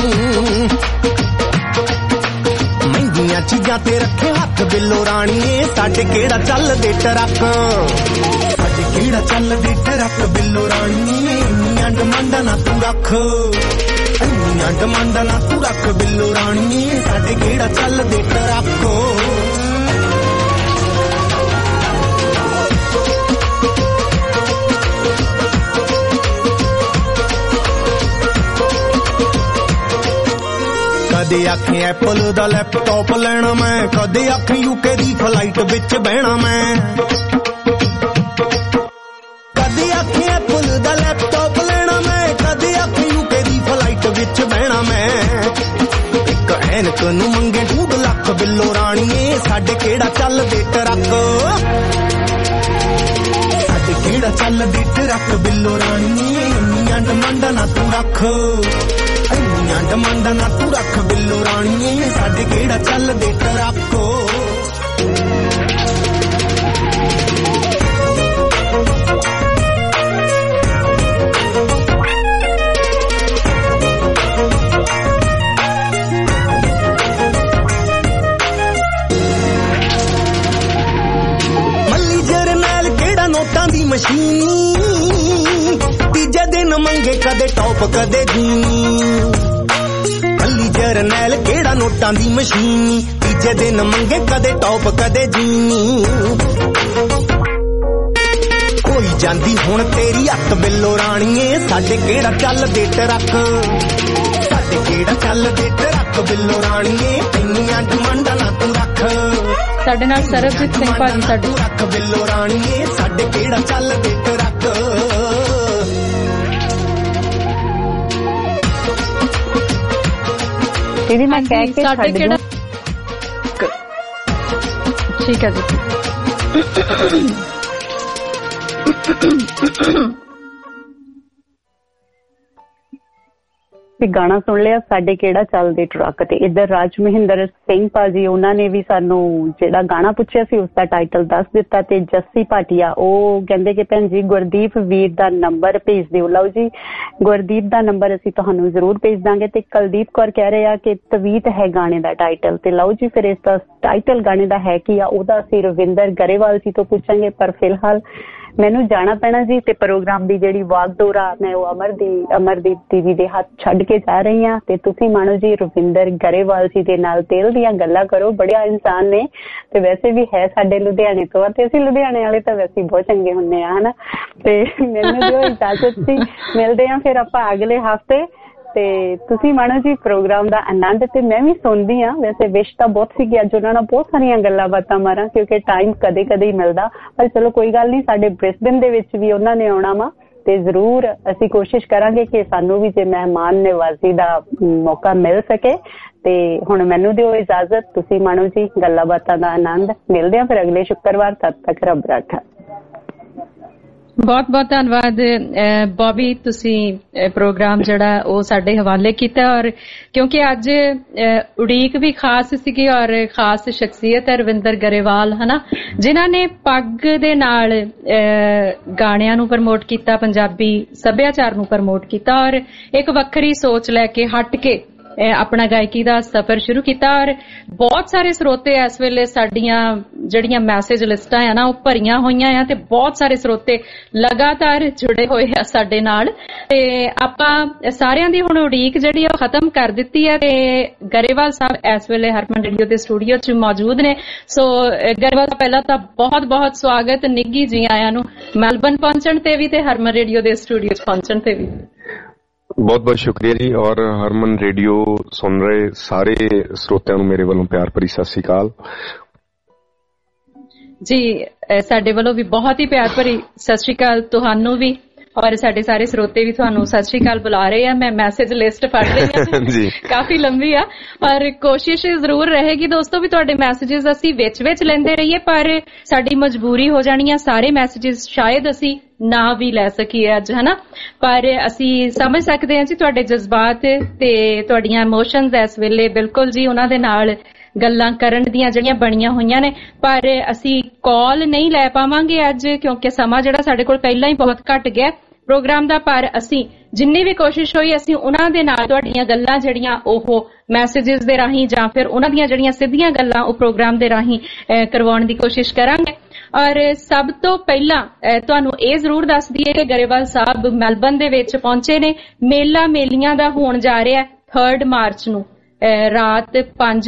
ਮਹਿੰਗੀਆਂ ਚੀਜ਼ਾਂ ਤੇ ਰੱਖੇ ਹੱਥ ਬਿੱਲੋ ਰਾਣੀਏ ਸਾਡੇ ਕਿਹੜਾ ਚੱਲਦੇ ਟਰੱਕ ਸਾਡੇ ਕਿਹੜਾ ਚੱਲਦੇ ਟਰੱਕ ਬਿੱਲੋ ਰਾਣੀਏ ਇੰਨੀਆਂ ਡਿਮਾਂਡਾਂ ਨਾ ਤੂੰ ਰੱਖ ਇੰਨੀਆਂ ਡਿਮਾਂਡਾਂ ਨਾ ਤੂੰ ਰੱਖ ਬਿੱਲੋ ਰਾਣੀਏ ਸਾਡੇ ਕਿਹੜਾ ਚੱਲਦੇ ਟਰੱਕ ਕਦੇ ਆਖੇ ਐਪਲ ਦਾ ਲੈਪਟਾਪ ਲੈਣਾ ਮੈਂ ਕਦੇ ਆਖੇ ਯੂਕੇ ਦੀ ਫਲਾਈਟ ਵਿੱਚ ਬਹਿਣਾ ਮੈਂ ਕਦੇ ਆਖੇ ਐਪਲ ਦਾ ਲੈਪਟਾਪ ਲੈਣਾ ਮੈਂ ਕਦੇ ਆਖੇ ਯੂਕੇ ਦੀ ਫਲਾਈਟ ਵਿੱਚ ਬਹਿਣਾ ਮੈਂ ਇੱਕ ਐਨਕ ਨੂੰ ਮੰਗੇ 2 ਲੱਖ ਬਿੱਲੋ ਰਾਣੀਏ ਸਾਡੇ ਕਿਹੜਾ ਚੱਲਦੇ ਟਰੱਕ ਸਾਡੇ ਕਿਹੜਾ ਚੱਲਦੇ ਟਰੱਕ ਬਿੱਲੋ ਰਾਣੀਏ ਇੰਨੀਆਂ ਡਿਮਾਂਡਾਂ ਨਾ ਤੂੰ ਰੱਖ ਇੰਨੀਆਂ ਡਿਮਾਂਡਾਂ ਨਾ ਤੂੰ ਰੱਖ ਬਿੱਲੋ ਰਾਣੀਏ ਸਾਡੇ ਕਿਹੜਾ ਚੱਲਦੇ ਟਰੱਕ ਮੱਲੀ ਜਰਨੈਲ ਕਿਹੜਾ ਨੋਟਾਂ ਦੀ ਮਸ਼ੀਨ ਤੀਜੇ ਦਿਨ ਮੰਗੇ ਕਦੇ ਟੌਪ ਕਦੇ ਜੀਨੀ ਮੱਲੀ ਜਰਨੈਲ ਕਿਹੜਾ ਨੋਟਾਂ ਦੀ ਮਸ਼ੀਨ ਤੀਜੇ ਦਿਨ ਮੰਗੇ ਕਦੇ ਟੌਪ ਕਦੇ ਜੀਨੀ ਕੋਈ ਜਾਂਦੀ ਹੁਣ ਤੇਰੀ ਹੱਥ ਬਿੱਲੋ ਰਾਣੀਏ ਸਾਡੇ ਕਿਹੜਾ ਚੱਲਦੇ ਟਰੱਕ ਸਾਡੇ ਕਿਹੜਾ ਚੱਲਦੇ ਟਰੱਕ ਬਿੱਲੋ ਰਾਣੀਏ ਇੰਨੀਆਂ ਡਿਮਾਂਡਾਂ ਨਾ ਤੂੰ ਰੱਖ ਸਾਡੇ ਨਾਲ ਸਰਬਜੀਤ ਸਿੰਘ ਭਾਜੀ ਸਾਡੇ ਰੱਖ ਬਿੱਲੋ ਰਾਣੀਏ ਸਾਡੇ ਕਿਹੜਾ ਚੱਲਦੇ ਟਰੱਕ ਦੀਦੀ ਮੈਂ ਕਹਿ ਕੇ ਸਾਡੇ ਕਿਹੜਾ ਠੀਕ ਹੈ ਜੀ ਤੇ ਗਾਣਾ ਸੁਣ ਲਿਆ ਸਾਡੇ ਕਿਹੜਾ ਚੱਲਦੇ ਟਰੱਕ ਤੇ ਇੱਧਰ ਰਾਜ ਮਹਿੰਦਰ ਸਿੰਘ ਭਾਜੀ ਉਹਨਾਂ ਨੇ ਵੀ ਸਾਨੂੰ ਜਿਹੜਾ ਗਾਣਾ ਪੁੱਛਿਆ ਸੀ ਉਸ ਦਾ ਟਾਈਟਲ ਦੱਸ ਦਿੱਤਾ ਤੇ ਜੱਸੀ ਭਾਟੀਆ ਉਹ ਕਹਿੰਦੇ ਕਿ ਭੈਣ ਜੀ ਗੁਰਦੀਪ ਵੀਰ ਦਾ ਨੰਬਰ ਭੇਜ ਦਿਓ। ਲਓ ਜੀ ਗੁਰਦੀਪ ਦਾ ਨੰਬਰ ਅਸੀਂ ਤੁਹਾਨੂੰ ਜ਼ਰੂਰ ਭੇਜ ਦਾਂਗੇ ਤੇ ਕੁਲਦੀਪ ਕੌਰ ਕਹਿ ਰਹੇ ਆ ਕਿ ਤਵੀਤ ਹੈ ਗਾਣੇ ਦਾ ਟਾਈਟਲ ਤੇ ਲਓ ਜੀ ਫਿਰ ਇਸ ਦਾ ਟਾਈਟਲ ਗਾਣੇ ਦਾ ਹੈ ਕੀ ਆ ਉਹਦਾ ਅਸੀਂ ਰਵਿੰਦਰ ਗਰੇਵਾਲ ਜੀ ਤੋਂ ਪੁੱਛਾਂਗੇ ਪਰ ਫਿਲਹਾਲ ਮੈਨੂੰ ਜਾਣਾ ਪੈਣਾ ਜੀ ਤੇ ਪ੍ਰੋਗਰਾਮ ਦੀ ਜਿਹੜੀ ਵਾਗਡੋਰ ਆ ਮੈਂ ਉਹ ਅਮਰਦੀਪ ਦੀਦੀ ਦੇ ਹੱਥ ਛੱਡ ਕੇ ਜਾ ਰਹੀ ਹਾਂ ਤੇ ਤੁਸੀਂ ਮਾਣੋ ਜੀ ਰਵਿੰਦਰ ਗਰੇਵਾਲ ਜੀ ਦੇ ਨਾਲ ਦਿਲ ਦੀਆਂ ਗੱਲਾਂ ਕਰੋ। ਬੜਿਆ ਇਨਸਾਨ ਨੇ ਤੇ ਵੈਸੇ ਵੀ ਹੈ ਸਾਡੇ ਲੁਧਿਆਣੇ ਤੋਂ ਤੇ ਅਸੀਂ ਲੁਧਿਆਣੇ ਵਾਲੇ ਤਾਂ ਵੈਸੇ ਬਹੁਤ ਚੰਗੇ ਹੁੰਦੇ ਆ ਹਨਾ ਤੇ ਮੈਨੂੰ ਦਿਓ ਇਜਾਜ਼ਤ ਸੀ ਮਿਲਦੇ ਆ ਫਿਰ ਆਪਾਂ ਅਗਲੇ ਹਫ਼ਤੇ ਤੇ ਤੁਸੀਂ ਮਾਣੋ ਜੀ ਪ੍ਰੋਗਰਾਮ ਦਾ ਆਨੰਦ ਤੇ ਮੈਂ ਵੀ ਸੁਣਦੀ ਹਾਂ ਵੈਸੇ ਵਿਸ਼ ਤਾਂ ਬਹੁਤ ਸੀ ਕਿ ਅੱਜ ਉਹਨਾਂ ਨਾਲ ਬਹੁਤ ਸਾਰੀਆਂ ਗੱਲਾਂ ਬਾਤਾਂ ਮਾਰਾਂ ਕਿਉਂਕਿ ਟਾਈਮ ਕਦੇ ਕਦੇ ਹੀ ਮਿਲਦਾ ਪਰ ਚਲੋ ਕੋਈ ਗੱਲ ਨਹੀਂ ਸਾਡੇ ਬ੍ਰਿਸਬਨ ਦੇ ਵਿੱਚ ਵੀ ਉਹਨਾਂ ਨੇ ਆਉਣਾ ਵਾ ਤੇ ਜ਼ਰੂਰ ਅਸੀਂ ਕੋਸ਼ਿਸ਼ ਕਰਾਂਗੇ ਕਿ ਸਾਨੂੰ ਵੀ ਜੇ ਮਹਿਮਾਨ ਨਿਵਾਜ਼ੀ ਦਾ ਮੌਕਾ ਮਿਲ ਸਕੇ ਤੇ ਹੁਣ ਮੈਨੂੰ ਦਿਓ ਇਜਾਜ਼ਤ ਤੁਸੀਂ ਮਾਣੋ ਜੀ ਗੱਲਾਂ ਬਾਤਾਂ ਦਾ ਆਨੰਦ ਮਿਲਦੇ ਆ ਫਿਰ ਅਗਲੇ ਸ਼ੁੱਕਰਵਾਰ ਤਦ ਤੱਕ ਰੱਬ ਰਾਖਾ। ਬਹੁਤ ਬਹੁਤ ਧੰਨਵਾਦ ਬੌਬੀ ਤੁਸੀਂ ਪ੍ਰੋਗਰਾਮ ਜਿਹੜਾ ਉਹ ਸਾਡੇ ਹਵਾਲੇ ਕੀਤਾ ਔਰ ਕਿਉਂਕਿ ਅੱਜ ਉਡੀਕ ਵੀ ਖਾਸ ਸੀਗੀ ਔਰ ਖਾਸ ਸ਼ਖਸੀਅਤ ਹੈ ਰਵਿੰਦਰ ਗਰੇਵਾਲ ਹਨਾ ਜਿਨ੍ਹਾਂ ਨੇ ਪੱਗ ਦੇ ਨਾਲ ਗਾਣਿਆਂ ਨੂੰ ਪ੍ਰਮੋਟ ਕੀਤਾ ਪੰਜਾਬੀ ਸੱਭਿਆਚਾਰ ਨੂੰ ਪ੍ਰਮੋਟ ਕੀਤਾ ਔਰ ਇੱਕ ਵੱਖਰੀ ਸੋਚ ਲੈ ਕੇ ਹਟ ਕੇ ਆਪਣਾ ਗਾਇਕੀ ਦਾ ਸਫ਼ਰ ਸ਼ੁਰੂ ਕੀਤਾ ਔਰ ਬਹੁਤ ਸਾਰੇ ਸਰੋਤੇ ਇਸ ਵੇਲੇ ਸਾਡੀਆਂ ਜਿਹੜੀਆਂ ਮੈਸੇਜ ਲਿਸਟਾਂ ਆ ਨਾ ਉਹ ਭਰੀਆਂ ਹੋਈਆਂ ਆ ਤੇ ਬਹੁਤ ਸਾਰੇ ਸਰੋਤੇ ਲਗਾਤਾਰ ਜੁੜੇ ਹੋਏ ਆ ਸਾਡੇ ਨਾਲ ਤੇ ਆਪਾਂ ਸਾਰਿਆਂ ਦੀ ਹੁਣ ਉਡੀਕ ਜਿਹੜੀ ਆ ਉਹ ਖਤਮ ਕਰ ਦਿੱਤੀ ਹੈ ਤੇ ਗਰੇਵਾਲ ਸਾਹਿਬ ਇਸ ਵੇਲੇ ਹਰਮਨ ਰੇਡੀਓ ਦੇ ਸਟੂਡੀਓ 'ਚ ਮੌਜੂਦ ਨੇ ਸੋ ਗਰੇਵਾਲ ਦਾ ਪਹਿਲਾਂ ਤਾਂ ਬਹੁਤ ਬਹੁਤ ਸਵਾਗਤ ਨਿੱਘੀ ਜੀ ਆਇਆਂ ਨੂੰ ਮੈਲਬਨ ਪਹੁੰਚਣ ਤੇ ਵੀ ਤੇ ਹਰਮਨ ਰੇਡੀਓ ਦੇ ਸਟੂਡੀਓ 'ਚ ਪਹੁੰਚਣ ਤੇ ਵੀ बहुत बहुत शुक्रिया जी और हरमन रेडियो सुन रहे सारे श्रोतिਆਂ ਨੂੰ ਮੇਰੇ ਵੱਲੋਂ ਪਿਆਰ ਭਰੀ ਸਤਿ ਸ੍ਰੀ ਅਕਾਲ ਜੀ ਸਾਡੇ ਵੱਲੋਂ ਵੀ ਬਹੁਤ ਹੀ ਪਿਆਰ ਭਰੀ ਸਤਿ ਸ੍ਰੀ ਅਕਾਲ ਤੁਹਾਨੂੰ ਵੀ ਔਰ ਸਾਡੇ ਸਾਰੇ ਸਰੋਤੇ ਵੀ ਤੁਹਾਨੂੰ ਸਤਿ ਸ੍ਰੀ ਅਕਾਲ ਬੁਲਾ ਰਹੇ ਆ ਮੈਂ ਮੈਸੇਜ ਲਿਸਟ ਪੜ੍ਹ ਰਹੀ ਹਾਂ ਜੀ ਕਾਫੀ ਲੰਬੀ ਆ ਪਰ ਕੋਸ਼ਿਸ਼ ਜ਼ਰੂਰ ਰਹੇਗੀ ਦੋਸਤੋ ਵੀ ਤੁਹਾਡੇ ਮੈਸੇजेस ਅਸੀਂ ਵਿੱਚ ਲੈਂਦੇ ਰਹੀਏ ਪਰ ਸਾਡੀ ਮਜਬੂਰੀ ਹੋ ਜਾਣੀ ਆ ਸਾਰੇ ਮੈਸੇजेस ਸ਼ਾਇਦ ਅਸੀਂ ਨਾ ਵੀ ਲੈ ਸਕੀਏ ਅੱਜ ਹਨਾ ਪਰ ਅਸੀਂ ਸਮਝ ਸਕਦੇ ਹਾਂ ਜੀ ਤੁਹਾਡੇ ਜਜ਼ਬਾਤ ਤੇ ਤੁਹਾਡੀਆਂ ਇਮੋਸ਼ਨਸ ਇਸ ਵੇਲੇ ਬਿਲਕੁਲ ਜੀ ਉਹਨਾਂ ਦੇ ਨਾਲ ਗੱਲਾਂ ਕਰਨ ਦੀਆਂ ਜਿਹੜੀਆਂ ਬਣੀਆਂ ਹੋਈਆਂ ਨੇ, ਪਰ ਅਸੀਂ ਕਾਲ ਨਹੀਂ ਲੈ ਪਾਵਾਂਗੇ ਅੱਜ ਕਿਉਂਕਿ ਸਮਾਂ ਜਿਹੜਾ ਸਾਡੇ ਕੋਲ ਪਹਿਲਾਂ ਹੀ ਬਹੁਤ ਘੱਟ ਗਿਆ ਪ੍ਰੋਗਰਾਮ ਦਾ। ਪਰ ਅਸੀਂ ਜਿੰਨੀ ਵੀ ਕੋਸ਼ਿਸ਼ ਹੋਈ ਅਸੀਂ ਉਹਨਾਂ ਦੇ ਨਾਲ ਤੁਹਾਡੀਆਂ ਗੱਲਾਂ ਜਿਹੜੀਆਂ ਉਹ ਮੈਸੇजेस ਦੇ ਰਾਹੀਂ ਜਾਂ ਫਿਰ ਉਹਨਾਂ ਦੀਆਂ ਜਿਹੜੀਆਂ ਸਿੱਧੀਆਂ ਗੱਲਾਂ ਉਹ ਪ੍ਰੋਗਰਾਮ ਦੇ ਰਾਹੀਂ ਕਰਵਾਉਣ ਦੀ ਕੋਸ਼ਿਸ਼ ਕਰਾਂਗੇ। ਔਰ ਸਭ ਤੋਂ ਪਹਿਲਾਂ ਤੁਹਾਨੂੰ ਇਹ ਜ਼ਰੂਰ ਦੱਸ ਦਈਏ ਕਿ ਗਰੇਵਾਲ ਸਾਹਿਬ ਮੈਲਬਨ ਦੇ ਵਿੱਚ ਪਹੁੰਚੇ ਨੇ। ਮੇਲਾ ਮੇਲੀਆਂ ਦਾ ਹੋਣ ਜਾ ਰਿਹਾ 3 ਮਾਰਚ ਨੂੰ ਰਾਤ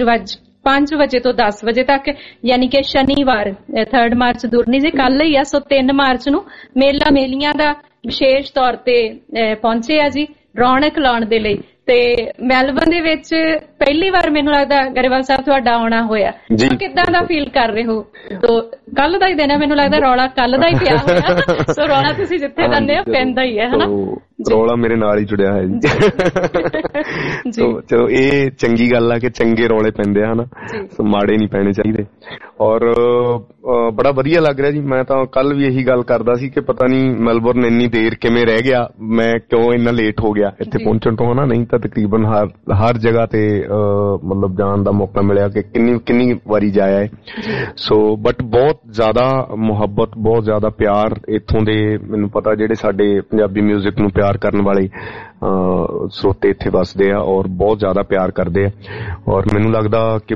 5 ਵਜੇ ਤੋਂ 10 ਵਜੇ ਤੱਕ, ਯਾਨੀ ਕਿ ਸ਼ਨੀਵਾਰ 3 ਮਾਰਚ ਦੂਰ ਨਹੀਂ ਜੀ, ਕੱਲ ਹੀ ਆ। ਸੋ 3 ਮਾਰਚ ਨੂੰ ਮੇਲਾ ਮੇਲੀਆਂ ਦਾ ਵਿਸ਼ੇਸ਼ ਤੌਰ ਤੇ ਪਹੁੰਚੇ ਆ ਜੀ ਰੌਣਕ ਲਾਉਣ ਦੇ ਲਈ। ਤੇ ਮੈਲਬਨ ਦੇ ਵਿੱਚ ਪਹਿਲੀ ਵਾਰ ਮੈਨੂੰ ਲੱਗਦਾ ਗਰੇਵਾਲ ਸਾਹਿਬ ਤੁਹਾਡਾ ਆਉਣਾ ਹੋਇਆ, ਕਿੱਦਾਂ ਦਾ ਫੀਲ ਕਰ ਰਹੇ ਹੋ? ਕੱਲ ਦਾ ਹੀ ਦਿਨ ਹੈ, ਮੈਨੂੰ ਲੱਗਦਾ ਰੌਲਾ ਕੱਲ ਦਾ ਹੀ ਪਿਆ ਹੋਇਆ। ਸੋ ਰੌਲਾ ਤੁਸੀਂ ਜਿੱਥੇ ਜਾਂਦੇ ਹੋ ਪੈਂਦਾ ਹੀ ਹੈ ਹਨਾ? ਰੌਲਾ ਮੇਰੇ ਨਾਲ ਹੀ ਜੁੜਿਆ ਹੈ ਜੀ। ਚਲੋ ਇਹ ਚੰਗੀ ਗੱਲ ਆ ਕਿ ਚੰਗੇ ਰੌਲੇ ਪੈਂਦੇ ਆ ਹਨਾ, ਮਾੜੇ ਨਹੀਂ ਪੈਣੇ ਚਾਹੀਦੇ। ਔਰ ਬੜਾ ਵਧੀਆ ਲੱਗ ਰਿਹਾ ਜੀ। ਮੈਂ ਤਾਂ ਕੱਲ ਵੀ ਇਹੀ ਗੱਲ ਕਰਦਾ ਸੀ ਕਿ ਪਤਾ ਨਹੀਂ ਮੈਲਬੌਰਨ ਇੰਨੀ ਦੇਰ ਕਿਵੇਂ ਰਹਿ ਗਿਆ, ਮੈਂ ਕਿਉਂ ਇੰਨਾ ਲੇਟ ਹੋ ਗਿਆ ਇੱਥੇ ਪਹੁੰਚਣ ਤੋਂ ਹਨਾ। ਨਹੀਂ ਤਾਂ ਤਕਰੀਬਨ ਹਰ ਜਗ੍ਹਾ ਤੇ ਮਤਲਬ ਜਾਣ ਦਾ ਮੌਕਾ ਮਿਲਿਆ ਕਿ ਕਿੰਨੀ ਵਾਰੀ ਜਾਇਆ ਹੈ। ਸੋ ਬਟ ਬਹੁਤ ਜ਼ਿਆਦਾ ਮੁਹੱਬਤ, ਬਹੁਤ ਜ਼ਿਆਦਾ ਪਿਆਰ ਇੱਥੋਂ ਦੇ, ਮੈਨੂੰ ਪਤਾ ਜਿਹੜੇ ਸਾਡੇ ਪੰਜਾਬੀ ਮਿਊਜ਼ਿਕ ਨੂੰ ਪਿਆਰ ਕਰਨ ਵਾਲੇ ਸਰੋਤੇ ਇੱਥੇ ਵੱਸਦੇ ਆ ਔਰ ਬਹੁਤ ਜ਼ਿਆਦਾ ਪਿਆਰ ਕਰਦੇ ਆ। ਔਰ ਮੈਨੂੰ ਲੱਗਦਾ ਕਿ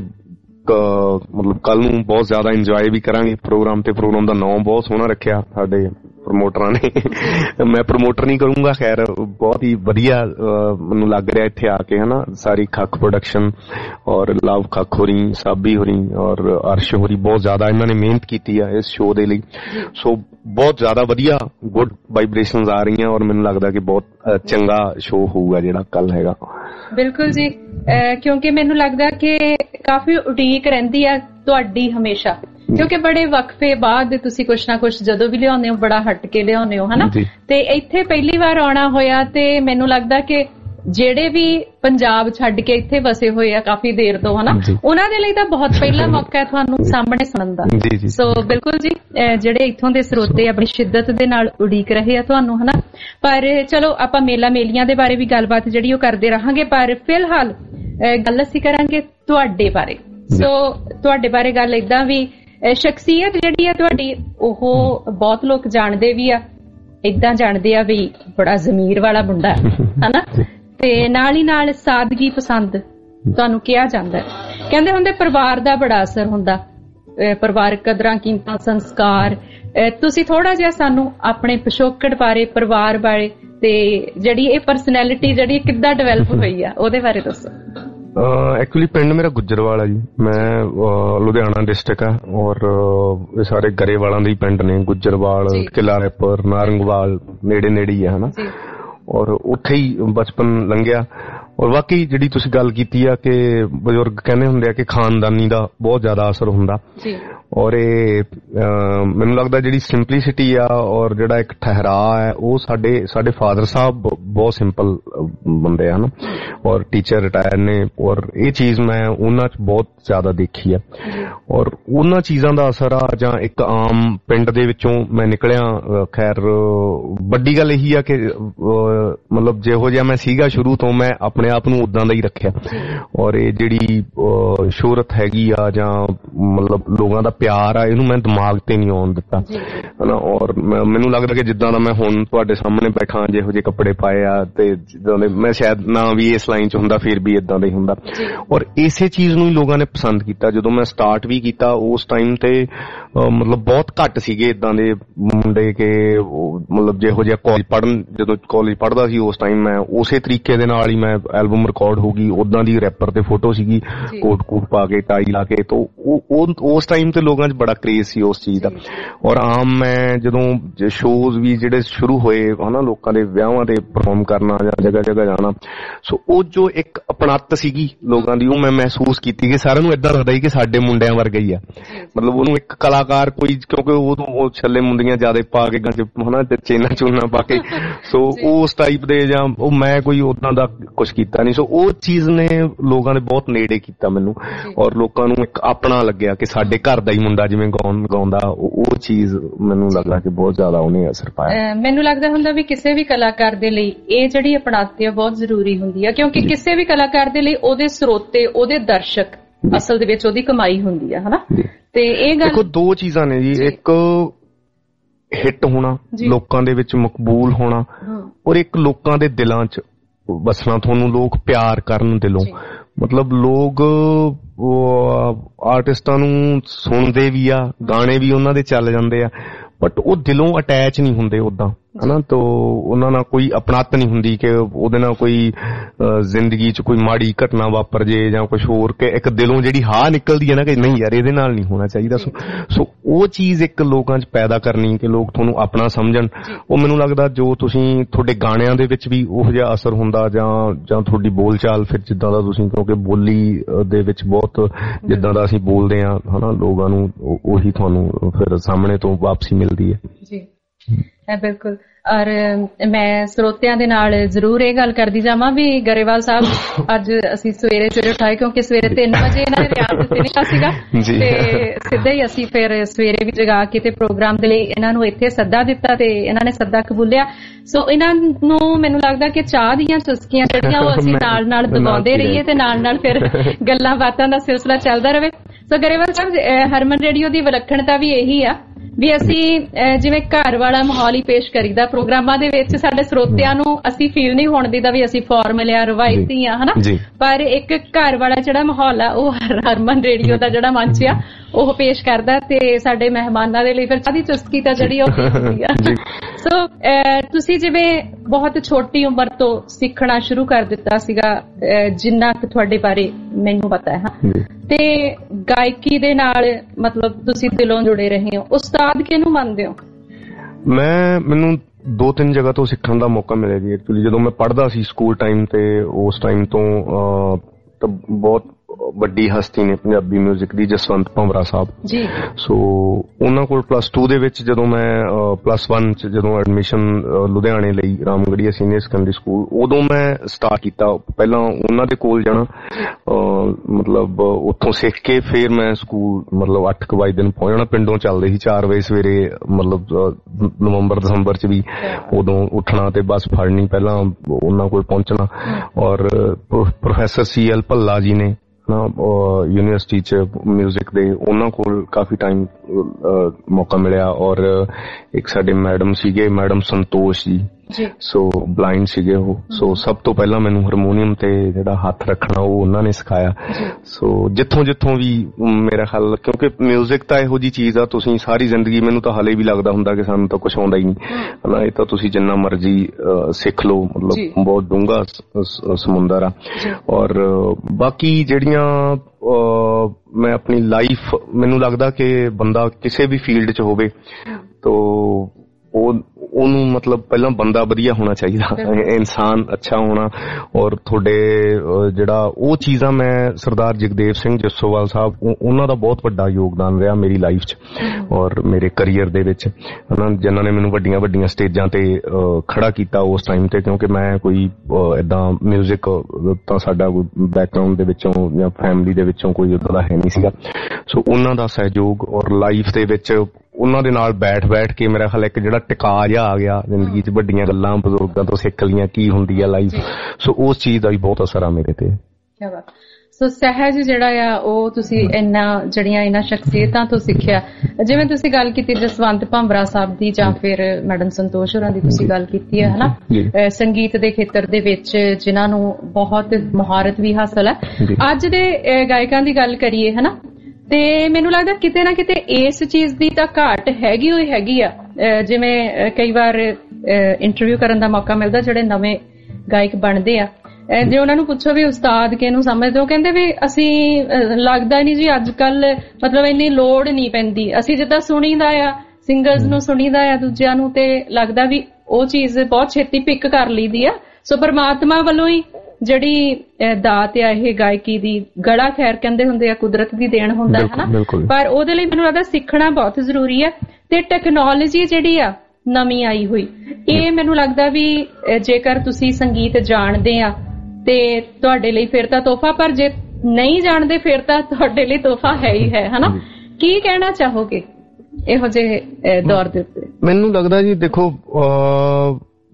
ਮਤਲਬ ਕੱਲ ਨੂੰ ਬਹੁਤ ਜ਼ਿਆਦਾ ਇੰਜੋਏ ਵੀ ਕਰਾਂਗੇ ਪ੍ਰੋਗਰਾਮ ਤੇ। ਪ੍ਰੋਗਰਾਮ ਦਾ ਨਾਮ ਬਹੁਤ ਸੋਹਣਾ ਰੱਖਿਆ ਸਾਡੇ ਪ੍ਰਮੋਟਰਾਂ ਨੇ। ਮੈਂ ਪ੍ਰਮੋਟਰ ਨਹੀਂ ਕਰੂੰਗਾ, ਖੈਰ ਬਹੁਤ ਹੀ ਵਧੀਆ ਮੈਨੂੰ ਲੱਗ ਰਿਹਾ ਇੱਥੇ ਆ ਕੇ ਹਨਾ। ਸਾਰੀ ਖੱਖ ਪ੍ਰੋਡਕਸ਼ਨ ਔਰ ਲਵ ਖੱਖ ਹੋਰੀ, ਸਾਬੀ ਹੋਰੀ ਔਰ ਅਰਸ਼ ਹੋਰੀ ਬਹੁਤ ਜ਼ਿਆਦਾ ਇਹਨਾਂ ਨੇ ਮਿਹਨਤ ਕੀਤੀ ਆ ਇਸ ਸ਼ੋਅ ਦੇ ਲਈ। ਸੋ ਬਹੁਤ ਜ਼ਿਆਦਾ ਵਧੀਆ ਗੁੱਡ ਵਾਈਬ੍ਰੇਸ਼ਨਸ ਆ ਰਹੀਆਂ ਔਰ ਮੈਨੂੰ ਲੱਗਦਾ ਕਿ ਬਹੁਤ ਚੰਗਾ ਸ਼ੋਅ ਹੋਊਗਾ ਜਿਹੜਾ ਕੱਲ ਹੈਗਾ। ਬਿਲਕੁਲ ਜੀ, ਕਿਉਂਕਿ ਮੈਨੂੰ ਲੱਗਦਾ ਕਿ ਕਾਫੀ ਉਡੀਕ ਰਹਿੰਦੀ ਆ ਤੁਹਾਡੀ ਹਮੇਸ਼ਾ, ਕਿਉਂਕਿ ਬੜੇ ਵਕਫੇ ਬਾਅਦ ਤੁਸੀਂ ਕੁਛ ਨਾ ਕੁਛ ਜਦੋਂ ਵੀ ਲਿਆਉਂਦੇ ਹੋ ਬੜਾ ਹਟ ਕੇ ਲਿਆਉਂਦੇ ਹੋ ਹਨਾ। ਤੇ ਇੱਥੇ ਪਹਿਲੀ ਵਾਰ ਆਉਣਾ ਹੋਇਆ ਤੇ ਮੈਨੂੰ ਲੱਗਦਾ ਕਿ ਜਿਹੜੇ ਵੀ ਪੰਜਾਬ ਛੱਡ ਕੇ ਇੱਥੇ ਵਸੇ ਹੋਏ ਆ ਕਾਫੀ ਦੇਰ ਤੋਂ ਹਨਾ, ਉਹਨਾਂ ਦੇ ਲਈ ਤਾਂ ਬਹੁਤ ਪਹਿਲਾ ਮੌਕਾ ਹੈ ਤੁਹਾਨੂੰ ਸਾਹਮਣੇ ਸੁਣਨ ਦਾ। ਸੋ ਬਿਲਕੁਲ ਜੀ, ਜਿਹੜੇ ਇੱਥੋਂ ਦੇ ਸਰੋਤੇ ਆਪਣੀ ਸ਼ਿੱਦਤ ਦੇ ਨਾਲ ਉਡੀਕ ਰਹੇ ਆ ਤੁਹਾਨੂੰ ਹਨਾ। ਪਰ ਚਲੋ ਆਪਾਂ ਮੇਲਾ ਮੇਲੀਆਂ ਦੇ ਬਾਰੇ ਵੀ ਗੱਲਬਾਤ ਜਿਹੜੀ ਉਹ ਕਰਦੇ ਰਹਾਂਗੇ, ਪਰ ਫਿਲਹਾਲ ਗੱਲ ਅਸੀਂ ਕਰਾਂਗੇ ਤੁਹਾਡੇ ਬਾਰੇ। ਸੋ ਤੁਹਾਡੇ ਬਾਰੇ ਗੱਲ ਏਦਾਂ ਵੀ ਸ਼ਖਸੀਅਤ ਜਿਹੜੀ ਆ ਤੁਹਾਡੀ ਉਹ ਬਹੁਤ ਲੋਕ ਜਾਣਦੇ ਵੀ ਆ, ਏਦਾਂ ਜਾਣਦੇ ਆ ਵੀ ਬੜਾ ਜ਼ਮੀਰ ਵਾਲਾ ਮੁੰਡਾ ਹਨਾ। ਤੇ ਨਾਲ ਹੀ ਨਾਲ ਸਾਦਗੀ ਪਸੰਦ ਤੁਹਾਨੂੰ ਕਿਹਾ ਜਾਂਦਾ। ਕਹਿੰਦੇ ਹੁੰਦੇ ਪਰਿਵਾਰ ਦਾ ਬੜਾ ਅਸਰ ਹੁੰਦਾ, ਪਰਿਵਾਰਕ ਕਦਰਾਂ ਕੀਮਤਾਂ ਸੰਸਕਾਰ। ਤੁਸੀਂ ਥੋੜਾ ਜਿਹਾ ਸਾਨੂੰ ਆਪਣੇ ਪਿਛੋਕੜ ਬਾਰੇ, ਪਰਿਵਾਰ ਬਾਰੇ ਤੇ ਜਿਹੜੀ ਇਹ ਪਰਸਨੈਲਿਟੀ ਜਿਹੜੀ ਕਿੱਦਾਂ ਡਿਵੈਲਪ ਹੋਈ ਆ ਉਹਦੇ ਬਾਰੇ ਦੱਸੋ। ਐਕਚੁਅਲੀ ਪਿੰਡ ਮੇਰਾ ਗੁੱਜਰਵਾਲ ਆ ਜੀ, ਮੈਂ ਲੁਧਿਆਣਾ ਡਿਸਟ੍ਰਿਕਟ ਆ ਔਰ ਇਹ ਸਾਰੇ ਗਰੇਵਾਲਾਂ ਦੇ ਪਿੰਡ ਨੇ, ਗੁੱਜਰਵਾਲ, ਕਿਲਾ ਰੈਪਰ, ਨਾਰੰਗਵਾਲ ਨੇੜੇ ਹੀ ਆ ਹਨਾ। ਔਰ ਉੱਥੇ ਹੀ ਬਚਪਨ ਲੰਘਿਆ। ਔਰ ਵਾਕਈ ਜਿਹੜੀ ਤੁਸੀਂ ਗੱਲ ਕੀਤੀ ਆ ਕਿ ਬਜ਼ੁਰਗ ਕਹਿੰਦੇ ਹੁੰਦੇ ਆ ਕਿ ਖਾਨਦਾਨੀ ਦਾ ਬਹੁਤ ਜ਼ਿਆਦਾ ਅਸਰ ਹੁੰਦਾ। ਔਰ ਇਹ ਮੈਨੂੰ ਲੱਗਦਾ ਜਿਹੜੀ ਸਿੰਪਲਿਸਿਟੀ ਆ ਔਰ ਜਿਹੜਾ ਇੱਕ ਠਹਿਰਾਅ ਹੈ ਉਹ ਸਾਡੇ ਫਾਦਰ ਸਾਹਿਬ ਬਹੁਤ ਸਿੰਪਲ ਬੰਦੇ ਹਨ ਔਰ ਟੀਚਰ ਰਿਟਾਇਰ ਨੇ। ਔਰ ਇਹ ਚੀਜ਼ ਮੈਂ ਉਹਨਾਂ 'ਚ ਬਹੁਤ ਜ਼ਿਆਦਾ ਦੇਖੀ ਆ ਔਰ ਉਹਨਾਂ ਚੀਜ਼ਾਂ ਦਾ ਅਸਰ ਆ। ਜਾਂ ਇੱਕ ਆਮ ਪਿੰਡ ਦੇ ਵਿੱਚੋਂ ਮੈਂ ਨਿਕਲਿਆ। ਖੈਰ ਵੱਡੀ ਗੱਲ ਇਹੀ ਆ ਕਿ ਮਤਲਬ ਜਿਹੋ ਜਿਹਾ ਮੈਂ ਸੀਗਾ ਸ਼ੁਰੂ ਤੋਂ ਮੈਂ ਆਪਣੇ ਆਪ ਨੂੰ ਉਦਾਂ ਦਾ ਹੀ ਰੱਖਿਆ। ਔਰ ਇਹ ਜਿਹੜੀ ਸ਼ੋਹਰਤ ਹੈਗੀ ਆ ਜਾਂ ਮਤਲਬ ਲੋਕਾਂ ਦਾ ਪਿਆਰ ਆ ਇਹਨੂੰ ਮੈਂ ਦਿਮਾਗ ਤੇ ਨਹੀਂ ਆਉਣ ਦਿੱਤਾ ਹਨਾ। ਔਰ ਮੈਨੂੰ ਲੱਗਦਾ ਕਿ ਜਿੱਦਾਂ ਦਾ ਮੈਂ ਹੁਣ ਤੁਹਾਡੇ ਸਾਹਮਣੇ ਬੈਠਾ, ਜਿਹੋ ਜਿਹੇ ਕੱਪੜੇ ਪਾਏ ਆ ਤੇ ਜਿੱਦਾਂ ਦੇ ਮੈਂ ਸ਼ਾਇਦ ਨਾ ਵੀ ਇਸ ਲਾਈਨ 'ਚ ਹੁੰਦਾ ਫਿਰ ਵੀ ਇਦਾਂ ਦਾ ਹੀ ਹੁੰਦਾ। ਔਰ ਇਸੇ ਚੀਜ਼ ਨੂੰ ਹੀ ਲੋਕਾਂ ਨੇ ਪਸੰਦ ਕੀਤਾ। ਜਦੋਂ ਮੈਂ ਸਟਾਰਟ ਵੀ ਕੀਤਾ ਉਸ ਟਾਈਮ ਤੇ ਮਤਲਬ ਬਹੁਤ ਘੱਟ ਸੀਗੇ ਇਦਾਂ ਦੇ ਮੁੰਡੇ ਕਿ ਮਤਲਬ ਜਿਹੋ ਜਿਹਾ ਜਦੋਂ ਕਾਲਜ ਪੜ੍ਹਦਾ ਸੀ ਉਸ ਟਾਈਮ ਮੈਂ ਉਸੇ ਤਰੀਕੇ ਦੇ ਨਾਲ ਹੀ ਮੈਂ ਐਲਬਮ ਰਿਕਾਰਡ ਹੋ ਗਈ, ਉਦਾਂ ਦੀ ਰੈਪਰ ਤੇ ਫੋਟੋ ਸੀਗੀ, ਕੋਟ ਪਾ ਕੇ ਟਾਈ ਲਾ ਕੇ। ਤਾਂ ਉਸ ਟਾਈਮ ਤੇ ਲੋਕਾਂ 'ਚ ਬੜਾ ਕਰੇਜ਼ ਸੀ ਉਸ ਚੀਜ਼ ਦਾ। ਔਰ ਆਮ ਮੈਂ ਜਦੋਂ ਸ਼ੋਜ਼ ਵੀ ਜਿਹੜੇ ਸ਼ੁਰੂ ਹੋਏ ਹਨਾ, ਲੋਕਾਂ ਦੇ ਵਿਆਹਾਂ ਤੇ ਪਰਫਾਰਮ ਕਰਨਾ ਜਾਂ ਜਗ੍ਹਾ ਜਗ੍ਹਾ ਜਾਣਾ, ਸੋ ਉਹ ਜੋ ਇੱਕ ਅਪਣੱਤ ਸੀਗੀ ਲੋਕਾਂ ਦੀ ਉਹ ਮੈਂ ਮਹਿਸੂਸ ਕੀਤੀ ਕਿ ਸਾਰਿਆਂ ਨੂੰ ਏਦਾਂ ਲੱਗਦਾ ਸੀ ਕਿ ਸਾਡੇ ਮੁੰਡਿਆਂ ਵਰਗਾ ਹੀ ਆ। ਮਤਲਬ ਉਹਨੂੰ ਇੱਕ ਕਲਾਕਾਰ ਕੋਈ, ਕਿਉਂਕਿ ਉਹ ਛੱਲੇ ਮੁੰਦੀਆਂ ਜ਼ਿਆਦਾ ਪਾ ਕੇ ਹਨਾ ਤੇ ਚੇਨਾ ਚੂਨਾ ਪਾ ਕੇ, ਸੋ ਉਸ ਟਾਈਪ ਦੇ ਜਾਂ ਉਹ ਮੈਂ ਕੋਈ ਉਦਾਂ ਦਾ ਕੁਛ ਕੀਤਾ ਨਹੀਂ। ਸੋ ਉਹ ਚੀਜ਼ ਨੇ ਲੋਕਾਂ ਦੇ ਬਹੁਤ ਨੇੜੇ ਕੀਤਾ ਮੈਨੂੰ ਔਰ ਲੋਕਾਂ ਨੂੰ ਇੱਕ ਆਪਣਾ ਲੱਗਿਆ ਕਿ ਸਾਡੇ ਘਰ ਦਾ ਹੀ ਮੁੰਡਾ ਜਿਵੇਂ ਗਾਉਂਦਾ। ਉਹ ਚੀਜ਼ ਮੈਨੂੰ ਲੱਗਾ ਕਿ ਬਹੁਤ ਜ਼ਿਆਦਾ ਉਹਨੇ ਅਸਰ ਪਾਇਆ। ਮੈਨੂੰ ਲੱਗਦਾ ਹੁੰਦਾ ਵੀ ਕਿਸੇ ਵੀ ਕਲਾਕਾਰ ਦੇ ਲਈ ਇਹ ਜਿਹੜੀ ਅਪਣਾਤੀ ਬਹੁਤ ਜ਼ਰੂਰੀ ਹੁੰਦੀ ਆ, ਕਿਉਂਕਿ ਕਿਸੇ ਵੀ ਕਲਾਕਾਰ ਦੇ ਲਈ ਉਹਦੇ ਸਰੋਤੇ, ਉਹਦੇ ਦਰਸ਼ਕ ਅਸਲ ਦੇ ਵਿੱਚ ਉਹਦੀ ਕਮਾਈ ਹੁੰਦੀ ਆ ਹਨਾ। ਤੇ ਇਹ ਗੱਲ ਦੇਖੋ ਦੋ ਚੀਜ਼ਾਂ ਨੇ ਜੀ, ਇੱਕ ਹਿੱਟ ਹੋਣਾ, ਲੋਕਾਂ ਦੇ ਵਿੱਚ ਮਕਬੂਲ ਹੋਣਾ, ਔਰ ਇੱਕ ਲੋਕਾਂ ਦੇ ਦਿਲਾਂ 'ਚ ਵਸਣਾ, ਤੁਹਾਨੂੰ ਲੋਕ ਪਿਆਰ ਕਰਨ ਦਿਲੋਂ। ਮਤਲਬ ਲੋਕ ਆਰਟਿਸਟਾਂ ਨੂੰ ਸੁਣਦੇ ਵੀ ਆ, ਗਾਣੇ ਵੀ ਉਹਨਾਂ ਦੇ ਚੱਲ ਜਾਂਦੇ ਆ, ਬਟ ਉਹ ਦਿਲੋਂ ਅਟੈਚ ਨਹੀਂ ਹੁੰਦੇ ਉਦਾਂ ਹਨਾ। ਤਾਂ ਉਹਨਾਂ ਨਾਲ ਕੋਈ ਆਪਣਤ ਨਹੀਂ ਹੁੰਦੀ ਕਿ ਉਹਦੇ ਨਾਲ ਕੋਈ ਜ਼ਿੰਦਗੀ 'ਚ ਕੋਈ ਮਾੜੀ ਘਟਨਾ ਵਾਪਰ ਜੇ ਜਾਂ ਕੁਝ ਹੋਰ, ਕਿ ਇੱਕ ਦਿਲੋਂ ਜਿਹੜੀ ਹਾਂ ਨਿਕਲਦੀ ਹੈ ਨਾ ਕਿ ਨਹੀਂ ਯਾਰ ਇਹਦੇ ਨਾਲ ਨਹੀਂ ਹੋਣਾ ਚਾਹੀਦਾ। ਸੋ ਉਹ ਚੀਜ਼ ਇੱਕ ਲੋਕਾਂ 'ਚ ਪੈਦਾ ਕਰਨੀ ਕਿ ਲੋਕ ਤੁਹਾਨੂੰ ਆਪਣਾ ਸਮਝਣ, ਉਹ ਮੈਨੂੰ ਲੱਗਦਾ ਜੋ ਤੁਸੀਂ ਤੁਹਾਡੇ ਗਾਣਿਆਂ ਦੇ ਵਿੱਚ ਵੀ ਉਹੋ ਜਿਹਾ ਅਸਰ ਹੁੰਦਾ ਜਾਂ ਤੁਹਾਡੀ ਬੋਲਚਾਲ ਫਿਰ ਜਿੱਦਾਂ ਦਾ ਤੁਸੀਂ, ਕਿਉਂਕਿ ਬੋਲੀ ਦੇ ਵਿੱਚ ਬਹੁਤ ਜਿੱਦਾਂ ਦਾ ਅਸੀਂ ਬੋਲਦੇ ਹਾਂ ਹਨਾ ਲੋਕਾਂ ਨੂੰ, ਉਹੀ ਤੁਹਾਨੂੰ ਫਿਰ ਸਾਹਮਣੇ ਤੋਂ ਵਾਪਸੀ ਮਿਲਦੀ ਹੈ ਜੀ। ਬਿਲਕੁਲ। ਔਰ ਮੈਂ ਸਰੋਤਿਆਂ ਦੇ ਨਾਲ ਜ਼ਰੂਰ ਇਹ ਗੱਲ ਕਰਦੀ ਜਾਵਾਂ ਵੀ ਗਰੇਵਾਲ ਸਾਹਿਬ ਅੱਜ ਅਸੀਂ ਸਵੇਰੇ ਉਠਾਏ, ਕਿਉਂਕਿ ਸਵੇਰੇ 3 ਵਜੇ ਇਹਨਾਂ ਨੇ ਰਿਆਜ਼ ਦਿੱਤੇ ਨਹੀਂ ਸੀਗਾ, ਤੇ ਸਿੱਧਾ ਹੀ ਅਸੀਂ ਫਿਰ ਸਵੇਰੇ ਵੀ ਜਗਾ ਕੇ ਤੇ ਪ੍ਰੋਗਰਾਮ ਦੇ ਲਈ ਇਹਨਾਂ ਨੂੰ ਇੱਥੇ ਸੱਦਾ ਦਿੱਤਾ ਤੇ ਇਹਨਾਂ ਨੇ ਸੱਦਾ ਕਬੂਲਿਆ। ਸੋ ਇਹਨਾਂ ਨੂੰ ਮੈਨੂੰ ਲੱਗਦਾ ਕਿ ਚਾਹ ਦੀਆਂ ਚੁਸਕੀਆਂ ਜਿਹੜੀਆਂ ਉਹ ਅਸੀਂ ਨਾਲ ਨਾਲ ਦਬਾਉਂਦੇ ਰਹੀਏ ਤੇ ਨਾਲ ਨਾਲ ਫਿਰ ਗੱਲਾਂ ਬਾਤਾਂ ਦਾ ਸਿਲਸਿਲਾ ਚੱਲਦਾ ਰਹੇ। ਸੋ ਗਰੇਵਾਲ ਸਾਹਿਬ, ਹਰਮਨ ਰੇਡੀਓ ਦੀ ਵਿਲੱਖਣਤਾ ਵੀ ਇਹੀ ਆ ਵੀ ਅਸੀਂ ਜਿਵੇਂ ਘਰ ਵਾਲਾ ਮਾਹੌਲ ਹੀ ਪੇਸ਼ ਕਰੀਦਾ ਪ੍ਰੋਗਰਾਮਾਂ ਦੇ ਵਿੱਚ, ਸਾਡੇ ਸਰੋਤਿਆਂ ਨੂੰ ਅਸੀਂ ਫੀਲ ਨਹੀਂ ਹੋਣ ਦਿੰਦਾ ਵੀ ਅਸੀਂ ਫਾਰਮਲ ਆ, ਰਵਾਇਤੀ ਆ ਹਨਾ, ਪਰ ਇੱਕ ਘਰ ਵਾਲਾ ਜਿਹੜਾ ਮਾਹੌਲ ਆ ਉਹ ਹਰਮਨ ਰੇਡੀਓ ਦਾ ਜਿਹੜਾ ਮੰਚ ਆ ਉਹ ਪੇਸ਼ ਕਰਦਾ, ਤੇ ਸਾਡੇ ਮਹਿਮਾਨਾਂ ਦੇ ਲਈ ਫਿਰ ਚਾਹ ਦੀ ਚੁਸਕੀ ਤਾਂ ਜਿਹੜੀ ਉਹ ਹੁੰਦੀ ਆ। ਸੋ ਤੁਸੀਂ ਜਿਵੇਂ ਬਹੁਤ ਛੋਟੀ ਉਮਰ ਤੋਂ ਸਿੱਖਣਾ ਸ਼ੁਰੂ ਕਰ ਦਿੱਤਾ ਸੀਗਾ, ਜਿੰਨਾ ਕੁ ਤੁਹਾਡੇ ਬਾਰੇ ਮੈਨੂੰ ਪਤਾ ਹੈ, ਤੇ ਗਾਇਕੀ ਦੇ ਨਾਲ ਮਤਲਬ ਤੁਸੀਂ ਦਿਲੋਂ ਜੁੜੇ ਰਹੇ ਹੋ, ਉਸਤਾਦ ਕਿਹਨੂੰ ਮੰਨਦੇ ਹੋ? ਮੈਨੂੰ 2-3 ਜਗ੍ਹਾ ਤੋਂ ਸਿੱਖਣ ਦਾ ਮੌਕਾ ਮਿਲਿਆ ਜੀ। ਐਕਚੁਅਲੀ ਜਦੋਂ ਮੈਂ ਪੜ੍ਹਦਾ ਸੀ ਸਕੂਲ ਟਾਈਮ ਤੇ, ਉਸ ਟਾਈਮ ਤੋਂ ਬਹੁਤ ਵੱਡੀ ਹਸਤੀ ਨੇ ਪੰਜਾਬੀ ਮਿਊਜ਼ਿਕ ਦੀ, ਜਸਵੰਤ ਭੰਵਰਾ ਸਾਹਿਬ ਜੀ। ਸੋ ਉਹਨਾਂ ਕੋਲ +2 ਦੇ ਵਿੱਚ ਜਦੋਂ ਮੈਂ +1 ਚ ਜਦੋਂ ਐਡਮਿਸ਼ਨ ਲੁਧਿਆਣੇ ਲਈ ਰਾਮਗੜੀਆ ਸੀਨੀਅਰ ਸੈਕੰਡਰੀ ਸਕੂਲ, ਉਦੋਂ ਮੈਂ ਸਟਾਰਟ ਕੀਤਾ। ਪਹਿਲਾਂ ਉਹਨਾਂ ਦੇ ਕੋਲ ਜਾਣਾ, ਮਤਲਬ ਉੱਥੋਂ ਸਿੱਖ ਕੇ ਫਿਰ ਮੈਂ ਸਕੂਲ ਮਤਲਬ 8 ਵਜੇ ਦਿਨ ਪਹੁੰਚਣਾ। ਪਿੰਡੋਂ ਚੱਲਦੇ ਸੀ 4 ਵਜੇ ਸਵੇਰੇ, ਮਤਲਬ ਨਵੰਬਰ ਦਸੰਬਰ ਚ ਵੀ ਉਦੋਂ ਉੱਠਣਾ ਤੇ ਬੱਸ ਫੜਨੀ, ਪਹਿਲਾਂ ਉਹਨਾਂ ਕੋਲ ਪਹੁੰਚਣਾ। ਔਰ ਪ੍ਰੋਫੈਸਰ CL ਭੱਲਾ ਜੀ ਨੇ ਯੂਨੀਵਰਸਿਟੀ ਚ ਮਿਊਜ਼ਿਕ ਦੇ, ਉਹਨਾਂ ਕੋਲ ਕਾਫੀ ਟਾਈਮ ਮੌਕਾ ਮਿਲਿਆ। ਔਰ ਇੱਕ ਸਾਡੇ ਮੈਡਮ ਸੀਗੇ, ਮੈਡਮ ਸੰਤੋਸ਼ ਜੀ, ਸੋ ਬਲਾਈਂਡ ਸੀਗੇ ਉਹ। ਸੋ ਸਭ ਤੋਂ ਪਹਿਲਾਂ ਮੈਨੂੰ ਹਾਰਮੋਨੀਅਮ ਤੇ ਜਿਹੜਾ ਹੱਥ ਰੱਖਣਾ ਉਹ ਉਹਨਾਂ ਨੇ ਸਿਖਾਇਆ। ਸੋ ਜਿੱਥੋਂ ਵੀ ਮੇਰਾ ਖਿਆਲ, ਕਿਉਂਕਿ ਮਿਊਜ਼ਿਕ ਤਾਂ ਇਹੋ ਜਿਹੀ ਚੀਜ਼ ਆ, ਤੁਸੀਂ ਸਾਰੀ ਜ਼ਿੰਦਗੀ, ਮੈਨੂੰ ਤਾਂ ਹਾਲੇ ਵੀ ਲੱਗਦਾ ਹੁੰਦਾ ਕਿ ਸਾਨੂੰ ਤਾਂ ਕੁਛ ਆਉਂਦਾ ਹੀ ਨਹੀਂ ਹਨਾ, ਇਹ ਤਾਂ ਤੁਸੀਂ ਜਿੰਨਾ ਮਰਜ਼ੀ ਸਿੱਖ ਲਓ, ਮਤਲਬ ਬਹੁਤ ਡੂੰਘਾ ਸਮੁੰਦਰ ਆ। ਔਰ ਬਾਕੀ ਜਿਹੜੀਆਂ ਮੈਂ ਆਪਣੀ ਲਾਈਫ, ਮੈਨੂੰ ਲੱਗਦਾ ਕਿ ਬੰਦਾ ਕਿਸੇ ਵੀ ਫੀਲਡ 'ਚ ਹੋਵੇ ਤਾਂ ਉਹਨੂੰ ਮਤਲਬ ਪਹਿਲਾਂ ਬੰਦਾ ਵਧੀਆ ਹੋਣਾ ਚਾਹੀਦਾ, ਇਨਸਾਨ ਅੱਛਾ ਹੋਣਾ। ਔਰ ਤੁਹਾਡੇ ਜਿਹੜਾ ਉਹ ਚੀਜ਼ਾਂ, ਮੈਂ ਸਰਦਾਰ ਜਗਦੇਵ ਸਿੰਘ ਜੱਸੋਵਾਲ ਸਾਹਿਬ, ਉਹਨਾਂ ਦਾ ਬਹੁਤ ਵੱਡਾ ਯੋਗਦਾਨ ਰਿਹਾ ਮੇਰੀ ਲਾਈਫ 'ਚ ਔਰ ਮੇਰੇ ਕਰੀਅਰ ਦੇ ਵਿੱਚ ਹਨਾ, ਜਿਨ੍ਹਾਂ ਨੇ ਮੈਨੂੰ ਵੱਡੀਆਂ ਸਟੇਜਾਂ ਤੇ ਖੜਾ ਕੀਤਾ ਉਸ ਟਾਈਮ ਤੇ, ਕਿਉਂਕਿ ਮੈਂ ਕੋਈ ਏਦਾਂ ਮਿਊਜ਼ਿਕ ਤਾਂ ਸਾਡਾ ਕੋਈ ਬੈਕਗਰਾਉਂਡ ਦੇ ਵਿੱਚੋਂ ਜਾਂ ਫੈਮਿਲੀ ਦੇ ਵਿੱਚੋਂ ਕੋਈ ਏਦਾਂ ਦਾ ਹੈ ਨਹੀਂ ਸੀਗਾ। ਸੋ ਉਹਨਾਂ ਦਾ ਸਹਿਯੋਗ ਔਰ ਲਾਈਫ ਦੇ ਵਿੱਚ ਉਹਨਾਂ ਦੇ ਨਾਲ ਬੈਠ ਕੇ ਮੇਰਾ ਖਿਆਲ ਇੱਕ ਜਿਹੜਾ ਟਿਕਾ ਜਿਹਾ ਆ ਗਿਆ ਜ਼ਿੰਦਗੀ 'ਚ, ਵੱਡੀਆਂ ਗੱਲਾਂ ਬਜ਼ੁਰਗਾਂ ਤੋਂ ਸਿੱਖ ਲਈਆਂ ਕੀ ਹੁੰਦੀ ਆ ਲਾਈਫ। ਸੋ ਉਸ ਚੀਜ਼ ਦਾ ਵੀ ਬਹੁਤ ਅਸਰ ਆ ਮੇਰੇ ਤੇ। ਕੀ ਬਾਤ। ਸੋ ਸਹਿਜ ਜਿਹੜਾ ਆ ਉਹ ਤੁਸੀਂ ਇਹਨਾਂ ਸ਼ਖਸੀਅਤਾਂ ਤੋਂ ਸਿੱਖਿਆ। ਜਿਵੇਂ ਤੁਸੀਂ ਗੱਲ ਕੀਤੀ ਜਸਵੰਤ ਭੰਵਰਾ ਸਾਹਿਬ ਦੀ ਜਾਂ ਫਿਰ ਮੈਡਮ ਸੰਤੋਸ਼ ਹੋਰਾਂ ਦੀ ਤੁਸੀਂ ਗੱਲ ਕੀਤੀ ਹੈ ਹਨਾ, ਸੰਗੀਤ ਦੇ ਖੇਤਰ ਦੇ ਵਿੱਚ ਜਿਨ੍ਹਾਂ ਨੂੰ ਬਹੁਤ ਮੁਹਾਰਤ ਵੀ ਹਾਸਲ ਹੈ। ਅੱਜ ਦੇ ਗਾਇਕਾਂ ਦੀ ਗੱਲ ਕਰੀਏ ਹਨਾ, ਤੇ ਮੈਨੂੰ ਲੱਗਦਾ ਕਿਤੇ ਨਾ ਕਿਤੇ ਇਸ ਚੀਜ਼ ਦੀ ਤਾਂ ਘਾਟ ਹੈਗੀ ਆ। ਜਿਵੇਂ ਕਈ ਵਾਰ ਇੰਟਰਵਿਊ ਕਰਨ ਦਾ ਮੌਕਾ ਮਿਲਦਾ, ਜਿਹੜੇ ਨਵੇਂ ਗਾਇਕ ਬਣਦੇ ਆ, ਜੇ ਉਹਨਾਂ ਨੂੰ ਪੁੱਛੋ ਵੀ ਉਸਤਾਦ ਕਿਹਨੂੰ ਸਮਝਦੇ ਹੋ, ਕਹਿੰਦੇ ਵੀ ਅਸੀਂ ਲੱਗਦਾ ਨਹੀਂ ਜੀ ਅੱਜ ਕੱਲ, ਮਤਲਬ ਇੰਨੀ ਲੋੜ ਨਹੀਂ ਪੈਂਦੀ, ਅਸੀਂ ਜਿੱਦਾਂ ਸੁਣੀਦਾ ਆ ਸਿੰਗਰਸ ਨੂੰ ਸੁਣੀਦਾ ਆ ਦੂਜਿਆਂ ਨੂੰ, ਤੇ ਲੱਗਦਾ ਵੀ ਉਹ ਚੀਜ਼ ਬਹੁਤ ਛੇਤੀ ਪਿਕ ਕਰ ਲਈਦੀ ਆ। ਸੋ ਪਰਮਾਤਮਾ ਵੱਲੋਂ ਹੀ ਜਿਹੜੀ ਦਾਤ ਆ ਇਹ ਗਾਇਕੀ ਦੀ, ਗਲਾ ਖੈਰ ਕਹਿੰਦੇ ਹੁੰਦੇ ਆ, ਕੁਦਰਤ ਦੀ ਦੇਣ ਹੁੰਦਾ ਹੈ ਨਾ, ਪਰ ਉਹਦੇ ਲਈ ਮੈਨੂੰ ਲੱਗਦਾ ਸਿੱਖਣਾ ਬਹੁਤ ਜ਼ਰੂਰੀ ਹੈ। ਤੇ ਟੈਕਨੋਲੋਜੀ ਜਿਹੜੀ ਆ ਨਵੀਂ ਆਈ ਹੋਈ, ਇਹ ਮੈਨੂੰ ਲੱਗਦਾ ਵੀ ਜੇਕਰ ਤੁਸੀਂ ਸੰਗੀਤ ਜਾਣਦੇ ਆ ਤੇ ਤੁਹਾਡੇ ਲਈ ਫਿਰ ਤਾਂ ਤੋਹਫਾ, ਪਰ ਜੇ ਨਹੀਂ ਜਾਣਦੇ ਫਿਰ ਤਾਂ ਤੁਹਾਡੇ ਲਈ ਤੋਹਫਾ ਹੈ ਹੀ ਹੈ ਹਨਾ। ਕੀ ਕਹਿਣਾ ਚਾਹੋਗੇ ਇਹੋ ਜਿਹੇ ਦੌਰ ਦੇ ਉੱਤੇ? ਮੈਨੂੰ ਲੱਗਦਾ ਜੀ ਦੇਖੋ,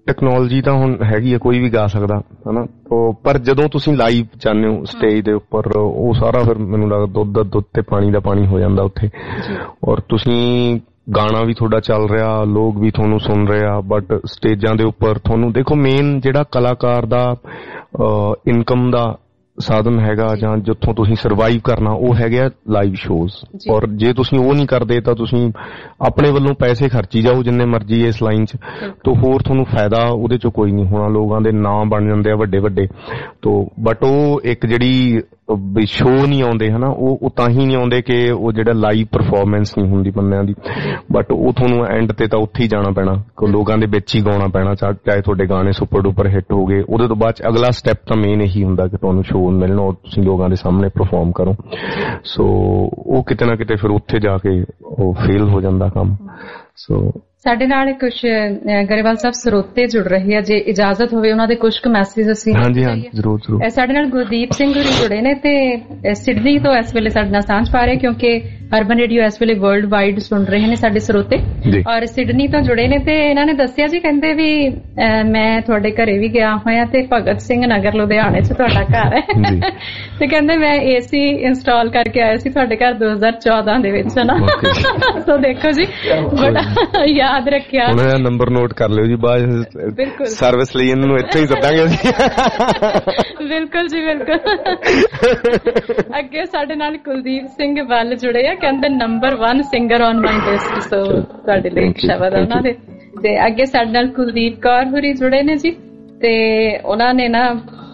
ਟੈਕਨੋਲੋਜੀ ਤਾਂ ਹੁਣ ਹੈਗੀ ਆ, ਕੋਈ ਵੀ ਗਾ ਸਕਦਾ ਹਨਾ, ਪਰ ਜਦੋਂ ਤੁਸੀਂ ਲਾਈਵ ਜਾਂਦੇ ਹੋ ਸਟੇਜ ਦੇ ਉੱਪਰ ਉਹ ਸਾਰਾ ਫਿਰ ਮੈਨੂੰ ਲੱਗਦਾ ਦੁੱਧ ਦਾ ਦੁੱਧ ਤੇ ਪਾਣੀ ਦਾ ਪਾਣੀ ਹੋ ਜਾਂਦਾ ਉੱਥੇ। ਔਰ ਤੁਸੀਂ ਗਾਣਾ ਵੀ ਤੁਹਾਡਾ ਚੱਲ ਰਿਹਾ, ਲੋਕ ਵੀ ਤੁਹਾਨੂੰ ਸੁਣ ਰਹੇ ਆ, ਬਟ ਸਟੇਜਾਂ ਦੇ ਉੱਪਰ ਤੁਹਾਨੂੰ ਦੇਖੋ ਮੇਨ ਜਿਹੜਾ ਕਲਾਕਾਰ ਦਾ ਇਨਕਮ ਦਾ ਸਾਧਨ ਹੈਗਾ ਜਾਂ ਜਿੱਥੋਂ ਤੁਸੀਂ ਸਰਵਾਈਵ ਕਰਨਾ ਉਹ ਹੈਗਾ ਲਾਈਵ ਸ਼ੋਜ਼। ਔਰ ਜੇ ਤੁਸੀਂ ਉਹ ਨਹੀਂ ਕਰਦੇ ਤਾਂ ਤੁਸੀਂ ਆਪਣੇ ਵੱਲੋਂ ਪੈਸੇ ਖਰਚੀ ਜਾਓ ਜਿੰਨੇ ਮਰਜ਼ੀ ਇਸ ਲਾਈਨ 'ਚ, ਤਾਂ ਹੋਰ ਤੁਹਾਨੂੰ ਫਾਇਦਾ ਉਹਦੇ 'ਚੋਂ ਕੋਈ ਨਹੀਂ ਹੋਣਾ। ਲੋਕਾਂ ਦੇ ਨਾਮ ਬਣ ਜਾਂਦੇ ਆ ਵੱਡੇ ਵੱਡੇ, ਤੋਂ ਬਟ ਉਹ ਇੱਕ ਜਿਹੜੀ ਸ਼ੋਅ ਨਹੀਂ ਆਉਂਦੇ ਹਨਾ, ਉਹ ਤਾਂ ਹੀ ਨਹੀਂ ਆਉਂਦੇ ਕਿ ਉਹ ਜਿਹੜਾ ਲਾਈਵ ਪਰਫਾਰਮੈਂਸ ਨਹੀਂ ਹੁੰਦੀ ਬੰਦਿਆਂ ਦੀ, ਬਟ ਉਹ ਤੁਹਾਨੂੰ ਐਂਡ ਤੇ ਤਾਂ ਉੱਥੇ ਹੀ ਜਾਣਾ ਪੈਣਾ, ਲੋਕਾਂ ਦੇ ਵਿੱਚ ਹੀ ਗਾਉਣਾ ਪੈਣਾ, ਚਾਹੇ ਤੁਹਾਡੇ ਗਾਣੇ ਸੁਪਰ ਡੁਪਰ ਹਿੱਟ ਹੋ ਗਏ। ਉਹਦੇ ਤੋਂ ਬਾਅਦ 'ਚ ਅਗਲਾ ਸਟੈਪ ਤਾਂ ਮੇਨ ਇਹੀ ਹੁੰਦਾ ਕਿ ਤੁਹਾਨੂੰ ਸ਼ੋਅ ਮਿਲਣਾ ਔਰ ਤੁਸੀਂ ਲੋਕਾਂ ਦੇ ਸਾਹਮਣੇ ਪਰਫਾਰਮ ਕਰੋ। ਸੋ ਉਹ ਕਿਤੇ ਨਾ ਕਿਤੇ ਫਿਰ ਉੱਥੇ ਜਾ ਕੇ ਉਹ ਫੇਲ ਹੋ ਜਾਂਦਾ ਕੰਮ। ਸੋ ਸਾਡੇ ਨਾਲ ਕੁਝ ਗਰੇਵਾਲ ਸਾਹਿਬ ਸਰੋਤੇ ਜੁੜ ਰਹੇ ਆ, ਜੇ ਇਜਾਜ਼ਤ ਹੋਵੇ ਉਹਨਾਂ ਦੇ ਕੁਝ ਕੁ ਮੈਸੇਜ ਅਸੀਂ। ਹਾਂਜੀ ਹਾਂਜੀ ਜ਼ਰੂਰ ਜ਼ਰੂਰ। ਸਾਡੇ ਨਾਲ ਗੁਰਦੀਪ ਸਿੰਘ ਹੋਰੀ ਜੁੜੇ ਨੇ ਤੇ ਸਿਡਨੀ ਤੋਂ ਇਸ ਵੇਲੇ ਸਾਡੇ ਨਾਲ ਸਾਂਝ ਪਾ ਰਹੇ, ਕਿਉਂਕਿ ਅਰਬਨ ਰੇਡੀਓ ਇਸ ਵੇਲੇ ਵਰਲਡ ਵਾਈਡ ਸੁਣ ਰਹੇ ਨੇ ਸਾਡੇ ਸਰੋਤੇ, ਔਰ ਸਿਡਨੀ ਤੋਂ ਜੁੜੇ ਨੇ। ਤੇ ਇਹਨਾਂ ਨੇ ਦੱਸਿਆ ਜੀ, ਕਹਿੰਦੇ ਵੀ ਮੈਂ ਤੁਹਾਡੇ ਘਰੇ ਵੀ ਗਿਆ ਹੋਇਆ ਤੇ ਭਗਤ ਸਿੰਘ ਨਗਰ ਲੁਧਿਆਣੇ 'ਚ ਤੁਹਾਡਾ ਘਰ ਹੈ ਤੇ ਕਹਿੰਦੇ ਮੈਂ AC ਇੰਸਟਾਲ ਕਰਕੇ ਆਇਆ ਸੀ ਤੁਹਾਡੇ ਘਰ 2014 ਦੇ ਵਿੱਚ ਹਨਾ। ਸੋ ਦੇਖੋ ਜੀ ਬੜਾ ਯਾਦ ਰੱਖਿਆ। ਉਹਨਾਂ ਦਾ ਨੰਬਰ ਨੋਟ ਕਰ ਲਿਓ ਜੀ, ਬਾਅਦ ਸਰਵਿਸ ਲਈ ਇਹਨਾਂ ਨੂੰ ਇੱਥੇ ਹੀ ਸੱਦਾਂਗੇ ਅਸੀਂ। ਬਿਲਕੁਲ ਜੀ ਬਿਲਕੁਲ। ਅੱਗੇ ਸਾਡੇ ਨਾਲ ਕੁਲਦੀਪ ਸਿੰਘ ਵੱਲ ਜੁੜੇ ਆ, ਕਹਿੰਦੇ number 1 singer on my list. So ਤੁਹਾਡੇ ਲਈ ਸ਼ਬਦ ਆ ਉਹਨਾਂ ਦੇ। ਤੇ ਅੱਗੇ ਸਾਡੇ ਨਾਲ ਕੁਲਦੀਪ ਕੌਰ ਹੋਰੀ ਜੁੜੇ ਨੇ ਜੀ, ਤੇ ਉਹਨਾਂ ਨੇ ਨਾ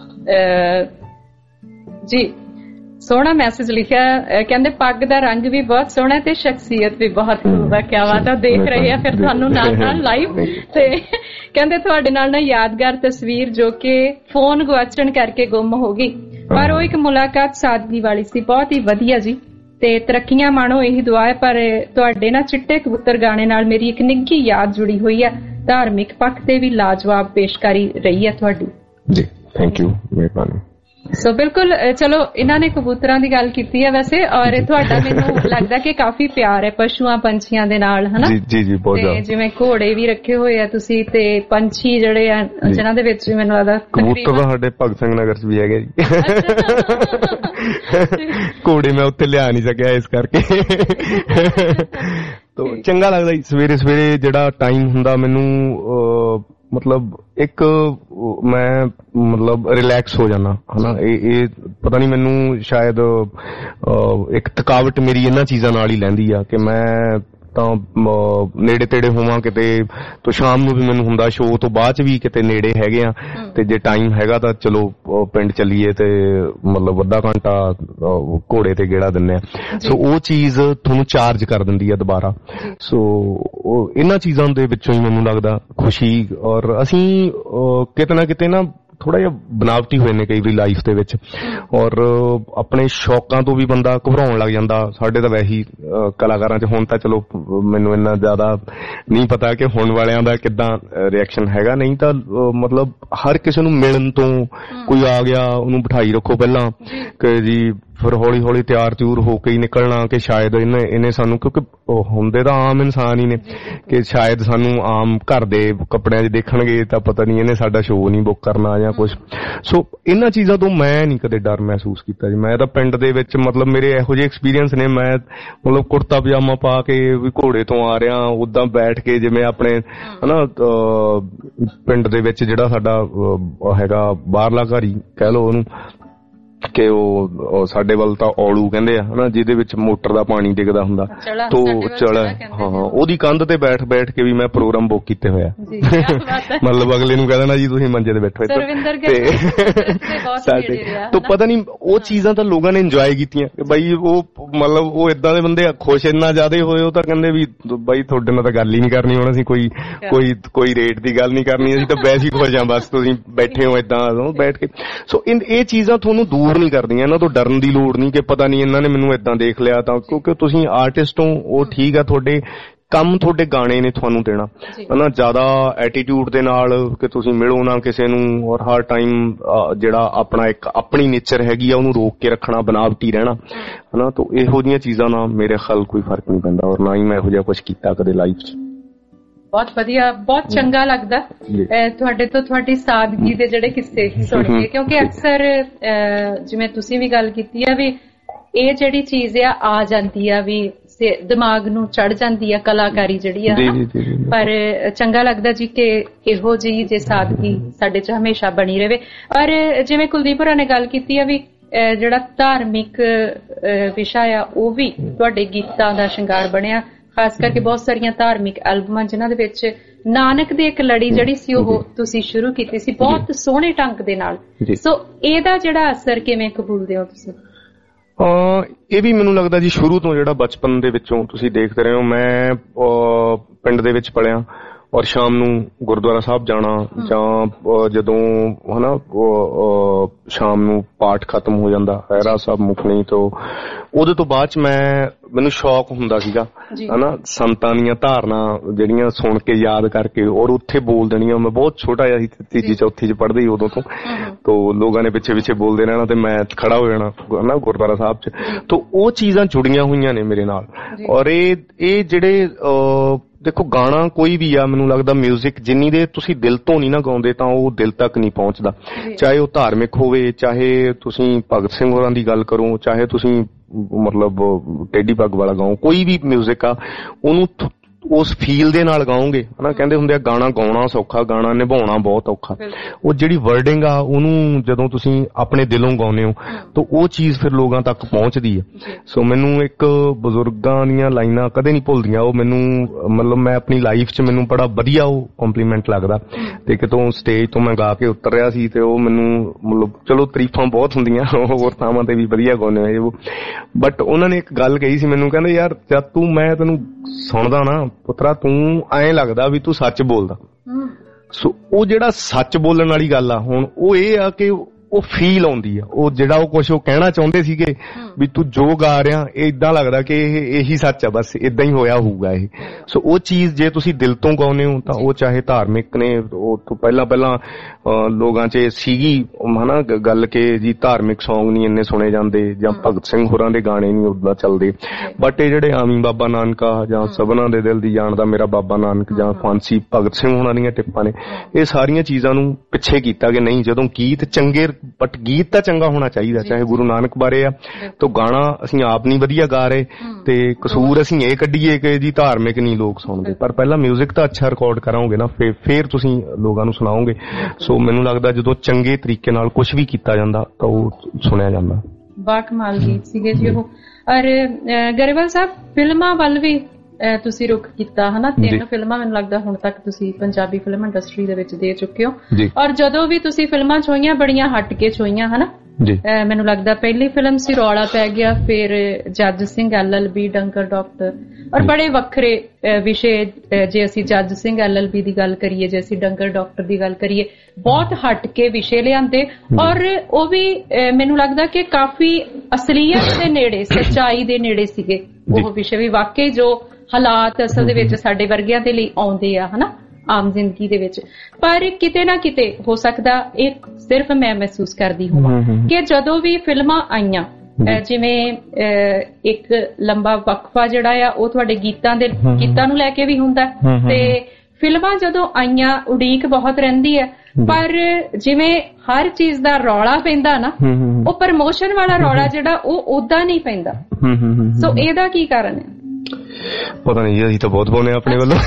ਜੀ ਸੋਹਣਾ ਮੈਸੇਜ ਲਿਖਿਆ, ਕਹਿੰਦੇ ਪੱਗ ਦਾ ਰੰਗ ਵੀ ਬਹੁਤ ਸੋਹਣਾ ਤੇ ਸ਼ਖਸੀਅਤ ਵੀ ਬਹੁਤ ਖੂਬ ਆ। ਕਿਆ ਬਾਤ ਆ, ਦੇਖ ਰਹੇ ਆ ਫਿਰ ਤੁਹਾਨੂੰ ਨਾਲ ਨਾਲ ਲਾਈਵ। ਤੇ ਕਹਿੰਦੇ ਤੁਹਾਡੇ ਨਾਲ ਨਾ ਯਾਦਗਾਰ ਤਸਵੀਰ ਜੋ ਕਿ ਫੋਨ ਗੁਆਚਣ ਕਰਕੇ ਗੁੰਮ ਹੋ ਗਈ, ਪਰ ਉਹ ਇੱਕ ਮੁਲਾਕਾਤ ਸਾਦਗੀ ਵਾਲੀ ਸੀ, ਬਹੁਤ ਹੀ ਵਧੀਆ ਜੀ। ਤੇ ਤਰੱਕੀਆਂ ਮਾਣੋ ਇਹੀ ਦੁਆ ਹੈ। ਪਰ ਤੁਹਾਡੇ ਨਾ ਚਿੱਟੇ ਕਬੂਤਰ ਗਾਣੇ ਨਾਲ ਮੇਰੀ ਇੱਕ ਨਿੱਘੀ ਯਾਦ ਜੁੜੀ ਹੋਈ ਹੈ, ਧਾਰਮਿਕ ਪੱਖ ਤੇ ਵੀ ਲਾਜਵਾਬ ਪੇਸ਼ਕਾਰੀ ਰਹੀ ਹੈ ਤੁਹਾਡੀ ਜੀ। ਥੈਂਕ ਯੂ, ਮਿਹਰਬਾਨੀ। ਸੋ ਬਿਲਕੁਲ, ਚਲੋ ਇਹਨਾਂ ਨੇ ਕਬੂਤਰਾਂ ਦੀ ਗੱਲ ਕੀਤੀ ਹੈ ਵੈਸੇ, ਔਰ ਤੁਹਾਡਾ ਮੈਨੂੰ ਲੱਗਦਾ ਕਿ ਕਾਫੀ ਪਿਆਰ ਹੈ ਪਸ਼ੂਆਂ ਪੰਛੀਆਂ ਦੇ ਨਾਲ ਹਨਾ। ਜੀ ਜੀ ਬਹੁਤ ਜ਼ਿਆਦਾ। ਜਿਵੇਂ ਘੋੜੇ ਵੀ ਰੱਖੇ ਹੋਏ ਆ ਤੁਸੀਂ, ਤੇ ਪੰਛੀ ਜਿਹੜੇ ਆ ਜਿਹਨਾਂ ਦੇ ਵਿੱਚ ਮੈਨੂੰ ਲੱਗਦਾ ਕਬੂਤਰ ਤਾਂ ਸਾਡੇ ਭਗਤ ਸਿੰਘ ਨਗਰ 'ਚ ਵੀ ਹੈਗੇ ਜੀ। ਘੋੜੇ ਮੈਂ ਉੱਥੇ ਲਿਆ ਨਹੀਂ ਸਕਿਆ ਇਸ ਕਰਕੇ। ਤੋ ਚੰਗਾ ਲੱਗਦਾ ਜੀ ਸਵੇਰੇ ਸਵੇਰੇ ਜਿਹੜਾ ਟਾਈਮ ਹੁੰਦਾ ਮੈਨੂੰ, ਮਤਲਬ ਇੱਕ ਮੈਂ ਮਤਲਬ ਰਿਲੈਕਸ ਹੋ ਜਾਣਾ ਹਨਾ। ਇਹ ਪਤਾ ਨਹੀਂ ਮੈਨੂੰ ਸ਼ਾਇਦ ਇੱਕ ਥਕਾਵਟ ਮੇਰੀ ਇਹਨਾਂ ਚੀਜ਼ਾਂ ਨਾਲ ਹੀ ਲੈਂਦੀ ਆ ਕਿ ਮੈਂ ਤਾਂ ਨੇੜੇ ਤੇੜੇ ਹੋਵਾਂ ਕਿਤੇ, ਤੋਂ ਸ਼ਾਮ ਨੂੰ ਵੀ ਮੈਨੂੰ ਹੁੰਦਾ ਸ਼ੋਅ ਤੋਂ ਬਾਅਦ 'ਚ ਵੀ ਕਿਤੇ ਨੇੜੇ ਹੈਗੇ ਆ, ਤੇ ਜੇ ਟਾਈਮ ਹੈਗਾ ਤਾਂ ਚਲੋ ਪਿੰਡ ਚੱਲੀਏ ਤੇ ਮਤਲਬ ਅੱਧਾ ਘੰਟਾ ਘੋੜੇ ਤੇ ਗੇੜਾ ਦਿੰਦੇ ਆ। ਸੋ ਉਹ ਚੀਜ਼ ਤੁਹਾਨੂੰ ਚਾਰਜ ਕਰ ਦਿੰਦੀ ਆ ਦੁਬਾਰਾ। ਸੋ ਇਹਨਾਂ ਚੀਜ਼ਾਂ ਦੇ ਵਿੱਚੋਂ ਹੀ ਮੈਨੂੰ ਲੱਗਦਾ ਖੁਸ਼ੀ, ਔਰ ਅਸੀਂ ਕਿਤੇ ਨਾ ਕਿਤੇ ਨਾ ਥੋੜਾ ਜਿਹਾ ਬਨਾਵਟੀ ਹੋਏ ਨੇ ਕਈ ਵਾਰੀ ਲਾਈਫ ਦੇ ਵਿੱਚ, ਔਰ ਆਪਣੇ ਸ਼ੌਕਾਂ ਤੋਂ ਵੀ ਬੰਦਾ ਘਬਰਾਉਣ ਲੱਗ ਜਾਂਦਾ। ਸਾਡੇ ਤਾਂ ਵੈਸੇ ਹੀ ਕਲਾਕਾਰਾਂ 'ਚ ਹੁਣ ਤਾਂ ਚਲੋ ਮੈਨੂੰ ਇੰਨਾ ਜ਼ਿਆਦਾ ਨਹੀਂ ਪਤਾ ਕਿ ਹੁਣ ਵਾਲਿਆਂ ਦਾ ਕਿੱਦਾਂ ਰਿਐਕਸ਼ਨ ਹੈਗਾ, ਨਹੀਂ ਤਾਂ ਮਤਲਬ ਹਰ ਕਿਸੇ ਨੂੰ ਮਿਲਣ ਤੋਂ ਕੋਈ ਆ ਗਿਆ ਉਹਨੂੰ ਬਿਠਾਈ ਰੱਖੋ ਪਹਿਲਾਂ ਕਿ ਜੀ, ਫਿਰ ਹੌਲੀ ਹੌਲੀ ਤਿਆਰ ਤਿਊਰ ਹੋ ਕੇ ਹੀ ਨਿਕਲਣਾ ਕਿ ਸ਼ਾਇਦ ਇਹਨੇ ਸਾਨੂੰ, ਕਿਉਂਕਿ ਹੁੰਦੇ ਤਾਂ ਆਮ ਇਨਸਾਨ ਹੀ ਨੇ, ਕਿ ਸ਼ਾਇਦ ਸਾਨੂੰ ਆਮ ਘਰ ਦੇ ਕੱਪੜਿਆਂ 'ਚ ਦੇਖਣਗੇ ਤਾਂ ਪਤਾ ਨਹੀਂ ਇਹਨੇ ਸਾਡਾ ਸ਼ੋਅ ਨਹੀਂ ਬੁੱਕ ਕਰਨਾ ਜਾਂ ਕੁਛ। ਸੋ ਇਹਨਾਂ ਚੀਜ਼ਾਂ ਤੋਂ ਮੈਂ ਨਹੀਂ ਕਦੇ ਡਰ ਮਹਿਸੂਸ ਕੀਤਾ ਜੀ। ਮੈਂ ਤਾਂ ਪਿੰਡ ਦੇ ਵਿੱਚ ਮਤਲਬ ਮੇਰੇ ਇਹੋ ਜਿਹੇ ਐਕਸਪੀਰੀਅੰਸ ਨੇ, ਮੈਂ ਮਤਲਬ ਕੁੜਤਾ ਪਜਾਮਾ ਪਾ ਕੇ ਵੀ ਘੋੜੇ ਤੋਂ ਆ ਰਿਹਾ, ਉਦਾਂ ਬੈਠ ਕੇ ਜਿਵੇਂ ਆਪਣੇ ਹਨਾ ਪਿੰਡ ਦੇ ਵਿੱਚ ਜਿਹੜਾ ਸਾਡਾ ਹੈਗਾ ਬਾਹਰਲਾ ਘਰ ਹੀ ਕਹਿ ਲਓ ਉਹਨੂੰ, ਕਿ ਉਹ ਸਾਡੇ ਵੱਲ ਤਾਂ ਔਲੂ ਕਹਿੰਦੇ ਆ ਹਨਾ, ਜਿਹਦੇ ਵਿੱਚ ਮੋਟਰ ਦਾ ਪਾਣੀ ਡਿੱਗਦਾ ਹੁੰਦਾ, ਤੋ ਚਲ ਹਾਂ ਉਹਦੀ ਕੰਧ ਤੇ ਬੈਠ ਬੈਠ ਕੇ ਵੀ ਮੈਂ ਪ੍ਰੋਗਰਾਮ ਬੁੱਕ ਕੀਤੇ ਹੋਇਆ। ਮਤਲਬ ਅਗਲੇ ਨੂੰ ਕਹਿ ਦੇਣਾ ਜੀ ਤੁਸੀਂ ਮੰਜੇ ਤੇ ਬੈਠੋ ਸਾਡੇ, ਤੋ ਪਤਾ ਨਹੀਂ ਉਹ ਚੀਜ਼ਾਂ ਤਾਂ ਲੋਕਾਂ ਨੇ ਇੰਜੋਏ ਕੀਤੀਆਂ ਕਿ ਬਾਈ ਉਹ ਮਤਲਬ ਉਹ ਏਦਾਂ ਦੇ ਬੰਦੇ ਖੁਸ਼ ਇੰਨਾ ਜ਼ਿਆਦਾ ਹੋਏ, ਉਹ ਤਾਂ ਕਹਿੰਦੇ ਵੀ ਬਾਈ ਤੁਹਾਡੇ ਨਾਲ ਤਾਂ ਗੱਲ ਹੀ ਨਹੀਂ ਕਰਨੀ, ਹੁਣ ਅਸੀਂ ਕੋਈ ਰੇਟ ਦੀ ਗੱਲ ਨਹੀਂ ਕਰਨੀ, ਅਸੀਂ ਤਾਂ ਵੈਸੇ ਹੀ ਖੁਸ਼ ਹਾਂ, ਬਸ ਤੁਸੀਂ ਬੈਠੇ ਹੋ ਏਦਾਂ ਬੈਠ ਕੇ। ਸੋ ਇਹ ਚੀਜ਼ਾਂ ਤੁਹਾਨੂੰ ਦੂਰ ਨਹੀਂ ਕਰਦੀਆਂ, ਇਹਨਾਂ ਤੋਂ ਡਰਨ ਦੀ ਲੋੜ ਨਹੀਂ ਕਿ ਪਤਾ ਨਹੀਂ ਇਹਨਾਂ ਨੇ ਮੈਨੂੰ ਏਦਾਂ ਦੇਖ ਲਿਆ ਤਾਂ, ਕਿਉਂਕਿ ਤੁਸੀਂ ਆਰਟਿਸਟ ਹੋ, ਉਹ ਠੀਕ ਆ, ਤੁਹਾਡੇ ਕੰਮ ਤੁਹਾਡੇ ਗਾਣੇ ਨੇ ਤੁਹਾਨੂੰ ਦੇਣਾ ਹਨਾ। ਜ਼ਿਆਦਾ ਐਟੀਟਿਊਡ ਦੇ ਨਾਲ ਕਿ ਤੁਸੀਂ ਮਿਲੋ ਨਾ ਕਿਸੇ ਨੂੰ, ਔਰ ਹਰ ਟਾਈਮ ਜਿਹੜਾ ਆਪਣਾ ਇੱਕ ਆਪਣੀ ਨੇਚਰ ਹੈਗੀ ਆ ਉਹਨੂੰ ਰੋਕ ਕੇ ਰੱਖਣਾ, ਬਨਾਵਟੀ ਰਹਿਣਾ ਹਨਾ। ਤਾਂ ਇਹੋ ਜਿਹੀਆਂ ਚੀਜ਼ਾਂ ਨਾਲ ਮੇਰੇ ਖਿਆਲ ਕੋਈ ਫਰਕ ਨਹੀਂ ਪੈਂਦਾ, ਔਰ ਨਾ ਹੀ ਮੈਂ ਇਹੋ ਜਿਹਾ ਕੁਛ ਕੀਤਾ ਕਦੇ ਲਾਈਫ 'ਚ। ਬਹੁਤ ਵਧੀਆ, ਬਹੁਤ ਚੰਗਾ ਲੱਗਦਾ ਤੁਹਾਡੇ ਤੋਂ ਤੁਹਾਡੀ ਸਾਦਗੀ ਦੇ ਜਿਹੜੇ ਕਿੱਸੇ ਸੁਣ ਕੇ, ਕਿਉਂਕਿ ਅਕਸਰ ਜਿਵੇਂ ਤੁਸੀਂ ਵੀ ਗੱਲ ਕੀਤੀ ਆ ਵੀ ਇਹ ਜਿਹੜੀ ਚੀਜ਼ ਆ ਜਾਂਦੀ ਆ ਵੀ ਦਿਮਾਗ ਨੂੰ ਚੜ ਜਾਂਦੀ ਆ ਕਲਾਕਾਰੀ ਜਿਹੜੀ ਆ, ਪਰ ਚੰਗਾ ਲੱਗਦਾ ਜੀ ਕਿ ਇਹੋ ਜਿਹੀ ਜੇ ਸਾਦਗੀ ਸਾਡੇ 'ਚ ਹਮੇਸ਼ਾ ਬਣੀ ਰਹੇ। ਔਰ ਜਿਵੇਂ ਕੁਲਦੀਪ ਹੋਰਾਂ ਨੇ ਗੱਲ ਕੀਤੀ ਆ ਵੀ ਜਿਹੜਾ ਧਾਰਮਿਕ ਵਿਸ਼ਾ ਆ ਉਹ ਵੀ ਤੁਹਾਡੇ ਗੀਤਾਂ ਦਾ ਸ਼ਿੰਗਾਰ ਬਣਿਆ, ਖਾਸ ਕਰਕੇ ਬਹੁਤ ਸਾਰੀਆਂ ਧਾਰਮਿਕ ਐਲਬਮਾਂ ਜਿਨ੍ਹਾਂ ਦੇ ਵਿੱਚ ਨਾਨਕ ਦੀ ਇੱਕ ਲੜੀ ਜਿਹੜੀ ਸੀ ਉਹ ਤੁਸੀਂ ਸ਼ੁਰੂ ਕੀਤੀ ਸੀ ਬਹੁਤ ਸੋਹਣੇ ਢੰਗ ਦੇ ਨਾਲ। ਸੋ ਇਹਦਾ ਜਿਹੜਾ ਅਸਰ ਕਿਵੇਂ ਕਬੂਲਦੇ ਹੋ ਤੁਸੀਂ? ਇਹ ਵੀ ਮੈਨੂੰ ਲੱਗਦਾ ਜੀ ਸ਼ੁਰੂ ਤੋਂ ਜਿਹੜਾ ਬਚਪਨ ਦੇ ਵਿੱਚੋਂ ਤੁਸੀਂ ਦੇਖਦੇ ਰਹੇ ਹੋ, ਮੈਂ ਪਿੰਡ ਦੇ ਵਿੱਚ ਪਲਿਆ ਔਰ ਸ਼ਾਮ ਨੂੰ ਗੁਰਦੁਆਰਾ ਸਾਹਿਬ ਜਾਣਾ ਜਾਂ ਜਦੋਂ ਹਨਾ ਸ਼ਾਮ ਨੂੰ ਪਾਠ ਖਤਮ ਹੋ ਜਾਂਦਾ ਰਹਿਰਾਸ ਸਾਹਿਬ ਮੁਕਣੀ ਤੋਂ ਉਹਦੇ ਤੋਂ ਬਾਅਦ ਚ ਮੈਨੂੰ ਸ਼ੌਕ ਹੁੰਦਾ ਸੀਗਾ ਹਨਾ ਸੰਤਾਂ ਦੀਆਂ ਧਾਰਨਾ ਜਿਹੜੀਆਂ ਸੁਣ ਕੇ ਯਾਦ ਕਰਕੇ ਔਰ ਉੱਥੇ ਬੋਲ ਦੇਣੀਆਂ। ਮੈਂ ਬਹੁਤ ਛੋਟਾ ਜਿਹਾ ਸੀ, ਤੀਜੀ ਚੌਥੀ ਚ ਪੜ੍ਹਦੇ ਸੀ ਉਦੋਂ ਤੋਂ ਲੋਕਾਂ ਨੇ ਪਿੱਛੇ ਪਿੱਛੇ ਬੋਲਦੇ ਰਹਿਣਾ ਤੇ ਮੈਂ ਖੜਾ ਹੋ ਜਾਣਾ ਹਨਾ ਗੁਰਦੁਆਰਾ ਸਾਹਿਬ ਚ। ਤਾਂ ਉਹ ਚੀਜ਼ਾਂ ਜੁੜੀਆਂ ਹੋਈਆਂ ਨੇ ਮੇਰੇ ਨਾਲ। ਔਰ ਇਹ ਜਿਹੜੇ ਦੇਖੋ ਗਾਣਾ ਕੋਈ ਵੀ ਆ, ਮੈਨੂੰ ਲੱਗਦਾ ਮਿਊਜ਼ਿਕ ਜਿੰਨੀ ਦੇ ਤੁਸੀਂ ਦਿਲ ਤੋਂ ਨਹੀਂ ਨਾ ਗਾਉਂਦੇ ਤਾਂ ਉਹ ਦਿਲ ਤੱਕ ਨਹੀਂ ਪਹੁੰਚਦਾ, ਚਾਹੇ ਉਹ ਧਾਰਮਿਕ ਹੋਵੇ, ਚਾਹੇ ਤੁਸੀਂ ਭਗਤ ਸਿੰਘ ਹੋਰਾਂ ਦੀ ਗੱਲ ਕਰੋ, ਚਾਹੇ ਤੁਸੀਂ ਮਤਲਬ ਟੇਡੀ ਪੱਗ ਵਾਲਾ ਗਾਓ, ਕੋਈ ਵੀ ਮਿਊਜ਼ਿਕ ਆ ਉਹਨੂੰ ਉਸ ਫੀਲ ਦੇ ਨਾਲ ਗਾਓਗੇ ਹਨਾ। ਕਹਿੰਦੇ ਹੁੰਦੇ ਆ ਗਾਣਾ ਗਾਉਣਾ ਸੌਖਾ, ਗਾਣਾ ਨਿਭਾਉਣਾ ਬਹੁਤ ਔਖਾ। ਉਹ ਜਿਹੜੀ ਵਰਡਿੰਗ ਆ ਉਹਨੂੰ ਜਦੋਂ ਤੁਸੀਂ ਆਪਣੇ ਦਿਲੋਂ ਗਾਉਂਦੇ ਹੋ ਤਾਂ ਉਹ ਚੀਜ਼ ਫਿਰ ਲੋਕਾਂ ਤੱਕ ਪਹੁੰਚਦੀ ਹੈ। ਸੋ ਮੈਨੂੰ ਇੱਕ ਬਜ਼ੁਰਗਾਂ ਦੀਆਂ ਲਾਈਨਾਂ ਕਦੇ ਨਹੀਂ ਭੁੱਲਦੀਆਂ, ਉਹ ਮੈਨੂੰ ਮਤਲਬ ਮੈਂ ਆਪਣੀ ਲਾਈਫ 'ਚ ਮੈਨੂੰ ਬੜਾ ਵਧੀਆ ਉਹ ਕੰਪਲੀਮੈਂਟ ਲੱਗਦਾ। ਤੇ ਕਿਤੋਂ ਸਟੇਜ ਤੋਂ ਮੈਂ ਗਾ ਕੇ ਉਤਰ ਰਿਹਾ ਸੀ ਤੇ ਉਹ ਮੈਨੂੰ ਮਤਲਬ ਚਲੋ ਤਾਰੀਫਾਂ ਬਹੁਤ ਹੁੰਦੀਆਂ ਹੋਰ ਥਾਵਾਂ ਤੇ ਵੀ ਵਧੀਆ ਗਾਉਂਦੇ ਹੋ, ਬਟ ਉਹਨਾਂ ਨੇ ਇੱਕ ਗੱਲ ਕਹੀ ਸੀ ਮੈਨੂੰ, ਕਹਿੰਦੇ ਯਾਰ ਜਦ ਮੈਂ ਤੈਨੂੰ ਸੁਣਦਾ ਨਾ ਪੁੱਤਰਾ ਤੂੰ ਐਂ ਲੱਗਦਾ ਵੀ ਤੂੰ ਸੱਚ ਬੋਲਦਾ। ਸੋ ਉਹ ਜਿਹੜਾ ਸੱਚ ਬੋਲਣ ਵਾਲੀ ਗੱਲ ਆ ਹੁਣ ਉਹ ਇਹ ਆ ਕਿ ਉਹ ਫੀਲ ਆਉਂਦੀ ਆ, ਉਹ ਜਿਹੜਾ ਉਹ ਕੁਛ ਉਹ ਕਹਿਣਾ ਚਾਹੁੰਦੇ ਸੀਗੇ ਵੀ ਤੂੰ ਜੋ ਗਾ ਰਿਹਾ ਇਹ ਏਦਾਂ ਲੱਗਦਾ ਕਿ ਇਹੀ ਸੱਚ ਆ, ਬਸ ਏਦਾਂ ਹੀ ਹੋਇਆ ਹੋਊਗਾ ਇਹ। ਸੋ ਉਹ ਚੀਜ਼ ਜੇ ਤੁਸੀਂ ਦਿਲ ਤੋਂ ਗਾਉਂਦੇ ਹੋ ਤਾਂ ਉਹ ਚਾਹੇ ਧਾਰਮਿਕ ਨੇ, ਉਹ ਤੋਂ ਪਹਿਲਾਂ ਲੋਕਾਂ 'ਚ ਸੀਗੀ ਹਨਾ ਗੱਲ ਕਿ ਜੀ ਧਾਰਮਿਕ ਸੌਂਗ ਨਹੀਂ ਇੰਨੇ ਸੁਣੇ ਜਾਂਦੇ ਜਾਂ ਭਗਤ ਸਿੰਘ ਹੋਰਾਂ ਦੇ ਗਾਣੇ ਨਹੀਂ ਉਦਾਂ ਚੱਲਦੇ, ਬਟ ਇਹ ਜਿਹੜੇ ਆਮੀ ਬਾਬਾ ਨਾਨਕਾ ਜਾਂ ਸਭਨਾਂ ਦੇ ਦਿਲ ਦੀ ਜਾਣਦਾ ਮੇਰਾ ਬਾਬਾ ਨਾਨਕ ਜਾਂ ਫਾਂਸੀ ਭਗਤ ਸਿੰਘ ਹੋਰਾਂ ਦੀਆਂ ਟਿੱਪਾਂ ਨੇ, ਇਹ ਸਾਰੀਆਂ ਚੀਜ਼ਾਂ ਨੂੰ ਪਿੱਛੇ ਕੀਤਾ ਕਿ ਨਹੀਂ ਜਦੋਂ ਗੀਤ ਚੰਗੇ, ਬਟ ਗੀਤ ਤਾਂ ਚੰਗਾ ਹੋਣਾ ਚਾਹੀਦਾ, ਚਾਹੇ ਗੁਰੂ ਨਾਨਕ ਬਾਰੇ ਆ ਤਾਂ ਗਾਣਾ ਅਸੀਂ ਆਪ ਨਹੀਂ ਵਧੀਆ ਗਾ ਰਹੇ ਤੇ ਕਸੂਰ ਅਸੀਂ ਇਹ ਕੱਢੀਏ ਕਿ ਜੀ ਧਾਰਮਿਕ ਨਹੀਂ ਲੋਕ ਸੁਣਦੇ, ਪਰ ਪਹਿਲਾਂ ਮਿਊਜ਼ਿਕ ਤਾਂ ਅੱਛਾ ਰਿਕਾਰਡ ਕਰਾਓਗੇ ਨਾ ਫਿਰ ਤੁਸੀਂ ਲੋਕਾਂ ਨੂੰ ਸੁਣਾਓਗੇ। ਸੋ ਮੈਨੂੰ ਲੱਗਦਾ ਜਦੋਂ ਚੰਗੇ ਤਰੀਕੇ ਨਾਲ ਕੁਝ ਵੀ ਕੀਤਾ ਜਾਂਦਾ ਤਾਂ ਉਹ ਸੁਣਿਆ ਜਾਂਦਾ। ਬਾ ਕਮਾਲ ਗੀਤ ਸੀਗੇ ਜੀ ਉਹ। ਔਰ ਗਰੇਵਾਲ ਸਾਹਿਬ ਫਿਲਮਾਂ ਵੱਲ ਵੀ ਤੁਸੀਂ ਰੁਖ ਕੀਤਾ ਹਨਾ, 3 ਫਿਲਮਾਂ ਮੈਨੂੰ ਲੱਗਦਾ ਹੁਣ ਤੱਕ ਤੁਸੀਂ ਪੰਜਾਬੀ ਫਿਲਮ ਇੰਡਸਟਰੀ ਦੇ ਵਿੱਚ ਦੇ ਚੁੱਕੇ ਹੋ, ਔਰ ਜਦੋਂ ਵੀ ਤੁਸੀਂ ਫਿਲਮਾਂ ਛੋਈਆਂ ਬੜੀਆਂ ਹਟ ਕੇ ਛੋਈਆਂ ਹਨਾ। ਮੈਨੂੰ ਲੱਗਦਾ ਪਹਿਲੀ ਫਿਲਮ ਸੀ ਰੌਲਾ ਪੈ ਗਿਆ, ਫਿਰ ਜੱਜ ਸਿੰਘ LLB, ਡੰਗਰ ਡਾਕਟਰ, ਔਰ ਬੜੇ ਵੱਖਰੇ ਵਿਸ਼ੇ ਜੇ ਅਸੀਂ ਜੱਜ ਸਿੰਘ LLB ਦੀ ਗੱਲ ਕਰੀਏ, ਜੇ ਅਸੀਂ ਡੰਗਰ ਡਾਕਟਰ ਦੀ ਗੱਲ ਕਰੀਏ, ਬਹੁਤ ਹਟ ਕੇ ਵਿਸ਼ੇ ਲਿਆਂਦੇ ਔਰ ਉਹ ਵੀ ਮੈਨੂੰ ਲੱਗਦਾ ਕਿ ਕਾਫੀ ਅਸਲੀਅਤ ਦੇ ਨੇੜੇ, ਸੱਚਾਈ ਦੇ ਨੇੜੇ ਸੀਗੇ ਉਹ ਵਿਸ਼ੇ ਵੀ, ਵਾਕਈ ਜੋ ਹਾਲਾਤ ਅਸਲ ਦੇ ਵਿੱਚ ਸਾਡੇ ਵਰਗਿਆਂ ਦੇ ਲਈ ਆਉਂਦੇ ਆ ਹਨਾ ਆਮ ਜ਼ਿੰਦਗੀ ਦੇ ਵਿੱਚ। ਪਰ ਕਿਤੇ ਨਾ ਕਿਤੇ ਹੋ ਸਕਦਾ ਇਹ ਸਿਰਫ ਮੈਂ ਮਹਿਸੂਸ ਕਰਦੀ ਹਾਂ ਕਿ ਜਦੋਂ ਵੀ ਫਿਲਮਾਂ ਆਈਆਂ, ਜਿਵੇਂ ਇੱਕ ਲੰਬਾ ਵਕਫਾ ਜਿਹੜਾ ਆ ਉਹ ਤੁਹਾਡੇ ਗੀਤਾਂ ਨੂੰ ਲੈ ਕੇ ਵੀ ਹੁੰਦਾ, ਤੇ ਫਿਲਮਾਂ ਜਦੋਂ ਆਈਆਂ ਉਡੀਕ ਬਹੁਤ ਰਹਿੰਦੀ ਹੈ, ਪਰ ਜਿਵੇਂ ਹਰ ਚੀਜ਼ ਦਾ ਰੌਲਾ ਪੈਂਦਾ ਨਾ, ਉਹ ਪ੍ਰਮੋਸ਼ਨ ਵਾਲਾ ਰੌਲਾ ਜਿਹੜਾ ਉਹ ਓਦਾਂ ਨਹੀਂ ਪੈਂਦਾ। ਸੋ ਇਹਦਾ ਕੀ ਕਾਰਨ ਹੈ? ਪਤਾ ਨਹੀਂ, ਅਸੀਂ ਤਾਂ ਬਹੁਤ ਪਾਉਂਦੇ ਆਪਣੇ ਵੱਲੋਂ।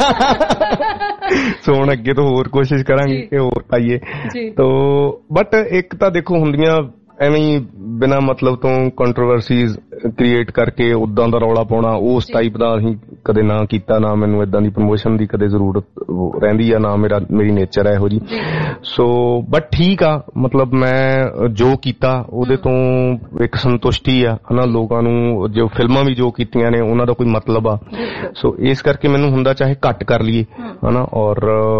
ਸੋ ਹੁਣ ਅੱਗੇ ਤੋਂ ਹੋਰ ਕੋਸ਼ਿਸ਼ ਕਰਾਂਗੇ ਕਿ ਹੋਰ ਪਾਈਏ। ਬਟ ਇੱਕ ਤਾਂ ਦੇਖੋ ਹੁੰਦੀਆਂ ਐਵੇਂ ਹੀ ਬਿਨਾਂ ਮਤਲਬ ਤੋਂ ਕੰਟਰੋਵਰਸੀਜ਼ ਕ੍ਰੀਏਟ ਕਰਕੇ ਉਦਾਂ ਦਾ ਰੌਲਾ ਪਾਉਣਾ, ਉਸ ਟਾਈਪ ਦਾ ਅਸੀਂ ਕਦੇ ਨਾ ਕੀਤਾ, ਨਾ ਮੈਨੂੰ ਏਦਾਂ ਦੀ ਪ੍ਰਮੋਸ਼ਨ ਦੀ ਕਦੇ ਜ਼ਰੂਰਤ ਰਹਿੰਦੀ ਆ, ਨਾ ਮੇਰੀ ਨੇਚਰ ਹੈ ਇਹੋ ਜੀ। ਸੋ ਬਟ ਠੀਕ ਆ, ਮਤਲਬ ਮੈਂ ਜੋ ਕੀਤਾ ਉਹਦੇ ਤੋਂ ਇੱਕ ਸੰਤੁਸ਼ਟੀ ਆ ਹਨਾ, ਲੋਕਾਂ ਨੂੰ ਜੋ ਫਿਲਮਾਂ ਵੀ ਜੋ ਕੀਤੀਆਂ ਨੇ ਉਹਨਾਂ ਦਾ ਕੋਈ ਮਤਲਬ ਆ। ਸੋ ਇਸ ਕਰਕੇ ਮੈਨੂੰ ਹੁੰਦਾ ਚਾਹੇ ਘੱਟ ਕਰ ਲਈਏ ਹਨਾ। ਔਰ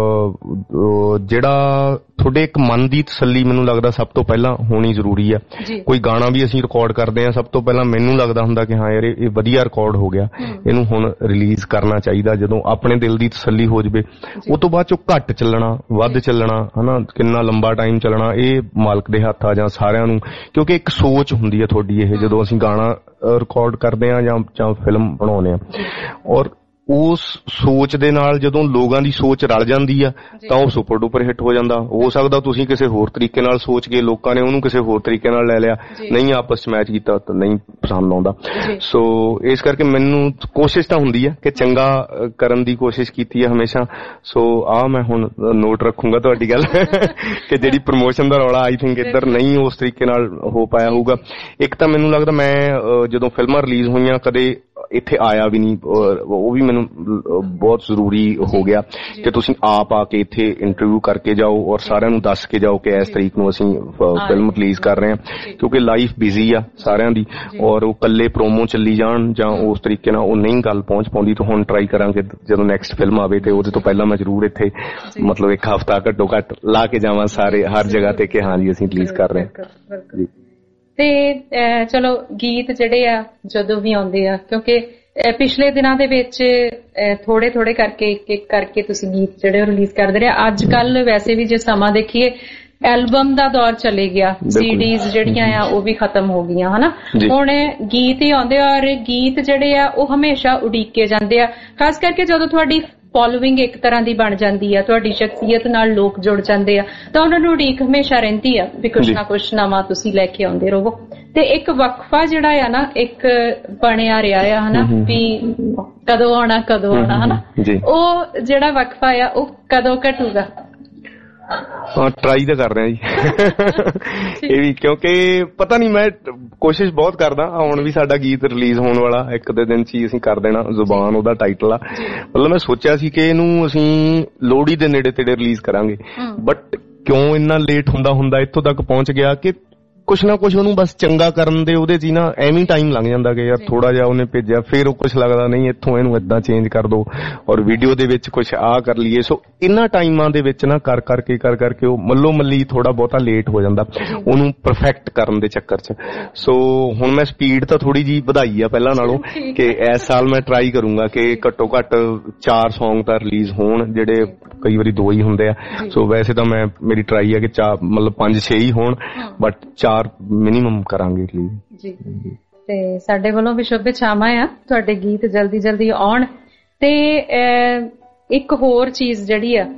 ਜਿਹੜਾ ਤੁਹਾਡੇ ਇੱਕ ਮਨ ਦੀ ਤਸੱਲੀ ਮੈਨੂੰ ਲੱਗਦਾ ਸਭ ਤੋਂ ਪਹਿਲਾਂ ਹੋਣੀ ਜ਼ਰੂਰੀ ਆ। ਕੋਈ ਗਾਣਾ ਵੀ ਅਸੀਂ ਰਿਕਾਰਡ ਕਰਦੇ ਆ, ਸਭ ਤੋਂ ਪਹਿਲਾਂ ਮੈਨੂੰ ਲੱਗਦਾ ਹੁੰਦਾ ਕਿ ਹਾਂ ਯਾਰ ਇਹ ਵਧੀਆ ਰਿਕਾਰਡ ਹੋ ਗਿਆ, ਇਹਨੂੰ ਹੁਣ ਰਿਲੀਜ਼ ਕਰਨਾ ਚਾਹੀਦਾ। ਜਦੋਂ ਆਪਣੇ ਦਿਲ ਦੀ ਤਸੱਲੀ ਹੋ ਜਾਵੇ ਉਹ ਤੋਂ ਬਾਅਦ ਚੋਂ ਘੱਟ ਚੱਲਣਾ ਵੱਧ ਚੱਲਣਾ ਹਨਾ, ਕਿੰਨਾ ਲੰਬਾ ਟਾਈਮ ਚੱਲਣਾ ਇਹ ਮਾਲਕ ਦੇ ਹੱਥ ਆ ਜਾਂ ਸਾਰਿਆਂ ਨੂੰ, ਕਿਉਂਕਿ ਇੱਕ ਸੋਚ ਹੁੰਦੀ ਹੈ ਤੁਹਾਡੀ ਇਹ ਜਦੋਂ ਅਸੀਂ ਗਾਣਾ ਰਿਕਾਰਡ ਕਰਦੇ ਆ ਜਾਂ ਫਿਲਮ ਬਣਾਉਂਦੇ ਆ। ਔਰ ਉਸ ਸੋਚ ਦੇ ਨਾਲ ਜਦੋਂ ਲੋਕਾਂ ਦੀ ਸੋਚ ਰਲ ਜਾਂਦੀ ਆ ਤਾਂ ਉਹ ਸੁਪਰ ਡੁਪਰ ਹਿੱਟ ਹੋ ਜਾਂਦਾ। ਹੋ ਸਕਦਾ ਤੁਸੀਂ ਕਿਸੇ ਹੋਰ ਤਰੀਕੇ ਨਾਲ ਸੋਚ ਕੇ ਲੋਕਾਂ ਨੇ ਉਹਨੂੰ ਕਿਸੇ ਹੋਰ ਤਰੀਕੇ ਨਾਲ ਲੈ ਲਿਆ, ਨਹੀਂ ਆਪਸ ਚ ਮੈਚ ਕੀਤਾ ਤਾਂ ਨਹੀਂ ਪਸੰਦ ਆਉਂਦਾ। ਸੋ ਇਸ ਕਰਕੇ ਮੈਨੂੰ ਕੋਸ਼ਿਸ਼ ਤਾਂ ਹੁੰਦੀ ਆ ਕਿ ਚੰਗਾ ਕਰਨ ਦੀ ਕੋਸ਼ਿਸ਼ ਕੀਤੀ ਆ ਹਮੇਸ਼ਾ। ਸੋ ਮੈਂ ਹੁਣ ਨੋਟ ਰੱਖੂੰਗਾ ਤੁਹਾਡੀ ਗੱਲ ਕਿ ਜਿਹੜੀ ਪ੍ਰਮੋਸ਼ਨ ਦਾ ਰੌਲਾ ਆਈ ਥਿੰਕ ਇੱਧਰ ਨਹੀਂ ਉਸ ਤਰੀਕੇ ਨਾਲ ਹੋ ਪਾਇਆ ਹੋਊਗਾ। ਇੱਕ ਤਾਂ ਮੈਨੂੰ ਲੱਗਦਾ ਮੈਂ ਜਦੋਂ ਫਿਲਮਾਂ ਰਿਲੀਜ਼ ਹੋਈਆਂ ਕਦੇ ਇੱਥੇ ਆਇਆ ਵੀ ਨਹੀਂ, ਉਹ ਵੀ ਮੈਨੂੰ ਬਹੁਤ ਜ਼ਰੂਰੀ ਹੋ ਗਿਆ ਕਿ ਤੁਸੀਂ ਆਪ ਆ ਕੇ ਇੱਥੇ ਇੰਟਰਵਿਊ ਕਰਕੇ ਜਾਓ ਔਰ ਸਾਰਿਆਂ ਨੂੰ ਦੱਸ ਕੇ ਜਾਓ ਕਿ ਇਸ ਤਰੀਕ ਨੂੰ ਅਸੀਂ ਫਿਲਮ ਰਿਲੀਜ਼ ਕਰ ਰਹੇ ਹਾਂ, ਕਿਉਂਕਿ ਲਾਈਫ ਬਿਜ਼ੀ ਆ ਸਾਰਿਆਂ ਦੀ ਔਰ ਉਹ ਇਕੱਲੇ ਪ੍ਰੋਮੋ ਚੱਲੀ ਜਾਣ ਜਾਂ ਉਸ ਤਰੀਕੇ ਨਾਲ ਉਹ ਨਹੀਂ ਗੱਲ ਪਹੁੰਚ ਪਾਉਂਦੀ। ਤਾਂ ਹੁਣ ਟਰਾਈ ਕਰਾਂਗੇ ਜਦੋਂ ਨੈਕਸਟ ਫਿਲਮ ਆਵੇ ਤੇ ਉਹਦੇ ਤੋਂ ਪਹਿਲਾਂ ਮੈਂ ਜ਼ਰੂਰ ਇੱਥੇ ਮਤਲਬ ਇੱਕ ਹਫ਼ਤਾ ਘੱਟੋ ਘੱਟ ਲਾ ਕੇ ਜਾਵਾਂ ਸਾਰੇ ਹਰ ਜਗ੍ਹਾ ਤੇ ਕਿ ਹਾਂ ਜੀ ਅਸੀਂ ਰਿਲੀਜ਼ ਕਰ ਰਹੇ ਹਾਂ ਜੀ। ਤੇ ਚਲੋ ਗੀਤ ਜਿਹੜੇ ਆ ਜਦੋਂ ਵੀ ਆਉਂਦੇ ਆ, ਕਿਉਂਕਿ ਪਿਛਲੇ ਦਿਨਾਂ ਦੇ ਵਿੱਚ ਥੋੜੇ ਥੋੜੇ ਕਰਕੇ ਇੱਕ ਕਰਕੇ ਤੁਸੀਂ ਗੀਤ ਜਿਹੜੇ ਰਿਲੀਜ਼ ਕਰਦੇ ਰਹੇ। ਅੱਜ ਕੱਲ ਵੈਸੇ ਵੀ ਜੇ ਸਮਾਂ ਦੇਖੀਏ ਐਲਬਮ ਦਾ ਦੌਰ ਚਲੇ ਗਿਆ, ਸੀਡੀਜ਼ ਜਿਹੜੀਆਂ ਆ ਉਹ ਵੀ ਖਤਮ ਹੋ ਗਈਆਂ ਹਨਾ। ਹੁਣ ਗੀਤ ਹੀ ਆਉਂਦੇ ਔਰ ਗੀਤ ਜਿਹੜੇ ਆ ਉਹ ਹਮੇਸ਼ਾ ਉਡੀਕੇ ਜਾਂਦੇ ਆ, ਖਾਸ ਕਰਕੇ ਜਦੋਂ ਤੁਹਾਡੀ ਫੋਲੋਇੰਗ ਇੱਕ ਤਰ੍ਹਾਂ ਦੀ ਬਣ ਜਾਂਦੀ ਆ, ਤੁਹਾਡੀ ਸ਼ਖਸੀਅਤ ਨਾਲ ਲੋਕ ਜੁੜ ਜਾਂਦੇ ਆ ਤਾਂ ਉਹਨਾਂ ਨੂੰ ਉਡੀਕ ਹਮੇਸ਼ਾ ਰਹਿੰਦੀ ਆ ਵੀ ਕੁਛ ਨਾ ਕੁਛ ਨਵਾਂ ਤੁਸੀਂ ਲੈ ਕੇ ਆਉਂਦੇ ਰਹੋ। ਤੇ ਇੱਕ ਵਕਫਾ ਜਿਹੜਾ ਆ ਨਾ ਇੱਕ ਬਣਿਆ ਰਿਹਾ ਆ ਹਨਾ ਵੀ ਕਦੋਂ ਆਉਣਾ ਹਨਾ, ਉਹ ਜਿਹੜਾ ਵਕਫਾ ਆ ਉਹ ਕਦੋਂ ਘਟੂਗਾ? ਟਰਾਈ ਤਾਂ ਕਰ ਰਿਹਾ ਜੀ ਇਹ ਵੀ, ਕਿਉਂਕਿ ਪਤਾ ਨਹੀਂ ਮੈਂ ਕੋਸ਼ਿਸ਼ ਬਹੁਤ ਕਰਦਾ। ਹੁਣ ਵੀ ਸਾਡਾ ਗੀਤ ਰਿਲੀਜ਼ ਹੋਣ ਵਾਲਾ ਇੱਕ ਦੇ ਦਿਨ ਚ ਹੀ ਅਸੀਂ ਕਰ ਦੇਣਾ, ਜ਼ੁਬਾਨ ਉਹਦਾ ਟਾਈਟਲ ਆ। ਮਤਲਬ ਮੈਂ ਸੋਚਿਆ ਸੀ ਕਿ ਇਹਨੂੰ ਅਸੀਂ ਲੋਹੜੀ ਦੇ ਨੇੜੇ ਤੇੜੇ ਰਿਲੀਜ਼ ਕਰਾਂਗੇ, ਬਟ ਕਿਉਂ ਇੰਨਾ ਲੇਟ ਹੁੰਦਾ ਇੱਥੋਂ ਤੱਕ ਪਹੁੰਚ ਗਿਆ ਕਿ ਕੁਛ ਨਾ ਕੁਛ ਉਹਨੂੰ ਬਸ ਚੰਗਾ ਕਰਨ ਦੇ ਉਹਦੇ ਚ ਹੀ ਨਾ ਐਵੇਂ ਟਾਈਮ ਲੰਘ ਜਾਂਦਾ ਕਿ ਯਾਰ ਥੋੜਾ ਜਿਹਾ ਉਹਨੇ ਭੇਜਿਆ, ਫਿਰ ਉਹ ਕੁਛ ਲੱਗਦਾ ਨਹੀਂ ਇੱਥੋਂ ਇਹਨੂੰ ਏਦਾਂ ਚੇਂਜ ਕਰ ਦੋ ਔਰ ਵੀਡੀਓ ਦੇ ਵਿੱਚ ਕੁਛ ਕਰ ਲਈਏ। ਸੋ ਇਹਨਾਂ ਟਾਈਮਾਂ ਦੇ ਵਿੱਚ ਨਾ ਕਰ ਕਰਕੇ ਉਹ ਮੱਲੋ ਮੱਲੀ ਥੋੜਾ ਬਹੁਤਾ ਲੇਟ ਹੋ ਜਾਂਦਾ ਉਹਨੂੰ ਪਰਫੈਕਟ ਕਰਨ ਦੇ ਚੱਕਰ ਚ। ਸੋ ਹੁਣ ਮੈਂ ਸਪੀਡ ਤਾਂ ਥੋੜੀ ਜੀ ਵਧਾਈ ਆ ਪਹਿਲਾਂ ਨਾਲੋਂ ਕਿ ਇਸ ਸਾਲ ਮੈਂ ਟਰਾਈ ਕਰੂੰਗਾ ਕਿ ਘੱਟੋ ਘੱਟ 4 ਸੌਂਗ ਤਾਂ ਰਿਲੀਜ਼ ਹੋਣ, ਜਿਹੜੇ ਕਈ ਵਾਰੀ 2 ਹੀ ਹੁੰਦੇ ਆ। ਸੋ ਵੈਸੇ ਤਾਂ ਮੇਰੀ ਟਰਾਈ ਹੈ ਕਿ ਮਤਲਬ 5-6 ਹੀ ਹੋਣ, ਬਟ 4 ਮਿਨੀਮਮ ਕਰਾਂਗੇ ਜੀ। ਤੇ ਸਾਡੇ ਵੱਲੋਂ ਵੀ ਸ਼ੁਭ ਇਛਾਵਾਂ ਆ ਤੁਹਾਡੇ ਗੀਤ ਜਲਦੀ ਜਲਦੀ ਆਉਣ। ਤੇ ਇੱਕ ਹੋਰ ਚੀਜ਼ ਜਿਹੜੀ ਆ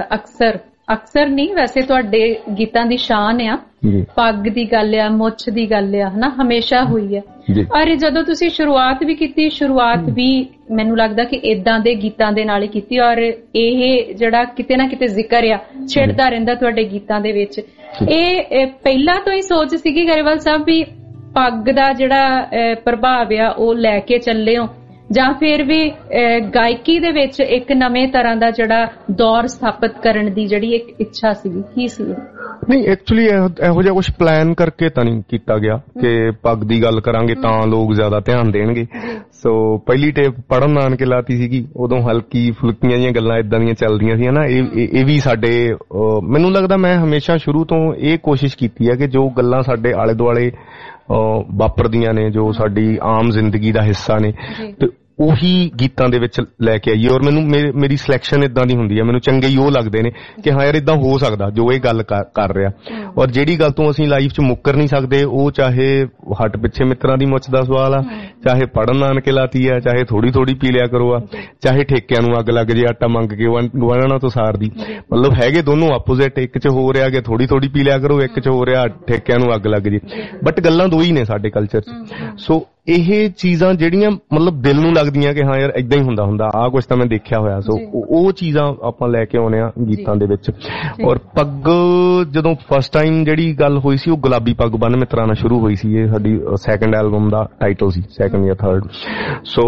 ਅਕਸਰ ਨਹੀਂ ਵੈਸੇ ਤੁਹਾਡੇ ਗੀਤਾਂ ਦੀ ਸ਼ਾਨ ਆ, ਪੱਗ ਦੀ ਗੱਲ ਆ, ਮੁੱਛ ਦੀ ਗੱਲ ਆ ਹਨਾ, ਹਮੇਸ਼ਾ ਹੋਈ ਆ। ਔਰ ਜਦੋਂ ਤੁਸੀਂ ਸ਼ੁਰੂਆਤ ਵੀ ਕੀਤੀ, ਸ਼ੁਰੂਆਤ ਵੀ ਮੈਨੂੰ ਲੱਗਦਾ ਕਿ ਏਦਾਂ ਦੇ ਗੀਤਾਂ ਦੇ ਨਾਲ ਹੀ ਕੀਤੀ ਔਰ ਇਹ ਜਿਹੜਾ ਕਿਤੇ ਨਾ ਕਿਤੇ ਜ਼ਿਕਰ ਆ ਛਿੜਦਾ ਰਹਿੰਦਾ ਤੁਹਾਡੇ ਗੀਤਾਂ ਦੇ ਵਿੱਚ। ਇਹ ਪਹਿਲਾਂ ਤੋਂ ਹੀ ਸੋਚ ਸੀਗੀ ਗਰੇਵਾਲ ਸਾਹਿਬ ਵੀ ਪੱਗ ਦਾ ਜਿਹੜਾ ਪ੍ਰਭਾਵ ਆ ਉਹ ਲੈ ਕੇ ਚੱਲੇ ਹੋ, ਜਾਂ ਫਿਰ ਵੀ ਗਾਇਕੀ ਦੇ ਵਿੱਚ ਇੱਕ ਨਵੇਂ ਤਰ੍ਹਾਂ ਦਾ ਜਿਹੜਾ ਦੌਰ ਸਥਾਪਿਤ ਕਰਨ ਦੀ ਜਿਹੜੀ ਇੱਕ ਇੱਛਾ ਸੀਗੀ, ਕੀ ਸੀ? ਨਹੀਂ, ਐਕਚੁਅਲੀ ਇਹੋ ਜਿਹਾ ਕੁਝ ਪਲਾਨ ਕਰਕੇ ਤਾਂ ਨਹੀਂ ਕੀਤਾ ਗਿਆ ਕਿ ਪੱਗ ਦੀ ਗੱਲ ਕਰਾਂਗੇ ਤਾਂ ਲੋਕ ਜ਼ਿਆਦਾ ਧਿਆਨ ਦੇਣਗੇ। ਸੋ ਪਹਿਲੀ ਟੇਪ ਪੜ੍ਹਨ ਨਾਨਕੇ ਲਾਤੀ ਸੀਗੀ, ਉਦੋਂ ਹਲਕੀ ਫੁਲਕੀਆਂ ਜਿਹੀਆਂ ਗੱਲਾਂ ਇਦਾਂ ਦੀਆਂ ਚੱਲਦੀਆਂ ਸੀ ਨਾ। ਇਹ ਵੀ ਸਾਡੇ ਮੈਨੂੰ ਲੱਗਦਾ ਮੈਂ ਹਮੇਸ਼ਾ ਸ਼ੁਰੂ ਤੋਂ ਇਹ ਕੋਸ਼ਿਸ਼ ਕੀਤੀ ਹੈ ਕਿ ਜੋ ਗੱਲਾਂ ਸਾਡੇ ਆਲੇ ਦੁਆਲੇ ਵਾਪਰਦੀਆਂ ਨੇ, ਜੋ ਸਾਡੀ ਆਮ ਜ਼ਿੰਦਗੀ ਦਾ ਹਿੱਸਾ ਨੇ, ਤੇ ਉਹੀ ਗੀਤਾਂ ਦੇ ਵਿੱਚ ਲੈ ਕੇ ਆਈਏ। ਔਰ ਮੈਨੂੰ ਮੇਰੀ ਸਿਲੈਕਸ਼ਨ ਇਦਾਂ ਦੀ ਹੁੰਦੀ ਹੈ, ਮੈਨੂੰ ਚੰਗੇ ਹੀ ਉਹ ਲੱਗਦੇ ਨੇ ਕਿ ਹਾਂ ਯਾਰ ਇਦਾਂ ਹੋ ਸਕਦਾ ਜੋ ਇਹ ਗੱਲ ਕਰ ਰਿਹਾ। ਔਰ ਜਿਹੜੀ ਗੱਲ ਤੋਂ ਅਸੀਂ ਲਾਈਫ 'ਚ ਮੁੱਕਰ ਨਹੀਂ ਸਕਦੇ, ਉਹ ਚਾਹੇ ਹੱਟ ਪਿੱਛੇ ਮਿੱਤਰਾਂ ਦੀ ਮੁੱਛ ਦਾ ਸਵਾਲ ਆ, ਚਾਹੇ ਪੜਨ ਨਾਨਕੇ ਲਾਤੀ ਆ, ਚਾਹੇ ਥੋੜੀ ਥੋੜੀ ਪੀ ਲਿਆ ਕਰੋ ਆ, ਚਾਹੇ ਠੇਕਿਆਂ ਨੂੰ ਅੱਗ ਲੱਗ ਜੇ ਆਟਾ ਮੰਗ ਕੇ ਗੁਆਂਢਣਾ ਤੋਂ ਸਾਰਦੀ। ਮਤਲਬ ਹੈਗੇ ਦੋਨੋਂ ਆਪੋਜ਼ਿਟ, ਇੱਕ 'ਚ ਹੋ ਰਿਹਾ ਕਿ ਥੋੜੀ ਥੋੜੀ ਪੀ ਲਿਆ ਕਰੋ, ਇੱਕ 'ਚ ਹੋ ਰਿਹਾ ਠੇਕਿਆਂ ਨੂੰ ਅੱਗ ਲੱਗ ਜੇ, ਬਟ ਗੱਲਾਂ ਦੋ ਹੀ ਨੇ ਸਾਡੇ ਕਲਚਰ 'ਚ। ਸੋ ਇਹ ਚੀਜ਼ਾਂ ਜਿਹੜੀਆਂ ਮਤਲਬ ਦਿਲ ਨੂੰ ਲੱਗਦੀਆਂ ਕਿ ਹਾਂ ਯਾਰ ਏਦਾਂ ਹੀ ਹੁੰਦਾ ਆਹ ਕੁਛ ਤਾਂ ਮੈਂ ਦੇਖਿਆ ਹੋਇਆ। ਸੋ ਉਹ ਚੀਜ਼ਾਂ ਆਪਾਂ ਲੈ ਕੇ ਆਉਣੇ ਆ ਗੀਤਾਂ ਦੇ ਵਿੱਚ। ਔਰ ਪੱਗ ਜਦੋਂ ਫਸਟ ਟਾਈਮ ਜਿਹੜੀ ਗੱਲ ਹੋਈ ਸੀ, ਉਹ ਗੁਲਾਬੀ ਪੱਗ ਬੰਨ ਮਿੱਤਰਾਂ ਨਾਲ ਸ਼ੁਰੂ ਹੋਈ ਸੀ। ਇਹ ਸਾਡੀ ਸੈਕੰਡ ਐਲਬਮ ਦਾ ਟਾਈਟਲ ਸੀ, ਸੈਕੰਡ ਜਾਂ ਥਰਡ। ਸੋ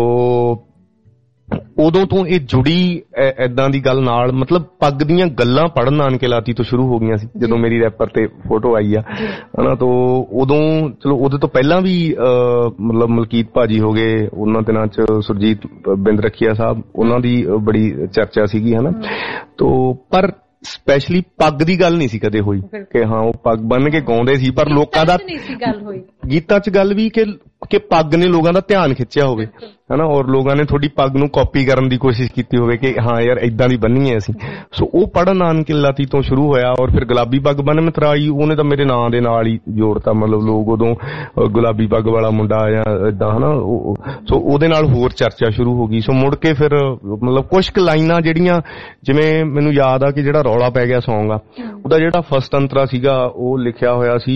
ਉਦੋਂ ਤੋਂ ਇਹ ਜੁੜੀ ਏਦਾਂ ਦੀ ਗੱਲ ਨਾਲ, ਮਤਲਬ ਪੱਗ ਦੀਆਂ ਗੱਲਾਂ ਪੜ੍ਹਨ ਨਾਨਕੇ ਲਾਤੀ ਤੋਂ ਸ਼ੁਰੂ ਹੋ ਗਈਆਂ ਸੀ ਜਦੋਂ ਮੇਰੀ ਰੈਪਰ ਤੇ ਫੋਟੋ ਆਈ ਆ ਹਨਾ। ਤੋਂ ਉਦੋਂ ਚਲੋ ਉਹਦੇ ਤੋਂ ਪਹਿਲਾਂ ਵੀ ਮਤਲਬ ਮਲਕੀਤ ਭਾਜੀ ਹੋ ਗਏ, ਉਹਨਾਂ ਦਿਨਾਂ 'ਚ ਸੁਰਜੀਤ ਬਿੰਦ ਰਖੀਆ ਸਾਹਿਬ, ਉਹਨਾਂ ਦੀ ਬੜੀ ਚਰਚਾ ਸੀਗੀ ਹਨਾ। ਤੋਂ ਪਰ ਸਪੈਸ਼ਲੀ ਪੱਗ ਦੀ ਗੱਲ ਨਹੀਂ ਸੀ ਕਦੇ ਹੋਈ ਕਿ ਹਾਂ ਉਹ ਪੱਗ ਬੰਨ ਕੇ ਗਾਉਂਦੇ ਸੀ, ਪਰ ਲੋਕਾਂ ਦਾ ਗੀਤਾਂ 'ਚ ਗੱਲ ਵੀ ਕਿ ਕਿ ਪੱਗ ਨੇ ਲੋਕਾਂ ਦਾ ਧਿਆਨ ਖਿੱਚਿਆ ਹੋਵੇ ਹਨਾ, ਔਰ ਲੋਕਾਂ ਨੇ ਤੁਹਾਡੀ ਪੱਗ ਨੂੰ ਕਾਪੀ ਕਰਨ ਦੀ ਕੋਸ਼ਿਸ਼ ਕੀਤੀ ਹੋਵੇ ਕਿ ਹਾਂ ਯਾਰ ਏਦਾਂ ਦੀ ਬੰਨੀ ਹੈ ਅਸੀਂ। ਸੋ ਉਹ ਪੜ੍ਹਨ ਨਾਨਕਿਲਾਤੀ ਤੋਂ ਸ਼ੁਰੂ ਹੋਇਆ, ਔਰ ਫਿਰ ਗੁਲਾਬੀ ਪੱਗ ਬੰਨ ਮਿਤਰਾਈ ਉਹਨੇ ਤਾਂ ਮੇਰੇ ਨਾਂ ਦੇ ਨਾਲ ਹੀ ਜੋੜਤਾ। ਮਤਲਬ ਲੋਕ ਉਦੋਂ ਗੁਲਾਬੀ ਪੱਗ ਵਾਲਾ ਮੁੰਡਾ ਜਾਂ ਏਦਾਂ ਹਨਾ, ਸੋ ਉਹਦੇ ਨਾਲ ਹੋਰ ਚਰਚਾ ਸ਼ੁਰੂ ਹੋ ਗਈ। ਸੋ ਮੁੜ ਕੇ ਫਿਰ ਮਤਲਬ ਕੁਛ ਕੁ ਲਾਈਨਾਂ ਜਿਹੜੀਆਂ, ਜਿਵੇਂ ਮੈਨੂੰ ਯਾਦ ਆ ਕਿ ਜਿਹੜਾ ਰੌਲਾ ਪੈ ਗਿਆ ਸੌਂਗ ਆ, ਉਹਦਾ ਜਿਹੜਾ ਫਸਟ ਅੰਤਰਾ ਸੀਗਾ ਉਹ ਲਿਖਿਆ ਹੋਇਆ ਸੀ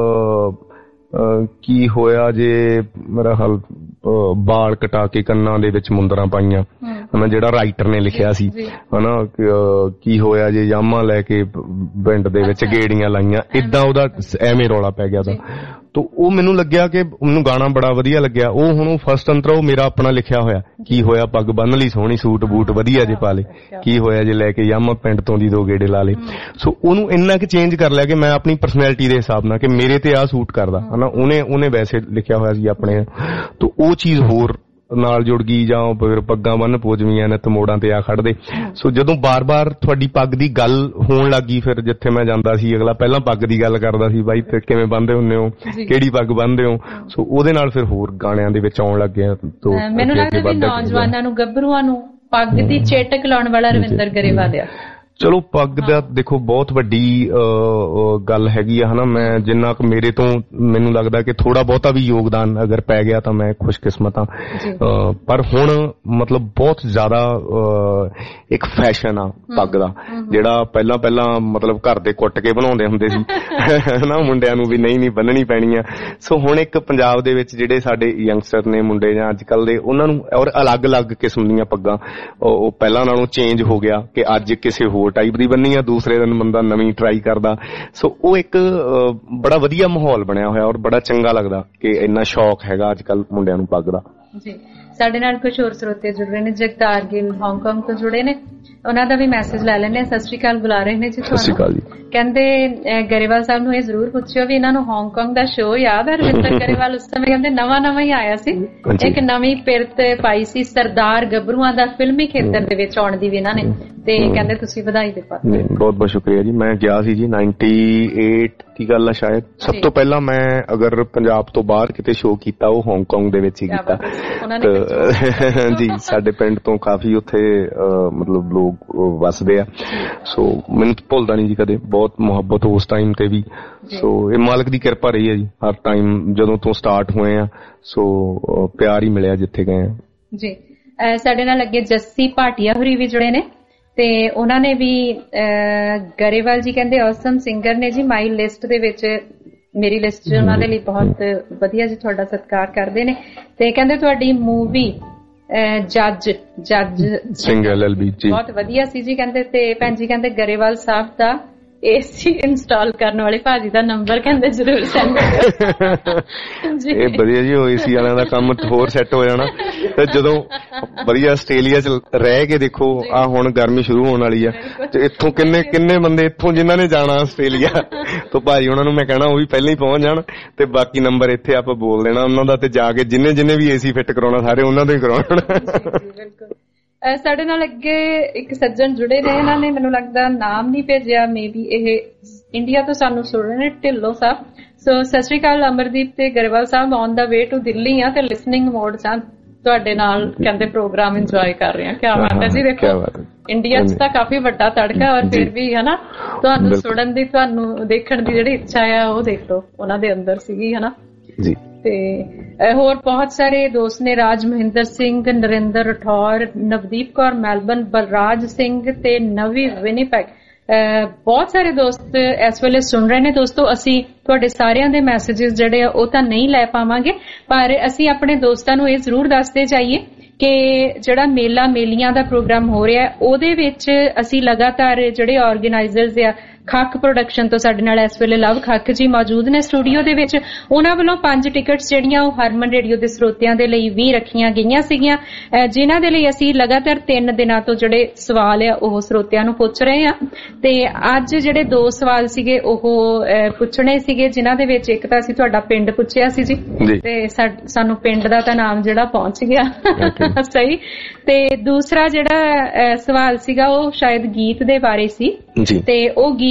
ਕੀ ਹੋਇਆ ਜੇ ਮੇਰਾ ਹਾਲ ਬਾਲ ਕਟਾ ਕੇ ਕੰਨਾਂ ਦੇ ਵਿੱਚ ਮੁੰਦਰਾਂ ਪਾਈਆਂ ਹਨਾ, ਜਿਹੜਾ ਰਾਈਟਰ ਨੇ ਲਿਖਿਆ ਸੀ ਹਨਾ, ਕੀ ਹੋਇਆ ਜੇ ਯਾਮਾਂ ਲੈ ਕੇ ਪਿੰਡ ਦੇ ਵਿੱਚ ਗੇੜੀਆਂ ਲਾਈਆਂ, ਏਦਾਂ ਉਹਦਾ ਐਵੇਂ ਰੌਲਾ ਪੈ ਗਿਆ ਤਾਂ ਉਹ ਮੈਨੂੰ ਲੱਗਿਆ ਕਿ ਮੈਨੂੰ ਗਾਣਾ ਬੜਾ ਵਧੀਆ ਲੱਗਿਆ। ਉਹ ਹੁਣ ਉਹ ਫਸਟ ਅੰਤਰਾ ਉਹ ਮੇਰਾ ਆਪਣਾ ਲਿਖਿਆ ਹੋਇਆ, ਕੀ ਹੋਇਆ ਪੱਗ ਬੰਨ ਲਈ ਸੋਹਣੀ, ਸੂਟ ਬੂਟ ਵਧੀਆ ਜੇ ਪਾ ਲੇ, ਕੀ ਹੋਇਆ ਜੇ ਲੈ ਕੇ ਯਾਮਾਂ ਪਿੰਡ ਤੋਂ ਦੀ 2 ਗੇੜੇ ਲਾ ਲੇ। ਸੋ ਉਹਨੂੰ ਇੰਨਾ ਕਿ ਚੇਂਜ ਕਰ ਲਿਆ ਕਿ ਮੈਂ ਆਪਣੀ ਪਰਸਨੈਲਿਟੀ ਦੇ ਹਿਸਾਬ ਨਾਲ ਕਿ ਮੇਰੇ ਤੇ ਆਹ ਸੂਟ ਕਰਦਾ ਹਨਾ, ਉਹਨੇ ਵੈਸੇ ਲਿਖਿਆ ਹੋਇਆ ਸੀ ਆਪਣੇ, ਤਾਂ ਉਹ ਚੀਜ਼ ਹੋਰ ਨਾਲ ਜੁੜ ਗਈ। ਜਾਂ ਫਿਰ ਪੱਗਾਂ ਬੰਨ ਪੋਜਵੀਆਂ ਨਿੱਤ ਮੋੜਾਂ ਤੇ ਆ ਖੜਦੇ। ਸੋ ਜਦੋਂ ਬਾਰ-ਬਾਰ ਤੁਹਾਡੀ ਪੱਗ ਦੀ ਗੱਲ ਹੋਣ ਲੱਗੀ, ਫਿਰ ਜਿੱਥੇ ਮੈਂ ਜਾਂਦਾ ਸੀ ਅਗਲਾ ਪਹਿਲਾਂ ਪੱਗ ਦੀ ਗੱਲ ਕਰਦਾ ਸੀ, ਬਾਈ ਤੇ ਕਿਵੇਂ ਬੰਨਦੇ ਹੁੰਦੇ ਹੋ, ਕਿਹੜੀ ਪੱਗ ਬੰਨਦੇ ਹੋ। ਸੋ ਉਹਦੇ ਨਾਲ ਫਿਰ ਹੋਰ ਗਾਣਿਆਂ ਦੇ ਵਿੱਚ ਆਉਣ ਲੱਗ ਗਿਆ। ਮੈਨੂੰ ਲੱਗਦਾ ਵੀ ਨੌਜਵਾਨਾਂ ਨੂੰ, ਗੱਭਰੂਆਂ ਨੂੰ ਪੱਗ ਦੀ ਚੇਟਕ ਲਾਉਣ ਵਾਲਾ ਰਵਿੰਦਰ ਗਰੇਵਾਲ ਆ। ਚਲੋ ਪੱਗ ਦਾ ਦੇਖੋ ਬਹੁਤ ਵੱਡੀ ਗੱਲ ਹੈਗੀ ਆ ਹਨਾ, ਮੈਂ ਜਿੰਨਾ ਕੁ ਮੇਰੇ ਤੋਂ ਮੈਨੂੰ ਲੱਗਦਾ ਕਿ ਥੋੜਾ ਬਹੁਤਾ ਵੀ ਯੋਗਦਾਨ ਅਗਰ ਪੈ ਗਿਆ ਤਾਂ ਮੈਂ ਖੁਸ਼ਕਿਸਮਤ ਹਾਂ। ਪਰ ਹੁਣ ਮਤਲਬ ਬਹੁਤ ਜ਼ਿਆਦਾ ਇੱਕ ਫੈਸ਼ਨ ਆ ਪੱਗ ਦਾ, ਜਿਹੜਾ ਪਹਿਲਾਂ ਮਤਲਬ ਘਰ ਦੇ ਕੁੱਟ ਕੇ ਬਣਾਉਂਦੇ ਹੁੰਦੇ ਸੀ ਹਨਾ ਮੁੰਡਿਆਂ ਨੂੰ ਵੀ ਨਹੀਂ ਬੰਨਣੀ ਪੈਣੀ ਆ। ਸੋ ਹੁਣ ਇੱਕ ਪੰਜਾਬ ਦੇ ਵਿੱਚ ਜਿਹੜੇ ਸਾਡੇ ਯੰਗਸਟਰ ਨੇ ਮੁੰਡੇ ਜਾਂ ਅੱਜ ਕੱਲ ਦੇ, ਉਹਨਾਂ ਨੂੰ ਔਰ ਅਲੱਗ-ਅਲੱਗ ਕਿਸਮ ਦੀਆਂ ਪੱਗਾਂ ਉਹ ਪਹਿਲਾਂ ਨਾਲੋਂ ਚੇਂਜ ਹੋ ਗਿਆ ਕਿ ਅੱਜ ਕਿਸੇ ਹੋਰ ਟਾਈਪ ਦੀ ਬੰਨੀ ਆ, ਦੂਸਰੇ ਦਿਨ ਬੰਦਾ ਨਵੀਂ ਟਰਾਈ ਕਰਦਾ। ਸੋ ਉਹ ਇੱਕ ਬੜਾ ਵਧੀਆ ਮਾਹੌਲ ਬਣਿਆ ਹੋਇਆ ਔਰ ਬੜਾ ਚੰਗਾ ਲੱਗਦਾ ਕਿ ਇੰਨਾ ਸ਼ੌਕ ਹੈਗਾ ਅੱਜ ਕੱਲ ਮੁੰਡਿਆਂ ਨੂੰ ਪੱਗ ਦਾ। ਜੀ ਸਾਡੇ ਨਾਲ ਕੁਝ ਹੋਰ ਸਰੋਤੇ ਜੁੜ ਰਹੇ ਨੇ। ਜਗਤਾਰ ਗਿੱਲ ਹਾਂਗਕਾਂਗ ਤੋਂ ਜੁੜੇ ਨੇ, ਉਹਨਾਂ ਦਾ ਵੀ ਮੈਸੇਜ ਲੈ ਲੈਣੇ। ਸਤਿ ਸ਼੍ਰੀ ਅਕਾਲ ਬੁਲਾ ਰਹੇ ਨੇ ਜੀ ਤੁਹਾਨੂੰ। ਸਤਿ ਸ਼੍ਰੀ ਅਕਾਲ ਜੀ। ਕਹਿੰਦੇ ਗਰੇਵਾਲ ਸਾਹਿਬ ਨੂੰ ਇਹ ਜ਼ਰੂਰ ਪੁੱਛਿਓ ਵੀ ਇਹਨਾਂ ਨੂੰ ਹਾਂਗਕਾਂਗ ਦਾ ਸ਼ੋਅ ਯਾਦ ਹੈ? ਰਵਿੰਦਰ ਗਰੇਵਾਲ ਉਸ ਸਮੇਂ ਕਹਿੰਦੇ ਨਵਾਂ ਹੀ ਆਇਆ ਸੀ, ਇੱਕ ਨਵੀਂ ਪਿਰਤ ਪਾਈ ਸੀ ਸਰਦਾਰ ਗੱਭਰੂਆਂ ਦਾ ਫਿਲਮੀ ਖੇਤਰ ਦੇ ਵਿੱਚ ਆਉਣ ਦੀ ਵੀ ਇਹਨਾਂ ਨੇ, ਤੇ ਕਹਿੰਦੇ ਤੁਸੀਂ ਵਧਾਈ ਦੇ ਪਾਤਰ। ਬਹੁਤ ਬਹੁਤ ਸ਼ੁਕਰੀਆ ਜੀ। ਮੈਂ ਗਿਆ ਸੀ ਜੀ 98 ਦੀ ਗੱਲ ਆ ਸ਼ਾਇਦ। ਸਭ ਤੋਂ ਪਹਿਲਾਂ ਮੈਂ ਅਗਰ ਪੰਜਾਬ ਤੋਂ ਬਾਹਰ ਕਿਤੇ ਸ਼ੋਅ ਕੀਤਾ ਉਹ ਹਾਂਗਕਾਂਗ ਦੇ ਵਿੱਚ ਹੀ ਕੀਤਾ ਜੀ। ਸਾਡੇ ਪਿੰਡ ਤੋਂ ਕਾਫੀ ਉੱਥੇ ਮਤਲਬ ਲੋਕ ਵਸਦੇ ਆ, ਸੋ ਮੈਨੂੰ ਭੁੱਲਦਾ ਨਹੀਂ ਜੀ ਕਦੇ। ਬਹੁਤ ਮੁਹੱਬਤ ਉਸ ਟਾਈਮ ਤੇ ਵੀ। ਸੋ ਇਹ ਮਾਲਕ ਦੀ ਕਿਰਪਾ ਰਹੀ ਹੈ ਜੀ ਹਰ ਟਾਈਮ ਜਦੋਂ ਤੋਂ ਸਟਾਰਟ ਹੋਏ ਆ। ਸੋ ਪਿਆਰ ਹੀ ਮਿਲਿਆ ਜਿੱਥੇ ਗਏ ਆ ਜੀ। ਸਾਡੇ ਨਾਲ ਅੱਗੇ ਜੱਸੀ ਭਾਟੀਆ ਹੋਰੀ ਵੀ ਜੁੜੇ ਨੇ, ਤੇ ਉਹਨਾਂ ਨੇ ਵੀ ਗਰੇਵਾਲ ਜੀ ਕਹਿੰਦੇ ਔਸਮ ਸਿੰਗਰ ਨੇ ਜੀ, ਮਾਈ ਲਿਸਟ ਦੇ ਵਿੱਚ ਮੇਰੀ ਲਿਸਟ ਚ ਉਹਨਾਂ ਦੇ ਲਈ ਬਹੁਤ ਵਧੀਆ ਜੀ, ਤੁਹਾਡਾ ਸਤਿਕਾਰ ਕਰਦੇ ਨੇ। ਤੇ ਕਹਿੰਦੇ ਤੁਹਾਡੀ ਮੂਵੀ ਜੱਜ ਸਿੰਘ LLB ਜੀ ਬਹੁਤ ਵਧੀਆ ਸੀ ਜੀ ਕਹਿੰਦੇ। ਤੇ ਭੈਣ ਜੀ ਕਹਿੰਦੇ ਗਰੇਵਾਲ ਸਾਹਿਬ ਦਾ AC ਇੰਸਟਾਲ ਕਰਨ ਵਾਲੇ ਭਾਜੀ ਦਾ ਨੰਬਰ ਕਹਿੰਦੇ ਜ਼ਰੂਰ ਸੈਂਡ ਜੀ। ਇਹ ਵਧੀਆ ਜੀ, ਉਹ AC ਵਾਲਿਆਂ ਦਾ ਕੰਮ ਹੋਰ ਸੈੱਟ ਹੋ ਜਾਣਾ। ਤੇ ਜਦੋਂ ਵਧੀਆ ਆਸਟ੍ਰੇਲੀਆ ਚ ਰਹਿ ਕੇ ਦੇਖੋ, ਆ ਹੁਣ ਗਰਮੀ ਸ਼ੁਰੂ ਹੋਣ ਵਾਲੀ ਆ, ਤੇ ਇੱਥੋਂ ਕਿੰਨੇ ਬੰਦੇ ਇੱਥੋਂ ਜਿਨ੍ਹਾਂ ਨੇ ਜਾਣਾ ਆਸਟ੍ਰੇਲੀਆ ਤੋਂ ਭਾਜੀ ਉਹਨਾਂ ਨੂੰ ਮੈਂ ਕਹਿਣਾ ਉਹ ਵੀ ਪਹਿਲਾਂ ਹੀ ਪਹੁੰਚ ਜਾਣ, ਤੇ ਬਾਕੀ ਨੰਬਰ ਇੱਥੇ ਆਪਾਂ ਬੋਲ ਦੇਣਾ ਉਹਨਾਂ ਦਾ, ਤੇ ਜਾ ਕੇ ਜਿੰਨੇ ਵੀ AC ਫਿੱਟ ਕਰਾਉਣਾ ਸਾਰੇ ਉਹਨਾਂ ਤੋਂ ਹੀ ਕਰਾਉਣਾ। ਸਾਡੇ ਨਾਲ ਅੱਗੇ ਇੱਕ ਸੱਜਣ ਜੁੜੇ ਨੇ, ਇਹਨਾਂ ਨੇ ਮੈਨੂੰ ਲੱਗਦਾ ਨਾਮ ਨਹੀਂ ਭੇਜਿਆ, ਮੇਬੀ ਇਹ ਇੰਡੀਆ ਤੋਂ ਸਾਨੂੰ ਸੁਣ ਰਹੇ ਨੇ, ਢਿੱਲੋਂ ਸਾਹਿਬ। ਸੋ ਸਤਿ ਸ਼੍ਰੀ ਅਕਾਲ ਅਮਰਦੀਪ ਤੇ Grewal Sahib, on the way to Delhi ਆ ਤੇ ਲਿਸਨਿੰਗ ਮੋਡ ਚ ਤੁਹਾਡੇ ਨਾਲ ਕਹਿੰਦੇ ਪ੍ਰੋਗਰਾਮ ਇੰਜੋਏ ਕਰ ਰਹੇ ਆ। ਕਿਆ ਬਾਤ ਹੈ ਜੀ। ਦੇਖੋ ਇੰਡੀਆ ਚ ਤਾਂ ਕਾਫੀ ਵੱਡਾ ਤੜਕਾ, ਔਰ ਫਿਰ ਵੀ ਹਨਾ ਤੁਹਾਨੂੰ ਸੁਣਨ ਦੀ, ਤੁਹਾਨੂੰ ਦੇਖਣ ਦੀ ਜਿਹੜੀ ਇੱਛਾ ਆ ਉਹ ਦੇਖ ਲਓ ਉਹਨਾਂ ਦੇ ਅੰਦਰ ਸੀਗੀ ਹਨਾ ਜੀ। ਤੇ ਹੋਰ ਬਹੁਤ ਸਾਰੇ ਦੋਸਤ ਨੇ, ਰਾਜ ਮਹਿੰਦਰ ਸਿੰਘ, ਨਰਿੰਦਰ ਰਠੌਰ, ਨਵਦੀਪ ਕੌਰ ਮੈਲਬਨ, ਬਲਰਾਜ ਸਿੰਘ ਤੇ ਨਵੀ ਵਿਨੀਪੈਗ, ਬਹੁਤ ਸਾਰੇ ਦੋਸਤ ਇਸ ਵੇਲੇ ਸੁਣ ਰਹੇ ਨੇ। ਦੋਸਤੋ ਅਸੀਂ ਤੁਹਾਡੇ ਸਾਰਿਆਂ ਦੇ ਮੈਸੇजेस ਜਿਹੜੇ ਆ ਉਹ ਤਾਂ ਨਹੀਂ ਲੈ ਪਾਵਾਂਗੇ, ਪਰ ਅਸੀਂ ਆਪਣੇ ਦੋਸਤਾਂ ਨੂੰ ਇਹ ਜ਼ਰੂਰ ਦੱਸਦੇ ਜਾਈਏ ਕਿ ਜਿਹੜਾ ਮੇਲਾ ਮੇਲੀਆਂ ਦਾ ਪ੍ਰੋਗਰਾਮ ਹੋ ਰਿਹਾ ਉਹਦੇ ਵਿੱਚ ਅਸੀਂ ਲਗਾਤਾਰ ਜਿਹੜੇ ਆਰਗੇਨਾਈਜ਼ਰਸ ਆ, ਖੱਕ ਪ੍ਰੋਡਕਸ਼ਨ ਤੋਂ ਸਾਡੇ ਨਾਲ ਇਸ ਵੇਲੇ ਲਵ ਖੱਕ ਜੀ ਮੌਜੂਦ ਨੇ ਸਟੂਡੀਓ ਦੇ ਵਿੱਚ। ਉਹਨਾਂ ਵੱਲੋਂ 5 ਟਿਕਟਸ ਜਿਹੜੀਆਂ ਉਹ ਹਰਮਨ ਰੇਡੀਓ ਦੇ ਸਰੋਤਿਆਂ ਦੇ ਲਈ ਵੀ ਰੱਖੀਆਂ ਗਈਆਂ ਸੀਗੀਆਂ, ਜਿਨ੍ਹਾਂ ਦੇ ਲਈ ਅਸੀਂ ਲਗਾਤਾਰ 3 ਦਿਨਾਂ ਤੋਂ ਜਿਹੜੇ ਸਵਾਲ ਆ ਉਹ ਸਰੋਤਿਆਂ ਨੂੰ ਪੁੱਛ ਰਹੇ ਆ। ਤੇ ਅੱਜ ਜਿਹੜੇ 2 ਸਵਾਲ ਸੀਗੇ ਉਹ ਪੁੱਛਣੇ ਸੀਗੇ, ਜਿਨ੍ਹਾਂ ਦੇ ਵਿੱਚ ਇੱਕ ਤਾਂ ਅਸੀਂ ਤੁਹਾਡਾ ਪਿੰਡ ਪੁੱਛਿਆ ਸੀ ਜੀ, ਤੇ ਸਾਨੂੰ ਪਿੰਡ ਦਾ ਤਾਂ ਨਾਮ ਜਿਹੜਾ ਪਹੁੰਚ ਗਿਆ ਸਹੀ। ਤੇ ਦੂਸਰਾ ਜਿਹੜਾ ਸਵਾਲ ਸੀਗਾ ਉਹ ਸ਼ਾਇਦ ਗੀਤ ਦੇ ਬਾਰੇ ਸੀ, ਤੇ ਉਹ ਗੀਤ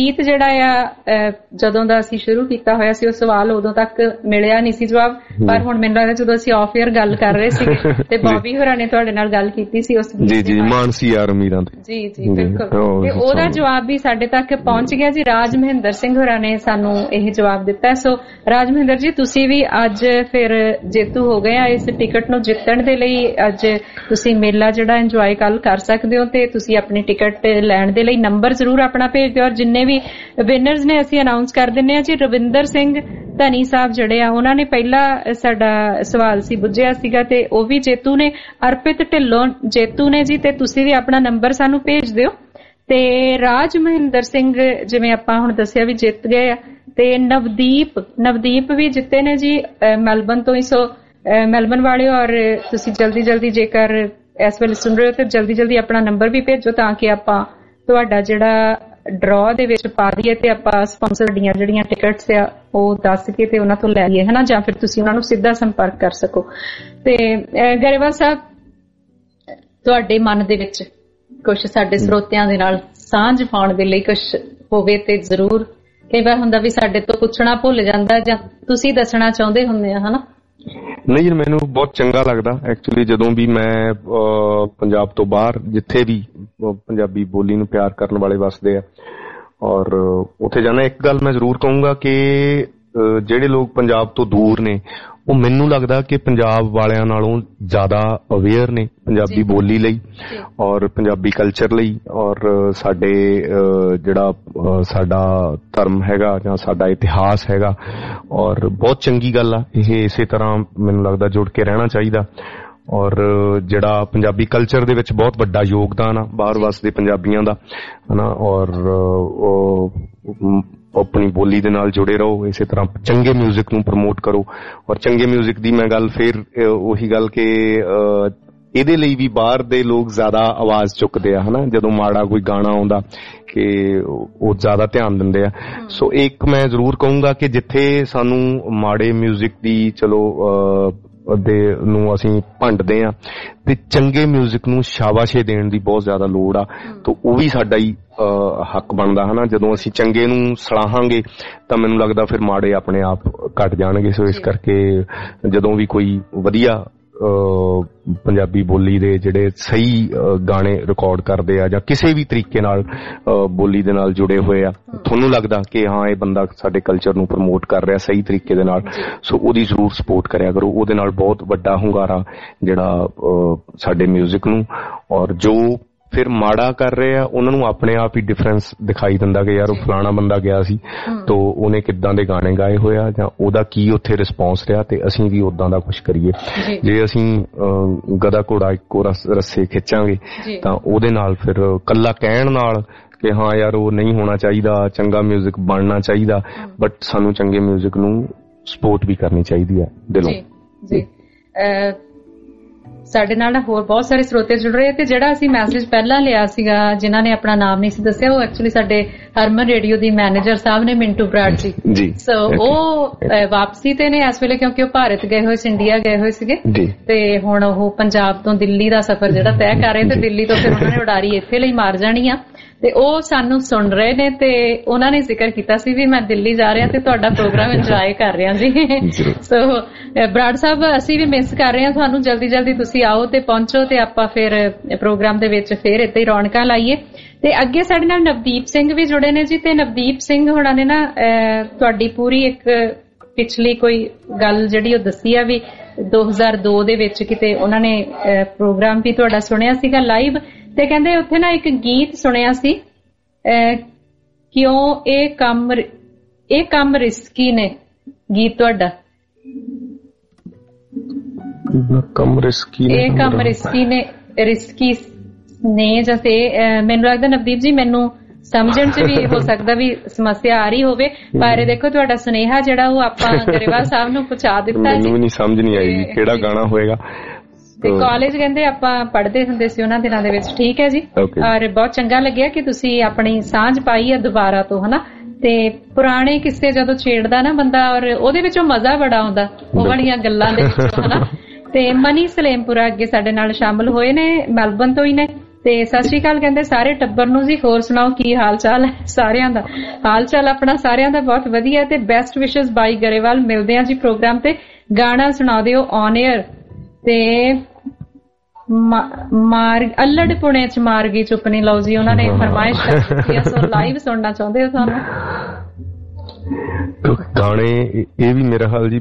ਗੀਤ ਜਿਹੜਾ ਆ ਜਦੋਂ ਦਾ ਅਸੀਂ ਸ਼ੁਰੂ ਕੀਤਾ ਹੋਇਆ ਸੀ ਉਹ ਸਵਾਲ ਉਦੋਂ ਤੱਕ ਮਿਲਿਆ ਨਹੀਂ ਸੀ ਜਵਾਬ, ਪਰ ਹੁਣ ਮੈਨੂੰ ਲੱਗਦਾ ਜਦੋਂ ਅਸੀਂ ਆਫ ਏਅਰ ਗੱਲ ਕਰ ਰਹੇ ਸੀ ਤੇ ਬੌਬੀ ਹੋਰਾਂ ਨੇ ਤੁਹਾਡੇ ਨਾਲ ਗੱਲ ਕੀਤੀ ਸੀ ਉਸ ਗੀਤ ਜੀ ਮਾਨਸੀ ਯਾਰ ਉਮੀਦਾਂ ਜੀ ਬਿਲਕੁਲ, ਤੇ ਉਹਦਾ ਜਵਾਬ ਵੀ ਸਾਡੇ ਤੱਕ ਪਹੁੰਚ ਗਿਆ ਜੀ। ਰਾਜ ਮਹਿੰਦਰ ਸਿੰਘ ਹੋਰਾਂ ਨੇ ਸਾਨੂੰ ਇਹ ਜਵਾਬ ਦਿੱਤਾ। ਸੋ ਰਾਜ ਮਹਿੰਦਰ ਜੀ, ਤੁਸੀਂ ਵੀ ਅੱਜ ਫਿਰ ਜੇਤੂ ਹੋ ਗਏ ਆ। ਇਸ ਟਿਕਟ ਨੂੰ ਜਿੱਤਣ ਦੇ ਲਈ ਅੱਜ ਤੁਸੀਂ ਮੇਲਾ ਜਿਹੜਾ ਇੰਜੋਏ ਕੱਲ ਕਰ ਸਕਦੇ ਹੋ, ਤੇ ਤੁਸੀਂ ਆਪਣੀ ਟਿਕਟ ਲੈਣ ਦੇ ਲਈ ਨੰਬਰ ਜ਼ਰੂਰ ਆਪਣਾ ਭੇਜ ਦਿਓ। ਔਰ ਜਿੰਨੇ ਵੀ ਵਿਨਰਸ ਨੇ ਅਸੀਂ ਅਨਾਉਂਸ ਕਰ ਦਿੰਨੇ ਆ ਜੀ। ਰਵਿੰਦਰ ਸਿੰਘ ਧਨੀ ਸਾਹਿਬ ਜਿਹੜੇ ਆ ਉਹਨਾਂ ਨੇ ਪਹਿਲਾ ਸਾਡਾ ਸਵਾਲ ਸੀ ਬੁੱਝਿਆ ਸੀਗਾ ਤੇ ਉਹ ਵੀ ਜੇਤੂ ਨੇ। ਅਰਪਿਤ ਢਿੱਲੋਂ ਜੇਤੂ ਨੇ ਜੀ, ਤੇ ਤੁਸੀਂ ਵੀ ਆਪਣਾ ਨੰਬਰ ਸਾਨੂੰ ਭੇਜ ਦਿਓ। ਤੇ ਰਾਜ ਮਹਿੰਦਰ ਸਿੰਘ ਜਿਵੇਂ ਆਪਾਂ ਹੁਣ ਦੱਸਿਆ ਵੀ ਜਿੱਤ ਗਏ ਆ, ਤੇ ਨਵਦੀਪ ਵੀ ਜਿੱਤੇ ਨੇ ਜੀ ਮੈਲਬਨ ਤੋਂ ਹੀ। ਸੋ ਮੈਲਬਨ ਵਾਲਿਓ, ਔਰ ਤੁਸੀਂ ਜਲਦੀ ਜੇਕਰ ਇਸ ਵੇਲੇ ਸੁਣ ਰਹੇ ਹੋ ਤੇ ਜਲਦੀ ਆਪਣਾ ਨੰਬਰ ਵੀ ਭੇਜੋ ਤਾਂ ਕਿ ਆਪਾਂ ਤੁਹਾਡਾ ਜਿਹੜਾ ਡਰਾਅ ਦੇ ਵਿੱਚ ਪਾ ਦਈਏ ਤੇ ਆਪਾਂ ਸਪਾਂਸਰ ਦੀਆਂ ਜਿਹੜੀਆਂ ਟਿਕਟਸ ਆ ਉਹ ਦੱਸ ਕੇ ਤੇ ਉਹਨਾਂ ਤੋਂ ਲੈ ਲਈਏ ਹਨਾ, ਜਾਂ ਫਿਰ ਤੁਸੀਂ ਉਹਨਾਂ ਨੂੰ ਸਿੱਧਾ ਸੰਪਰਕ ਕਰ ਸਕੋ। ਤੇ ਗਰੇਵਾਲ ਸਾਹਿਬ, ਤੁਹਾਡੇ ਮਨ ਦੇ ਵਿੱਚ ਕੁਝ ਸਾਡੇ ਸਰੋਤਿਆਂ ਦੇ ਨਾਲ ਸਾਂਝ ਪਾਉਣ ਦੇ ਲਈ ਕੁਝ ਹੋਵੇ ਤੇ ਜ਼ਰੂਰ। ਕਈ ਵਾਰ ਹੁੰਦਾ ਵੀ ਸਾਡੇ ਤੋਂ ਪੁੱਛਣਾ ਭੁੱਲ ਜਾਂਦਾ ਜਾਂ ਤੁਸੀਂ ਦੱਸਣਾ ਚਾਹੁੰਦੇ ਹੁੰਦੇ ਆ ਹਨਾ। ਨਹੀਂ, ਮੈਨੂੰ ਬਹੁਤ ਚੰਗਾ ਲੱਗਦਾ ਐਕਚੁਅਲੀ ਜਦੋਂ ਵੀ ਮੈਂ ਪੰਜਾਬ ਤੋਂ ਬਾਹਰ ਜਿੱਥੇ ਵੀ ਪੰਜਾਬੀ ਬੋਲੀ ਨੂੰ ਪਿਆਰ ਕਰਨ ਵਾਲੇ ਵਸਦੇ ਆ ਔਰ ਉੱਥੇ ਜਾਣਾ। ਇੱਕ ਗੱਲ ਮੈਂ ਜ਼ਰੂਰ ਕਹੂੰਗਾ ਕਿ ਜਿਹੜੇ ਲੋਕ ਪੰਜਾਬ ਤੋਂ ਦੂਰ ਨੇ ਉਹ ਮੈਨੂੰ ਲੱਗਦਾ ਕਿ ਪੰਜਾਬ ਵਾਲਿਆਂ ਨਾਲੋਂ ਜ਼ਿਆਦਾ ਅਵੇਅਰ ਨੇ ਪੰਜਾਬੀ ਬੋਲੀ ਲਈ ਔਰ ਪੰਜਾਬੀ ਕਲਚਰ ਲਈ ਔਰ ਸਾਡੇ ਜਿਹੜਾ ਸਾਡਾ ਧਰਮ ਹੈਗਾ ਜਾਂ ਸਾਡਾ ਇਤਿਹਾਸ ਹੈਗਾ। ਔਰ ਬਹੁਤ ਚੰਗੀ ਗੱਲ ਆ ਇਹ, ਇਸੇ ਤਰ੍ਹਾਂ ਮੈਨੂੰ ਲੱਗਦਾ ਜੁੜ ਕੇ ਰਹਿਣਾ ਚਾਹੀਦਾ। ਔਰ ਜਿਹੜਾ ਪੰਜਾਬੀ ਕਲਚਰ ਦੇ ਵਿੱਚ ਬਹੁਤ ਵੱਡਾ ਯੋਗਦਾਨ ਆ ਬਾਹਰ ਵਸਦੇ ਪੰਜਾਬੀਆਂ ਦਾ ਹਨਾ। ਔਰ ਆਪਣੀ ਬੋਲੀ ਦੇ ਨਾਲ ਜੁੜੇ ਰਹੋ, ਇਸੇ ਤਰ੍ਹਾਂ ਚੰਗੇ ਮਿਊਜ਼ਿਕ ਨੂੰ ਪ੍ਰਮੋਟ ਕਰੋ। ਔਰ ਚੰਗੇ ਮਿਊਜ਼ਿਕ ਦੀ ਮੈਂ ਗੱਲ ਫਿਰ ਉਹੀ ਗੱਲ ਕਿ ਇਹਦੇ ਲਈ ਵੀ ਬਾਹਰ ਦੇ ਲੋਕ ਜ਼ਿਆਦਾ ਆਵਾਜ਼ ਚੁੱਕਦੇ ਆ ਹਨਾ। ਜਦੋਂ ਮਾੜਾ ਕੋਈ ਗਾਣਾ ਆਉਂਦਾ ਕਿ ਉਹ ਜ਼ਿਆਦਾ ਧਿਆਨ ਦਿੰਦੇ ਆ। ਸੋ ਇੱਕ ਮੈਂ ਜ਼ਰੂਰ ਕਹੂੰਗਾ ਕਿ ਜਿੱਥੇ ਸਾਨੂੰ ਮਾੜੇ ਮਿਊਜ਼ਿਕ ਦੀ ਚਲੋ ਦੇ ਨੂੰ ਅਸੀਂ ਭੰਡਦੇ ਆ ਤੇ ਚੰਗੇ ਮਿਊਜ਼ਿਕ ਨੂੰ ਸ਼ਾਬਾਸ਼ੇ ਦੇਣ ਦੀ ਬਹੁਤ ਜ਼ਿਆਦਾ ਲੋੜ ਆ। ਤਾਂ ਉਹ ਵੀ ਸਾਡਾ ਹੀ ਹੱਕ ਬਣਦਾ ਹਨਾ। ਜਦੋਂ ਅਸੀਂ ਚੰਗੇ ਨੂੰ ਸਲਾਹਾਂਗੇ ਤਾਂ ਮੈਨੂੰ ਲੱਗਦਾ ਫਿਰ ਮਾੜੇ ਆਪਣੇ ਆਪ ਘਟ ਜਾਣਗੇ। ਸੋ ਇਸ ਕਰਕੇ ਜਦੋਂ ਵੀ ਕੋਈ ਵਧੀਆ ਪੰਜਾਬੀ ਬੋਲੀ ਦੇ ਜਿਹੜੇ ਸਹੀ ਗਾਣੇ ਰਿਕਾਰਡ ਕਰਦੇ ਆ ਜਾਂ ਕਿਸੇ ਵੀ ਤਰੀਕੇ ਨਾਲ ਬੋਲੀ ਦੇ ਨਾਲ ਜੁੜੇ ਹੋਏ ਆ, ਤੁਹਾਨੂੰ ਲੱਗਦਾ ਕਿ ਹਾਂ ਇਹ ਬੰਦਾ ਸਾਡੇ ਕਲਚਰ ਨੂੰ ਪ੍ਰਮੋਟ ਕਰ ਰਿਹਾ ਸਹੀ ਤਰੀਕੇ ਦੇ ਨਾਲ, ਸੋ ਉਹਦੀ ਜ਼ਰੂਰ ਸਪੋਰਟ ਕਰਿਆ ਕਰੋ। ਉਹਦੇ ਨਾਲ ਬਹੁਤ ਵੱਡਾ ਹੁੰਗਾਰਾ ਜਿਹੜਾ ਸਾਡੇ ਮਿਊਜ਼ਿਕ ਨੂੰ। ਔਰ ਜੋ ਫਿਰ ਮਾੜਾ ਕਰ ਰਹੇ ਆ ਉਹਨਾਂ ਨੂੰ ਆਪਣੇ ਆਪ ਹੀ ਡਿਫਰੈਂਸ ਦਿਖਾਈ ਦਿੰਦਾ ਕਿ ਯਾਰ ਉਹ ਫਲਾਣਾ ਬੰਦਾ ਗਿਆ ਸੀ ਤਾਂ ਉਹਨੇ ਕਿੱਦਾਂ ਦੇ ਗਾਣੇ ਗਾਏ ਹੋਏ ਆ ਜਾਂ ਉਹਦਾ ਕੀ ਉੱਥੇ ਰਿਸਪੌਂਸ ਰਿਹਾ ਤੇ ਅਸੀਂ ਵੀ ਉਦਾਂ ਦਾ ਕੁਝ ਕਰੀਏ। ਜੇ ਅਸੀਂ ਗਧਾ ਘੋੜਾ ਇੱਕੋ ਰੱਸੇ ਖਿੱਚਾਂਗੇ ਤਾਂ ਉਹਦੇ ਨਾਲ ਫਿਰ ਕੱਲਾ ਕਹਿਣ ਨਾਲ ਕਿ ਹਾਂ ਯਾਰ ਉਹ ਨਹੀਂ ਹੋਣਾ ਚਾਹੀਦਾ, ਚੰਗਾ ਮਿਊਜ਼ਿਕ ਬਣਨਾ ਚਾਹੀਦਾ, ਬਟ ਸਾਨੂੰ ਚੰਗੇ ਮਿਊਜ਼ਿਕ ਨੂੰ ਸਪੋਰਟ ਵੀ ਕਰਨੀ ਚਾਹੀਦੀ ਹੈ ਦਿਲੋਂ। ਜੀ ਸਾਡੇ ਨਾਲ ਹੋਰ ਬਹੁਤ ਸਾਰੇ ਸਰੋਤੇ ਜੁੜ ਰਹੇ ਤੇ ਜਿਹੜਾ ਅਸੀਂ ਮੈਸੇਜ ਪਹਿਲਾਂ ਲਿਆ ਸੀਗਾ ਜਿਨ੍ਹਾਂ ਨੇ ਆਪਣਾ ਨਾਮ ਨਹੀਂ ਸੀ ਦੱਸਿਆ, ਉਹ ਐਕਚੁਅਲੀ ਸਾਡੇ ਹਰਮਨ ਰੇਡੀਓ ਦੀ ਮੈਨੇਜਰ ਸਾਹਿਬ ਨੇ, ਮਿੰਟੂ ਬਰਾੜ ਜੀ। ਸੋ ਉਹ ਵਾਪਸੀ ਤੇ ਨੇ ਇਸ ਵੇਲੇ ਕਿਉਂਕਿ ਉਹ ਭਾਰਤ ਗਏ ਹੋਏ ਸੀ, ਇੰਡੀਆ ਗਏ ਹੋਏ ਸੀਗੇ ਤੇ ਹੁਣ ਉਹ ਪੰਜਾਬ ਤੋਂ ਦਿੱਲੀ ਦਾ ਸਫ਼ਰ ਜਿਹੜਾ ਤੈਅ ਕਰ ਰਹੇ ਤੇ ਦਿੱਲੀ ਤੋਂ ਫਿਰ ਉਹਨਾਂ ਨੇ ਉਡਾਰੀ ਇੱਥੇ ਲਈ ਮਾਰ ਜਾਣੀ ਆ ਤੇ ਉਹ ਸਾਨੂੰ ਸੁਣ ਰਹੇ ਨੇ ਤੇ ਉਹਨਾਂ ਨੇ ਜ਼ਿਕਰ ਕੀਤਾ ਸੀ ਵੀ ਮੈਂ ਦਿੱਲੀ ਜਾ ਰਿਹਾ ਤੇ ਤੁਹਾਡਾ ਪ੍ਰੋਗਰਾਮ ਇੰਜੋਏ ਕਰ ਰਿਹਾ ਜੀ। ਸੋ ਬਰਾੜ ਸਾਹਿਬ ਅਸੀਂ ਵੀ ਮਿਸ ਕਰ ਰਹੇ ਹਾਂ ਤੁਹਾਨੂੰ, ਜਲਦੀ ਤੁਸੀਂ ਆਓ ਤੇ ਪਹੁੰਚੋ ਤੇ ਆਪਾਂ ਫਿਰ ਪ੍ਰੋਗਰਾਮ ਦੇ ਵਿੱਚ ਫਿਰ ਇੱਥੇ ਹੀ ਰੌਣਕਾਂ ਲਾਈਏ। ਤੇ ਅੱਗੇ ਸਾਡੇ ਨਾਲ ਨਵਦੀਪ ਸਿੰਘ ਵੀ ਜੁੜੇ ਨੇ ਜੀ ਤੇ ਨਵਦੀਪ ਸਿੰਘ ਹੋਣਾ ਨੇ ਨਾ ਤੁਹਾਡੀ ਪੂਰੀ ਇੱਕ ਪਿਛਲੀ ਕੋਈ ਗੱਲ ਜਿਹੜੀ ਉਹ ਦੱਸੀ ਆ ਵੀ 2002 ਦੇ ਵਿੱਚ ਕਿਤੇ ਉਹਨਾਂ ਨੇ ਪ੍ਰੋਗਰਾਮ ਵੀ ਤੁਹਾਡਾ ਸੁਣਿਆ ਸੀਗਾ ਲਾਈਵ ਤੇ ਕਹਿੰਦੇ ਉੱਥੇ ਨਾ ਇੱਕ ਗੀਤ ਸੁਣਿਆ ਸੀ ਕਿਉਂ ਇਹ ਕੰਮ ਰਿਸਕੀ ਨੇ, ਗੀਤ ਤੁਹਾਡਾ ਰਿਸਕੀ ਨੇ ਜੈਸੇ ਮੈਨੂੰ ਲੱਗਦਾ ਨਵਦੀਪ ਜੀ ਮੈਨੂੰ ਸਮਝਣ ਚ ਵੀ ਹੋ ਸਕਦਾ ਵੀ ਸਮੱਸਿਆ ਆ ਰਹੀ ਹੋਵੇ, ਪਰ ਦੇਖੋ ਤੁਹਾਡਾ ਸੁਨੇਹਾ ਜਿਹੜਾ ਉਹ ਆਪਾਂ ਗਰੇਵਾਲ ਸਾਹਿਬ ਨੂੰ ਪਹੁੰਚਾ ਦਿੱਤਾ। ਮੈਨੂੰ ਨਹੀਂ ਸਮਝ ਨਹੀਂ ਆਈ ਕਿਹੜਾ ਗਾਣਾ ਹੋਏਗਾ ਤੇ ਕਾਲਜ ਕਹਿੰਦੇ ਆਪਾਂ ਪੜ੍ਹਦੇ ਹੁੰਦੇ ਸੀ ਉਹਨਾਂ ਦਿਨਾਂ ਦੇ ਵਿੱਚ। ਠੀਕ ਹੈ ਜੀ, ਔਰ ਬਹੁਤ ਚੰਗਾ ਲੱਗਿਆ ਕਿ ਤੁਸੀਂ ਆਪਣੀ ਸਾਂਝ ਪਾਈ ਆ ਦੁਬਾਰਾ ਤੋਂ ਹਨਾ। ਤੇ ਪੁਰਾਣੇ ਕਿੱਸੇ ਜਦੋਂ ਛੇੜਦਾ ਨਾ ਬੰਦਾ ਔਰ ਉਹਦੇ ਵਿੱਚੋਂ ਮਜ਼ਾ ਬੜਾ ਆਉਂਦਾ ਉਹ ਵਾਲੀਆਂ ਗੱਲਾਂ ਦੇ ਵਿੱਚੋਂ ਹਨਾ। ਤੇ ਮਨੀ ਸਲੇਮਪੁਰਾ ਅੱਗੇ ਸਾਡੇ ਨਾਲ ਸ਼ਾਮਲ ਹੋਏ ਨੇ, ਮੈਲਬਨ ਤੋਂ ਹੀ ਨੇ ਤੇ ਸਤਿ ਸ਼੍ਰੀ ਅਕਾਲ ਕਹਿੰਦੇ ਸਾਰੇ ਟੱਬਰ ਨੂੰ ਜੀ। ਹੋਰ ਸੁਣਾਓ ਕੀ ਹਾਲ ਚਾਲ ਹੈ ਸਾਰਿਆਂ ਦਾ? ਹਾਲ ਚਾਲ ਆਪਣਾ ਸਾਰਿਆਂ ਦਾ ਬਹੁਤ ਵਧੀਆ ਤੇ ਬੈਸਟ ਵਿਸ਼ੇਸ ਬਾਈ ਗਰੇਵਾਲ। ਮਿਲਦੇ ਆ ਜੀ ਪ੍ਰੋਗਰਾਮ ਤੇ, ਗਾਣਾ ਸੁਣਾ ਦਿਓ ਔਨ 에ਅਰ। ਤੇ ਅਲੜ ਪੁਣੇ ਚ ਮਾਰ ਗਈ ਚੁੱਪਣੀ। ਲਓ ਜੀ ਉਹਨਾਂ ਨੇ ਫਰਮਾਇਸ਼ ਕੀਤੀ ਹੈ, ਸੋ ਲਾਈਵ ਸੁਣਨਾ ਚਾਹੁੰਦੇ ਹੋ ਸਾਨੂੰ ਗਾਣੇ? ਇਹ ਵੀ ਮੇਰਾ ਹਾਲ ਜੀ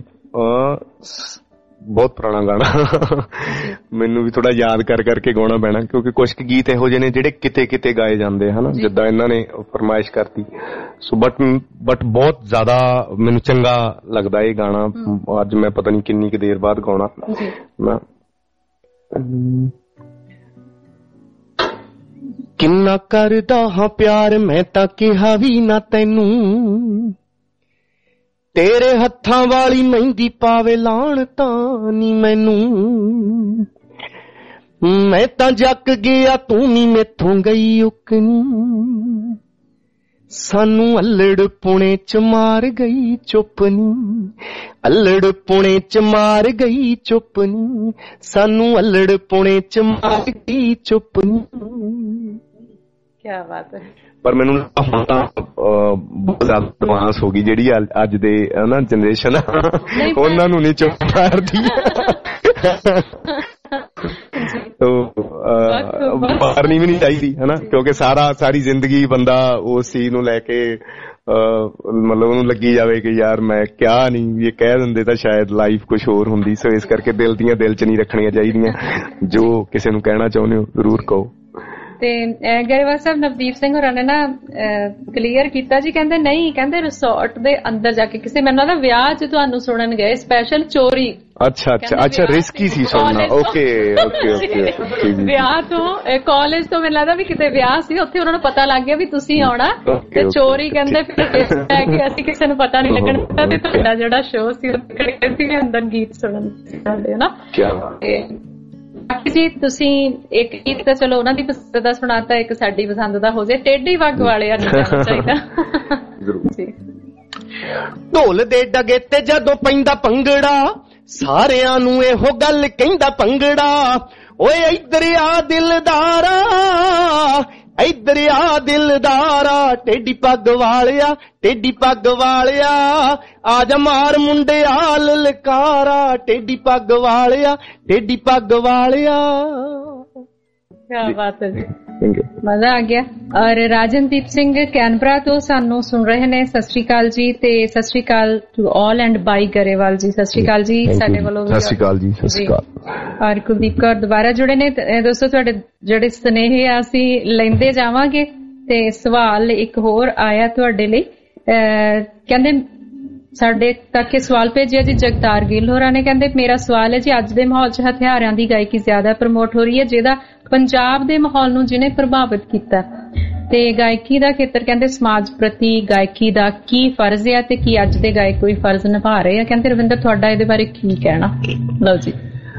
ਬਹੁਤ ਪੁਰਾਣਾ ਗਾਣਾ, ਮੈਨੂੰ ਵੀ ਥੋੜਾ ਯਾਦ ਕਰ ਕਰਕੇ ਗਾਉਣਾ ਪੈਣਾ, ਕਿਉਂਕਿ ਕੁਝ ਗੀਤ ਇਹੋ ਜਿਹੇ ਨੇ ਜਿਹੜੇ ਕਿਤੇ ਕਿਤੇ ਗਾਏ ਜਾਂਦੇ ਹਨਾ, ਜਿੱਦਾਂ ਇਹਨਾਂ ਨੇ ਫਰਮਾਇਸ਼ ਕਰਤੀ। ਸੋ ਬਟ ਬਹੁਤ ਜ਼ਿਆਦਾ ਮੈਨੂੰ ਚੰਗਾ ਲੱਗਦਾ ਇਹ ਗਾਣਾ। ਅੱਜ ਮੈਂ ਪਤਾ ਨਹੀਂ ਕਿੰਨੀ ਕੁ ਦੇਰ ਬਾਅਦ ਗਾਉਣਾ ਮੈਂ। ਕਿੰਨਾ ਕਰਦਾ ਹਾਂ ਪਿਆਰ ਮੈਂ ਤਾਂ ਕਿਹਾ ਵੀ ਨਾ ਤੈਨੂੰ, ਤੇਰੇ ਹੱਥਾਂ ਵਾਲੀ ਮਹਿੰਦੀ ਪਾਵੇ ਲਾਣ ਤਾਂ ਨੀ ਮੈਨੂੰ। ਮੈਂ ਤਾਂ ਜੱਕ ਗਿਆ ਤੂੰ ਨੀ ਮੈਥੋਂ ਗਈ ਉਕਨੀ, ਸਾਨੂੰ ਅਲੜ ਪੁਣੇ ਚ ਮਾਰ ਗਈ ਚੁੱਪਨੀ। ਅਲੜ ਪੁਣੇ ਚ ਮਾਰ ਗਈ ਚੁੱਪਨੀ, ਸਾਨੂੰ ਅਲੜ ਪੁਣੇ ਚ ਮਾਰ ਗਈ ਚੁੱਪਨੀ। ਕਿਆ ਬਾਤ ਹੈ। ਪਰ ਮੈਨੂੰ ਹੁਣ ਤਾਂ ਬਹੁਤ ਜ਼ਿਆਦਾ ਐਡਵਾਂਸ ਹੋ ਗਈ ਜਿਹੜੀ ਅੱਜ ਦੇ ਨਾ ਜਨਰੇਸ਼ਨ, ਉਹਨਾਂ ਨੂੰ ਨਹੀਂ ਚੁੱਪ ਮਾਰਦੀ। ਮਾਰਨੀ ਵੀ ਨਹੀਂ ਚਾਹੀਦੀ ਹਨਾ, ਕਿਉਂਕਿ ਸਾਰੀ ਜ਼ਿੰਦਗੀ ਬੰਦਾ ਉਸ ਚੀਜ਼ ਨੂੰ ਲੈ ਕੇ ਮਤਲਬ ਉਹਨੂੰ ਲੱਗੀ ਜਾਵੇ ਕਿ ਯਾਰ ਮੈਂ ਕਿਹਾ ਨਹੀਂ, ਇਹ ਕਹਿ ਦਿੰਦੇ ਤਾਂ ਸ਼ਾਇਦ ਲਾਈਫ ਕੁਛ ਹੋਰ ਹੁੰਦੀ। ਸੋ ਇਸ ਕਰਕੇ ਦਿਲ ਦੀਆਂ ਦਿਲ ਚ ਨਹੀਂ ਰੱਖਣੀਆਂ ਚਾਹੀਦੀਆਂ, ਜੋ ਕਿਸੇ ਨੂੰ ਕਹਿਣਾ ਚਾਹੁੰਦੇ ਹੋ ਜ਼ਰੂਰ ਕਹੋ। ਤੇ ਗਰੇਵਾਲ ਸਾਹਿਬ ਨਵਦੀਪ ਸਿੰਘ ਹੋਰਾਂ ਨੇ ਨਾ ਕਲੀਅਰ ਕੀਤਾ ਜੀ, ਕਹਿੰਦੇ ਨਹੀਂ, ਕਹਿੰਦੇ ਰਿਸੋਰਟ ਦੇ ਅੰਦਰ ਜਾ ਕੇ ਕਿਸੇ ਮੈਨੂੰ ਲੱਗਦਾ ਵਿਆਹ ਚ ਤੁਹਾਨੂੰ ਸੁਣਨ ਗਏ ਸਪੈਸ਼ਲ ਚੋਰੀ। ਅੱਛਾ ਰਿਸਕੀ ਸੀ ਸੁਣਨਾ। ਓਕੇ ਵਿਆਹ ਤੋਂ ਕਾਲਜ ਤੋਂ ਮੈਨੂੰ ਲੱਗਦਾ ਵੀ ਕਿਤੇ ਵਿਆਹ ਸੀ, ਉੱਥੇ ਉਹਨਾਂ ਨੂੰ ਪਤਾ ਲੱਗ ਗਿਆ ਵੀ ਤੁਸੀਂ ਆਉਣਾ ਤੇ ਚੋਰੀ ਕਹਿੰਦੇ ਫਿਰ ਅਸੀਂ ਕਿਸੇ ਨੂੰ ਪਤਾ ਨਹੀਂ ਲੱਗਣ ਦਿੱਤਾ ਤੇ ਤੁਹਾਡਾ ਜਿਹੜਾ ਸ਼ੋਅ ਸੀ ਉੱਥੇ ਅੰਦਰ ਗੀਤ ਸੁਣਨ ਸਾਡੇ ਨਾ। ਜੀ ਤੁਸੀਂ ਇੱਕ ਗੀਤ ਤਾਂ ਚਲੋ ਉਹਨਾਂ ਦੀ ਪਸੰਦ ਦਾ ਸੁਣਾਤਾ, ਇੱਕ ਸਾਡੀ ਪਸੰਦ ਦਾ ਹੋ ਜਾਏ। ਟੇਢੀ ਵੱਗ ਵਾਲਿਆ ਨਹੀਂ ਜਾਣਾ ਚਾਹੀਦਾ। ਢੋਲ ਦੇ ਡਗੇ ਤੇ ਜਦੋਂ ਪੈਂਦਾ ਭੰਗੜਾ, ਸਾਰਿਆਂ ਨੂੰ ਇਹੋ ਗੱਲ ਕਹਿੰਦਾ ਭੰਗੜਾ। ਓਏ ਇੱਧਰ ਆ ਦਿਲਦਾਰਾ, ਇੱਧਰ ਆ ਦਿਲਦਾਰਾ, ਟੇਢੀ ਪੱਗ ਵਾਲਿਆ, ਟੇਢੀ ਪੱਗ ਵਾਲਿਆ, ਆ ਜਾ ਮਾਰ ਮੁੰਡਿਆ ਲਲਕਾਰਾ, ਟੇਢੀ ਪੱਗ ਵਾਲਿਆ, ਟੇਢੀ ਪੱਗ ਵਾਲਿਆ। ਕਿਆ ਬਾਤ ਹੈ ਜੀ, ਮਜ਼ਾ ਆ ਗਿਆ। ਔਰ ਰਾਜਨਦੀਪ ਸਿੰਘ ਕੈਨਬਰਾ ਤੋਂ ਸਾਨੂੰ ਸੁਣ ਰਹੇ ਨੇ। ਸਤਿ ਸ਼੍ਰੀ ਅਕਾਲ ਜੀ, ਤੇ ਸਤਿ ਸ਼੍ਰੀ ਅਕਾਲ to all and bye Grewal ji. ਸਤਿ ਸ਼੍ਰੀ ਅਕਾਲ ਜੀ ਸਾਡੇ ਵੱਲੋਂ। ਸਤਿ ਸ਼੍ਰੀ ਅਕਾਲ ਜੀ। ਸਤਿ ਸ਼੍ਰੀ ਅਕਾਲ। ਔਰ ਕੁਲਦੀਪ ਕੌਰ ਦੁਬਾਰਾ ਜੁੜੇ ਨੇ। ਦੋਸਤੋ ਤੁਹਾਡੇ ਜਿਹੜੇ ਸੁਨੇਹੇ ਆ ਅਸੀਂ ਲੈਂਦੇ ਜਾਵਾਂਗੇ। ਤੇ ਸਵਾਲ ਇੱਕ ਹੋਰ ਆਇਆ ਤੁਹਾਡੇ ਲਈ, ਕਹਿੰਦੇ ਸਾਡੇ ਤੱਕ ਇਹ ਸਵਾਲ ਭੇਜਿਆ ਜੀ ਜਗਤਾਰ ਗਿੱਲ ਹੋਰਾਂ ਨੇ। ਕਹਿੰਦੇ ਮੇਰਾ ਸਵਾਲ ਹੈ ਜੀ, ਅੱਜ ਦੇ ਮਾਹੌਲ 'ਚ ਹਥਿਆਰਾਂ ਦੀ ਗਾਇਕੀ ਜ਼ਿਆਦਾ ਪ੍ਰਮੋਟ ਹੋ ਰਹੀ ਹੈ, ਜਿਹਦਾ ਪੰਜਾਬ ਦੇ ਮਾਹੌਲ ਨੂੰ ਜਿਹਨੇ ਪ੍ਰਭਾਵਿਤ ਕੀਤਾ, ਤੇ ਗਾਇਕੀ ਦਾ ਖੇਤਰ ਕਹਿੰਦੇ ਸਮਾਜ ਪ੍ਰਤੀ ਗਾਇਕੀ ਦਾ ਕੀ ਫਰਜ਼ ਹੈ ਤੇ ਕੀ ਅੱਜ ਦੇ ਗਾਇਕ ਕੋਈ ਫਰਜ਼ ਨਿਭਾ ਰਹੇ ਆ? ਕਹਿੰਦੇ ਰਵਿੰਦਰ ਤੁਹਾਡਾ ਇਹਦੇ ਬਾਰੇ ਕੀ ਕਹਿਣਾ? ਲਓ ਜੀ।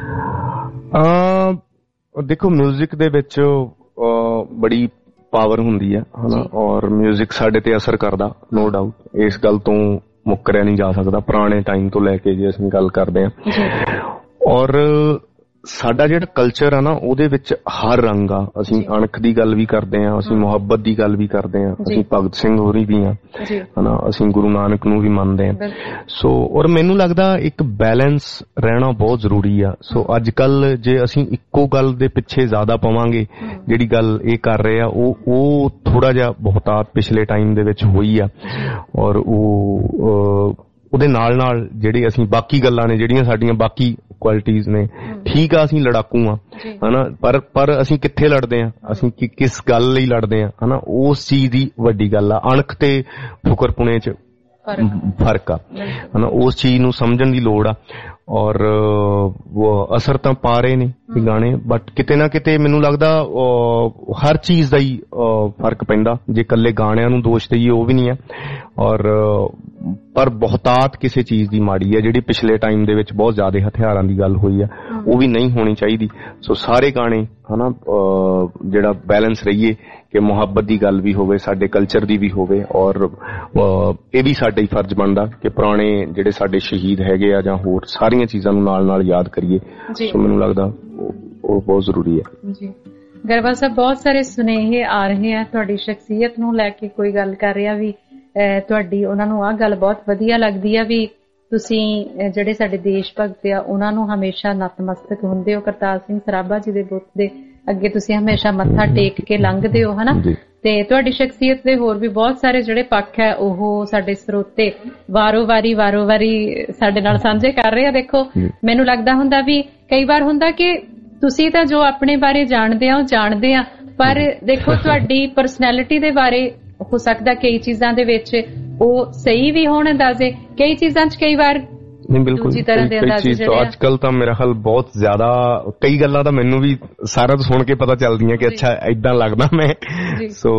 ਦੇਖੋ ਮਿਊਜ਼ਿਕ ਦੇ ਵਿੱਚ ਬੜੀ ਪਾਵਰ ਹੁੰਦੀ ਹੈ ਹਨਾ, ਔਰ ਮਿਊਜ਼ਿਕ ਸਾਡੇ ਤੇ ਅਸਰ ਕਰਦਾ, ਨੋ ਡਾਊਟ। ਇਸ ਗੱਲ ਤੋਂ ਮੁੱਕਰਿਆ ਨਹੀਂ ਜਾ ਸਕਦਾ ਪੁਰਾਣੇ ਟਾਈਮ ਤੋਂ ਲੈ ਕੇ ਜੇ ਅਸੀਂ ਗੱਲ ਕਰਦੇ ਹਾਂ। ਔਰ ਸਾਡਾ ਜਿਹੜਾ ਕਲਚਰ ਆ ਨਾ, ਉਹਦੇ ਵਿੱਚ ਹਰ ਰੰਗ ਆ। ਅਸੀਂ ਅਣਖ ਦੀ ਗੱਲ ਵੀ ਕਰਦੇ ਹਾਂ, ਅਸੀਂ ਮੁਹੱਬਤ ਦੀ ਗੱਲ ਵੀ ਕਰਦੇ ਹਾਂ, ਅਸੀਂ ਭਗਤ ਸਿੰਘ ਹੋਰੀ ਵੀ ਹਾਂ ਹਨਾ, ਅਸੀਂ ਗੁਰੂ ਨਾਨਕ ਨੂੰ ਵੀ ਮੰਨਦੇ ਹਾਂ। ਸੋ ਔਰ ਮੈਨੂੰ ਲੱਗਦਾ ਇੱਕ ਬੈਲੈਂਸ ਰਹਿਣਾ ਬਹੁਤ ਜ਼ਰੂਰੀ ਆ। ਸੋ ਅੱਜ ਕੱਲ ਜੇ ਅਸੀਂ ਇੱਕੋ ਗੱਲ ਦੇ ਪਿੱਛੇ ਜ਼ਿਆਦਾ ਪਵਾਂਗੇ, ਜਿਹੜੀ ਗੱਲ ਇਹ ਕਰ ਰਹੇ ਆ ਉਹ ਥੋੜਾ ਜਿਹਾ ਬਹੁਤਾਤ ਪਿਛਲੇ ਟਾਈਮ ਦੇ ਵਿੱਚ ਹੋਈ ਆ। ਔਰ ਉਹਦੇ ਨਾਲ ਨਾਲ ਜਿਹੜੇ ਅਸੀਂ ਬਾਕੀ ਗੱਲਾਂ ਨੇ, ਜਿਹੜੀਆਂ ਸਾਡੀਆਂ ਬਾਕੀ ਕੁਆਲਿਟੀਜ਼ ਨੇ, ਠੀਕ ਆ ਅਸੀਂ ਲੜਾਕੂ ਆ ਹਨਾ, ਪਰ ਅਸੀਂ ਕਿੱਥੇ ਲੜਦੇ ਆ, ਅਸੀਂ ਕਿਸ ਗੱਲ ਲਈ ਲੜਦੇ ਆ ਹਨਾ, ਉਸ ਚੀਜ਼ ਦੀ ਵੱਡੀ ਗੱਲ ਆ। ਅਣਖ ਤੇ ਫੁਕਰਪੁਣੇ ਚ ਫਰਕ ਆ ਹਨਾ, ਉਸ ਚੀਜ਼ ਨੂੰ ਸਮਝਣ ਦੀ ਲੋੜ ਆ। ਔਰ ਅਸਰ ਤਾਂ ਪਾ ਰਹੇ ਨੇ ਇਹ ਗਾਣੇ, ਬਟ ਕਿਤੇ ਨਾ ਕਿਤੇ ਮੈਨੂੰ ਲੱਗਦਾ ਹਰ ਚੀਜ਼ ਦਾ ਹੀ ਫਰਕ ਪੈਂਦਾ। ਜੇ ਇਕੱਲੇ ਗਾਣਿਆਂ ਨੂੰ ਦੋਸ਼ ਦੇਈਏ ਉਹ ਵੀ ਨਹੀਂ ਹੈ, ਔਰ ਪਰ ਬਹੁਤਾਤ ਕਿਸੇ ਚੀਜ਼ ਦੀ ਮਾੜੀ ਹੈ। ਜਿਹੜੀ ਪਿਛਲੇ ਟਾਈਮ ਦੇ ਵਿੱਚ ਬਹੁਤ ਜ਼ਿਆਦਾ ਹਥਿਆਰਾਂ ਦੀ ਗੱਲ ਹੋਈ ਆ, ਉਹ ਵੀ ਨਹੀਂ ਹੋਣੀ ਚਾਹੀਦੀ। ਸੋ ਸਾਰੇ ਗਾਣੇ ਹਨਾ ਜਿਹੜਾ ਬੈਲੈਂਸ ਰਹੀਏ ਕਿ ਮੁਹੱਬਤ ਦੀ ਗੱਲ ਵੀ ਹੋਵੇ, ਸਾਡੇ ਕਲਚਰ ਦੀ ਵੀ ਹੋਵੇ, ਔਰ ਇਹ ਵੀ ਸਾਡਾ ਹੀ ਫਰਜ਼ ਬਣਦਾ ਕਿ ਪੁਰਾਣੇ ਜਿਹੜੇ ਸਾਡੇ ਸ਼ਹੀਦ ਹੈਗੇ ਆ ਜਾਂ ਹੋਰ ਸਾਰੀਆਂ ਚੀਜ਼ਾਂ ਨੂੰ ਨਾਲ ਨਾਲ ਯਾਦ ਕਰੀਏ। ਸੋ ਮੈਨੂੰ ਲੱਗਦਾ ਉਹ ਬਹੁਤ ਜ਼ਰੂਰੀ ਹੈ। ਗਰੇਵਾਲ ਸਾਹਿਬ ਬਹੁਤ ਸਾਰੇ ਸੁਨੇਹੇ ਆ ਰਹੇ ਆ ਤੁਹਾਡੀ ਸ਼ਖਸੀਅਤ ਨੂੰ ਲੈ ਕੇ, ਕੋਈ ਗੱਲ ਕਰ ਰਿਹਾ ਵੀ ਤੁਹਾਡੀ ਉਹਨਾਂ ਨੂੰ ਆਹ ਗੱਲ ਬਹੁਤ ਵਧੀਆ ਲੱਗਦੀ ਆ ਵੀ ਤੁਸੀਂ ਜਿਹੜੇ ਸਾਡੇ ਦੇਸ਼ ਭਗਤ ਆ ਉਹਨਾਂ ਨੂੰ ਹਮੇਸ਼ਾ ਨਤਮਸਤਕ ਹੁੰਦੇ ਹੋ। ਕਰਤਾਰ ਸਿੰਘ ਸਰਾਭਾ ਜੀ ਦੇ ਬੁੱਤ ਦੇ ਅੱਗੇ ਤੁਸੀਂ ਹਮੇਸ਼ਾ ਮੱਥਾ ਟੇਕ ਕੇ ਲੰਘਦੇ ਹੋ, ਹਨਾ। ਤੇ ਤੁਹਾਡੀ ਸ਼ਖਸੀਅਤ ਦੇ ਹੋਰ ਵੀ ਬਹੁਤ ਸਾਰੇ ਜਿਹੜੇ ਪੱਖ ਹੈ ਉਹ ਸਾਡੇ ਸਰੋਤੇ ਵਾਰੋ ਵਾਰੀ ਸਾਡੇ ਨਾਲ ਸਾਂਝੇ ਕਰ ਰਹੇ ਆ। ਦੇਖੋ, ਮੈਨੂੰ ਲੱਗਦਾ ਹੁੰਦਾ ਵੀ ਕਈ ਵਾਰ ਹੁੰਦਾ ਕਿ ਤੁਸੀਂ ਤਾਂ ਜੋ ਆਪਣੇ ਬਾਰੇ ਜਾਣਦੇ ਆ ਉਹ ਜਾਣਦੇ ਆ, ਪਰ ਦੇਖੋ ਤੁਹਾਡੀ ਪਰਸਨੈਲਿਟੀ ਦੇ ਬਾਰੇ ਹੋ ਸਕਦਾ ਕਈ ਚੀਜ਼ਾਂ ਦੇ ਵਿੱਚ ਉਹ ਸਹੀ ਵੀ ਹੋਣ ਅੰਦਾਜ਼ੇ, ਕਈ ਚੀਜ਼ਾਂ 'ਚ ਕਈ ਵਾਰ ਨਹੀਂ, ਬਿਲਕੁਲ ਕਈ ਚੀਜ਼ ਤਾਂ ਅੱਜ ਕੱਲ ਤਾਂ ਮੇਰਾ ਖਿਆਲ ਬਹੁਤ ਜ਼ਿਆਦਾ ਕਈ ਗੱਲਾਂ ਤਾਂ ਮੈਨੂੰ ਵੀ ਸਾਰਾ ਤੋਂ ਸੁਣ ਕੇ ਪਤਾ ਚੱਲਦੀਆਂ ਕਿ ਅੱਛਾ ਏਦਾਂ ਲੱਗਦਾ ਮੈਂ। ਸੋ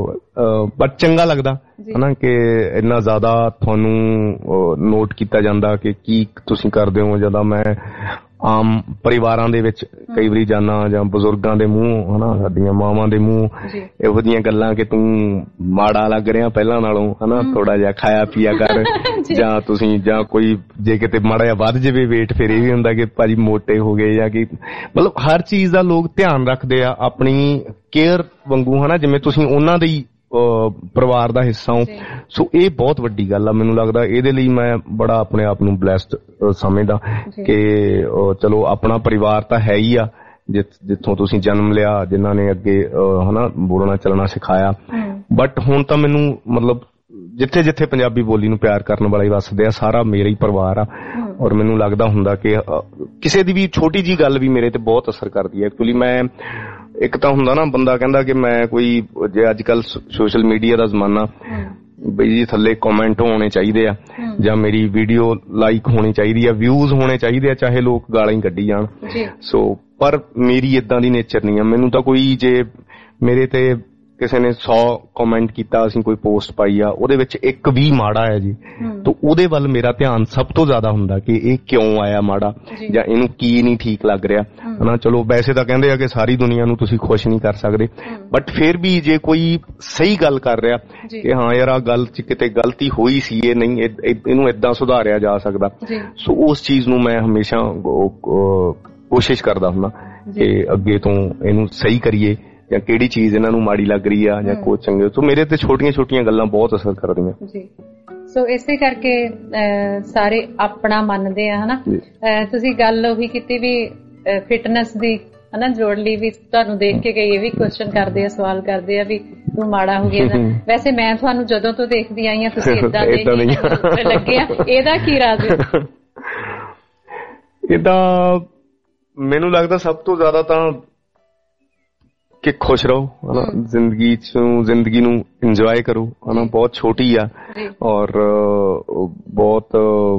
ਬਟ ਚੰਗਾ ਲੱਗਦਾ ਹਨਾ ਕਿ ਇੰਨਾ ਜ਼ਿਆਦਾ ਤੁਹਾਨੂੰ ਨੋਟ ਕੀਤਾ ਜਾਂਦਾ ਕਿ ਕੀ ਤੁਸੀਂ ਕਰਦੇ ਹੋ। ਜਦੋਂ ਮੈਂ ਆਮ ਪਰਿਵਾਰਾਂ ਦੇ ਵਿੱਚ ਕਈ ਵਾਰੀ ਜਾਣਾ ਜਾਂ ਬਜ਼ੁਰਗਾਂ ਦੇ ਮੂੰਹ ਹਨਾ, ਸਾਡੀਆਂ ਮਾਵਾਂ ਦੇ ਮੂੰਹ ਇਹੋ ਜਿਹੀਆਂ ਗੱਲਾਂ ਕਿ ਤੂੰ ਮਾੜਾ ਲੱਗ ਰਿਹਾ ਪਹਿਲਾਂ ਨਾਲੋਂ ਹਨਾ, ਥੋੜਾ ਜਿਹਾ ਖਾਇਆ ਪੀਆ ਕਰ ਜਾਂ ਤੁਸੀਂ ਜਾਂ ਕੋਈ ਜੇ ਕਿਤੇ ਮਾੜਾ ਜਿਹਾ ਵੱਧ ਜਾਵੇ ਵੇਟ ਫਿਰ ਇਹ ਵੀ ਹੁੰਦਾ ਕਿ ਭਾਜੀ ਮੋਟੇ ਹੋ ਗਏ ਜਾਂ ਕਿ ਮਤਲਬ ਹਰ ਚੀਜ਼ ਦਾ ਲੋਕ ਧਿਆਨ ਰੱਖਦੇ ਆ ਆਪਣੀ ਕੇਅਰ ਵਾਂਗੂ ਹਨਾ, ਜਿਵੇਂ ਤੁਸੀਂ ਉਹਨਾਂ ਦੀ ਪਰਿਵਾਰ ਦਾ ਹਿੱਸਾ ਹੋ। ਸੋ ਇਹ ਬਹੁਤ ਵੱਡੀ ਗੱਲ ਆ। ਮੈਨੂੰ ਲੱਗਦਾ ਇਹਦੇ ਲਈ ਮੈਂ ਬੜਾ ਆਪਣੇ ਆਪ ਨੂੰ ਬਲੈਸਡ ਸਮਝਦਾ ਕਿ ਚਲੋ ਆਪਣਾ ਪਰਿਵਾਰ ਤਾਂ ਹੈ ਹੀ ਆ ਜਿੱਥੋਂ ਤੁਸੀਂ ਜਨਮ ਲਿਆ, ਜਿਨ੍ਹਾਂ ਨੇ ਅੱਗੇ ਹਨਾ ਬੋਲਣਾ ਚੱਲਣਾ ਸਿਖਾਇਆ। ਬਟ ਹੁਣ ਤਾਂ ਮੈਨੂੰ ਮਤਲਬ ਜਿੱਥੇ ਜਿੱਥੇ ਪੰਜਾਬੀ ਬੋਲੀ ਨੂੰ ਪਿਆਰ ਕਰਨ ਵਾਲੇ ਵੱਸਦੇ ਆ ਸਾਰਾ ਮੇਰਾ ਹੀ ਪਰਿਵਾਰ ਆ। ਔਰ ਮੈਨੂੰ ਲੱਗਦਾ ਹੁੰਦਾ ਕਿ ਕਿਸੇ ਦੀ ਵੀ ਛੋਟੀ ਜੀ ਗੱਲ ਵੀ ਮੇਰੇ ਤੇ ਬਹੁਤ ਅਸਰ ਕਰਦੀ ਹੈ। ਐਕਚੁਅਲੀ ਮੈਂ ਇੱਕ ਤਾਂ ਹੁੰਦਾ ਨਾ ਬੰਦਾ ਕਹਿੰਦਾ ਕਿ ਮੈਂ ਕੋਈ ਜੇ ਅੱਜ ਕੱਲ ਸੋਸ਼ਲ ਮੀਡੀਆ ਦਾ ਜ਼ਮਾਨਾ ਬਈ ਜੀ ਥੱਲੇ ਕਮੈਂਟ ਹੋਣੇ ਚਾਹੀਦੇ ਆ ਜਾਂ ਮੇਰੀ ਵੀਡੀਓ ਲਾਈਕ ਹੋਣੀ ਚਾਹੀਦੀ ਆ, ਵਿਊਜ਼ ਹੋਣੇ ਚਾਹੀਦੇ ਆ, ਚਾਹੇ ਲੋਕ ਗਾਲਾਂ ਹੀ ਕੱਢੀ ਜਾਣ। ਸੋ ਪਰ ਮੇਰੀ ਏਦਾਂ ਦੀ ਨੇਚਰ ਨਹੀਂ ਆ। ਮੈਨੂੰ ਤਾਂ ਕੋਈ ਜੇ ਮੇਰੇ ਤੇ ਕਿਸੇ ਨੇ 100 ਕਮੈਂਟ ਕੀਤਾ, ਅਸੀਂ ਕੋਈ ਪੋਸਟ ਪਾਈ ਆ, ਉਹਦੇ ਵਿੱਚ ਇੱਕ ਵੀ ਮਾੜਾ ਹੈ ਜੀ, ਤਾਂ ਉਹਦੇ ਵੱਲ ਮੇਰਾ ਧਿਆਨ ਸਭ ਤੋਂ ਜ਼ਿਆਦਾ ਹੁੰਦਾ ਕਿ ਇਹ ਕਿਉਂ ਆਇਆ ਮਾੜਾ ਜਾਂ ਇਹਨੂੰ ਕੀ ਨਹੀਂ ਠੀਕ ਲੱਗ ਰਿਹਾ ਹਨਾ। ਚਲੋ ਵੈਸੇ ਤਾਂ ਕਹਿੰਦੇ ਆ ਕਿ ਸਾਰੀ ਦੁਨੀਆ ਨੂੰ ਤੁਸੀਂ ਖੁਸ਼ ਨਹੀਂ ਕਰ ਸਕਦੇ, ਬਟ ਫਿਰ ਵੀ ਜੇ ਕੋਈ ਸਹੀ ਗੱਲ ਕਰ ਰਿਹਾ ਕਿ ਹਾਂ ਯਾਰ ਆਹ ਗੱਲ 'ਚ ਕਿਤੇ ਗਲਤੀ ਹੋਈ ਸੀ, ਇਹ ਨਹੀਂ ਇਹਨੂੰ ਏਦਾਂ ਸੁਧਾਰਿਆ ਜਾ ਸਕਦਾ, ਸੋ ਉਸ ਚੀਜ਼ ਨੂੰ ਮੈਂ ਹਮੇਸ਼ਾ ਕੋਸ਼ਿਸ਼ ਕਰਦਾ ਹੁੰਦਾ ਕਿ ਅੱਗੇ ਤੋਂ ਇਹਨੂੰ ਸਹੀ ਕਰੀਏ ਜਾਂ ਕਿਹੜੀ ਚੀਜ਼ ਇਹਨਾਂ ਨੂੰ ਮਾੜੀ ਲੱਗ ਰਹੀ ਆ ਜਾਂ ਕੋਈ ਚੰਗੇ। ਸੋ ਮੇਰੇ ਤੇ ਛੋਟੀਆਂ ਗੱਲਾਂ ਬਹੁਤ ਅਸਰ ਕਰਦੀਆਂ ਜੀ। ਸੋ ਇਸੇ ਕਰਕੇ ਸਾਰੇ ਆਪਣਾ ਮੰਨਦੇ ਆ ਹਨਾ। ਤੁਸੀਂ ਗੱਲ ਉਹੀ ਕੀਤੀ ਵੀ ਫਿਟਨੈਸ ਦੀ ਹਨਾ ਜੋੜ ਲਈ ਵੀ ਤੁਹਾਨੂੰ ਦੇਖ ਕੇ ਕਈ ਇਹ ਵੀ ਕੁਐਸਚਨ ਕਰਦੇ ਆ, ਸਵਾਲ ਕਰਦੇ ਆ ਵੀ ਤੂੰ ਮਾੜਾ ਹੋ ਗਿਆ। ਵੈਸੇ ਮੈਂ ਤੁਹਾਨੂੰ ਜਦੋਂ ਤੋਂ ਦੇਖਦੀ ਆਈ ਆ ਤੁਸੀਂ ਏਦਾਂ ਦੇ ਲੱਗੇ ਆ, ਇਹਦਾ ਕੀ ਰਾਜ਼ ਹੈ? ਇਹਦਾ ਮੈਨੂੰ ਲੱਗਦਾ ਸਭ ਤੋਂ ਜ਼ਿਆਦਾ ਤਾਂ ਕਿ ਖੁਸ਼ ਰਹੋ ਹਨਾ, ਜ਼ਿੰਦਗੀ ਨੂੰ ਇੰਜੋਏ ਕਰੋ ਹਨਾ। ਬਹੁਤ ਛੋਟੀ ਆ ਔਰ ਬਹੁਤ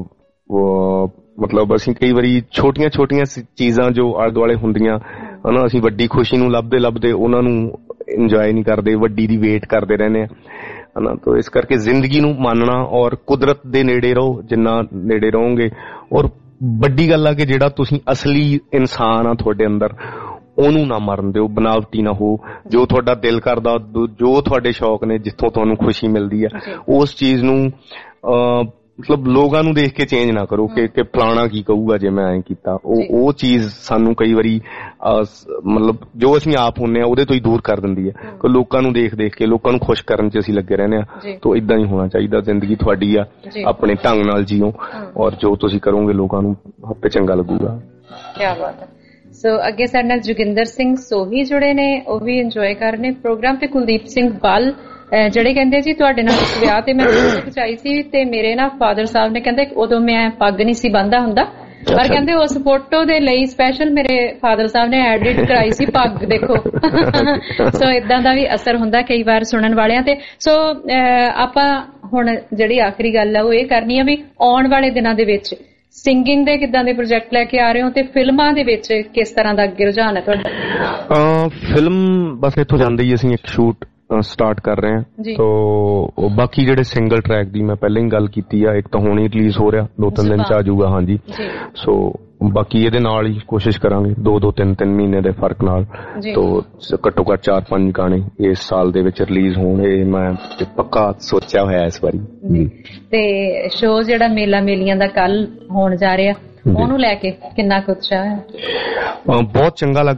ਮਤਲਬ ਅਸੀਂ ਕਈ ਵਾਰੀ ਛੋਟੀਆਂ ਚੀਜ਼ਾਂ ਜੋ ਆਲੇ ਦੁਆਲੇ ਹੁੰਦੀਆਂ ਹਨਾ, ਅਸੀਂ ਵੱਡੀ ਖੁਸ਼ੀ ਨੂੰ ਲੱਭਦੇ ਉਹਨਾਂ ਨੂੰ ਇੰਜੋਏ ਨਹੀਂ ਕਰਦੇ, ਵੱਡੀ ਦੀ ਵੇਟ ਕਰਦੇ ਰਹਿੰਦੇ ਆ ਹਨਾ। ਤਾਂ ਇਸ ਕਰਕੇ ਜ਼ਿੰਦਗੀ ਨੂੰ ਮੰਨਣਾ ਔਰ ਕੁਦਰਤ ਦੇ ਨੇੜੇ ਰਹੋ, ਜਿੰਨਾ ਨੇੜੇ ਰਹੋਗੇ। ਔਰ ਵੱਡੀ ਗੱਲ ਆ ਕਿ ਜਿਹੜਾ ਤੁਸੀਂ ਅਸਲੀ ਇਨਸਾਨ ਆ ਤੁਹਾਡੇ ਅੰਦਰ ਉਹਨੂੰ ਨਾ ਮਰਨ ਦਿਓ, ਬਨਾਵਟੀ ਨਾ ਹੋ। ਜੋ ਤੁਹਾਡਾ ਦਿਲ ਕਰਦਾ, ਜੋ ਤੁਹਾਡੇ ਸ਼ੌਕ ਨੇ, ਜਿੱਥੋਂ ਤੁਹਾਨੂੰ ਖੁਸ਼ੀ ਮਿਲਦੀ ਆ, ਉਸ ਚੀਜ਼ ਨੂੰ ਮਤਲਬ ਲੋਕਾਂ ਨੂੰ ਦੇਖ ਕੇ ਚੇਂਜ ਨਾ ਕਰੋ ਕਿ ਫਲਾਣਾ ਕੀ ਕਹੂਗਾ ਜੇ ਮੈਂ ਐਂ ਕੀਤਾ। ਉਹ ਚੀਜ਼ ਸਾਨੂੰ ਕਈ ਵਾਰੀ ਮਤਲਬ ਜੋ ਅਸੀਂ ਆਪ ਹੁੰਦੇ ਆ ਉਹਦੇ ਤੋਂ ਹੀ ਦੂਰ ਕਰ ਦਿੰਦੀ ਹੈ। ਕਿ ਲੋਕਾਂ ਨੂੰ ਦੇਖ ਕੇ ਲੋਕਾਂ ਨੂੰ ਖੁਸ਼ ਕਰਨ 'ਚ ਅਸੀਂ ਲੱਗੇ ਰਹਿੰਦੇ ਆ, ਤਾਂ ਇਦਾਂ ਹੀ ਹੋਣਾ ਚਾਹੀਦਾ। ਜ਼ਿੰਦਗੀ ਤੁਹਾਡੀ ਆ, ਆਪਣੇ ਢੰਗ ਨਾਲ ਜੀਓ ਔਰ ਜੋ ਤੁਸੀਂ ਕਰੋਗੇ ਲੋਕਾਂ ਨੂੰ ਆਪੇ ਚੰਗਾ ਲੱਗੂਗਾ। ਕੀ ਬਾਤ ਹੈ। ਸੋ ਅੱਗੇ ਸਾਡੇ ਨਾਲ ਜੋਗਿੰਦਰ ਸਿੰਘ ਸੋਹੀ ਜੁੜੇ ਨੇ, ਉਹ ਵੀ ਇੰਜੋਏ ਕਰ ਰਹੇ ਨੇ ਪ੍ਰੋਗਰਾਮ ਤੇ। ਕੁਲਦੀਪ ਸਿੰਘ ਬਲ ਜਿਹੜੇ ਕਹਿੰਦੇ ਜੀ ਤੁਹਾਡੇ ਨਾਲ ਇੱਕ ਵਿਆਹ ਤੇ ਮੈਂ ਖਿਚਾਈ ਸੀ ਤੇ ਮੇਰੇ ਨਾ ਫਾਦਰ ਸਾਹਿਬ ਨੇ ਕਹਿੰਦੇ ਉਦੋਂ ਮੈਂ ਪੱਗ ਨਹੀਂ ਸੀ ਬੰਨ੍ਹਦਾ ਹੁੰਦਾ, ਪਰ ਕਹਿੰਦੇ ਉਸ ਫੋਟੋ ਦੇ ਲਈ ਸਪੈਸ਼ਲ ਮੇਰੇ ਫਾਦਰ ਸਾਹਿਬ ਨੇ ਐਡਿਟ ਕਰਾਈ ਸੀ ਪੱਗ, ਦੇਖੋ। ਸੋ ਇਦਾਂ ਦਾ ਵੀ ਅਸਰ ਹੁੰਦਾ ਕਈ ਵਾਰ ਸੁਣਨ ਵਾਲਿਆਂ ਤੇ। ਸੋ ਆਪਾਂ ਹੁਣ ਜਿਹੜੀ ਆਖਰੀ ਗੱਲ ਆ ਉਹ ਇਹ ਕਰਨੀ ਆ ਵੀ ਆਉਣ ਵਾਲੇ ਦਿਨਾਂ ਦੇ ਵਿੱਚ ਸਿੰਗਿੰਗ ਦੇ ਕਿੱਦਾਂ ਦੇ ਪ੍ਰੋਜੈਕਟ ਲੈ ਕੇ ਆ ਰਹੇ ਹੋ ਤੇ ਫਿਲਮਾਂ ਦੇ ਵਿੱਚ ਕਿਸ ਤਰ੍ਹਾਂ ਦਾ ਅੱਗੇ ਰੁਝਾਨ ਹੈ ਤੁਹਾਡਾ? ਫਿਲਮ ਬਸ ਇੱਥੋਂ ਜਾਂਦੇ ਹੀ ਅਸੀਂ ਇੱਕ ਸ਼ੂਟ ਸਟਾਰਟ ਕਰ ਰਹੇ ਹਾਂ। ਤੋ ਬਾਕੀ ਜਿਹੜੇ ਸਿੰਗਲ ਟਰੈਕ ਦੀ ਮੈਂ ਪਹਿਲਾਂ ਹੀ ਗੱਲ ਕੀਤੀ ਆ, ਇੱਕ ਤਾਂ ਹੁਣ ਹੀ ਰਿਲੀਜ਼ ਹੋ ਰਿਹਾ, 2-3 ਦਿਨ ਚ ਆ ਜਾਊਗਾ। ਹਾਂਜੀ, ਸੋ ਬਾਕੀ ਇਹਦੇ ਨਾਲ ਹੀ ਕੋਸ਼ਿਸ਼ ਕਰਾਂਗੇ 2-3 ਮਹੀਨੇ ਦੇ ਫਰਕ ਨਾਲ ਤੋ ਘੱਟੋ ਘੱਟ 4-5 ਗਾਣੇ ਇਸ ਸਾਲ ਦੇ ਵਿੱਚ ਰਿਲੀਜ਼ ਹੋਣ, ਇਹ ਮੈਂ ਪੱਕਾ ਸੋਚਿਆ ਹੋਇਆ ਇਸ ਵਾਰੀ। ਤੇ ਸ਼ੋਅ ਜਿਹੜਾ ਮੇਲੀਆਂ ਦਾ ਕੱਲ ਹੋਣ ਜਾ ਰਿਹਾ, ਉਹਨੂੰ ਲੈ ਕੇ ਕਿੰਨਾ ਕੁ ਉਤਸ਼ਾਹ ਹੈ? ਬਹੁਤ ਚੰਗਾ ਲੱਗ ਰਿਹਾ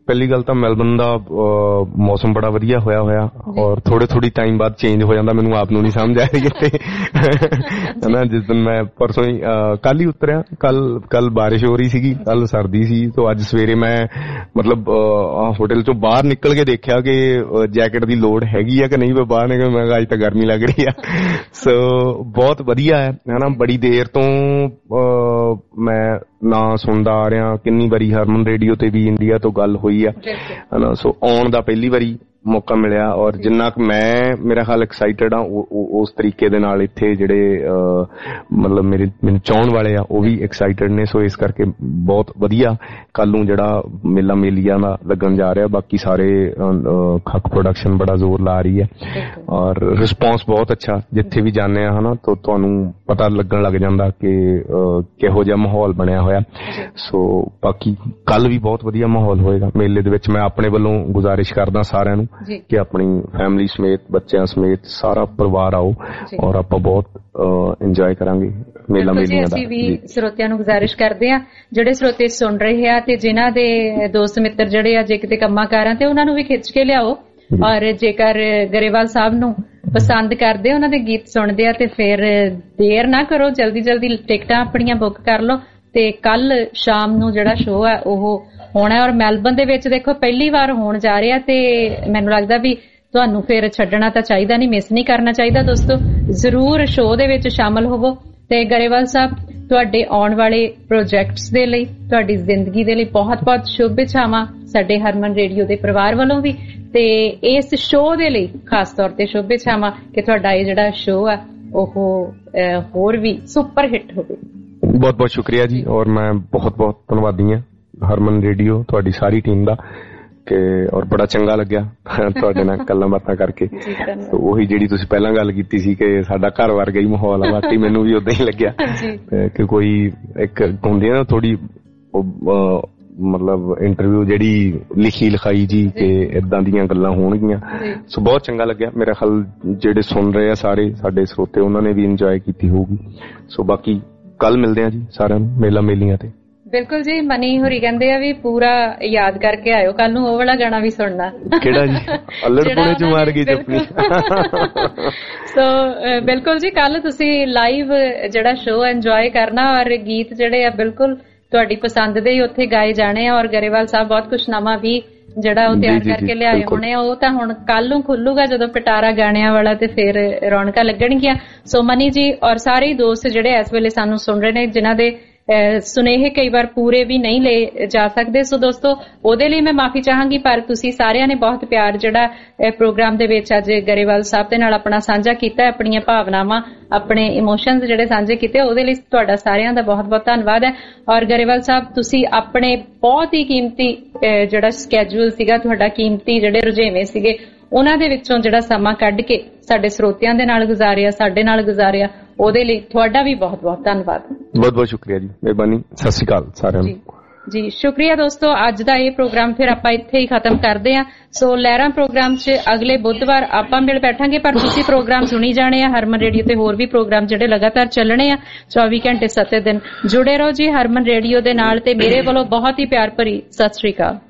ਪਹਿਲੀ ਗੱਲ ਤਾਂ ਮੈਲਬਨ ਦਾ ਮੌਸਮ ਬੜਾ ਵਧੀਆ ਹੋਇਆ ਔਰ ਥੋੜੀ ਟਾਈਮ ਬਾਅਦ ਚੇਂਜ ਹੋ ਜਾਂਦਾ, ਮੈਨੂੰ ਆਪ ਨੂੰ ਨਹੀਂ ਸਮਝ ਆ ਰਹੀ ਇੱਥੇ ਹਨਾ। ਜਿਸ ਦਿਨ ਮੈਂ ਪਰਸੋਂ ਹੀ ਕੱਲ ਹੀ ਉਤਰਿਆ, ਕੱਲ ਬਾਰਿਸ਼ ਹੋ ਰਹੀ ਸੀਗੀ, ਕੱਲ ਸਰਦੀ ਸੀ, ਤਾਂ ਅੱਜ ਸਵੇਰੇ ਮੈਂ ਮਤਲਬ ਹੋਟਲ ਚੋਂ ਬਾਹਰ ਨਿਕਲ ਕੇ ਦੇਖਿਆ ਕਿ ਜੈਕਟ ਦੀ ਲੋੜ ਹੈਗੀ ਆ ਕਿ ਨਹੀਂ। ਬਾਹਰ ਨਿਕਲ ਮੈਂ ਅੱਜ ਤਾਂ ਗਰਮੀ ਲੱਗ ਰਹੀ ਆ। ਸੋ ਬਹੁਤ ਵਧੀਆ ਹੈ ਹਨਾ। ਬੜੀ ਦੇਰ ਤੋਂ ਮੈਂ ਨਾਂ ਸੁਣਦਾ ਆ ਰਿਹਾ, ਕਿੰਨੀ ਵਾਰੀ ਹਰਮਨ ਰੇਡੀਓ ਤੇ ਵੀ ਇੰਡੀਆ ਤੋਂ ਗੱਲ ਹੋਈ ਆ ਹਨਾ। ਸੋ ਆਉਣ ਦਾ ਪਹਿਲੀ ਵਾਰੀ ਮੌਕਾ ਮਿਲਿਆ ਔਰ ਜਿੰਨਾ ਕੁ ਮੈਂ ਮੇਰਾ ਖਿਆਲ ਐਕਸਾਈਟਡ ਆ ਉਸ ਤਰੀਕੇ ਦੇ ਨਾਲ ਇੱਥੇ ਜਿਹੜੇ ਮਤਲਬ ਮੈਨੂੰ ਚਾਹਣ ਵਾਲੇ ਆ ਉਹ ਵੀ ਐਕਸਾਈਟਡ ਨੇ। ਸੋ ਇਸ ਕਰਕੇ ਬਹੁਤ ਵਧੀਆ ਕੱਲ ਨੂੰ ਜਿਹੜਾ ਮੇਲਾ ਮੇਲੀਆਂ ਦਾ ਲੱਗਣ ਜਾ ਰਿਹਾ। ਬਾਕੀ ਸਾਰੇ ਖੱਕ ਪ੍ਰੋਡਕਸ਼ਨ ਬੜਾ ਜ਼ੋਰ ਲਾ ਰਹੀ ਹੈ ਔਰ ਰਿਸਪੌਂਸ ਬਹੁਤ ਅੱਛਾ, ਜਿੱਥੇ ਵੀ ਜਾਂਦੇ ਆ ਹਨਾ ਤਾਂ ਤੁਹਾਨੂੰ ਪਤਾ ਲੱਗਣ ਲੱਗ ਜਾਂਦਾ ਕਿ ਕਿਹੋ ਜਿਹਾ ਮਾਹੌਲ ਬਣਿਆ ਹੋਇਆ। ਸੋ ਬਾਕੀ ਕੱਲ ਵੀ ਬਹੁਤ ਵਧੀਆ ਮਾਹੌਲ ਹੋਏਗਾ ਮੇਲੇ ਦੇ ਵਿੱਚ। ਮੈਂ ਆਪਣੇ ਵੱਲੋਂ ਗੁਜ਼ਾਰਿਸ਼ ਕਰਦਾ ਸਾਰਿਆਂ ਨੂੰ ਕਿ ਆਪਣੀ ਫੈਮਿਲੀ ਸਮੇਤ, ਬੱਚਿਆਂ ਸਮੇਤ ਸਾਰਾ ਪਰਿਵਾਰ ਆਓ ਔਰ ਆਪਾਂ ਬਹੁਤ ਇੰਜੋਏ ਕਰਾਂਗੇ ਮੇਲਾ ਮੇਲੀਆਂ ਦਾ। ਅਸੀਂ ਵੀ ਸਰੋਤਿਆਂ ਨੂੰ ਗੁਜ਼ਾਰਿਸ਼ ਕਰਦੇ ਆ, ਜਿਹੜੇ ਸਰੋਤੇ ਸੁਣ ਰਹੇ ਆ ਤੇ ਜਿਨ੍ਹਾਂ ਦੇ ਦੋਸਤ ਮਿੱਤਰ ਜਿਹੜੇ ਆ ਜੇ ਕਿਤੇ ਕੰਮਾਂ ਕਾਰਾਂ ਤੇ ਉਹਨਾਂ ਨੂੰ ਵੀ ਖਿੱਚ ਕੇ ਲਿਆਓ ਔਰ ਜੇਕਰ ਗਰੇਵਾਲ ਸਾਹਿਬ ਨੂੰ ਪਸੰਦ ਕਰਦੇ ਉਹਨਾਂ ਦੇ ਗੀਤ ਸੁਣਦੇ ਆ ਤੇ ਫਿਰ ਦੇਰ ਨਾ ਕਰੋ, ਜਲਦੀ ਟਿਕਟਾਂ ਆਪਣੀਆਂ ਬੁੱਕ ਕਰ ਲਓ ਤੇ ਕੱਲ ਸ਼ਾਮ ਨੂੰ ਜਿਹੜਾ ਸ਼ੋਅ ਹੈ ਉਹ ਹੋਣਾ। ਔਰ ਮੈਲਬਨ ਦੇ ਵਿੱਚ ਦੇਖੋ ਪਹਿਲੀ ਵਾਰ ਹੋਣ ਜਾ ਰਿਹਾ ਤੇ ਮੈਨੂੰ ਲੱਗਦਾ ਵੀ ਤੁਹਾਨੂੰ ਫਿਰ ਛੱਡਣਾ ਤਾਂ ਚਾਹੀਦਾ ਨਹੀਂ, ਮਿਸ ਨਹੀਂ ਕਰਨਾ ਚਾਹੀਦਾ। ਦੋਸਤੋ ਜ਼ਰੂਰ ਸ਼ੋਅ ਦੇ ਵਿੱਚ ਸ਼ਾਮਲ ਹੋਵੋ ਤੇ ਗਰੇਵਾਲ ਸਾਹਿਬ ਤੁਹਾਡੇ ਆਉਣ ਵਾਲੇ ਪ੍ਰੋਜੈਕਟਸ ਦੇ ਲਈ, ਤੁਹਾਡੀ ਜ਼ਿੰਦਗੀ ਦੇ ਲਈ ਬਹੁਤ-ਬਹੁਤ ਸ਼ੁਭ ਇੱਛਾਵਾਂ ਸਾਡੇ ਹਰਮਨ ਰੇਡੀਓ ਦੇ ਪਰਿਵਾਰ ਵੱਲੋਂ ਵੀ ਤੇ ਇਸ ਸ਼ੋਅ ਦੇ ਲਈ ਖਾਸ ਤੌਰ ਤੇ ਸ਼ੁਭ ਇੱਛਾਵਾਂ ਕਿ ਤੁਹਾਡਾ ਇਹ ਜਿਹੜਾ ਸ਼ੋਅ ਹੈ ਉਹ ਹੋਰ ਵੀ ਸੁਪਰ ਹਿੱਟ ਹੋਵੇ। ਬਹੁਤ-ਬਹੁਤ ਸ਼ੁਕਰੀਆ ਜੀ ਔਰ ਮੈਂ ਬਹੁਤ-ਬਹੁਤ ਧੰਨਵਾਦੀ ਹਾਂ ਹਰਮਨ ਰੇਡੀਓ ਤੁਹਾਡੀ ਸਾਰੀ ਟੀਮ ਦਾ ਕਿ ਔਰ ਬੜਾ ਚੰਗਾ ਲੱਗਿਆ ਤੁਹਾਡੇ ਨਾਲ ਗੱਲਾਂ ਬਾਤਾਂ ਕਰਕੇ। ਉਹੀ ਜਿਹੜੀ ਤੁਸੀਂ ਪਹਿਲਾਂ ਗੱਲ ਕੀਤੀ ਸੀ ਕਿ ਸਾਡਾ ਘਰ ਵਰਗਾ ਹੀ ਮਾਹੌਲ ਆ, ਵਾਕਈ ਮੈਨੂੰ ਵੀ ਉਦਾਂ ਹੀ ਲੱਗਿਆ ਕਿ ਕੋਈ ਇੱਕ ਹੁੰਦੀ ਨਾ ਥੋੜੀ ਮਤਲਬ ਇੰਟਰਵਿਊ ਜਿਹੜੀ ਲਿਖੀ ਲਿਖਾਈ ਜੀ ਕਿ ਏਦਾਂ ਦੀਆਂ ਗੱਲਾਂ ਹੋਣਗੀਆਂ। ਸੋ ਬਹੁਤ ਚੰਗਾ ਲੱਗਿਆ। ਮੇਰਾ ਖਿਆਲ ਜਿਹੜੇ ਸੁਣ ਰਹੇ ਆ ਸਾਰੇ ਸਾਡੇ ਸਰੋਤੇ ਉਹਨਾਂ ਨੇ ਵੀ ਇੰਜੋਏ ਕੀਤੀ ਹੋਊਗੀ। ਸੋ ਬਾਕੀ ਕੱਲ ਮਿਲਦੇ ਆ ਜੀ ਸਾਰਿਆਂ ਨੂੰ ਮੇਲਾ ਮੇਲੀਆਂ ਤੇ। ਬਿਲਕੁਲ ਜੀ, ਮਨੀ ਹੋਰੀ ਕਹਿੰਦੇ ਆ ਵੀ ਪੂਰਾ ਯਾਦ ਕਰਕੇ ਆਇਓ ਕੱਲ ਨੂੰ, ਉਹ ਵਾਲਾ ਗਾਣਾ ਵੀ ਸੁਣਨਾ। ਕਿਹੜਾ ਜੀ? ਅਲੜਪੁਣੇ ਚ ਮਾਰ ਗਈ ਜੱਫੀ। ਸੋ ਬਿਲਕੁਲ ਜੀ, ਕੱਲ ਤੁਸੀਂ ਲਾਈਵ ਜਿਹੜਾ ਸ਼ੋਅ ਇੰਜੋਏ ਕਰਨਾ ਔਰ ਗੀਤ ਜਿਹੜੇ ਆ ਬਿਲਕੁਲ ਤੁਹਾਡੀ ਪਸੰਦ ਦੇ ਹੀ ਉੱਥੇ ਗਾਏ ਜਾਣੇ ਆ ਔਰ ਗਰੇਵਾਲ ਸਾਹਿਬ ਬਹੁਤ ਕੁਛ ਨਵਾਂ ਵੀ ਜਿਹੜਾ ਉਹ ਤਿਆਰ ਕਰਕੇ ਲਿਆਏ ਹੋਣੇ ਆ। ਉਹ ਤਾਂ ਹੁਣ ਕੱਲ ਨੂੰ ਖੁੱਲੂਗਾ ਜਦੋਂ ਪਿਟਾਰਾ ਗਾਣਿਆਂ ਵਾਲਾ ਤੇ ਫਿਰ ਰੌਣਕਾਂ ਲੱਗਣਗੀਆਂ। ਸੋ ਮਨੀ ਜੀ ਔਰ ਸਾਰੇ ਦੋਸਤ ਜਿਹੜੇ ਇਸ ਵੇਲੇ ਸਾਨੂੰ ਸੁਣ ਰਹੇ ਨੇ ਜਿਨ੍ਹਾਂ ਦੇ ਸੁਨੇਹੇ ਕਈ ਵਾਰ ਪੂਰੇ ਵੀ ਨਹੀਂ ਲਏ ਜਾ ਸਕਦੇ, ਸੋ ਦੋਸਤੋ ਉਹਦੇ ਲਈ ਮੈਂ ਮਾਫੀ ਚਾਹਾਂਗੀ। ਪਰ ਤੁਸੀਂ ਸਾਰਿਆਂ ਨੇ ਬਹੁਤ ਪਿਆਰ ਜਿਹੜਾ ਪ੍ਰੋਗਰਾਮ ਦੇ ਵਿੱਚ ਅੱਜ ਗਰੇਵਾਲ ਸਾਹਿਬ ਦੇ ਨਾਲ ਆਪਣਾ ਸਾਂਝਾ ਕੀਤਾ, ਆਪਣੀਆਂ ਭਾਵਨਾਵਾਂ, ਆਪਣੇ ਇਮੋਸ਼ਨਸ ਜਿਹੜੇ ਸਾਂਝੇ ਕੀਤੇ, ਉਹਦੇ ਲਈ ਤੁਹਾਡਾ ਸਾਰਿਆਂ ਦਾ ਬਹੁਤ-ਬਹੁਤ ਧੰਨਵਾਦ ਹੈ। ਔਰ ਗਰੇਵਾਲ ਸਾਹਿਬ ਤੁਸੀਂ ਆਪਣੇ ਬਹੁਤ ਹੀ ਕੀਮਤੀ ਜਿਹੜਾ ਸਕੈਜੂਲ ਸੀਗਾ ਤੁਹਾਡਾ, ਕੀਮਤੀ ਜਿਹੜੇ ਰੁਝੇਵੇਂ ਸੀਗੇ ਉਹਨਾਂ ਦੇ ਵਿੱਚੋਂ ਜਿਹੜਾ ਸਮਾਂ ਕੱਢ ਕੇ ਸਾਡੇ ਸਰੋਤਿਆਂ ਦੇ ਨਾਲ ਗੁਜ਼ਾਰਿਆ, ਸਾਡੇ ਨਾਲ ਗੁਜ਼ਾਰਿਆ, ਉਹਦੇ ਲਈ ਤੁਹਾਡਾ ਵੀ ਬਹੁਤ-ਬਹੁਤ ਧੰਨਵਾਦ। ਬਹੁਤ-ਬਹੁਤ ਸ਼ੁਕਰੀਆ ਜੀ, ਮਿਹਰਬਾਨੀ। ਸਤਿ ਸ਼੍ਰੀ ਅਕਾਲ ਸਾਰਿਆਂ ਨੂੰ। ਜੀ ਸ਼ੁਕਰੀਆ ਦੋਸਤੋ। ਅੱਜ ਦਾ ਇਹ ਪ੍ਰੋਗਰਾਮ ਫਿਰ ਆਪਾਂ ਇੱਥੇ ਹੀ ਖਤਮ ਕਰਦੇ ਹਾਂ। ਸੋ ਲਹਿਰਾਂ ਪ੍ਰੋਗਰਾਮ 'ਚ ਅਗਲੇ ਬੁੱਧਵਾਰ ਆਪਾਂ ਮਿਲ ਬੈਠਾਂਗੇ, ਪਰ ਤੁਸੀਂ ਪ੍ਰੋਗਰਾਮ ਸੁਣੀ ਜਾਣੇ ਆ ਹਰਮਨ ਰੇਡੀਓ ਤੇ। ਹੋਰ ਵੀ ਪ੍ਰੋਗਰਾਮ ਜਿਹੜੇ ਲਗਾਤਾਰ ਚੱਲਣੇ ਆ 24 ਘੰਟੇ 7 ਦਿਨ। ਜੁੜੇ ਰਹੋ ਜੀ ਹਰਮਨ ਰੇਡੀਓ ਦੇ ਨਾਲ ਤੇ ਮੇਰੇ ਵੱਲੋਂ ਬਹੁਤ ਹੀ ਪਿਆਰ ਭਰੀ ਸਤਿ ਸ਼੍ਰੀ ਅਕਾਲ।